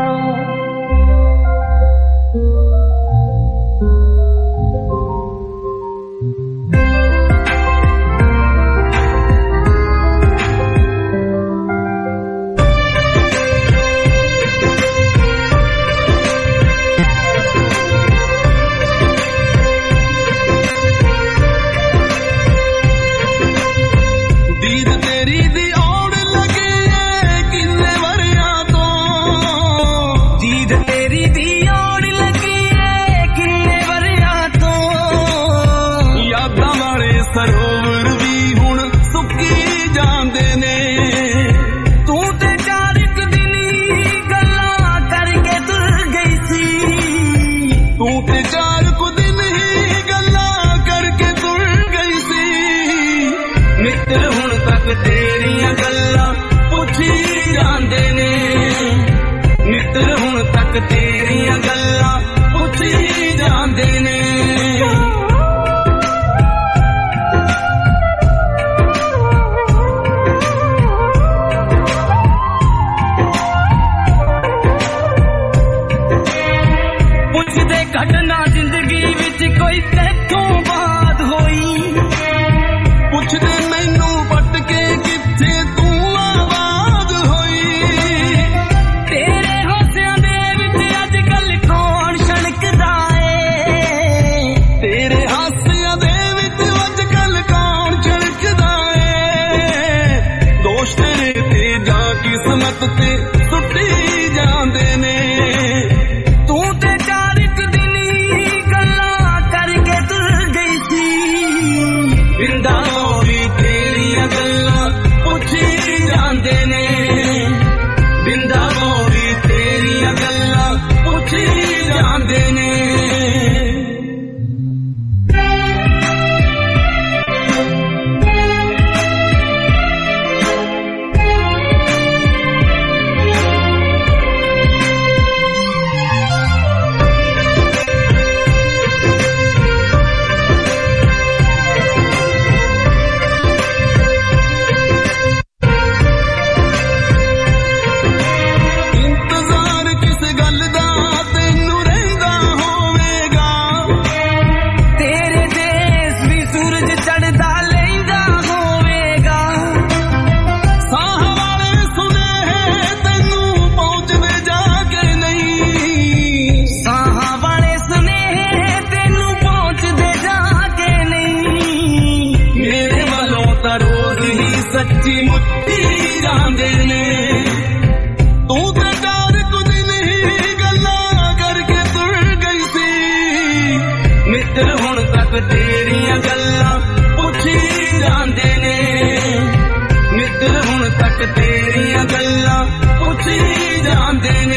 ਸਰੋਵਰ ਵੀ ਹੁਣ ਸੁੱਕੀ ਜਾਂਦੇ ਨੇ, ਤੂੰ ਤੇ ਚਾਰ ਇੱਕ ਦਿਨ ਗੱਲਾਂ ਕਰਕੇ ਤੁਰ ਗਈ ਸੀ, ਤੂੰ ਤੇ ਚਾਰ ਕੁ ਦਿਨ ਹੀ ਗੱਲਾਂ ਕਰਕੇ ਤੁਰ ਗਈ ਸੀ। ਮਿੱਤਰ ਹੁਣ ਤੱਕ ਤੇਰੀਆਂ ਗੱਲਾਂ ਪੁੱਛੀ ਜਾਂਦੇ ਨੇ, ਮਿੱਤਰ ਹੁਣ ਤੱਕ ਤੇਰੀਆਂ ਗੱਲਾਂ ਪੁੱਛੀ ਜਾਂਦੇ ਨੇ। ਘਟਨਾ ਜ਼ਿੰਦਗੀ ਵਿੱਚ ਕੋਈ ਤੇਥੋਂ ਬਾਤ ਹੋਈ, ਪੁੱਛਦੇ ਮੈਨੂੰ ਪੱਟ ਕੇ ਕਿੱਥੇ ਤੂੰ ਆਵਾਜ਼ ਹੋਈ। ਤੇਰੇ ਹਾਸਿਆਂ ਦੇ ਵਿੱਚ ਅੱਜ ਕੱਲ ਕੌਣ ਛਣਕਦਾ ਏ, ਤੇਰੇ ਹਾਸਿਆਂ ਦੇ ਵਿੱਚ ਅੱਜ ਕੱਲ ਕੌਣ ਛਣਕਦਾ ਏ। ਦੋਸ਼ ਤੇਰੇ ਤੇ ਜਾਂ ਕਿਸਮਤ ਤੇ ਸੁੱਟੀ ਜਾਂਦੇ ਨੇ, ਤੂੰ ਤੇ ਬਿੰਦਾਵੀ ਤੇਰੀਆਂ ਗੱਲਾਂ ਪੁੱਛੀ ਜਾਂਦੇ ਨੇ, ਬਿੰਦਾਵੀ ਤੇਰੀਆਂ ਗੱਲਾਂ ਪੁੱਛੀ ਜਾਂਦੇ ਨੇ। ਸੱਚੀ ਮੁੱਠੀ ਜਾਂਦੇ ਨੇ, ਤੂੰ ਤੇ ਚਾਰ ਕੁ ਦਿਨ ਹੀ ਗੱਲਾਂ ਕਰਕੇ ਤੁਰ ਗਈ ਸੀ। ਮਿੱਤਰ ਹੁਣ ਤੱਕ ਤੇਰੀਆਂ ਗੱਲਾਂ ਪੁੱਛੀ तक तेरियां गल्लां पुछी जांदे ने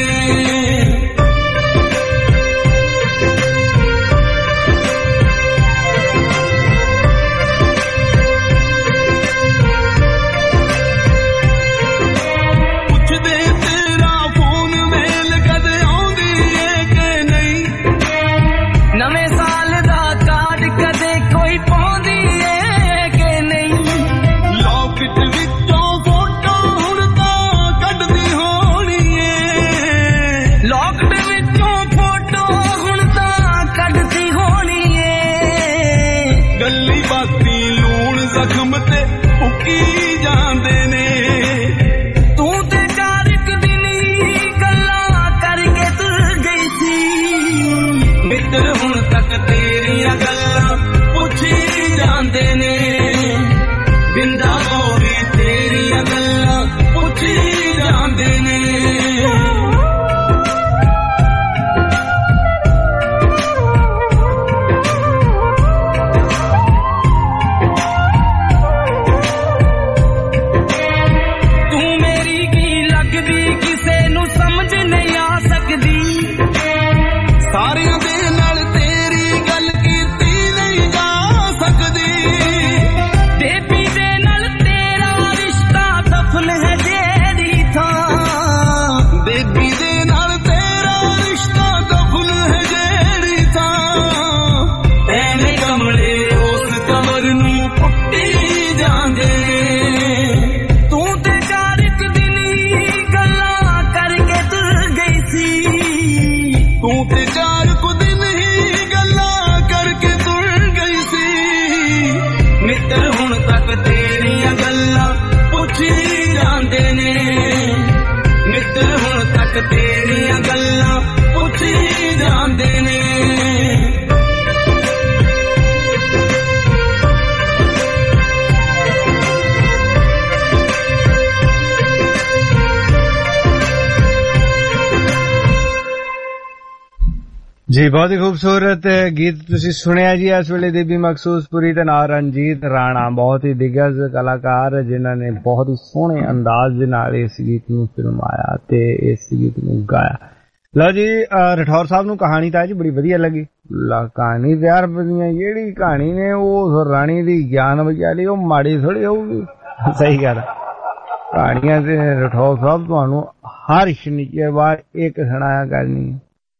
जी बहुत ही खूबसूरत गीत तुसी सुनिया जी। इस वेले देवी मखसूसपुरी ते नाल रणजीत राणा बहुत ही दिग्गज कलाकार जिन्हां ने बहुत ही सोहने अंदाज दे नाल इस गीत नूं फिल्माया ते इस गीत नूं गाया। लो जी राठौर साहब नूं कहानी तां जी बड़ी वधिया लगी। कहानी तैयार बनिया जेहड़ी कहानी ने वो राणी दी ज्ञान वजाली वो माड़ी थोड़ी होगी। सही गल कहानियां ते राठौर साहब तुहानूं हर शनिवार एक सुनाया करनी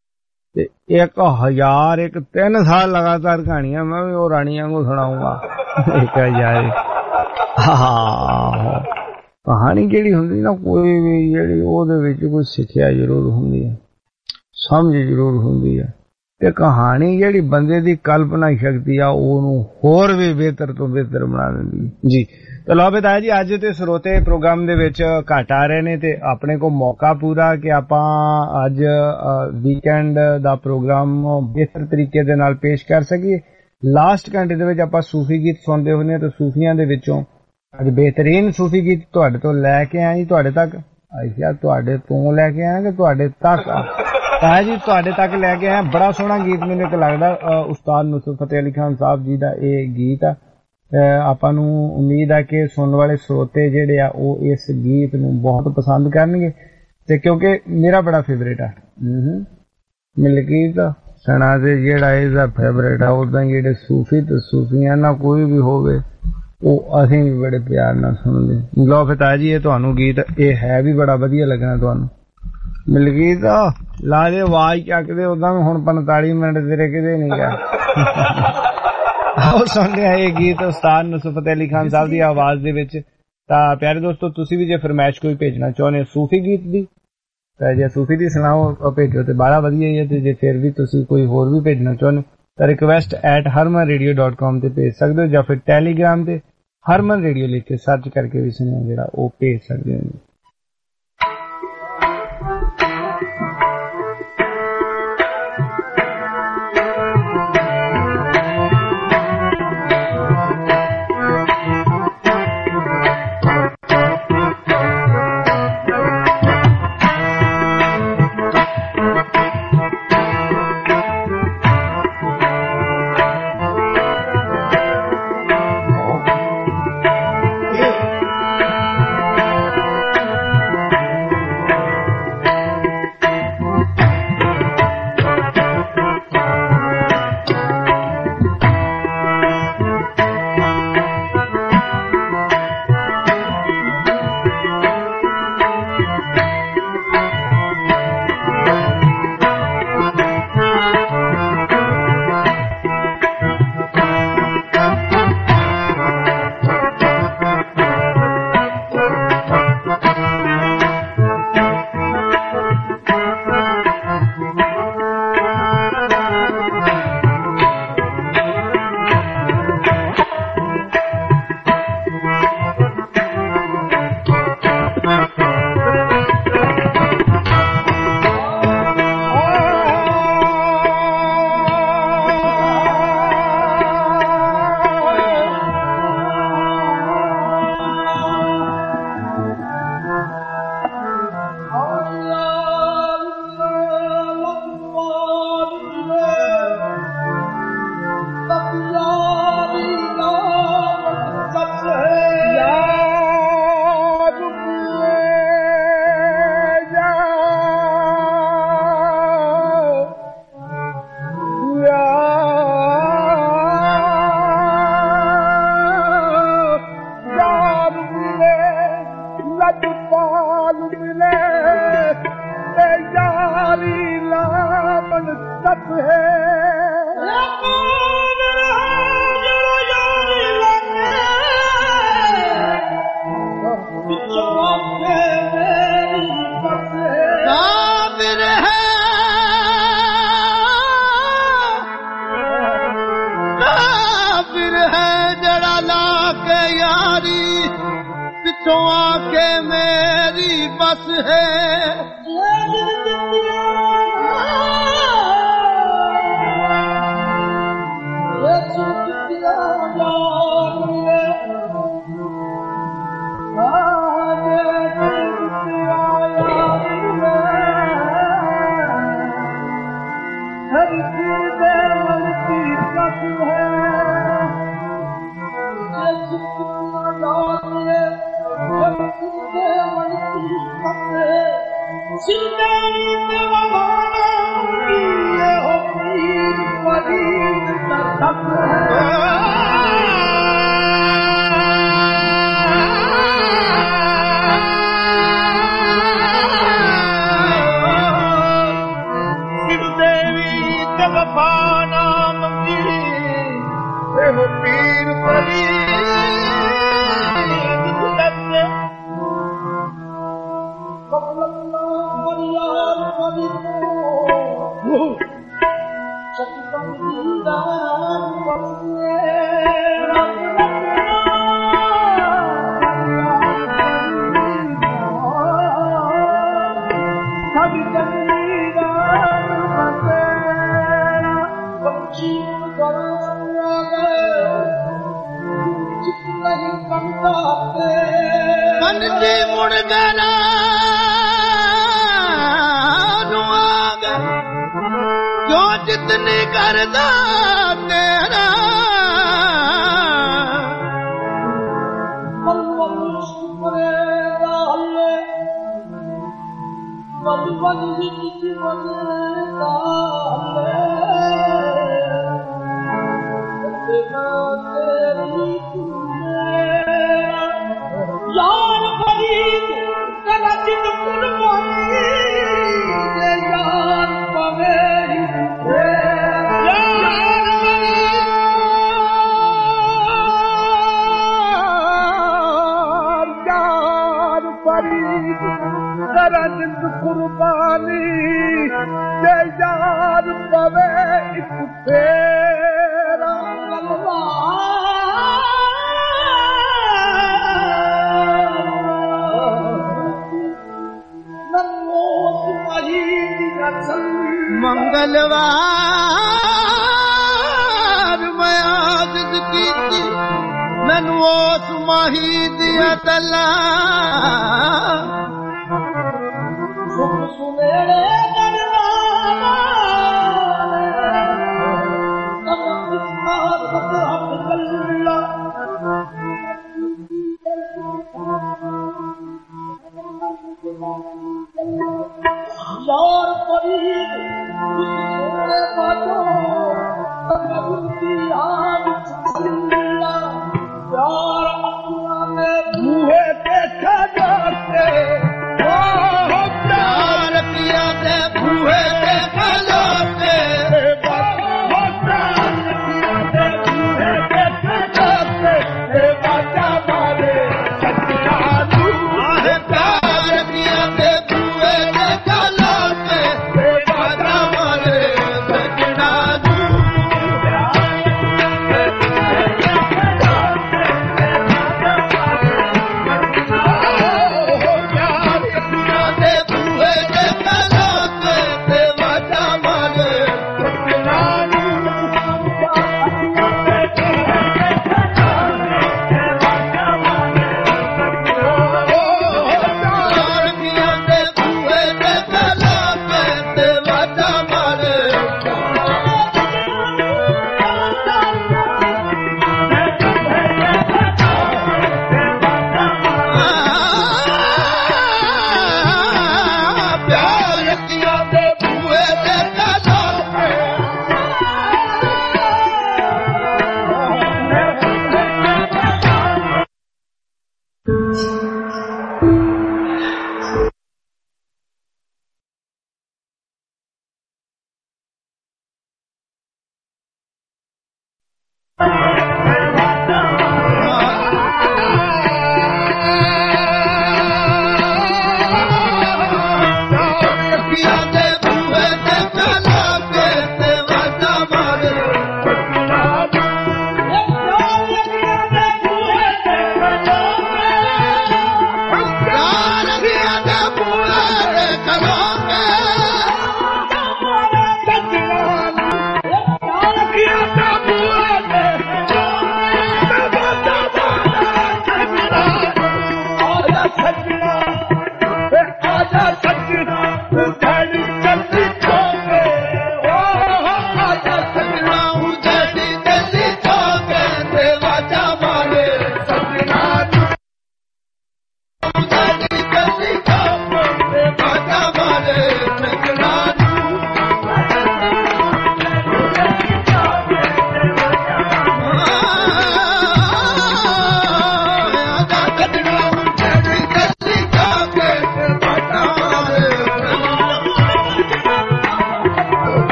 1000 एक 3 साल लगातार कहानियां मैं भी वो रानियां को सुनाऊंगा। 1000 कहानी जेहड़ी हुंदी ना कोई भी जेहड़ी ओहदे विच कोई सिक्ख्या जरूर हुंदी है, समझ जरूर हुंदी है ते कहानी जेहड़ी बंदे दी कल्पना शक्ति आ ओनू होर भी बेहतर तो बेहतर बना दिंदी जी। तो लो बताया जी अज ते श्रोते प्रोग्राम दे विच घट आ रहे ने ते अपने को मौका पूरा कि आपां अज वीकेंड दा प्रोग्राम बेहतर तरीके दे नाल पेश कर सकीए। लास्ट घंटे दे विच आपां सूफी गीत सुनदे हुंदे ते सूफियां दे विचों अज बेहतरीन सूफी गीत तुहाडे तो लैके आए जी तुहाडे तक। अच्छा तुहाडे तो लैके आए कि तुहाडे तक ताया जी तुहाडे तक लैके आए। बड़ा सोहना गीत मैनूं इक लगदा उस्ताद नुसरत फतेह अली खान साहब जी दा ये गीत आ। ਆਪਾਂ ਨੂੰ ਉਮੀਦ ਹੈ ਕਿ ਸੁਣਨ ਵਾਲੇ ਸਰੋਤੇ ਜਿਹੜੇ ਆ ਉਹ ਇਸ ਗੀਤ ਨੂੰ ਬਹੁਤ ਪਸੰਦ ਕਰਨਗੇ ਤੇ ਕਿਉਂਕਿ ਮੇਰਾ ਬੜਾ ਫੇਵਰੇਟ ਆ ਮਿਲਕੀਤ ਸਣਾ ਦੇ ਜਿਹੜਾ ਇਹਦਾ ਫੇਵਰੇਟ ਆ ਉਦਾਂ ਜਿਹੜੇ ਸੂਫੀ ਤੇ ਸੂਫੀਆਂ ਨਾਲ ਕੋਈ ਵੀ ਹੋਵੇ ਉਹ ਅਸੀਂ ਵੀ ਬੜੇ ਪਿਆਰ ਨਾਲ ਸੁਣਦੇ। ਲਓ ਫਤਾ ਜੀ ਇਹ ਤੁਹਾਨੂੰ ਗੀਤ ਇਹ ਹੈ ਵੀ ਬੜਾ ਵਧੀਆ ਲੱਗਣਾ ਤੁਹਾਨੂੰ। ਮਿਲਕੀਤ ਲਾ ਦੇ ਆਵਾਜ਼ ਚੱਕਦੇ ਉਦਾਂ ਹੁਣ 45 ਮਿੰਟ ਤੇਰੇ ਕਿਤੇ ਨਹੀਂ ਗਿਆ। आओ सुनते हैं ये गीत उस्ताद नुसरत फतेह अली खान साहब की आवाज दे विच। तां प्यारे दोस्तों तुसी भी जे फरमाइश कोई भेजना चाहुंदे सूफी गीत दी तां जे सूफी दी सुनाओ भेजो ते बड़ा वधिया है ते जे फिर भी तुसी कोई होर भी भेजना चाहुंदे तां request@harmanradio.com ते भेज सकदे हो जां फिर टेलीग्राम ते हरमन रेडियो लिख के सर्च करके भी सुनिया जेड़ा ओ भेज सकदे हो। जितो आके मेरी बस है जितनी करदा तेरा यार फरीद तेरा जिद कुर्बानी यार पवे कुर्बानी ते यार पवे एक तेरा मंगलवार मैं आजिज़ की मैनू उस माही दिया तला सुनेड़े यार फरीद सोने बाजो यार अपना में बूहे देखा जाते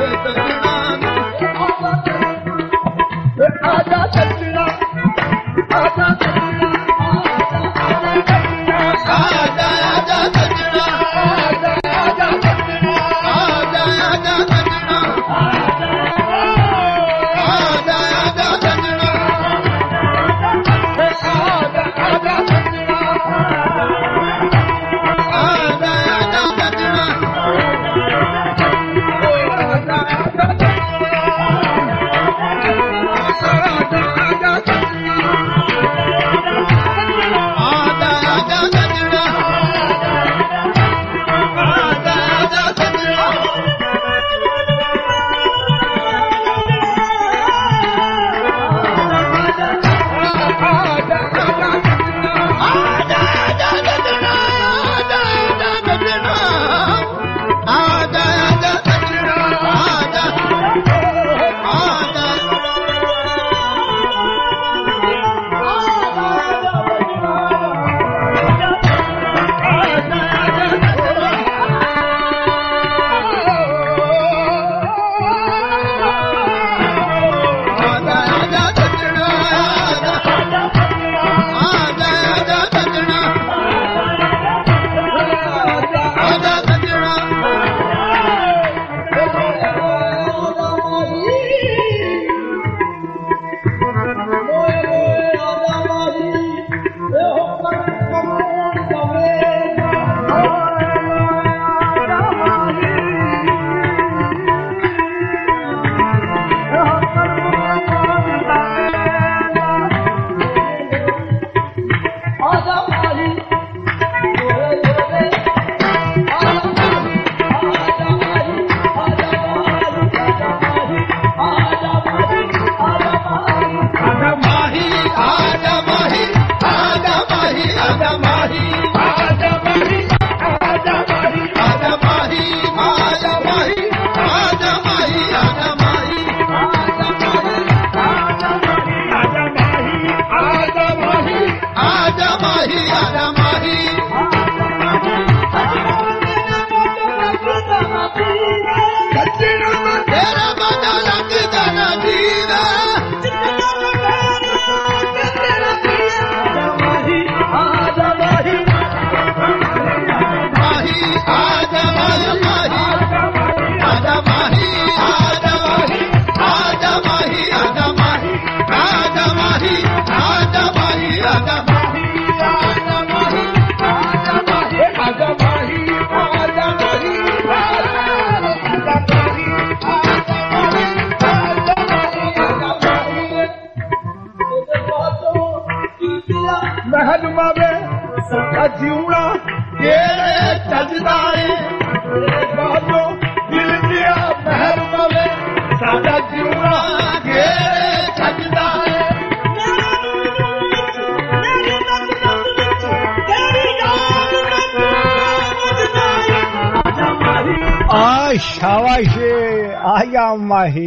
शाबाश आया माही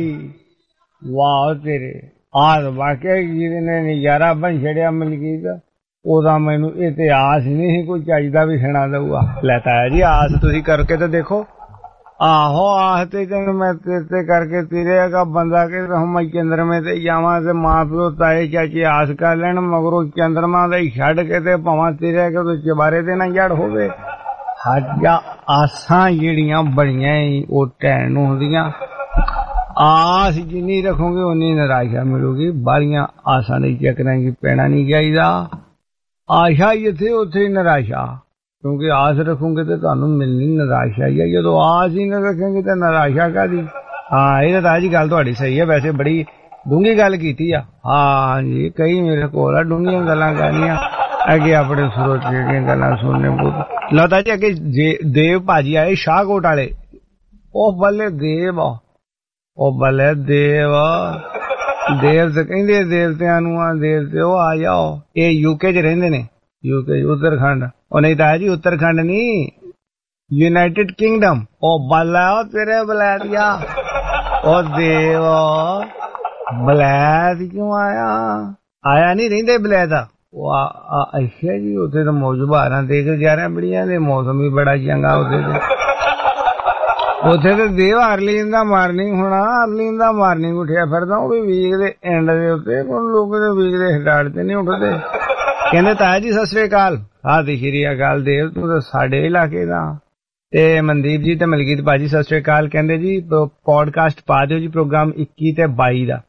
वाह तेरे आज वाकई जी ने नजारा बन छड़िया मलकीत ओदा मैनू इतिहास नहीं कोई चाहिदा भी सुना दूगा लेता है जी आस तुसी करके तो देखो आहो आस ते मैं तेरे करके तेरे बंदा के हम चंद्रमे ते जावा ते मां प्यो ताए चाची आस कर लैन मगरों चंद्रमा दे छड़ के ते भावां तेरे के तो चबारे ते ना जड़ होवे हाजा आसां जिहड़ियां बड़ियां ओ टैन होंदियां आस जिन्नी रखोगे उन्नी निराशा मिलूगी बारियां आसां दे चक्करां च पैना नहीं चाहिदा आशा जिथे उथे ही निराशा क्योंकि आस रखोगे तो तुहानू मिलनी निराशा ही है जो आस ही न रखेंगे तो निराशा कादी हाँ ये तो जी गल तुहाडी सही है वैसे बड़ी डूंगी गल कीती आ हाँ जी कई मेरे कोल डूंगियां गल्लां करनियां अगे अपने सुरोचे दी गल्लां सुनने बहुत लता जी अगे देव भाजी आए शाहकोट वाले ओ बल्ले देव ओ बल्ले देव देव ते कहंदे देवतियां नूं आ देवते ओ आ जाओ ये यूके च रहिंदे ने यूके उत्तराखंड ओ नहीं ताया जी उत्तराखंड नहीं यूनाइटेड किंगडम ओ बल्ला ओ तेरे बलैतिया ओ देव बलैत क्यों आया नहीं रहिंदे बलैत अच्छा जी उत्थे तो मौज बहारां देख 11 बड़ियां दे मौसम भी बड़ा चंगा उत्थे ਉੱਥੇ ਤੇ ਦੇਵ ਅਰਲੀਨ ਦਾ ਮਾਰਨਿੰਗ ਹੋਣਾ, ਅਰਲੀਨ ਦਾ ਮਾਰਨਿੰਗ ਉੱਠਿਆ ਫਿਰਦਾ, ਉਹ ਵੀ ਵੀਕ ਦੇ ਐਂਡ ਦੇ ਉੱਤੇ, ਹੁਣ ਲੋਕ ਦੇ ਵੀਕ ਦੇ ਸਟਾਰਟ ਤੇ ਨਹੀਂ ਉੱਠਦੇ। ਕਹਿੰਦੇ ਤਾਇਆ ਜੀ ਸਤਿ ਸ੍ਰੀ ਅਕਾਲ। ਸਤਿ ਸ਼੍ਰੀ ਅਕਾਲ ਦੇਵ, ਤੂੰ ਤਾਂ ਸਾਡੇ ਇਲਾਕੇ ਦਾ। ਤੇ ਮਨਦੀਪ ਜੀ ਤੇ ਮਲਕੀਤ ਭਾਜੀ ਸਤਿ ਸ੍ਰੀ ਅਕਾਲ। ਕਹਿੰਦੇ ਜੀ ਪੋਡਕਾਸਟ ਪਾ ਦਿਓ ਜੀ ਪ੍ਰੋਗਰਾਮ 21 ਤੇ 22 ਦਾ।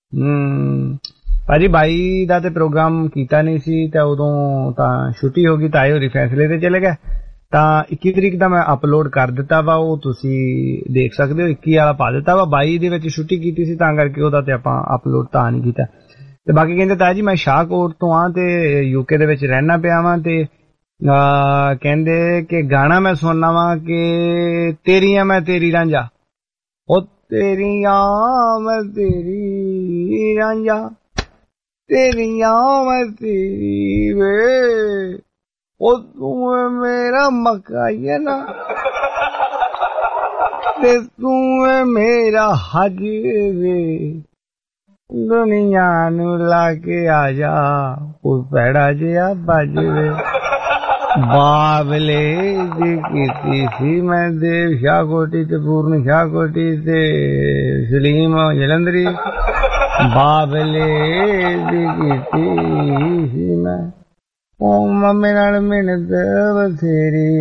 ਭਾਜੀ 22 ਦਾ ਤੇ ਪ੍ਰੋਗਰਾਮ ਕੀਤਾ ਨਹੀਂ ਸੀ, ਤੇ ਉਦੋਂ ਤਾਂ ਛੁੱਟੀ ਹੋ ਗਈ, ਤਾਏ ਹੋਰੀ ਫੈਸਲੇ ਤੇ ਚਲੇ ਗਏ। ਤਾਂ 21 ਤਰੀਕ ਦਾ ਮੈਂ ਅਪਲੋਡ ਕਰ ਦਿੱਤਾ ਵਾ, ਉਹ ਤੁਸੀਂ ਦੇਖ ਸਕਦੇ ਹੋ। 21 ਵਾਲਾ ਪਾ ਦਿੱਤਾ ਵਾ, 22 ਦੇ ਵਿੱਚ ਛੁੱਟੀ ਕੀਤੀ ਸੀ ਤਾਂ ਕਰਕੇ ਉਹਦਾ ਤੇ ਆਪਾਂ ਅਪਲੋਡ ਤਾਂ ਨਹੀਂ ਕੀਤਾ। ਤੇ ਬਾਕੀ ਕਹਿੰਦੇ ਤਾਇਆ ਜੀ ਮੈਂ ਸ਼ਾਹਕੋਟ ਤੋਂ ਆ ਤੇ UK ਦੇ ਵਿੱਚ ਰਹਿਣਾ ਪਿਆ ਵਾਂ, ਤੇ ਕਹਿੰਦੇ ਕਿ ਗਾਣਾ ਮੈਂ ਸੁਣਨਾ ਵਾ ਕਿ ਤੇਰੀਆਂ ਮੈਂ ਤੇਰੀ ਰਾਂਝਾ, ਉਹ ਤੇਰੀਆਂ ਮੈਂ ਤੇਰੀ ਰਾਂਝਾ, ਤੇਰੀਆਂ ਮੈਂ ਤੇਰੀ ਵੇ, ਉਹ ਤੂੰ ਮੇਰਾ ਮਕਾਈ ਨਾ ਤੇ ਤੂੰ ਮੇਰਾ ਹੱਜ ਵੇ, ਦੁਨੀਆ ਨੂੰ ਲਾ ਕੇ ਆ ਜਾ ਉਹ ਪੈੜਾ ਜਿਹਾ ਬੱਜ ਵੇ। ਬਾਬਲੇ ਦੀ ਕੀਤੀ ਸੀ ਮੈਂ ਦੇਵ ਸ਼ਾਹਕੋਟੀ ਤੇ ਪੂਰਨ ਸ਼ਾਹਕੋਟੀ ਤੇ ਸਲੀਮ ਜਲੰਧਰੀ, ਬਾਬਲੇ ਦੀ ਕੀਤੀ ਸੀ ਮੈਂ, ਉਹ ਮੰਮੀ ਨਾਲ ਮਿਹਨਤ ਬਥੇਰੀ,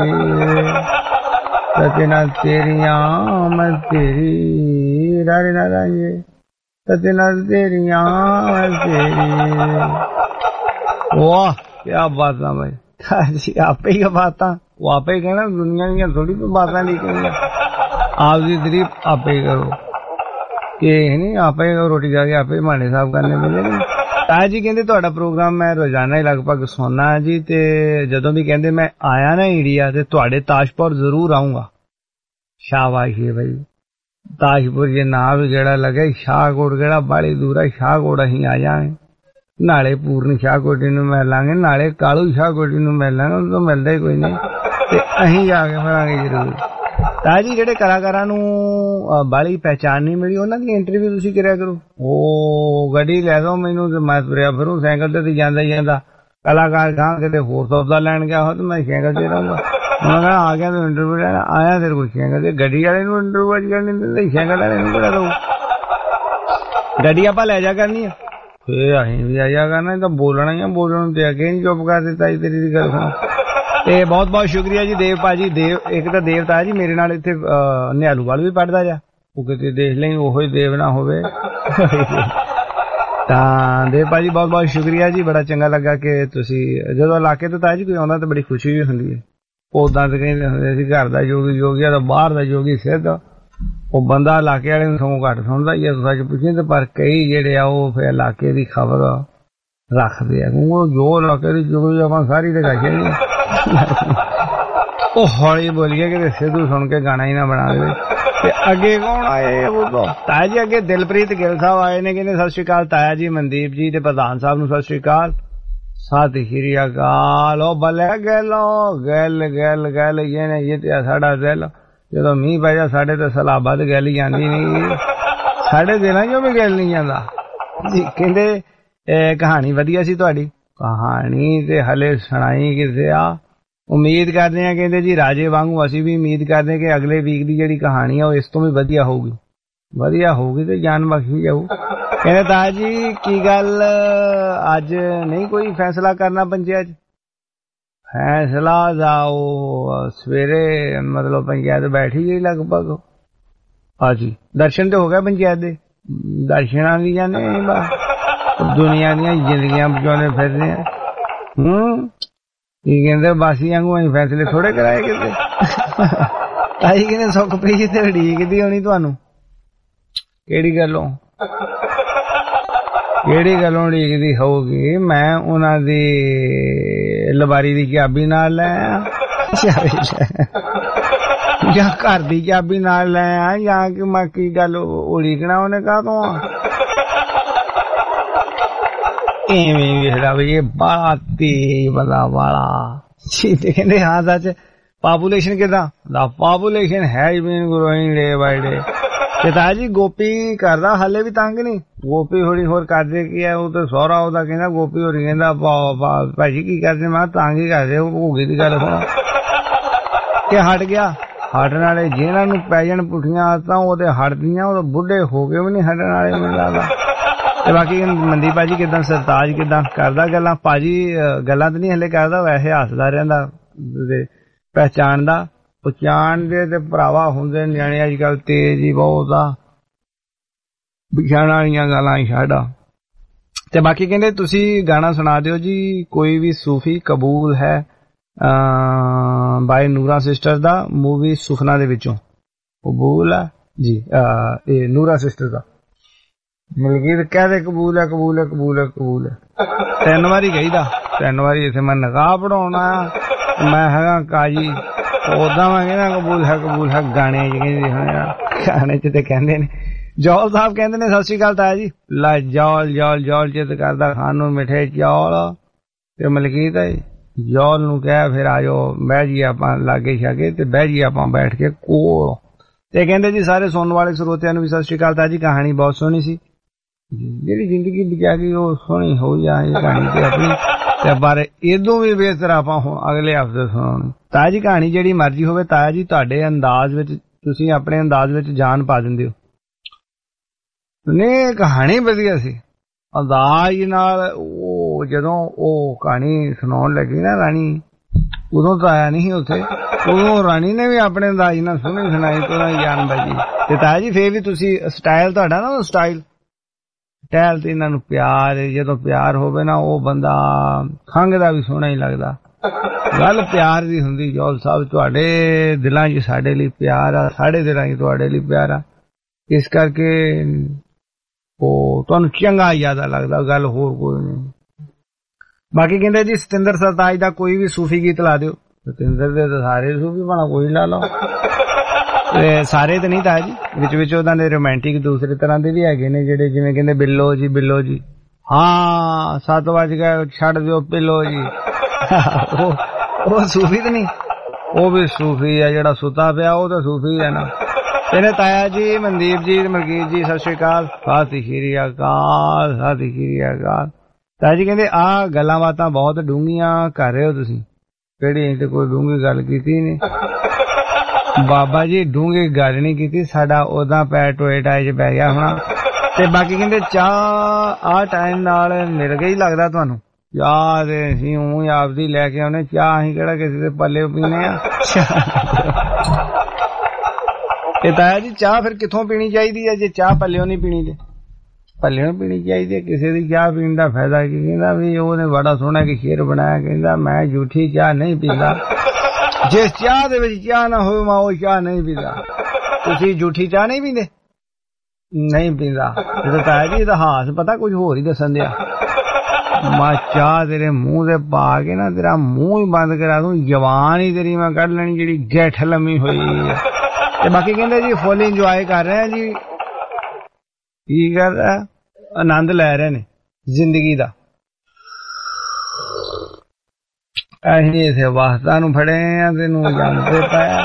ਸਤੇ ਨਾਲ ਤੇਰੀਆਂ ਮੈਂ ਤੇਰੀ ਰਾਰੇ ਨਾ ਰਾਂਝੇ, ਸਤੇ ਨਾਲ ਤੇਰੀਆਂ ਮੈਂ ਤੇਰੀ। ਵਾਹ ਕਿਆ ਬਾਤਾਂ ਭਾਈ, ਆਪੇ ਹੀ ਬਾਤਾਂ, ਉਹ ਆਪੇ ਹੀ ਕਹਿਣਾ, ਦੁਨੀਆ ਦੀਆਂ ਥੋੜੀ ਕੋਈ ਬਾਤਾਂ ਲਿਖਣੀਆਂ, ਆਪਦੀ ਤਾਰੀਫ ਆਪੇ ਹੀ ਕਰੋ, ਇਹ ਨਹੀਂ ਆਪੇ ਹੀ ਰੋਟੀ ਖਾ ਕੇ ਆਪੇ ਮਾਣੇ ਸਾਫ ਕਰਨੇ ਮਿਲੇ। ਤਾਇਆ ਜੀ ਕਹਿੰਦੇ ਤੁਹਾਡਾ ਪ੍ਰੋਗਰਾਮ ਮੈਂ ਰੋਜ਼ਾਨਾ ਹੀ ਲਗਭਗ ਸੁਣਨਾ ਜੀ, ਤੇ ਜਦੋਂ ਵੀ ਕਹਿੰਦੇ ਮੈਂ ਆਇਆ ਨਾ ਇੰਡੀਆ ਤੇ ਤੁਹਾਡੇ ਤਾਜਪੁਰ ਜ਼ਰੂਰ ਆਊਂਗਾ। ਸ਼ਾਬਾਸ਼ ਹੈ ਭਾਈ, ਤਾਜਪੁਰ ਜੇ ਨਾਂ ਵੀ ਜਿਹੜਾ ਲੱਗੇ, ਸ਼ਾਹਕੋਟ ਕਿਹੜਾ ਬਾਹਲੀ ਦੂਰ ਆ, ਸ਼ਾਹਕੋਟ ਅਸੀਂ ਆ ਜਾਵਾਂਗੇ, ਨਾਲੇ ਪੂਰਨ ਸ਼ਾਹਕੋਟੀ ਨੂੰ ਮਿਲ ਲਾਂਗੇ, ਨਾਲੇ ਕਾਲੂ ਸ਼ਾਹਕੋਟੀ ਨੂੰ ਮਿਲ ਲਾਂਗੇ, ਉਹ ਤੋਂ ਮਿਲਦਾ ਹੀ ਕੋਈ ਨਹੀਂ, ਤੇ ਅਸੀਂ ਜਾ ਕੇ ਮਿਲਾਂਗੇ ਜ਼ਰੂਰ। ਤਾਇਆ ਜੀ ਜਿਹੜੇ ਕਲਾਕਾਰਾਂ ਨੂੰ ਬਾਹਲੀ ਪਹਿਚਾਣ ਨਹੀਂ ਮਿਲੀ, ਉਹਨਾਂ ਦੀ ਇੰਟਰਵਿਊ ਤੁਸੀਂ ਕਰਿਆ ਕਰੋ। ਉਹ ਗੱਡੀ ਲੈ ਦੋ ਮੈਨੂੰ ਤੇ ਮੈਂ ਤੁਰਿਆ ਫਿਰੂ ਸਾਈਕਲ ਤੇ ਜਾਂਦਾ ਹੀ ਜਾਂਦਾ, ਕਲਾਕਾਰ ਗਾਂ ਕਿਤੇ ਹੋਰ ਸੌਦਾ ਲੈਣ ਗਿਆ ਹੋ ਤੇ ਮੈਂ ਸਾਈਕਲ ਤੇ ਰਹੂੰਗਾ। ਮੈਂ ਕਿਹਾ ਆ ਗਿਆ ਤੂੰ ਇੰਟਰਵਿਊ ਲੈਣਾ, ਆਇਆ ਤੇਰੇ ਕੋਲ ਸਾਈਕਲ ਤੇ, ਗੱਡੀ ਵਾਲੇ ਨੂੰ ਇੰਟਰਵਿਊ ਅੱਜ ਕੱਲ੍ਹ ਨਹੀਂ ਦਿੰਦੇ, ਸਾਈਕਲ ਵਾਲੇ ਨੂੰ ਕਿਹੜਾ ਦਊ, ਗੱਡੀ ਆਪਾਂ ਲੈ ਜਾ ਕਰਨੀ ਆ, ਫੇਰ ਅਸੀਂ ਵੀ ਆਇਆ ਕਰਨਾ, ਤਾਂ ਬੋਲਣਾ ਹੀ ਆ, ਬੋਲਣ ਤੇ ਅੱਗੇ ਨਹੀਂ ਚੁੱਪ ਕਰ ਦਿੱਤਾ ਜੀ ਤੇਰੀ ਦੀ ਗੱਲ ਸੁਣ। ਤੇ ਬਹੁਤ ਬਹੁਤ ਸ਼ੁਕਰੀਆ ਜੀ ਦੇਵ ਭਾਜੀ। ਦੇਵ ਇੱਕ ਤਾਂ ਦੇਵ ਤਾਇਆ ਜੀ ਮੇਰੇ ਨਾਲ ਇੱਥੇ ਨਿਹਾਲੂਵਾਲ ਵੀ ਪੜ੍ਹਦਾ ਜਾ, ਉਹ ਕਿਤੇ ਦੇਖ ਲਈ ਉਹੋ ਹੀ ਦੇਵ ਨਾ ਹੋਵੇ। ਤਾਂ ਦੇਵ ਭਾਜੀ ਬਹੁਤ ਬਹੁਤ ਸ਼ੁਕਰੀਆ ਜੀ, ਬੜਾ ਚੰਗਾ ਲੱਗਾ ਕਿ ਤੁਸੀਂ ਜਦੋਂ ਇਲਾਕੇ ਤੋਂ ਤਾਇਆ ਜੀ ਕੋਈ ਆਉਂਦਾ ਤਾਂ ਬੜੀ ਖੁਸ਼ੀ ਵੀ ਹੁੰਦੀ ਹੈ। ਉਦਾਂ ਤਾਂ ਕਹਿੰਦੇ ਹੁੰਦੇ ਸੀ ਘਰ ਦਾ ਜੋਗੀ ਜੋਗੀਆ ਤਾਂ ਬਾਹਰ ਦਾ ਜੋਗੀ ਸਿੱਧ, ਉਹ ਬੰਦਾ ਇਲਾਕੇ ਵਾਲੇ ਨੂੰ ਸਗੋਂ ਘੱਟ ਸੁਣਦਾ ਹੀ ਹੈ ਸੱਚ ਪੁੱਛੇ ਤੇ, ਪਰ ਕਈ ਜਿਹੜੇ ਆ ਉਹ ਫਿਰ ਇਲਾਕੇ ਦੀ ਖਬਰ ਰੱਖਦੇ ਆ, ਉਹ ਜੋ ਇਲਾਕੇ ਦੀ ਜੋਗੀ ਆਪਾਂ ਸਾਰੀ ਤੇ ਗਾਸ਼ੇ ਨਹੀਂ। ਉਹ ਹੌਲੀ ਬੋਲੀਏ ਕਿ ਸਿੱਧੂ ਸੁਣ ਕੇ ਗਾਣਾ ਹੀ ਨਾ ਬਣਾ ਦੇਵੇ। ਤੇ ਅੱਗੇ ਕੌਣ ਆਏ ਉਹ ਤਾਇਆ ਜੀ, ਅੱਗੇ ਦਿਲਪ੍ਰੀਤ ਗਿੱਲ ਸਾਹਿਬ ਆਏ ਨੇ, ਕਹਿੰਦੇ ਸਤਿ ਸ਼੍ਰੀ ਅਕਾਲ ਤਾਇਆ ਜੀ, ਮਨਦੀਪ ਜੀ ਤੇ ਪ੍ਰਧਾਨ ਸਾਹਿਬ ਨੂੰ ਸਤਿ ਸ਼੍ਰੀ ਅਕਾਲ। ਸਤਿ ਸ਼੍ਰੀ ਅਕਾਲ। ਉਹ ਬੱਲੇ ਗੈਲੋ ਗੈਲ ਗੈਲ ਗੈਲ ਇਹ ਤੇ ਸਾਡਾ ਦਿਲ, ਜਦੋਂ ਮੀਂਹ ਪੈ ਜਾ ਸਾਡੇ ਤੇ ਸਲਾਬਾ ਤੇ ਗੱਲ ਹੀ ਜਾਂਦੀ ਨਹੀਂ, ਸਾਡੇ ਦਿਲਾਂ ਚੋਂ ਵੀ ਗੱਲ ਨਹੀਂ ਜਾਂਦਾ ਜੀ। ਕਹਿੰਦੇ ਕਹਾਣੀ ਵਧੀਆ ਸੀ ਤੁਹਾਡੀ, ਕਹਾਣੀ ਤੇ ਹਲੇ ਸੁਣਾਈ ਕਿਸੇ ਆ, ਉਮੀਦ ਕਰਦੇ ਆ ਕਹਿੰਦੇ ਜੀ ਰਾਜੇ ਵਾਂਗੂ ਅਸੀਂ ਵੀ ਉਮੀਦ ਕਰਦੇ ਕਿ ਅਗਲੇ ਵੀਕ ਦੀ ਜਿਹੜੀ ਕਹਾਣੀ ਆ ਉਹ ਇਸ ਤੋਂ ਵੀ ਵਧੀਆ ਹੋਊਗੀ, ਵਧੀਆ ਹੋਊਗੀ ਤੇ ਜਾਨ ਬਖਸ਼ੀ ਜਾਊ। ਕਹਿੰਦੇ ਤਾਇਆ ਜੀ ਕੀ ਗੱਲ ਅੱਜ ਨਹੀਂ ਕੋਈ ਫੈਸਲਾ ਕਰਨਾ ਪੰਚਾਇਤ? ਫੈਸਲਾ ਦਾ ਉਹ ਸਵੇਰੇ ਮਤਲਬ ਪੰਚਾਇਤ ਬੈਠੀ ਗਈ ਲਗਭਗ। ਹਾਂਜੀ ਦਰਸ਼ਨ ਤੇ ਹੋ ਗਿਆ ਪੰਚਾਇਤ ਦੇ, ਦਰਸ਼ਨਾਂ ਦੀ ਜਾਣੇ ਦੁਨੀਆ ਦੀਆਂ ਜ਼ਿੰਦਗੀਆਂ ਬਚਾਉਂਦੇ ਫਿਰਦੇ ਆ। ਕੀ ਕਹਿੰਦੇ ਬਾਸੀ ਵਾਂਗੂ ਅਸੀਂ ਫੈਸਲੇ ਥੋੜੇ ਕਰਾਏ ਕਿਤੇ। ਤਾਈ ਕਹਿੰਦੇ ਸੁਖਪ੍ਰੀਤ ਤੇ ਉਡੀਕਦੀ ਹੋਣੀ ਤੁਹਾਨੂੰ, ਕਿਹੜੀ ਗੱਲੋਂ ਉਡੀਕਦੀ ਹੋਊਗੀ? ਮੈਂ ਉਹਨਾਂ ਦੀ ਲਬਾਰੀ ਦੀ ਚਾਬੀ ਨਾਲ ਲੈ ਆ ਜਾਂ ਘਰ ਦੀ ਚਾਬੀ ਨਾਲ ਲੈ ਆ, ਜਾਂ ਕਿ ਮੈਂ ਕੀ ਗੱਲ ਉਡੀਕਣਾ ਉਹਨੇ ਕਾਹਤੋਂ ਆ? ਐਵੇਂ ਵੇਖਦਾ ਵੀ ਇਹ ਬਾਲਾ ਤੇਜ਼ ਬੰਦਾ ਵਾਲਾ ਤੇ ਕਹਿੰਦੇ ਹਾਂ ਸੱਚ ਪਾਪੂਲੇਸ਼ਨ ਕਿਦਾਂ ਦਾ? ਪਾਪੂਲੇਸ਼ਨ ਹੈ ਗਰੋਇੰਗ ਡੇ ਬਾਈ ਡੇ। ਤੇ ਤਾਇਆ ਜੀ ਗੋਪੀ ਕਰਦਾ ਹਲੇ ਵੀ ਤੰਗ ਨਹੀਂ? ਗੋਪੀ ਹੋਰੀ ਹੋਰ ਕਰਦੇ ਕੀ ਹੈ, ਉਹ ਤਾਂ ਸਹੁਰਾ ਉਹਦਾ ਕਹਿੰਦਾ, ਗੋਪੀ ਹੋਰੀ ਕਹਿੰਦਾ ਭਾਜੀ ਕੀ ਕਰਦੇ? ਮੈਂ ਤੰਗ ਹੀ ਕਰਦੇ, ਹੋ ਗਈ ਦੀ ਗੱਲ ਸੁਣ ਕਿ ਹਟ ਗਿਆ। ਹਟਣ ਵਾਲੇ ਜਿਹਨਾਂ ਨੂੰ ਪੈ ਜਾਣ ਪੁੱਠੀਆਂ ਆਦਤਾਂ ਉਹਦੇ ਹਟਦੀਆਂ, ਉਹ ਬੁੱਢੇ ਹੋ ਕੇ ਵੀ ਨਹੀਂ ਹਟਣ ਵਾਲੇ ਮੈਨੂੰ ਲੱਗਦਾ। ਤੇ ਬਾਕੀ ਮਨਦੀਪ ਭਾਜੀ ਕਿੱਦਾਂ, ਸਰਤਾਜ ਕਿੱਦਾਂ ਕਰਦਾ ਗੱਲਾਂ? ਭਾਜੀ ਗੱਲਾਂ ਤਾਂ ਨਹੀਂ ਹਲੇ ਕਰਦਾ, ਵੈਸੇ ਹੱਸਦਾ ਰਹਿੰਦਾ, ਪਹਿਚਾਣਦਾ ਪਛਾਣਦੇ ਤੇ ਭਰਾਵਾ ਹੁੰਦੇ ਨਿਆਣੇ ਅੱਜ ਕੱਲ ਤੇਜ਼ ਹੀ ਬਹੁਤ ਆ, ਪਛਾਣ ਵਾਲੀਆਂ ਗੱਲਾਂ ਛੱਡ। ਤੇ ਬਾਕੀ ਕਹਿੰਦੇ ਤੁਸੀਂ ਗਾਣਾ ਸੁਣਾ ਦਿਓ ਜੀ ਕੋਈ ਵੀ ਸੂਫੀ ਕਬੂਲ ਹੈ ਬਾਈ ਨੂਰਾ ਸਿਸਟਰ ਦਾ, ਮੂਵੀ ਸੁਖਨਾ ਦੇ ਵਿੱਚੋਂ। ਕਬੂਲ ਹੈ ਜੀ, ਇਹ ਨੂਰਾ ਸਿਸਟਰ ਦਾ ਮਲਕੀਤ ਕਹਦੇ ਕਬੂਲ ਹੈ ਕਬੂਲ ਹੈ ਕਬੂਲ ਹੈ ਕਬੂਲ ਹੈ। 3 ਵਾਰੀ ਕਹੀਦਾ, 3 ਵਾਰੀ ਇੱਥੇ ਮੈਂ ਨਿਕਾਹ ਪੜਾਉਣਾ, ਮੈਂ ਹੈਗਾ ਕਾਜੀ, ਉਦਾਂ ਮੈਂ ਕਹਿੰਦਾ ਕਬੂਲ ਹੈ ਗਾਣੇ ਚ ਕਹਿੰਦੇ, ਗਾਣੇ ਚ ਤੇ ਕਹਿੰਦੇ ਨੇ। ਜੌਲ ਸਾਹਿਬ ਕਹਿੰਦੇ ਨੇ ਸਤਿ ਸ਼੍ਰੀ ਅਕਾਲ ਤਾਇਆ ਜੀ। ਲੈ ਜੌਲ ਚਿੱਤ ਕਰਦਾ ਖਾਣ ਨੂੰ ਮਿੱਠੇ ਚੌਲ, ਤੇ ਮਲਕੀਤ ਜੌਲ ਨੂੰ ਕਹਿ ਫਿਰ ਆਜੋ ਬਹਿ ਜੀ ਆਪਾਂ ਲਾਗੇ ਛਾਗੇ, ਤੇ ਬਹਿ ਜੀ ਆਪਾਂ ਬੈਠ ਕੇ ਕੋਲ। ਤੇ ਕਹਿੰਦੇ ਜੀ ਸਾਰੇ ਸੁਣਨ ਵਾਲੇ ਸਰੋਤਿਆਂ ਨੂੰ ਵੀ ਸਤਿ ਸ਼੍ਰੀ ਅਕਾਲ ਤਾਇਆ ਜੀ। ਕਹਾਣੀ ਬਹੁਤ ਸੋਹਣੀ ਸੀ, ਜਿਹੜੀ ਜ਼ਿੰਦਗੀ ਬਚਾ ਗਈ ਉਹ ਸੋਹਣੀ ਹੋ ਜਾਏ ਕਹਾਣੀ ਤੇ ਆਪਣੀ, ਤੇ ਪਰ ਇਦੋਂ ਵੀ ਬਿਹਤਰ ਆਪਾਂ ਹੁਣ ਅਗਲੇ ਹਫ਼ਤੇ ਸੁਣਾਉਣੀ। ਤਾਇਆ ਜੀ ਕਹਾਣੀ ਜਿਹੜੀ ਮਰਜ਼ੀ ਹੋਵੇ, ਤਾਇਆ ਜੀ ਤੁਹਾਡੇ ਅੰਦਾਜ਼ ਵਿੱਚ, ਤੁਸੀਂ ਆਪਣੇ ਅੰਦਾਜ਼ ਵਿੱਚ ਜਾਨ ਪਾ ਦਿੰਦੇ ਹੋ। ਨਹੀਂ ਕਹਾਣੀ ਵਧੀਆ ਸੀ, ਅੰਦਾਜ਼ ਨਾਲ। ਉਹ ਜਦੋਂ ਉਹ ਕਹਾਣੀ ਸੁਣਾਉਣ ਲੱਗੀ ਨਾ ਰਾਣੀ, ਉਦੋਂ ਤਾਂ ਆਇਆ ਨਹੀਂ ਉੱਥੇ, ਉਦੋਂ ਰਾਣੀ ਨੇ ਵੀ ਆਪਣੇ ਅੰਦਾਜ਼ ਨਾਲ ਸੋਹਣੀ ਸੁਣਾਈ ਤੇ ਜਾਨ ਬਾਜੀ। ਤੇ ਤਾਇਆ ਜੀ ਫੇਰ ਵੀ ਤੁਸੀਂ ਸਟਾਈਲ ਤੁਹਾਡਾ ਨਾ, ਸਟਾਈਲ ਤੇ ਇਹਨਾਂ ਨੂੰ ਪਿਆਰ, ਜਦੋਂ ਪਿਆਰ ਹੋਵੇ ਨਾ ਉਹ ਬੰਦਾ ਖੰਘਦਾ ਵੀ ਸੋਹਣਾ ਹੀ ਲੱਗਦਾ। ਗੱਲ ਪਿਆਰ ਦੀ ਹੁੰਦੀ। ਜੌਲ ਸਾਹਿਬ ਤੁਹਾਡੇ ਦਿਲਾਂ 'ਚ ਸਾਡੇ ਲਈ ਪਿਆਰ ਆ, ਸਾਡੇ ਦਿਲਾਂ 'ਚ ਤੁਹਾਡੇ ਲਈ ਪਿਆਰ ਆ, ਇਸ ਕਰਕੇ ਉਹ ਤੁਹਾਨੂੰ ਚੰਗਾ ਜ਼ਿਆਦਾ ਲੱਗਦਾ, ਗੱਲ ਹੋਰ ਕੋਈ ਨਹੀਂ। ਬਾਕੀ ਕਹਿੰਦੇ ਜੀ ਸਤਿੰਦਰ ਸਰਤਾਜ ਦਾ ਕੋਈ ਵੀ ਸੂਫੀ ਗੀਤ ਲਾ ਦਿਓ। ਸਤਿੰਦਰ ਦੇ ਤਾਂ ਸਾਰੇ ਸੂਫੀ ਬਣਾ, ਕੋਈ ਲਾ ਲਓ। ਸਾਰੇ ਤਾਂ ਨਹੀਂ ਤਾਂ ਜੀ, ਵਿੱਚ ਉਹਨਾਂ ਦੇ ਰੋਮਾਂਟਿਕ ਦੂਸਰੇ ਤਰ੍ਹਾਂ ਦੇ ਵੀ ਹੈਗੇ ਨੇ, ਜਿਹੜੇ ਜਿਵੇਂ ਕਹਿੰਦੇ ਬਿੱਲੋ ਜੀ, ਹਾਂ 7 ਵਜ ਗਏ ਛੱਡ ਦਿਓ ਪਿੱਲੋ ਜੀ। ਉਹ ਸੂਫੀ ਤਾਂ ਨਹੀਂ, ਉਹ ਵੀ ਸੂਫੀ ਆ, ਜਿਹੜਾ ਸੁੱਤਾ ਪਿਆ ਉਹ ਤਾਂ ਸੂਫੀ ਹੈ ਨਾ। ਇਹਨੇ ਤਾਇਆ ਜੀ, ਮਨਦੀਪ ਜੀ, ਮਲਕੀਤ ਜੀ ਸਤਿ ਸ਼੍ਰੀ ਅਕਾਲ। ਸਤਿ ਸ਼੍ਰੀ ਅਕਾਲ। ਤਾਇਆ ਜੀ ਕਹਿੰਦੇ ਆਹ ਗੱਲਾਂ ਬਾਤਾਂ ਬਹੁਤ ਡੂੰਘੀਆਂ ਕਰ ਰਹੇ ਹੋ ਤੁਸੀਂ। ਕਿਹੜੀ ਤੇ ਕੋਈ ਡੂੰਘੀ ਗੱਲ ਕੀਤੀ ਨਹੀਂ ਬਾਬਾ ਜੀ, ਡੂੰਘੀ ਗੱਲ ਨਹੀਂ ਕੀਤੀ, ਸਾਡਾ ਉਦਾਂ ਪੈਰ ਟੋਏ ਟਾਏ ਚ ਪੈ ਗਿਆ ਹੋਣਾ। ਤੇ ਬਾਕੀ ਕਹਿੰਦੇ ਚਾਹ ਆਹ ਟਾਈਮ ਨਾਲ ਮਿਲ ਗਈ ਲੱਗਦਾ ਤੁਹਾਨੂੰ। ਚਾਹ ਤੇ ਅਸੀਂ ਊਂ ਆਪਦੀ ਲੈ ਕੇ ਆਉਨੇ, ਚਾਹ ਅਸੀਂ ਕਿਹੜਾ ਕਿਸੇ ਦੇ ਪੱਲੇ ਪੀਨੇ ਆ। ਤੇ ਤਾਇਆ ਜੀ ਚਾਹ ਫਿਰ ਕਿੱਥੋਂ ਪੀਣੀ ਚਾਹੀਦੀ ਹੈ? ਜੇ ਚਾਹ ਪੱਲਿਓ ਨਹੀਂ ਪੀਣੀ ਤੇ ਪੱਲਿਓ ਪੀਣੀ ਚਾਹੀਦੀ ਹੈ। ਕਿਸੇ ਦੀ ਚਾਹ ਪੀਣ ਦਾ ਫਾਇਦਾ ਕੀ? ਕਹਿੰਦਾ ਵੀ ਉਹਨੇ ਬੜਾ ਸੋਹਣਾ ਕਿ ਸ਼ੇਰ ਬਣਾਇਆ, ਕਹਿੰਦਾ ਮੈਂ ਝੂਠੀ ਚਾਹ ਨਹੀਂ ਪੀਂਦਾ, ਜਿਸ ਚਾਹ ਦੇ ਵਿੱਚ ਚਾਹ ਨਾ ਹੋਵੇ ਮੈਂ ਉਹ ਚਾਹ ਨਹੀਂ ਪੀਂਦਾ। ਤੁਸੀਂ ਝੂਠੀ ਚਾਹ ਨਹੀਂ ਪੀਂਦੇ? ਨਹੀਂ ਪੀਂਦਾ। ਜਦੋਂ ਤਾਇਆ ਜੀ ਇਹਦਾ ਹਾਸ ਪਤਾ ਕੁਝ ਹੋਰ ਹੀ ਦੱਸਣ ਦਿਆ। ਮੈਂ ਚਾਹ ਤੇਰੇ ਮੂੰਹ ਦੇ ਪਾ ਕੇ ਨਾ ਤੇਰਾ ਮੂੰਹ ਹੀ ਬੰਦ ਕਰਾ ਦੂੰ, ਜਵਾਨ ਹੀ ਤੇਰੀ ਮੈਂ ਕੱਢ ਲੈਣੀ ਜਿਹੜੀ ਗਿੱਠ ਲੰਮੀ ਹੋਈ ਹੈ। ਤੇ ਬਾਕੀ ਕਹਿੰਦੇ ਜੀ ਫੁੱਲ ਇੰਜੋਏ ਕਰ ਰਹੇ ਜੀ, ਕੀ ਕਰ ਰਿਹਾ, ਆਨੰਦ ਲੈ ਰਹੇ ਨੇ ਜ਼ਿੰਦਗੀ ਦਾ। ਅਸੀਂ ਇਸੇ ਵਾਸਤਾ ਨੂੰ ਫੜੇ ਆ, ਤੈਨੂੰ ਜਾਣਦੇ ਪਾਇਆ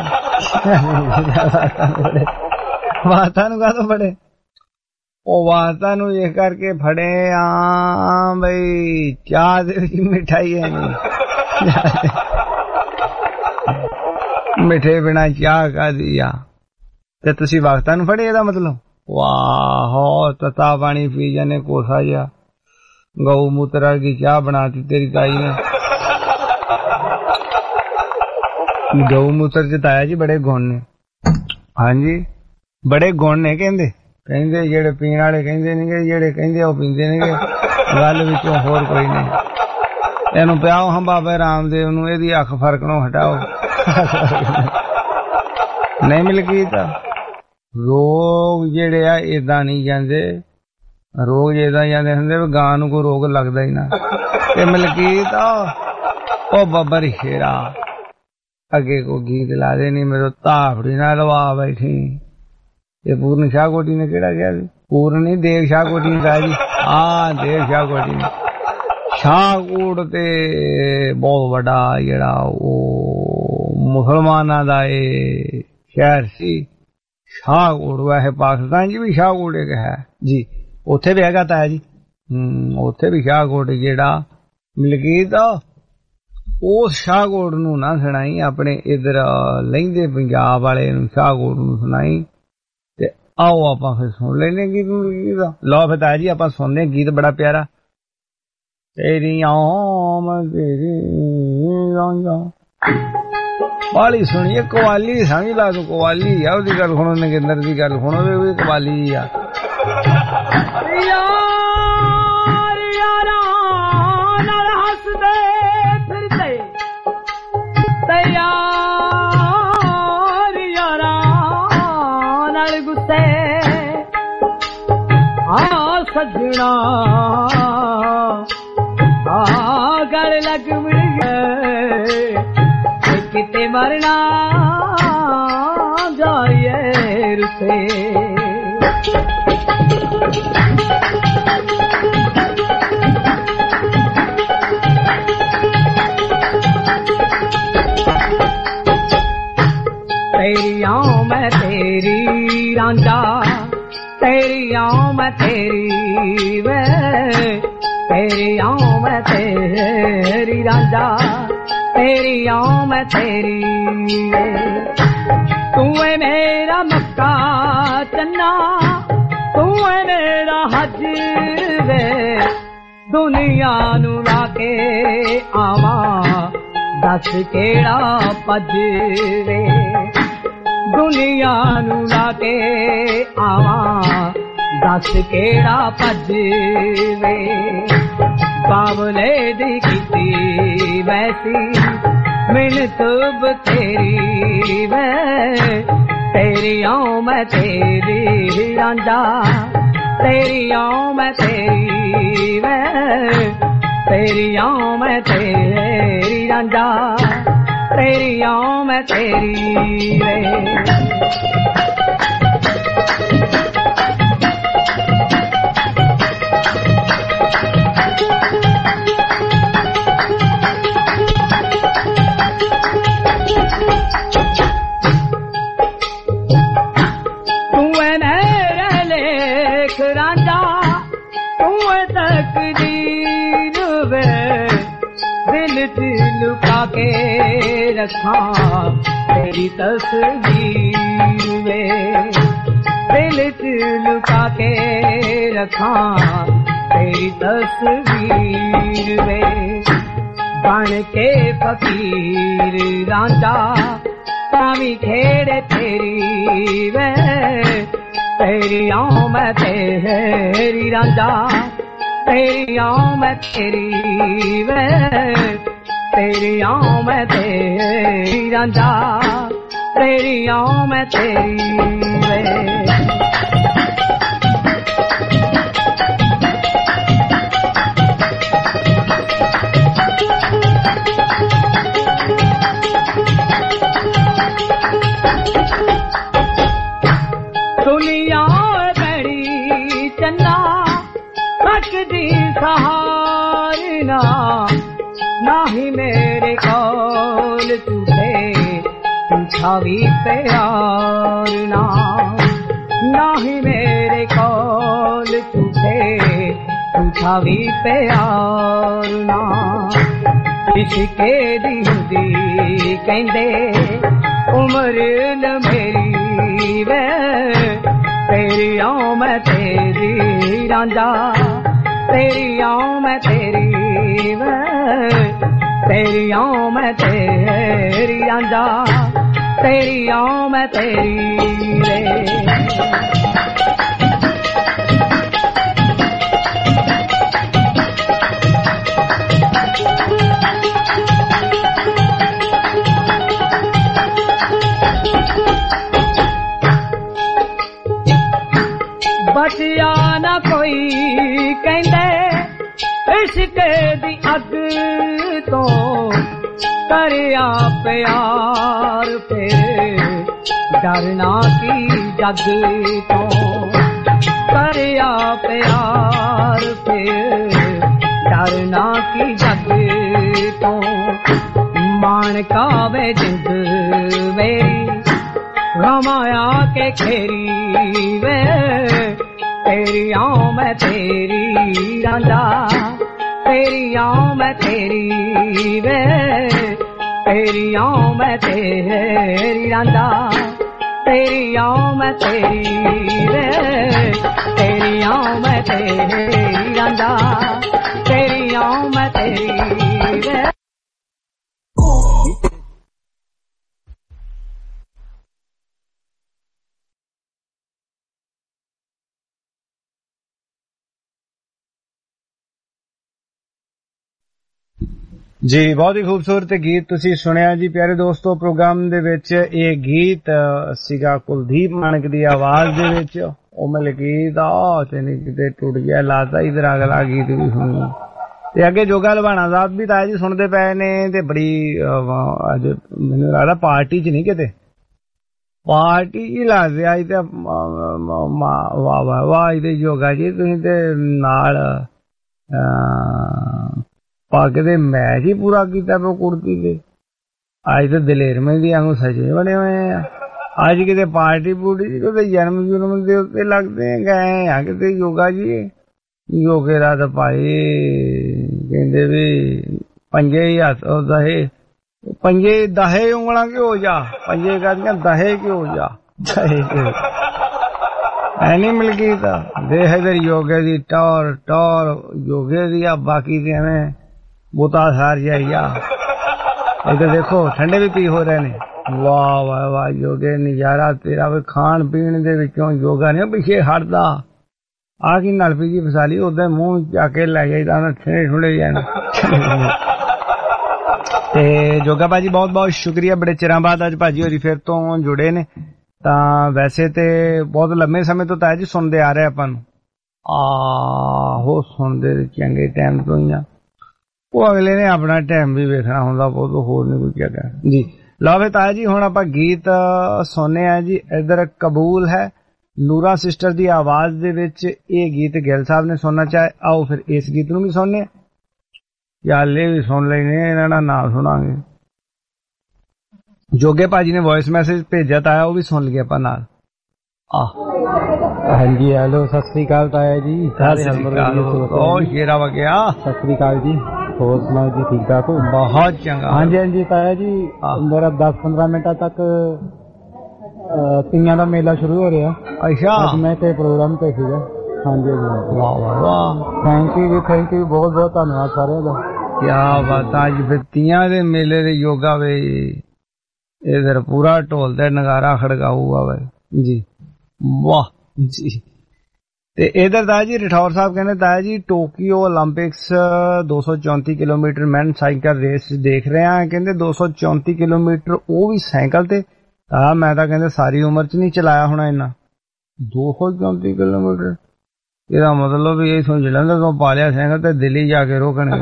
ਵਾਸਤਾ ਨੂੰ ਕਾਹਤੋਂ ਫੜੇ? ਉਹ ਵਾਸਤਾ ਨੂੰ ਇਸ ਕਰਕੇ ਫੜੇ ਆ ਬਈ ਚਾਹ ਦੇ ਵਿੱਚ ਮਿਠਾਈ ਹੈ ਨਹੀਂ, ਮਿੱਠੇ ਬਿਨਾ ਚਾਹ ਕਾਹਦੀ ਆ। ਤੇ ਤੁਸੀਂ ਵਕਤਾਂ ਨੂੰ ਫੜੇ, ਇਹਦਾ ਮਤਲਬ ਵਾਹ ਤਤਾ ਪਾਣੀ ਪੀ ਜਾਨੇ ਕੋਸਾ ਜਿਹਾ, ਗਊ ਮੂਤਰਾ ਕੀ ਚਾਹ ਬਣਾਤੀ ਤੇਰੀ ਤਾਈ ਨੇ। ਗਊ ਮੂਤਰ ਚ ਤਾਇਆ ਜੀ ਬੜੇ ਗੁਣ ਨੇ। ਹਾਂਜੀ ਬੜੇ ਗੁਣ ਨੇ। ਕਹਿੰਦੇ ਜਿਹੜੇ ਪੀਣ ਵਾਲੇ ਕਹਿੰਦੇ ਨੇਗੇ, ਜਿਹੜੇ ਕਹਿੰਦੇ ਉਹ ਪੀਂਦੇ ਨੇਗੇ, ਗੱਲ ਵਿੱਚੋਂ ਹੋਰ ਕੋਈ ਨਹੀਂ। ਇਹਨੂੰ ਪਿਆਓ ਹਾਂ ਬਾਬਾ ਰਾਮਦੇਵ ਨੂੰ, ਇਹਦੀ ਅੱਖ ਫਰਕਣੋਂ ਹਟਾਓ। ਨਹੀਂ ਮਲਕੀਤ, ਰੋਗ ਜਿਹੜੇ ਆ ਏਦਾਂ ਨਹੀਂ ਜਾਂਦੇ, ਰੋਗ ਏਦਾਂ ਜਾਂਦੇ ਹੁੰਦੇ ਵੀ ਗਾਂ ਨੂੰ ਕੋਈ ਰੋਗ ਲੱਗਦਾ ਹੀ ਨਾ। ਤੇ ਮਲਕੀਤ ਉਹ ਬੱਬਰ ਸ਼ੇਰਾ ਅੱਗੇ ਕੋ ਗੀਤ ਲਾ ਦੇ ਨਹੀਂ, ਮੇਰੇ ਤਾਫੜੀ ਨਾ ਲਵਾ ਬੈਠੀ। ਇਹ ਪੂਰਨ ਸ਼ਾਹ ਕੋਟੀ ਨੇ ਕਿਹੜਾ ਕਿਹਾ ਸੀ? ਪੂਰਨ ਨਹੀਂ, ਦੇਵ ਸ਼ਾਹ ਕੋਟੀ ਨੇ ਕਹਾ ਜੀ। ਹਾਂ ਦੇਵ ਸ਼ਾਹ ਕੋਟੀ ਨੇ। ਸ਼ਾਹਕੋਟ ਤੇ ਬਹੁਤ ਵੱਡਾ ਜਿਹੜਾ ਉਹ ਮੁਸਲਮਾਨਾਂ ਦਾ ਇਹ ਸ਼ਹਿਰ ਸੀ ਸ਼ਾਹਕੋਟ। ਵੈਸੇ ਪਾਕਿਸਤਾਨ 'ਚ ਵੀ ਸ਼ਾਹਕੋਟ ਇੱਕ ਹੈ ਜੀ, ਉੱਥੇ ਵੀ ਹੈਗਾ ਤਾਇਆ ਜੀ। ਉੱਥੇ ਵੀ ਸ਼ਾਹਕੋਟ ਜਿਹੜਾ ਮਲਕੀਤ उस शाहकोट नूं ना सुनाई, अपने इधर लहिंदे पंजाब वाले शाहकोट नूं सुनाई। ते आओ आपां फिर सुन लेने गीत दा। लो फिर ताया जी आपां सुनने गीत बड़ा प्यारा। तेरी आमद तेरी रांझा बाली सुनिए, कवाली समझ ला तू, कवाली आ ओदी गल सुनो, नगेंद्र दी गल सुनो, वे कवाली आ। यार यारा नाल हसदे फिरदे ते यार यारा नाल गुस्से आ सजना आ गल लग गए किते मरना जाए रुसे। तेरी आऊं मैं तेरी रांझा, तेरी आऊं मैं तेरी वे, तेरी आऊं मैं तेरी रांझा, तेरी आऊं मैं तेरी। तू है मेरा मक्का चन्ना, तू है मेरा हज वे, दुनिया नू लाके आवा दस केड़ा पज वे, दुनिया नू लाके आवा दस केड़ा पज वे। बावले दी कीती वैसी मिन्नत बतेरी वे, तेरी आऊं मैं तेरी रांझा, तेरी आऊं मैं तेरी वे, तेरी आऊं मैं तेरी रांझा, तेरी आऊं मैं तेरी वे। लुका के रखा तेरी तस्वीर वे, दिल लुका के रखा तेरी तस्वीर वे। बन के फकीर रांझा तावी खेड़े तेरी वे, तेरी आऊं मैं तेरी रांझा, तेरी आऊं मैं तेरी वे, तेरी आऊं मैं तेरी रांझा, तेरी आऊं मैं तेरी वे। दुनिया बड़ी चन्ना दी सहारना, नाही मेरे कौल तुझे पूछा भी प्यार ना, नाही मेरे कौल तुझे पूछा भी प्यार ना। इश्के दी हुंदी कहंदे उम्र न मेरी वे, तेरी आऊं मैं तेरी रांझा, तेरी आऊं मैं तेरी वे, तेरी आऊं मैं तेरी रांझा, तेरी आऊं मैं तेरी वे। बचिया ना कोई कहंदे इश्क दी अग तो, करिया प्यार फिर डरना की जग तो, करिया प्यार फिर डरना की जग तो। मान का वे जिंद मेरी रमाया के खेरी वे, तेरी आऊं मैं तेरी रांझा, तेरी आऊं मैं तेरी वे तेरी आऊं मैं तेरी रांदा तेरी आऊं मैं तेरी वे तेरी आऊं मैं तेरी रांदा तेरी आऊं मैं तेरी वे। जी बहुत ही खूबसूरत गीत तुसी सुनिया जी प्यारे दोस्तों। प्रोग्राम दे विच ये गीत सीगा कुलदीप मानक दी आवाज दे विच ओ मलकीत ते नहीं किते टूट गया लाता इधर अगला गीत भी सुनी ते अगे जोगा लवाना साहब भी ताया जी सुनदे पए ने ते बड़ी अज मैनूं लगदा पार्टी च नहीं किते पार्टी ही लगदे अज ते वाह वाह वाह इहदे जोगा जी तुसीं ते नाल पग दे मैच ही पूरा किया कुर्ती दे अज तो दलेर मेहंदी आंगू सजे बने हुए हैं। अज कि पार्टी पूर्टी कि जन्म जुन्म के उत्ते लगते गए हैं कि योगा जी योगे का तो भाई कहते भी पंजे ही हथ दहे पंजे दहे उंगला के हो जा पंजे कहदियां दहे के हो जा दहे के नहीं मिलगी देख इधर योगे की टौर टौर योगे दी बाकी दी एवं बूता सार जाइया इधर देखो ठंडे भी पी हो रहे ने वाह वाह वाह योगे नजारा तेरा भी खान पीन दे विचों योगा ने पिछे हटदा आ की नल पी जी फसाली उधर मुंह जाके लै जाइदा ठंडे ठुंडे जाने ते जोगा भाजी बहुत बहुत शुक्रिया बड़े चिरां बाद अज भाजी होरी फिर तो जुड़े ने तां वैसे ते बहुत लंबे समय तो ताया जी सुनते आ रहे अपन आहो सुनते चंगे टाइम तो ही वो अगले ने अपना टाइम भी वेखना होंदा वो तो होर नहीं कुछ क्या जी। लो वे ताया जी हुण आपां गीत सुनने आ जी। इधर कबूल है नूरा सिस्टर दी आवाज दे विच ये गीत गिल साहब ने सुनना चाहे आओ फिर इस गीत नूं भी सुनने या ले भी सुन लेने इन्हां दा नाम सुनांगे। जोगे भाजी ने वॉइस मैसेज भेजा ताया वो भी सुन लिया आपां नाल। हाँ जी हेलो सत श्री अकाल ताया जी शेरा वगैया सत श्री अकाल जी होर सुनाओ जी ठीक ठाक हो बहुत चंगा। हाँ जी हाँ जी ताया जी मेरा 10-15 मिनट तक तियां दा मेला शुरू हो रहा। अच्छा मैं ते प्रोग्राम पे सीगा। हाँ जी वाह वाह वाह थैंक यू बहुत बहुत धन्यवाद सारे का। क्या बात अज फिर तियां दे मेले दे योगा वे इधर पूरा ढोल ते नगारा खड़काऊगा वे जी वाह जी। ते इधर ताया जी रिठौर साहब कहने ताया जी Tokyo Olympics 234 kilometre man cycle race देख रहे हैं कहते 234 किलोमीटर वो भी साइकिल ते मैं तो कहते सारी उम्र च नहीं चलाया होना इन्ना 234 किलोमीटर ਇਹਦਾ मतलब ਇਹ ਸਮਝ ਲੈਂਦਾ ਤੂੰ ਪਾਲਿਆ ਸਾਈਕਲ ਤੇ ਦਿੱਲੀ ਜਾ ਕੇ ਰੋਕਣੇ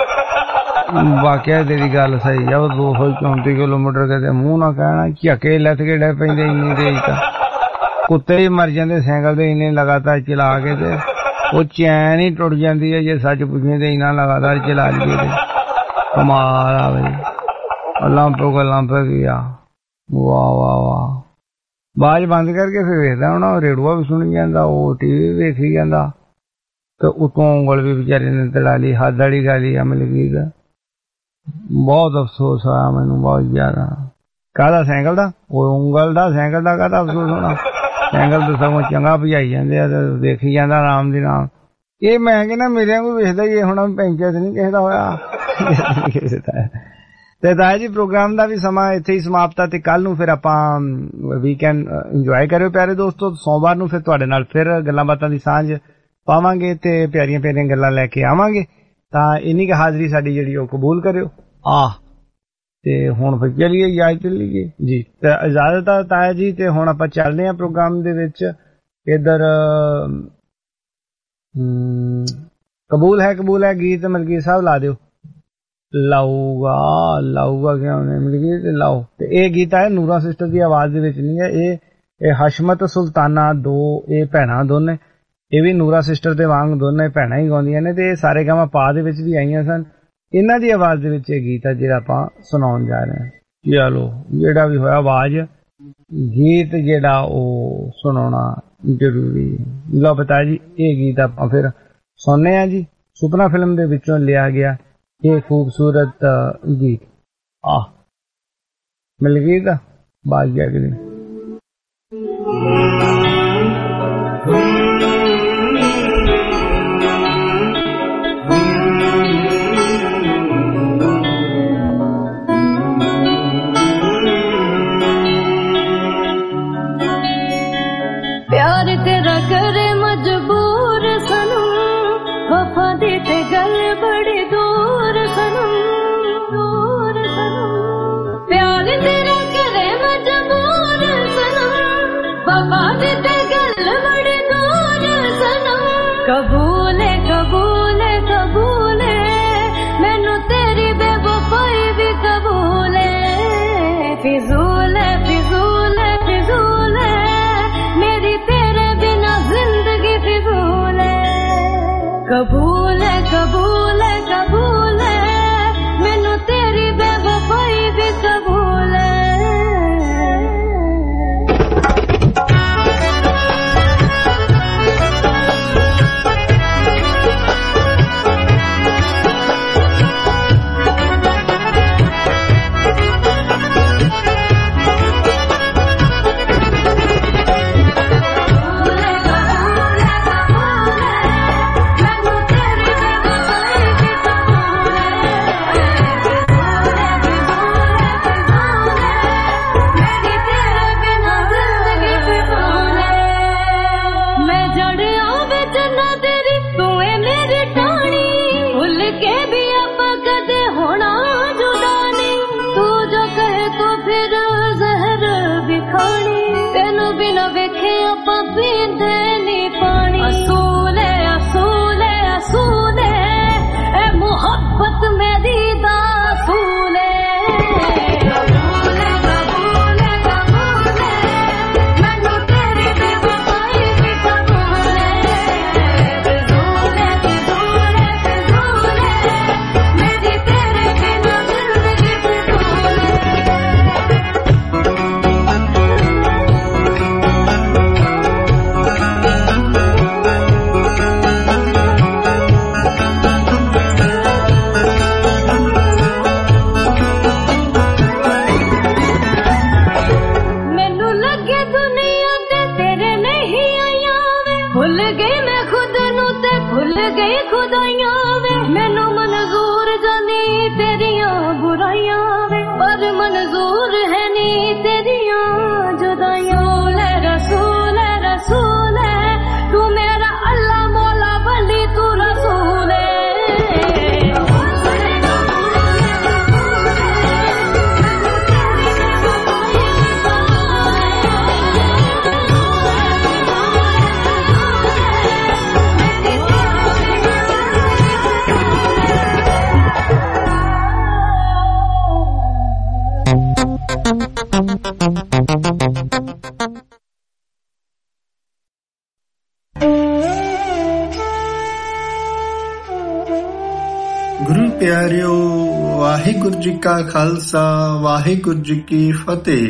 ਵਾਕਿਆ ਤੇਰੀ ਗੱਲ ਸਹੀ ਆ 234 ਕਿਲੋਮੀਟਰ ਕਿਤੇ ਮੂੰਹ ਨਾ ਕਹਿਣਾ ਝੱਕੇ ਲੱਥ ਕੇ ਡੇ ਪੈਂਦੇ ਇੰਨੀ ਤੇਜ਼ ਤਾਂ ਕੁੱਤੇ ਹੀ ਮਰ ਜਾਂਦੇ ਸਾਈਕਲ ਤੇ ਇੰਨੇ ਲਗਾਤਾਰ ਚਲਾ ਕੇ ਤੇ ਉਹ ਚੈਨ ਹੀ ਟੁੱਟ ਜਾਂਦੀ ਹੈ ਜੇ ਸੱਚ ਪੁੱਛੇ ਤੇ ਇੰਨਾ ਲਗਾਤਾਰ ਚਲਾ ਲਈਏ ਤੇ ਕਮਾਲ ਆ ਬਈ ओलंपिक गया वाह वाह वाह बाज बंद करके फिर वेखदा होना रेडुआ भी सुनी जांदा वो टीवी भी वेखी जांदा ते उतों उंगल भी बेचारे ने तड़ा ली हद वाली गल ही अमलगी दा बहुत अफसोस आया मैनू बहुत ज्यादा काहदा साइकिल दा वो उंगल दा साइकिल दा काहदा अफसोस होना साइकिल तो सगों चंगा भजाई जांदे आ ते देखी जांदा आराम दी नाम ये मैं कहना मेरे को वेखदा ही हुण पैंचर नहीं किसे दा होया ਤੇ ਤਾਇਆ ਜੀ ਪ੍ਰੋਗਰਾਮ ਦਾ ਵੀ ਸਮਾਂ ਇੱਥੇ ਹੀ ਸਮਾਪਤ ਹੈ ਤੇ ਕੱਲ ਨੂੰ ਫਿਰ ਆਪਾਂ ਵੀਕਐਂਡ ਇੰਜੋਏ ਕਰਿਓ ਪਿਆਰੇ ਦੋਸਤੋ ਸੋਮਵਾਰ ਨੂੰ ਫਿਰ ਤੁਹਾਡੇ ਨਾਲ ਫਿਰ ਗੱਲਾਂ ਬਾਤਾਂ ਦੀ ਸਾਂਝ ਪਾਵਾਂਗੇ ਤੇ ਪਿਆਰੀਆਂ ਪਿਆਰੀਆਂ ਗੱਲਾਂ ਲੈ ਕੇ ਆਵਾਂਗੇ ਤਾਂ ਇੰਨੀ ਕੁ ਹਾਜ਼ਰੀ ਸਾਡੀ ਜਿਹੜੀ ਉਹ ਕਬੂਲ ਕਰਿਓ ਤੇ ਹੁਣ ਫਿਰ ਚਲੀਏ ਯਾਰ ਚੱਲੀਏ ਜੀ ਤੇ ਇਜਾਜ਼ਤ ਆ ਤਾਇਆ ਜੀ ਤੇ ਹੁਣ ਆਪਾਂ ਚੱਲਦੇ ਹਾਂ ਪ੍ਰੋਗਰਾਮ ਦੇ ਵਿੱਚ ਇਧਰ ਕਬੂਲ ਹੈ ਗੀਤ ਮਲਕੀਤ ਸਾਹਿਬ ਲਾ ਦਿਓ ਲਾਊਗਾ ਕਿਆ ਉਹਨੇ ਮਿਲਗੀ ਤੇ ਲਾਓ ਤੇ ਇਹ ਗੀਤ ਹੈ ਨੂਰਾ ਸਿਸਟਰ ਦੀ ਆਵਾਜ਼ ਦੇ ਵਿੱਚ ਨਹੀਂ ਹੈ ਇਹ ਹਸ਼ਮਤ ਸੁਲਤਾਨਾ ਦੋ ਇਹ ਭੈਣਾਂ ਦੋਨੇ ਇਹ ਵੀ ਨੂਰਾ ਸਿਸਟਰ ਦੇ ਵਾਂਗ ਦੋਨੇ ਭੈਣਾਂ ਹੀ ਗਾਉਂਦੀਆਂ ਨੇ ਤੇ ਇਹ ਸਾਰੇ ਗਾਵਾਂ ਪਾ ਦੇ ਵਿੱਚ ਵੀ ਆਈਆਂ ਸਨ ਇਹਨਾਂ ਦੀ ਆਵਾਜ਼ ਦੇ ਵਿੱਚ ਇਹ ਗੀਤ ਹੈ ਜਿਹੜਾ ਆਪਾਂ ਸੁਣਾਉਣ ਜਾ ਰਹੇ ਹਾਂ ਚਲੋ ਜਿਹੜਾ ਵੀ ਹੋਇਆ ਆਵਾਜ਼ ਗੀਤ ਜਿਹੜਾ ਉਹ ਸੁਣਾਉਣਾ ਜ਼ਰੂਰੀ ਲਓ ਬਤਾ ਜੀ ਇਹ ਗੀਤ ਆਪਾਂ ਫਿਰ ਸੁਣਨੇ ਆ ਜੀ सुपना फिल्म दे विचों लिया गया ये खूबसूरत गीत मिल गई था बाज गया कि प्यार तेरा करे मजबूर सनम वफा दी ते गल बड़ी दूर सनम प्यार तेरा करे मजबूर सनम वफा दी ते गल बड़ी दूर सनम कबूल है कबूल है कबूल है मैनू तेरी बेवफाई भी कबूल है फिजूल है फिजूल है फिजूल है मेरी तेरे बिना जिंदगी फिजूल है कबूल है कबूल है कबूल है मैनू तेरी बेवफाई भी कबूल है ਪਿਆਰਿਓ ਵਾਹਿਗੁਰੂ ਜੀ ਕਾ ਖਾਲਸਾ ਵਾਹਿਗੁਰੂ ਜੀ ਕੀ ਫਤਿਹ।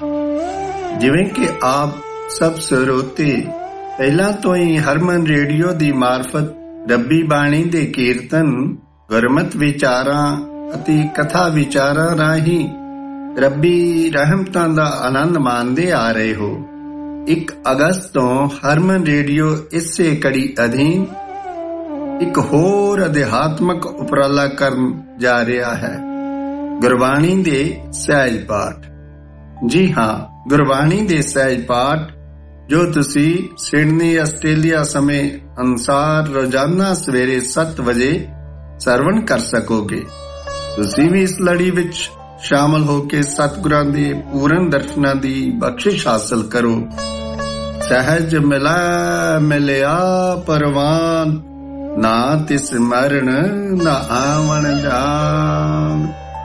ਜਿਵੇਂ ਕਿ ਆਪ ਸਭ ਸਰੋਤੇ ਪਹਿਲਾਂ ਤੋਂ ਹੀ ਹਰਮਨ ਰੇਡੀਓ ਦੀ ਮਾਰਫਤ ਰੱਬੀ ਬਾਣੀ ਦੇ ਕੀਰਤਨ ਗੁਰਮਤ ਵਿਚਾਰਾਂ ਅਤੇ ਕਥਾ ਵਿਚਾਰਾਂ ਰਾਹੀਂ ਰੱਬੀ ਰਹਿਮਤਾਂ ਦਾ ਆਨੰਦ ਮਾਣਦੇ ਆ ਰਹੇ ਹੋ। 1 ਅਗਸਤ ਤੋਂ ਹਰਮਨ ਰੇਡੀਓ ਇਸੇ ਕੜੀ ਅਧੀਨ ਇੱਕ ਹੋਰ ਅਧਿਆਤਮਕ ਉਪਰਾਲਾ ਕਰਨ ਜਾ ਰਿਹਾ ਹੈ, ਗੁਰਬਾਣੀ ਦੇ ਸਹਿਜ ਪਾਠ। ਜੀ ਹਾਂ, ਗੁਰਬਾਣੀ ਦੇ ਸਹਿਜ ਪਾਠ ਜੋ ਤੁਸੀਂ ਸਿਡਨੀ ਆਸਟ੍ਰੇਲੀਆ ਸਮੇਂ ਅਨੁਸਾਰ ਰੋਜ਼ਾਨਾ ਸਵੇਰੇ 7 ਵਜੇ ਸਰਵਣ ਕਰ ਸਕੋਗੇ। ਤੁਸੀਂ ਵੀ ਇਸ ਲੜੀ ਵਿੱਚ ਸ਼ਾਮਲ ਹੋ ਕੇ ਸਤਿਗੁਰਾਂ ਦੇ ਪੂਰਨ ਦਰਸ਼ਨਾਂ ਦੀ ਬਖਸ਼ਿਸ਼ ਹਾਸਲ ਕਰੋ। ਸਹਿਜ ਮਿਲਿਆ ਪਰਵਾਨ, ਨਾ ਤਿਸ ਮਰਨ ਨਾ ਆਵਣ ਜਾਣ।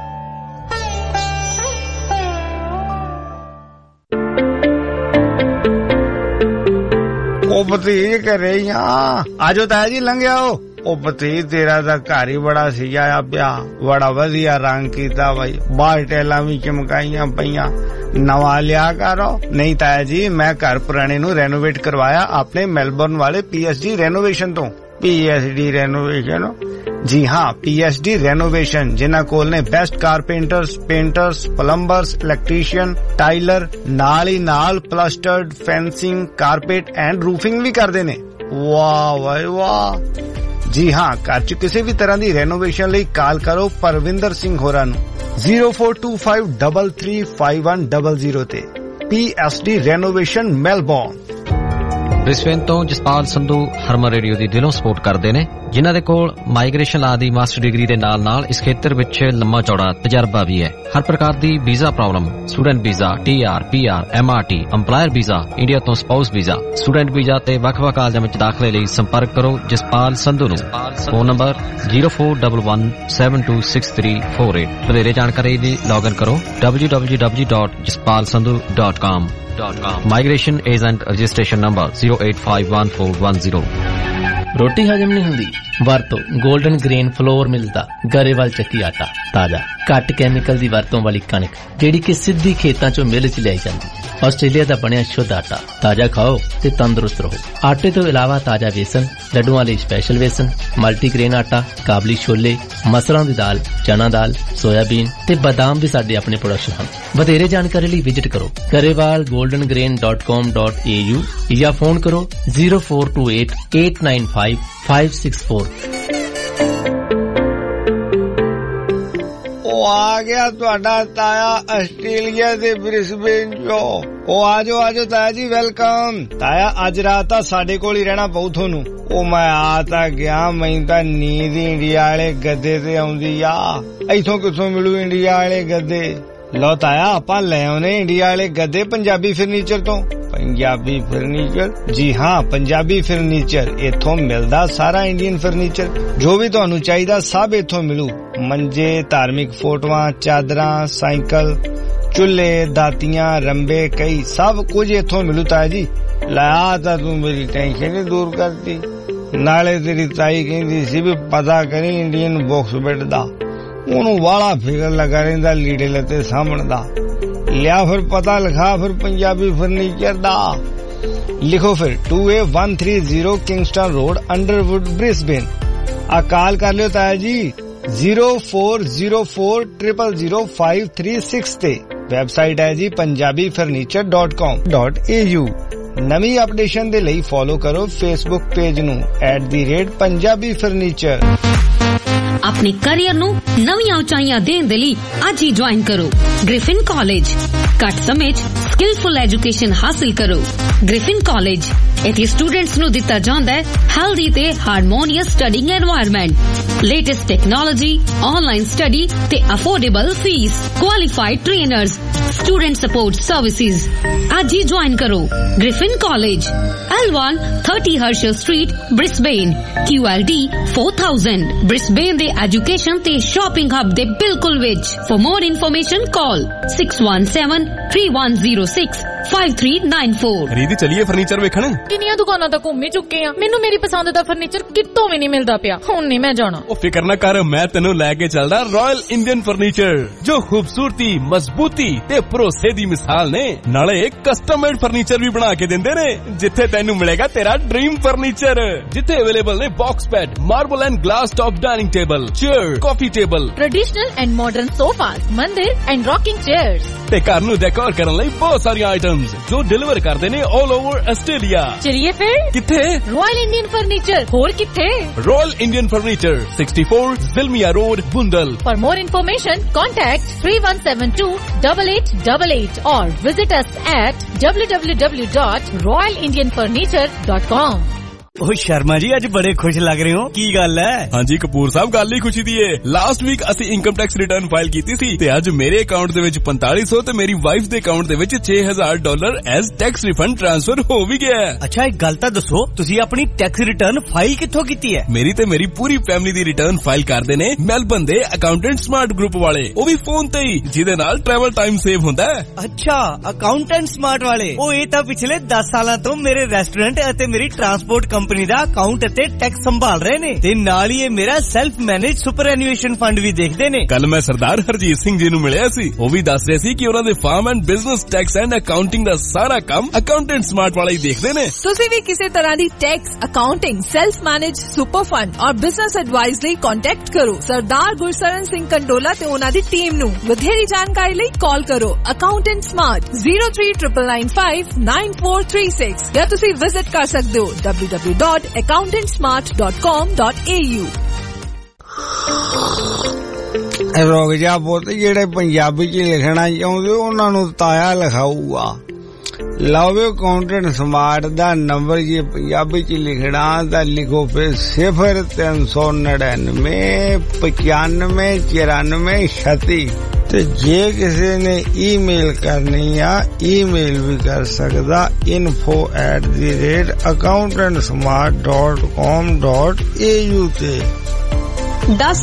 ਉਹ ਭਤੀਜ ਘਰੇ ਹੀ ਆ, ਆਜੋ ਤਾਇਆ ਜੀ ਲੰਘ ਆਓ। ਉਹ ਭਤੀਜ ਤੇਰਾ ਤਾਂ ਘਰ ਹੀ ਬੜਾ ਸਜਾਇਆ ਪਿਆ, ਬੜਾ ਵਧੀਆ ਰੰਗ ਕੀਤਾ ਬਾਈ, ਬਾਹਰ ਟੈਲਾਂ ਵੀ ਚਮਕਾਈਆਂ ਪਈਆਂ, ਨਵਾਂ ਲਿਆ ਕਰੋ। ਨਹੀਂ ਤਾਇਆ ਜੀ, ਮੈਂ ਘਰ ਪੁਰਾਣੇ ਨੂੰ ਰੈਨੋਵੇਟ ਕਰਵਾਇਆ ਆਪਣੇ ਮੈਲਬੌਰਨ ਵਾਲੇ PSG ਰੈਨੋਵੇਸ਼ਨ ਤੋਂ। PSD renovation. ਜੀ ਹਾਂ, PSD ਰੈਨੋਵੇਸ਼ਨ, ਜਿਨ੍ਹਾਂ ਕੋਲ ਨੇ best carpenters, painters, plumbers, electrician, tiler, ਨਾਲ ਹੀ ਨਾਲ plastered, fencing, carpet and roofing ਵੀ ਕਰਦੇ ਨੇ। ਵਾਹ ਵਾਹ ਵਾਹ। ਜੀ ਹਾਂ, ਘਰ 'ਚ ਕਿਸੇ ਵੀ ਤਰ੍ਹਾਂ ਦੀ ਰੈਨੋਵੇਸ਼ਨ ਲਈ ਕਾਲ ਕਰੋ ਪਰਵਿੰਦਰ ਸਿੰਘ ਹੋਰਾਂ ਨੂੰ 0425335100 ਤੇ। PSD renovation Melbourne. ਬ੍ਰਿਸਬੇਨ ਤੋਂ ਜਸਪਾਲ ਸੰਧੂ ਹਰਮਨ ਰੇਡੀਓ ਦੀ ਦਿਲੋਂ ਸਪੋਰਟ ਕਰਦੇ ਨੇ, ਜਿਨ੍ਹਾਂ ਦੇ ਕੋਲ ਮਾਈਗ੍ਰੇਸ਼ਨ ਲਾ ਦੀ ਮਾਸਟਰ ਡਿਗਰੀ ਦੇ ਨਾਲ ਇਸ ਖੇਤਰ ਵਿੱਚ ਲੰਮਾ ਚੌੜਾ ਤਜਰਬਾ ਵੀ ਹੈ। ਹਰ ਪ੍ਰਕਾਰ ਦੀ visa problem, student visa, TR, PR, MRT, EMPLOYER visa, India ਤੋਂ ਸਪਾਊਸ ਵੀਜ਼ਾ, ਸਟੂਡੈਂਟ ਵੀਜ਼ਾ ਤੇ ਵੱਖ-ਵੱਖ ਕਾਲਜਾਂ ਵਿੱਚ ਦਾਖਲੇ ਲਈ ਸੰਪਰਕ ਕਰੋ ਜਸਪਾਲ ਸੰਧੂ ਨੂੰ। Phone number 0411726348। ਵਧੇਰੇ ਜਾਣਕਾਰੀ ਲਈ ਲੌਗਇਨ ਕਰੋ www.jaspalsandhu.com। Migration Agent Registration Number 0851410। ਰੋਟੀ ਹਜਮ ਨਹੀਂ ਹੁੰਦੀ? ਵਰਤੋ 골ਡਨ ਗ੍ਰੇਨ ਫਲੋਰ ਮਿਲਦਾ ਗਰੇਵਾਲ ਚੱਕੀ ਆਟਾ। ਤਾਜ਼ਾ ਘੱਟ ਕੈਮੀਕਲ ਦੀ ਵਰਤੋਂ ਵਾਲੀ ਕਣਕ ਜਿਹੜੀ ਕਿ ਸਿੱਧੀ ਖੇਤਾਂ ਚੋਂ ਮਿਲ ਚ ਲਿਆਈ ਜਾਂਦੀ। ਆਸਟ੍ਰੇਲੀਆ ਦਾ ਬਣਿਆ ਸ਼ੁੱਧ ਆਟਾ। ਤਾਜ਼ਾ ਖਾਓ ਤੇ ਤੰਦਰੁਸਤ ਰਹੋ। ਆਟੇ ਤੋਂ ਇਲਾਵਾ ਤਾਜ਼ਾ ਵੇਸਣ, ਲੱਡੂਆਂ ਲਈ ਸਪੈਸ਼ਲ ਵੇਸਣ, ਮਲਟੀਗ੍ਰੇਨ ਆਟਾ, ਕਾਬਲੀ ਛੋਲੇ, ਮਸਰਾਂ ਦੀ ਦਾਲ, ਚਨਾ ਦਾਲ, ਸੋਇਆਬੀਨ ਤੇ ਬਾਦਾਮ ਵੀ ਸਾਡੇ ਆਪਣੇ ਪ੍ਰੋਡਕਟ ਹਨ। ਵਧੇਰੇ ਜਾਣਕਾਰੀ ਲਈ ਵਿਜ਼ਿਟ ਕਰੋ garewalgoldengrain.com.au ਜਾਂ ਫੋਨ ਕਰੋ 0428895564। ਉਹ ਆ ਗਿਆ ਤੁਹਾਡਾ ਤਾਇਆ ਆਸਟ੍ਰੇਲੀਆ ਦੇ ਬ੍ਰਿਸਬੇਨ ਚੋਂ। ਉਹ ਆਜੋ ਤਾਇਆ ਜੀ, ਵੈਲਕਮ। ਤਾਇਆ ਅੱਜ ਰਾਤ ਤਾਂ ਸਾਡੇ ਕੋਲ ਹੀ ਰਹਿਣਾ ਪਊ ਤੁਹਾਨੂੰ। ਉਹ ਮੈਂ ਆ ਤਾਂ ਗਿਆ, ਮੈਨੂੰ ਤਾਂ ਨੀਂਦ ਇੰਡੀਆ ਵਾਲੇ ਗੱਦੇ ਤੇ ਆਉਂਦੀ ਆ। ਇੱਥੋਂ ਕਿੱਥੋਂ ਮਿਲੂ ਇੰਡੀਆ ਵਾਲੇ ਗੱਦੇ? ਲਓ ਤਾਇਆ, ਆਪਾਂ ਲੈ ਆਉਨੇ ਇੰਡੀਆ ਵਾਲੇ ਗੱਦੇ ਪੰਜਾਬੀ ਫਰਨੀਚਰ ਤੋਂ। ਪੰਜਾਬੀ ਫਰਨੀਚਰ? ਜੀ ਹਾਂ, ਪੰਜਾਬੀ ਫਰਨੀਚਰ। ਇੱਥੋਂ ਮਿਲਦਾ ਸਾਰਾ ਇੰਡੀਅਨ ਫਰਨੀਚਰ, ਜੋ ਵੀ ਤੁਹਾਨੂੰ ਚਾਹੀਦਾ ਸਭ ਇੱਥੋਂ ਮਿਲੂ। ਮੰਜੇ, ਧਾਰਮਿਕ ਫੋਟੋਆਂ, ਚਾਦਰਾਂ, ਸਾਈਕਲ, ਚੁੱਲ੍ਹੇ, ਦਾਤੀਆਂ, ਰੰਬੇ, ਕਈ ਸਭ ਕੁਝ ਇੱਥੋਂ ਮਿਲੂ ਤਾਇਆ ਜੀ। ਲਾ ਤਾਂ ਤੂੰ ਮੇਰੀ ਟੈਨਸ਼ਨ ਹੀ ਦੂਰ ਕਰਤੀ। ਨਾਲੇ ਤੇਰੀ ਤਾਈ ਕਹਿੰਦੀ ਸੀ ਵੀ ਪਤਾ ਕਰੀ ਇੰਡੀਅਨ ਬਾਕਸ ਬੈੱਡ ਦਾ, ਉਹਨੂੰ ਵਾਲਾ ਫਿਕਰ ਲੱਗਾ ਰਹਿੰਦਾ ਲੀੜੇ ਲੱਤੇ ਸਾਂਭਣ ਦਾ। ਲਿਆ ਫਿਰ ਪਤਾ ਲਿਖਾ ਫਿਰ ਪੰਜਾਬੀ ਫਰਨੀਚਰ ਦਾ। ਲਿਖੋ ਫਿਰ 2A130 Kingston road, Underwood, Brisbane. ਆ ਕਾਲ ਕਰ ਲਿਓ ਤਾਇਆ ਜੀ 0404000536 ਤੇ। ਵੈਬਸਾਈਟ ਹੈ ਜੀ punjabifurniture.com.au। ਨਵੀਂ ਅਪਡੇਸ਼ਨ ਦੇ ਲਈ ਫੋਲੋ ਕਰੋ ਫੇਸਬੁੱਕ ਪੇਜ ਨੂੰ @ਪੰਜਾਬੀਫਰਨੀਚਰ। ਆਪਣੇ ਕੈਰੀਅਰ ਨੂੰ ਨਵੀਆਂ ਉਚਾਈਆਂ ਦੇਣ ਦੇ ਲਈ ਅੱਜ ਹੀ ਜੁਆਇਨ ਕਰੋ ਗ੍ਰਿਫਿਨ ਕਾਲਜ। ਘੱਟ ਸਮੇਂ 'ਚ ਸਕਿਲਫੁਲ ਐਜੂਕੇਸ਼ਨ ਹਾਸਿਲ ਕਰੋ। ਗ੍ਰਿਫਿਨ ਕਾਲਜ ਇੱਥੇ ਸਟੂਡੈਂਟਸ ਨੂੰ ਦਿੱਤਾ ਜਾਂਦਾ ਹੈ ਹੈਲਦੀ ਤੇ harmonious studying environment, latest technology, online study ਤੇ affordable fees, qualified trainers, student support services. ਅੱਜ ਹੀ ਜੁਆਇਨ ਕਰੋ Griffin college, L1 30 Herschel Street, Brisbane, QLD 4000। Brisbane ਦੇ ਐਜੂਕੇਸ਼ਨ ਤੇ ਸ਼ਾਪਿੰਗ ਹੱਬ ਦੇ ਬਿਲਕੁਲ ਵਿੱਚ। For more information call 6173165394। ਰੀਦੀ ਚਲੀਏ ਫਰਨੀਚਰ ਵੇਖਣ। ਕਿੰਨੀਆਂ ਦੁਕਾਨਾਂ ਤਾਂ ਘੁੰਮ ਹੀ ਚੁੱਕੇ ਆ, ਮੈਨੂੰ ਮੇਰੀ ਪਸੰਦ ਦਾ ਫਰਨੀਚਰ ਕਿਤੋਂ ਵੀ ਨਹੀਂ ਮਿਲਦਾ ਪਿਆ। ਹੁਣ ਨਹੀਂ ਮੈਂ ਜਾਣਾ। ਉਹ ਫਿਕਰ ਨਾ ਕਰ, ਮੈਂ ਤੈਨੂੰ ਲੈ ਕੇ ਚੱਲਦਾ ਰਾਇਲ ਇੰਡੀਅਨ ਫਰਨੀਚਰ, ਜੋ ਖੂਬਸੂਰਤੀ, ਮਜ਼ਬੂਤੀ ਤੇ ਭਰੋਸੇ ਦੀ ਮਿਸਾਲ ਨੇ। ਨਾਲੇ ਕਸਟਮਾਈਜ਼ਡ ਫਰਨੀਚਰ ਵੀ ਬਣਾ ਕੇ ਦਿੰਦੇ ਨੇ, ਜਿੱਥੇ ਤੈਨੂੰ ਮਿਲੇਗਾ ਤੇਰਾ ਡ੍ਰੀਮ ਫਰਨੀਚਰ। ਜਿੱਥੇ ਅਵੇਲੇਬਲ ਨੇ box bed, marble and glass top dining table, chair, coffee table, traditional and modern sofas, mandir and rocking chairs ਤੇ ਘਰ ਨੂੰ ਡੈਕੋਰ ਕਰਨ ਲਈ ਬਹੁਤ ਸਾਰੀਆਂ ਆਈਟਮਸ ਜੋ ਡਿਲੀਵਰ ਕਰਦੇ ਨੇ ਆਲ ਓਵਰ ਆਸਟ੍ਰੇਲੀਆ। ਚਲਿਏ ਫਿਰ। ਕਿੱਥੇ? Royal Indian furniture. ਹੋਰ ਕਿੱਥੇ? Royal Indian furniture 64 Zilmia road, Bundall. For more information, contact 31728888 or visit us at www.royalindianfurniture.com। ਉਹ ਸ਼ਰਮਾ ਜੀ, ਅੱਜ ਬੜੇ ਖੁਸ਼ ਲੱਗ ਰਹੇ ਹੋ, ਕੀ ਗੱਲ ਹੈ? ਹਾਂਜੀ ਕਪੂਰ ਸਾਹਿਬ, ਗੱਲ ਹੀ ਖੁਸ਼ੀ ਦੀ ਏ। ਲਾਸਟ ਵੀਕ ਅਸੀਂ ਇਨਕਮ ਟੈਕਸ ਰਿਟਰਨ ਫਾਈਲ ਕੀਤੀ ਸੀ ਤੇ ਅੱਜ ਮੇਰੇ ਅਕਾਊਂਟ ਦੇ ਵਿੱਚ 4500 ਤੇ ਮੇਰੀ ਵਾਈਫ ਦੇ ਅਕਾਊਂਟ ਦੇ ਵਿੱਚ $6000 ਐਜ਼ ਟੈਕਸ ਰਿਫੰਡ ਟ੍ਰਾਂਸਫਰ ਹੋ ਵੀ ਗਿਆ। ਅੱਛਾ, ਇੱਕ ਗੱਲ ਤਾਂ ਦੱਸੋ, ਤੁਸੀਂ ਆਪਣੀ ਟੈਕਸ ਰਿਟਰਨ ਫਾਈਲ ਕਿੱਥੋਂ ਕੀਤੀ ਹੈ? ਮੇਰੀ ਤੇ ਮੇਰੀ ਪੂਰੀ ਫੈਮਿਲੀ ਦੀ ਰਿਟਰਨ ਫਾਈਲ ਕਰਦੇ ਨੇ ਮੈਲਬਨ ਦੇ ਅਕਾਊਂਟੈਂਟ ਸਮਾਰਟ ਗਰੁੱਪ ਵਾਲੇ, ਉਹ ਵੀ ਫੋਨ ਤੇ ਹੀ, ਜਿਹਦੇ ਨਾਲ ਟਰੈਵਲ ਟਾਈਮ ਸੇਵ ਹੁੰਦਾ ਹੈ। ਅੱਛਾ, ਅਕਾਊਂਟੈਂਟ ਸਮਾਰਟ ਵਾਲੇ। ਉਹ ਇਹ ਤਾਂ ਪਿਛਲੇ 10 ਸਾਲਾਂ ਤੋਂ ਮੇਰੇ ਰੈਸਟੋਰੈਂਟ ਅਤੇ ਮੇਰੀ ਟਰਾਂਸਪੋਰਟ ਕੰਪਨੀ ਦਾ ਅਕਾਊਂਟ ਅਤੇ ਟੈਕਸ ਸੰਭਾਲ ਰਹੇ ਨੇ ਤੇ ਨਾਲ ਹੀ ਇਹ ਮੇਰਾ self manage superannuation fund ਵੀ ਦੇਖਦੇ ਨੇ। ਕੱਲ ਮੈਂ ਸਰਦਾਰ ਹਰਜੀਤ ਸਿੰਘ ਜੀ ਨੂੰ ਮਿਲਿਆ ਸੀ, ਉਹ ਵੀ ਦੱਸ ਰਹੇ ਸੀ ਕਿ ਉਹਨਾਂ ਦੇ farm and business tax and accounting ਦਾ ਸਾਰਾ ਕੰਮ ਅਕਾਊਂਟੈਂਟ ਸਮਾਰਟ ਵਾਲਾ ਹੀ ਦੇਖਦੇ ਨੇ। ਤੁਸੀਂ ਵੀ ਕਿਸੇ ਤਰ੍ਹਾਂ ਦੀ tax, accounting, self manage super fund ਔਰ ਬਿਜ਼ਨਸ ਐਡਵਾਈਸ ਲਈ ਕੰਟੈਕਟ ਕਰੋ ਸਰਦਾਰ ਗੁਰਸਰਨ ਸਿੰਘ ਕੰਡੋਲਾ ਤੇ ਉਹਨਾਂ ਦੀ ਟੀਮ ਨੂੰ। ਵਧੇਰੀ ਜਾਣਕਾਰੀ ਲਈ ਕਾਲ ਕਰੋ ਅਕਾਊਂਟੈਂਟ ਸਮਾਰਟ 0399959436 ਜਾਂ ਤੁਸੀਂ ਵਿਜ਼ਿਟ ਕਰ ਸਕਦੇ ਹੋ www.accountantsmart.com.au। ਰੁਕ ਜਾ ਪੁੱਤ, ਜਿਹੜੇ ਪੰਜਾਬੀ ਚ ਲਿਖਣਾ ਚਾਹੁੰਦੇ ਉਹਨਾਂ ਨੂੰ ਤਾਇਆ ਲਿਖਾਊਗਾ। ਲਓ ਅਕਾਊਂਟੈਂਟ ਸਮਾਰਟ ਦਾ ਨੰਬਰ ਜੇ ਪੰਜਾਬੀ ਚ ਲਿਖਣਾ ਤਾਂ ਲਿਖੋ ਫਿਰ 0399959436 ਤੇ ਜੇ ਕਿਸੇ ਨੇ ਈਮੇਲ ਕਰਨੀ ਆ ਈਮੇਲ ਵੀ ਕਰ ਸਕਦਾ info@accountantsmart.com.au ਤੇ।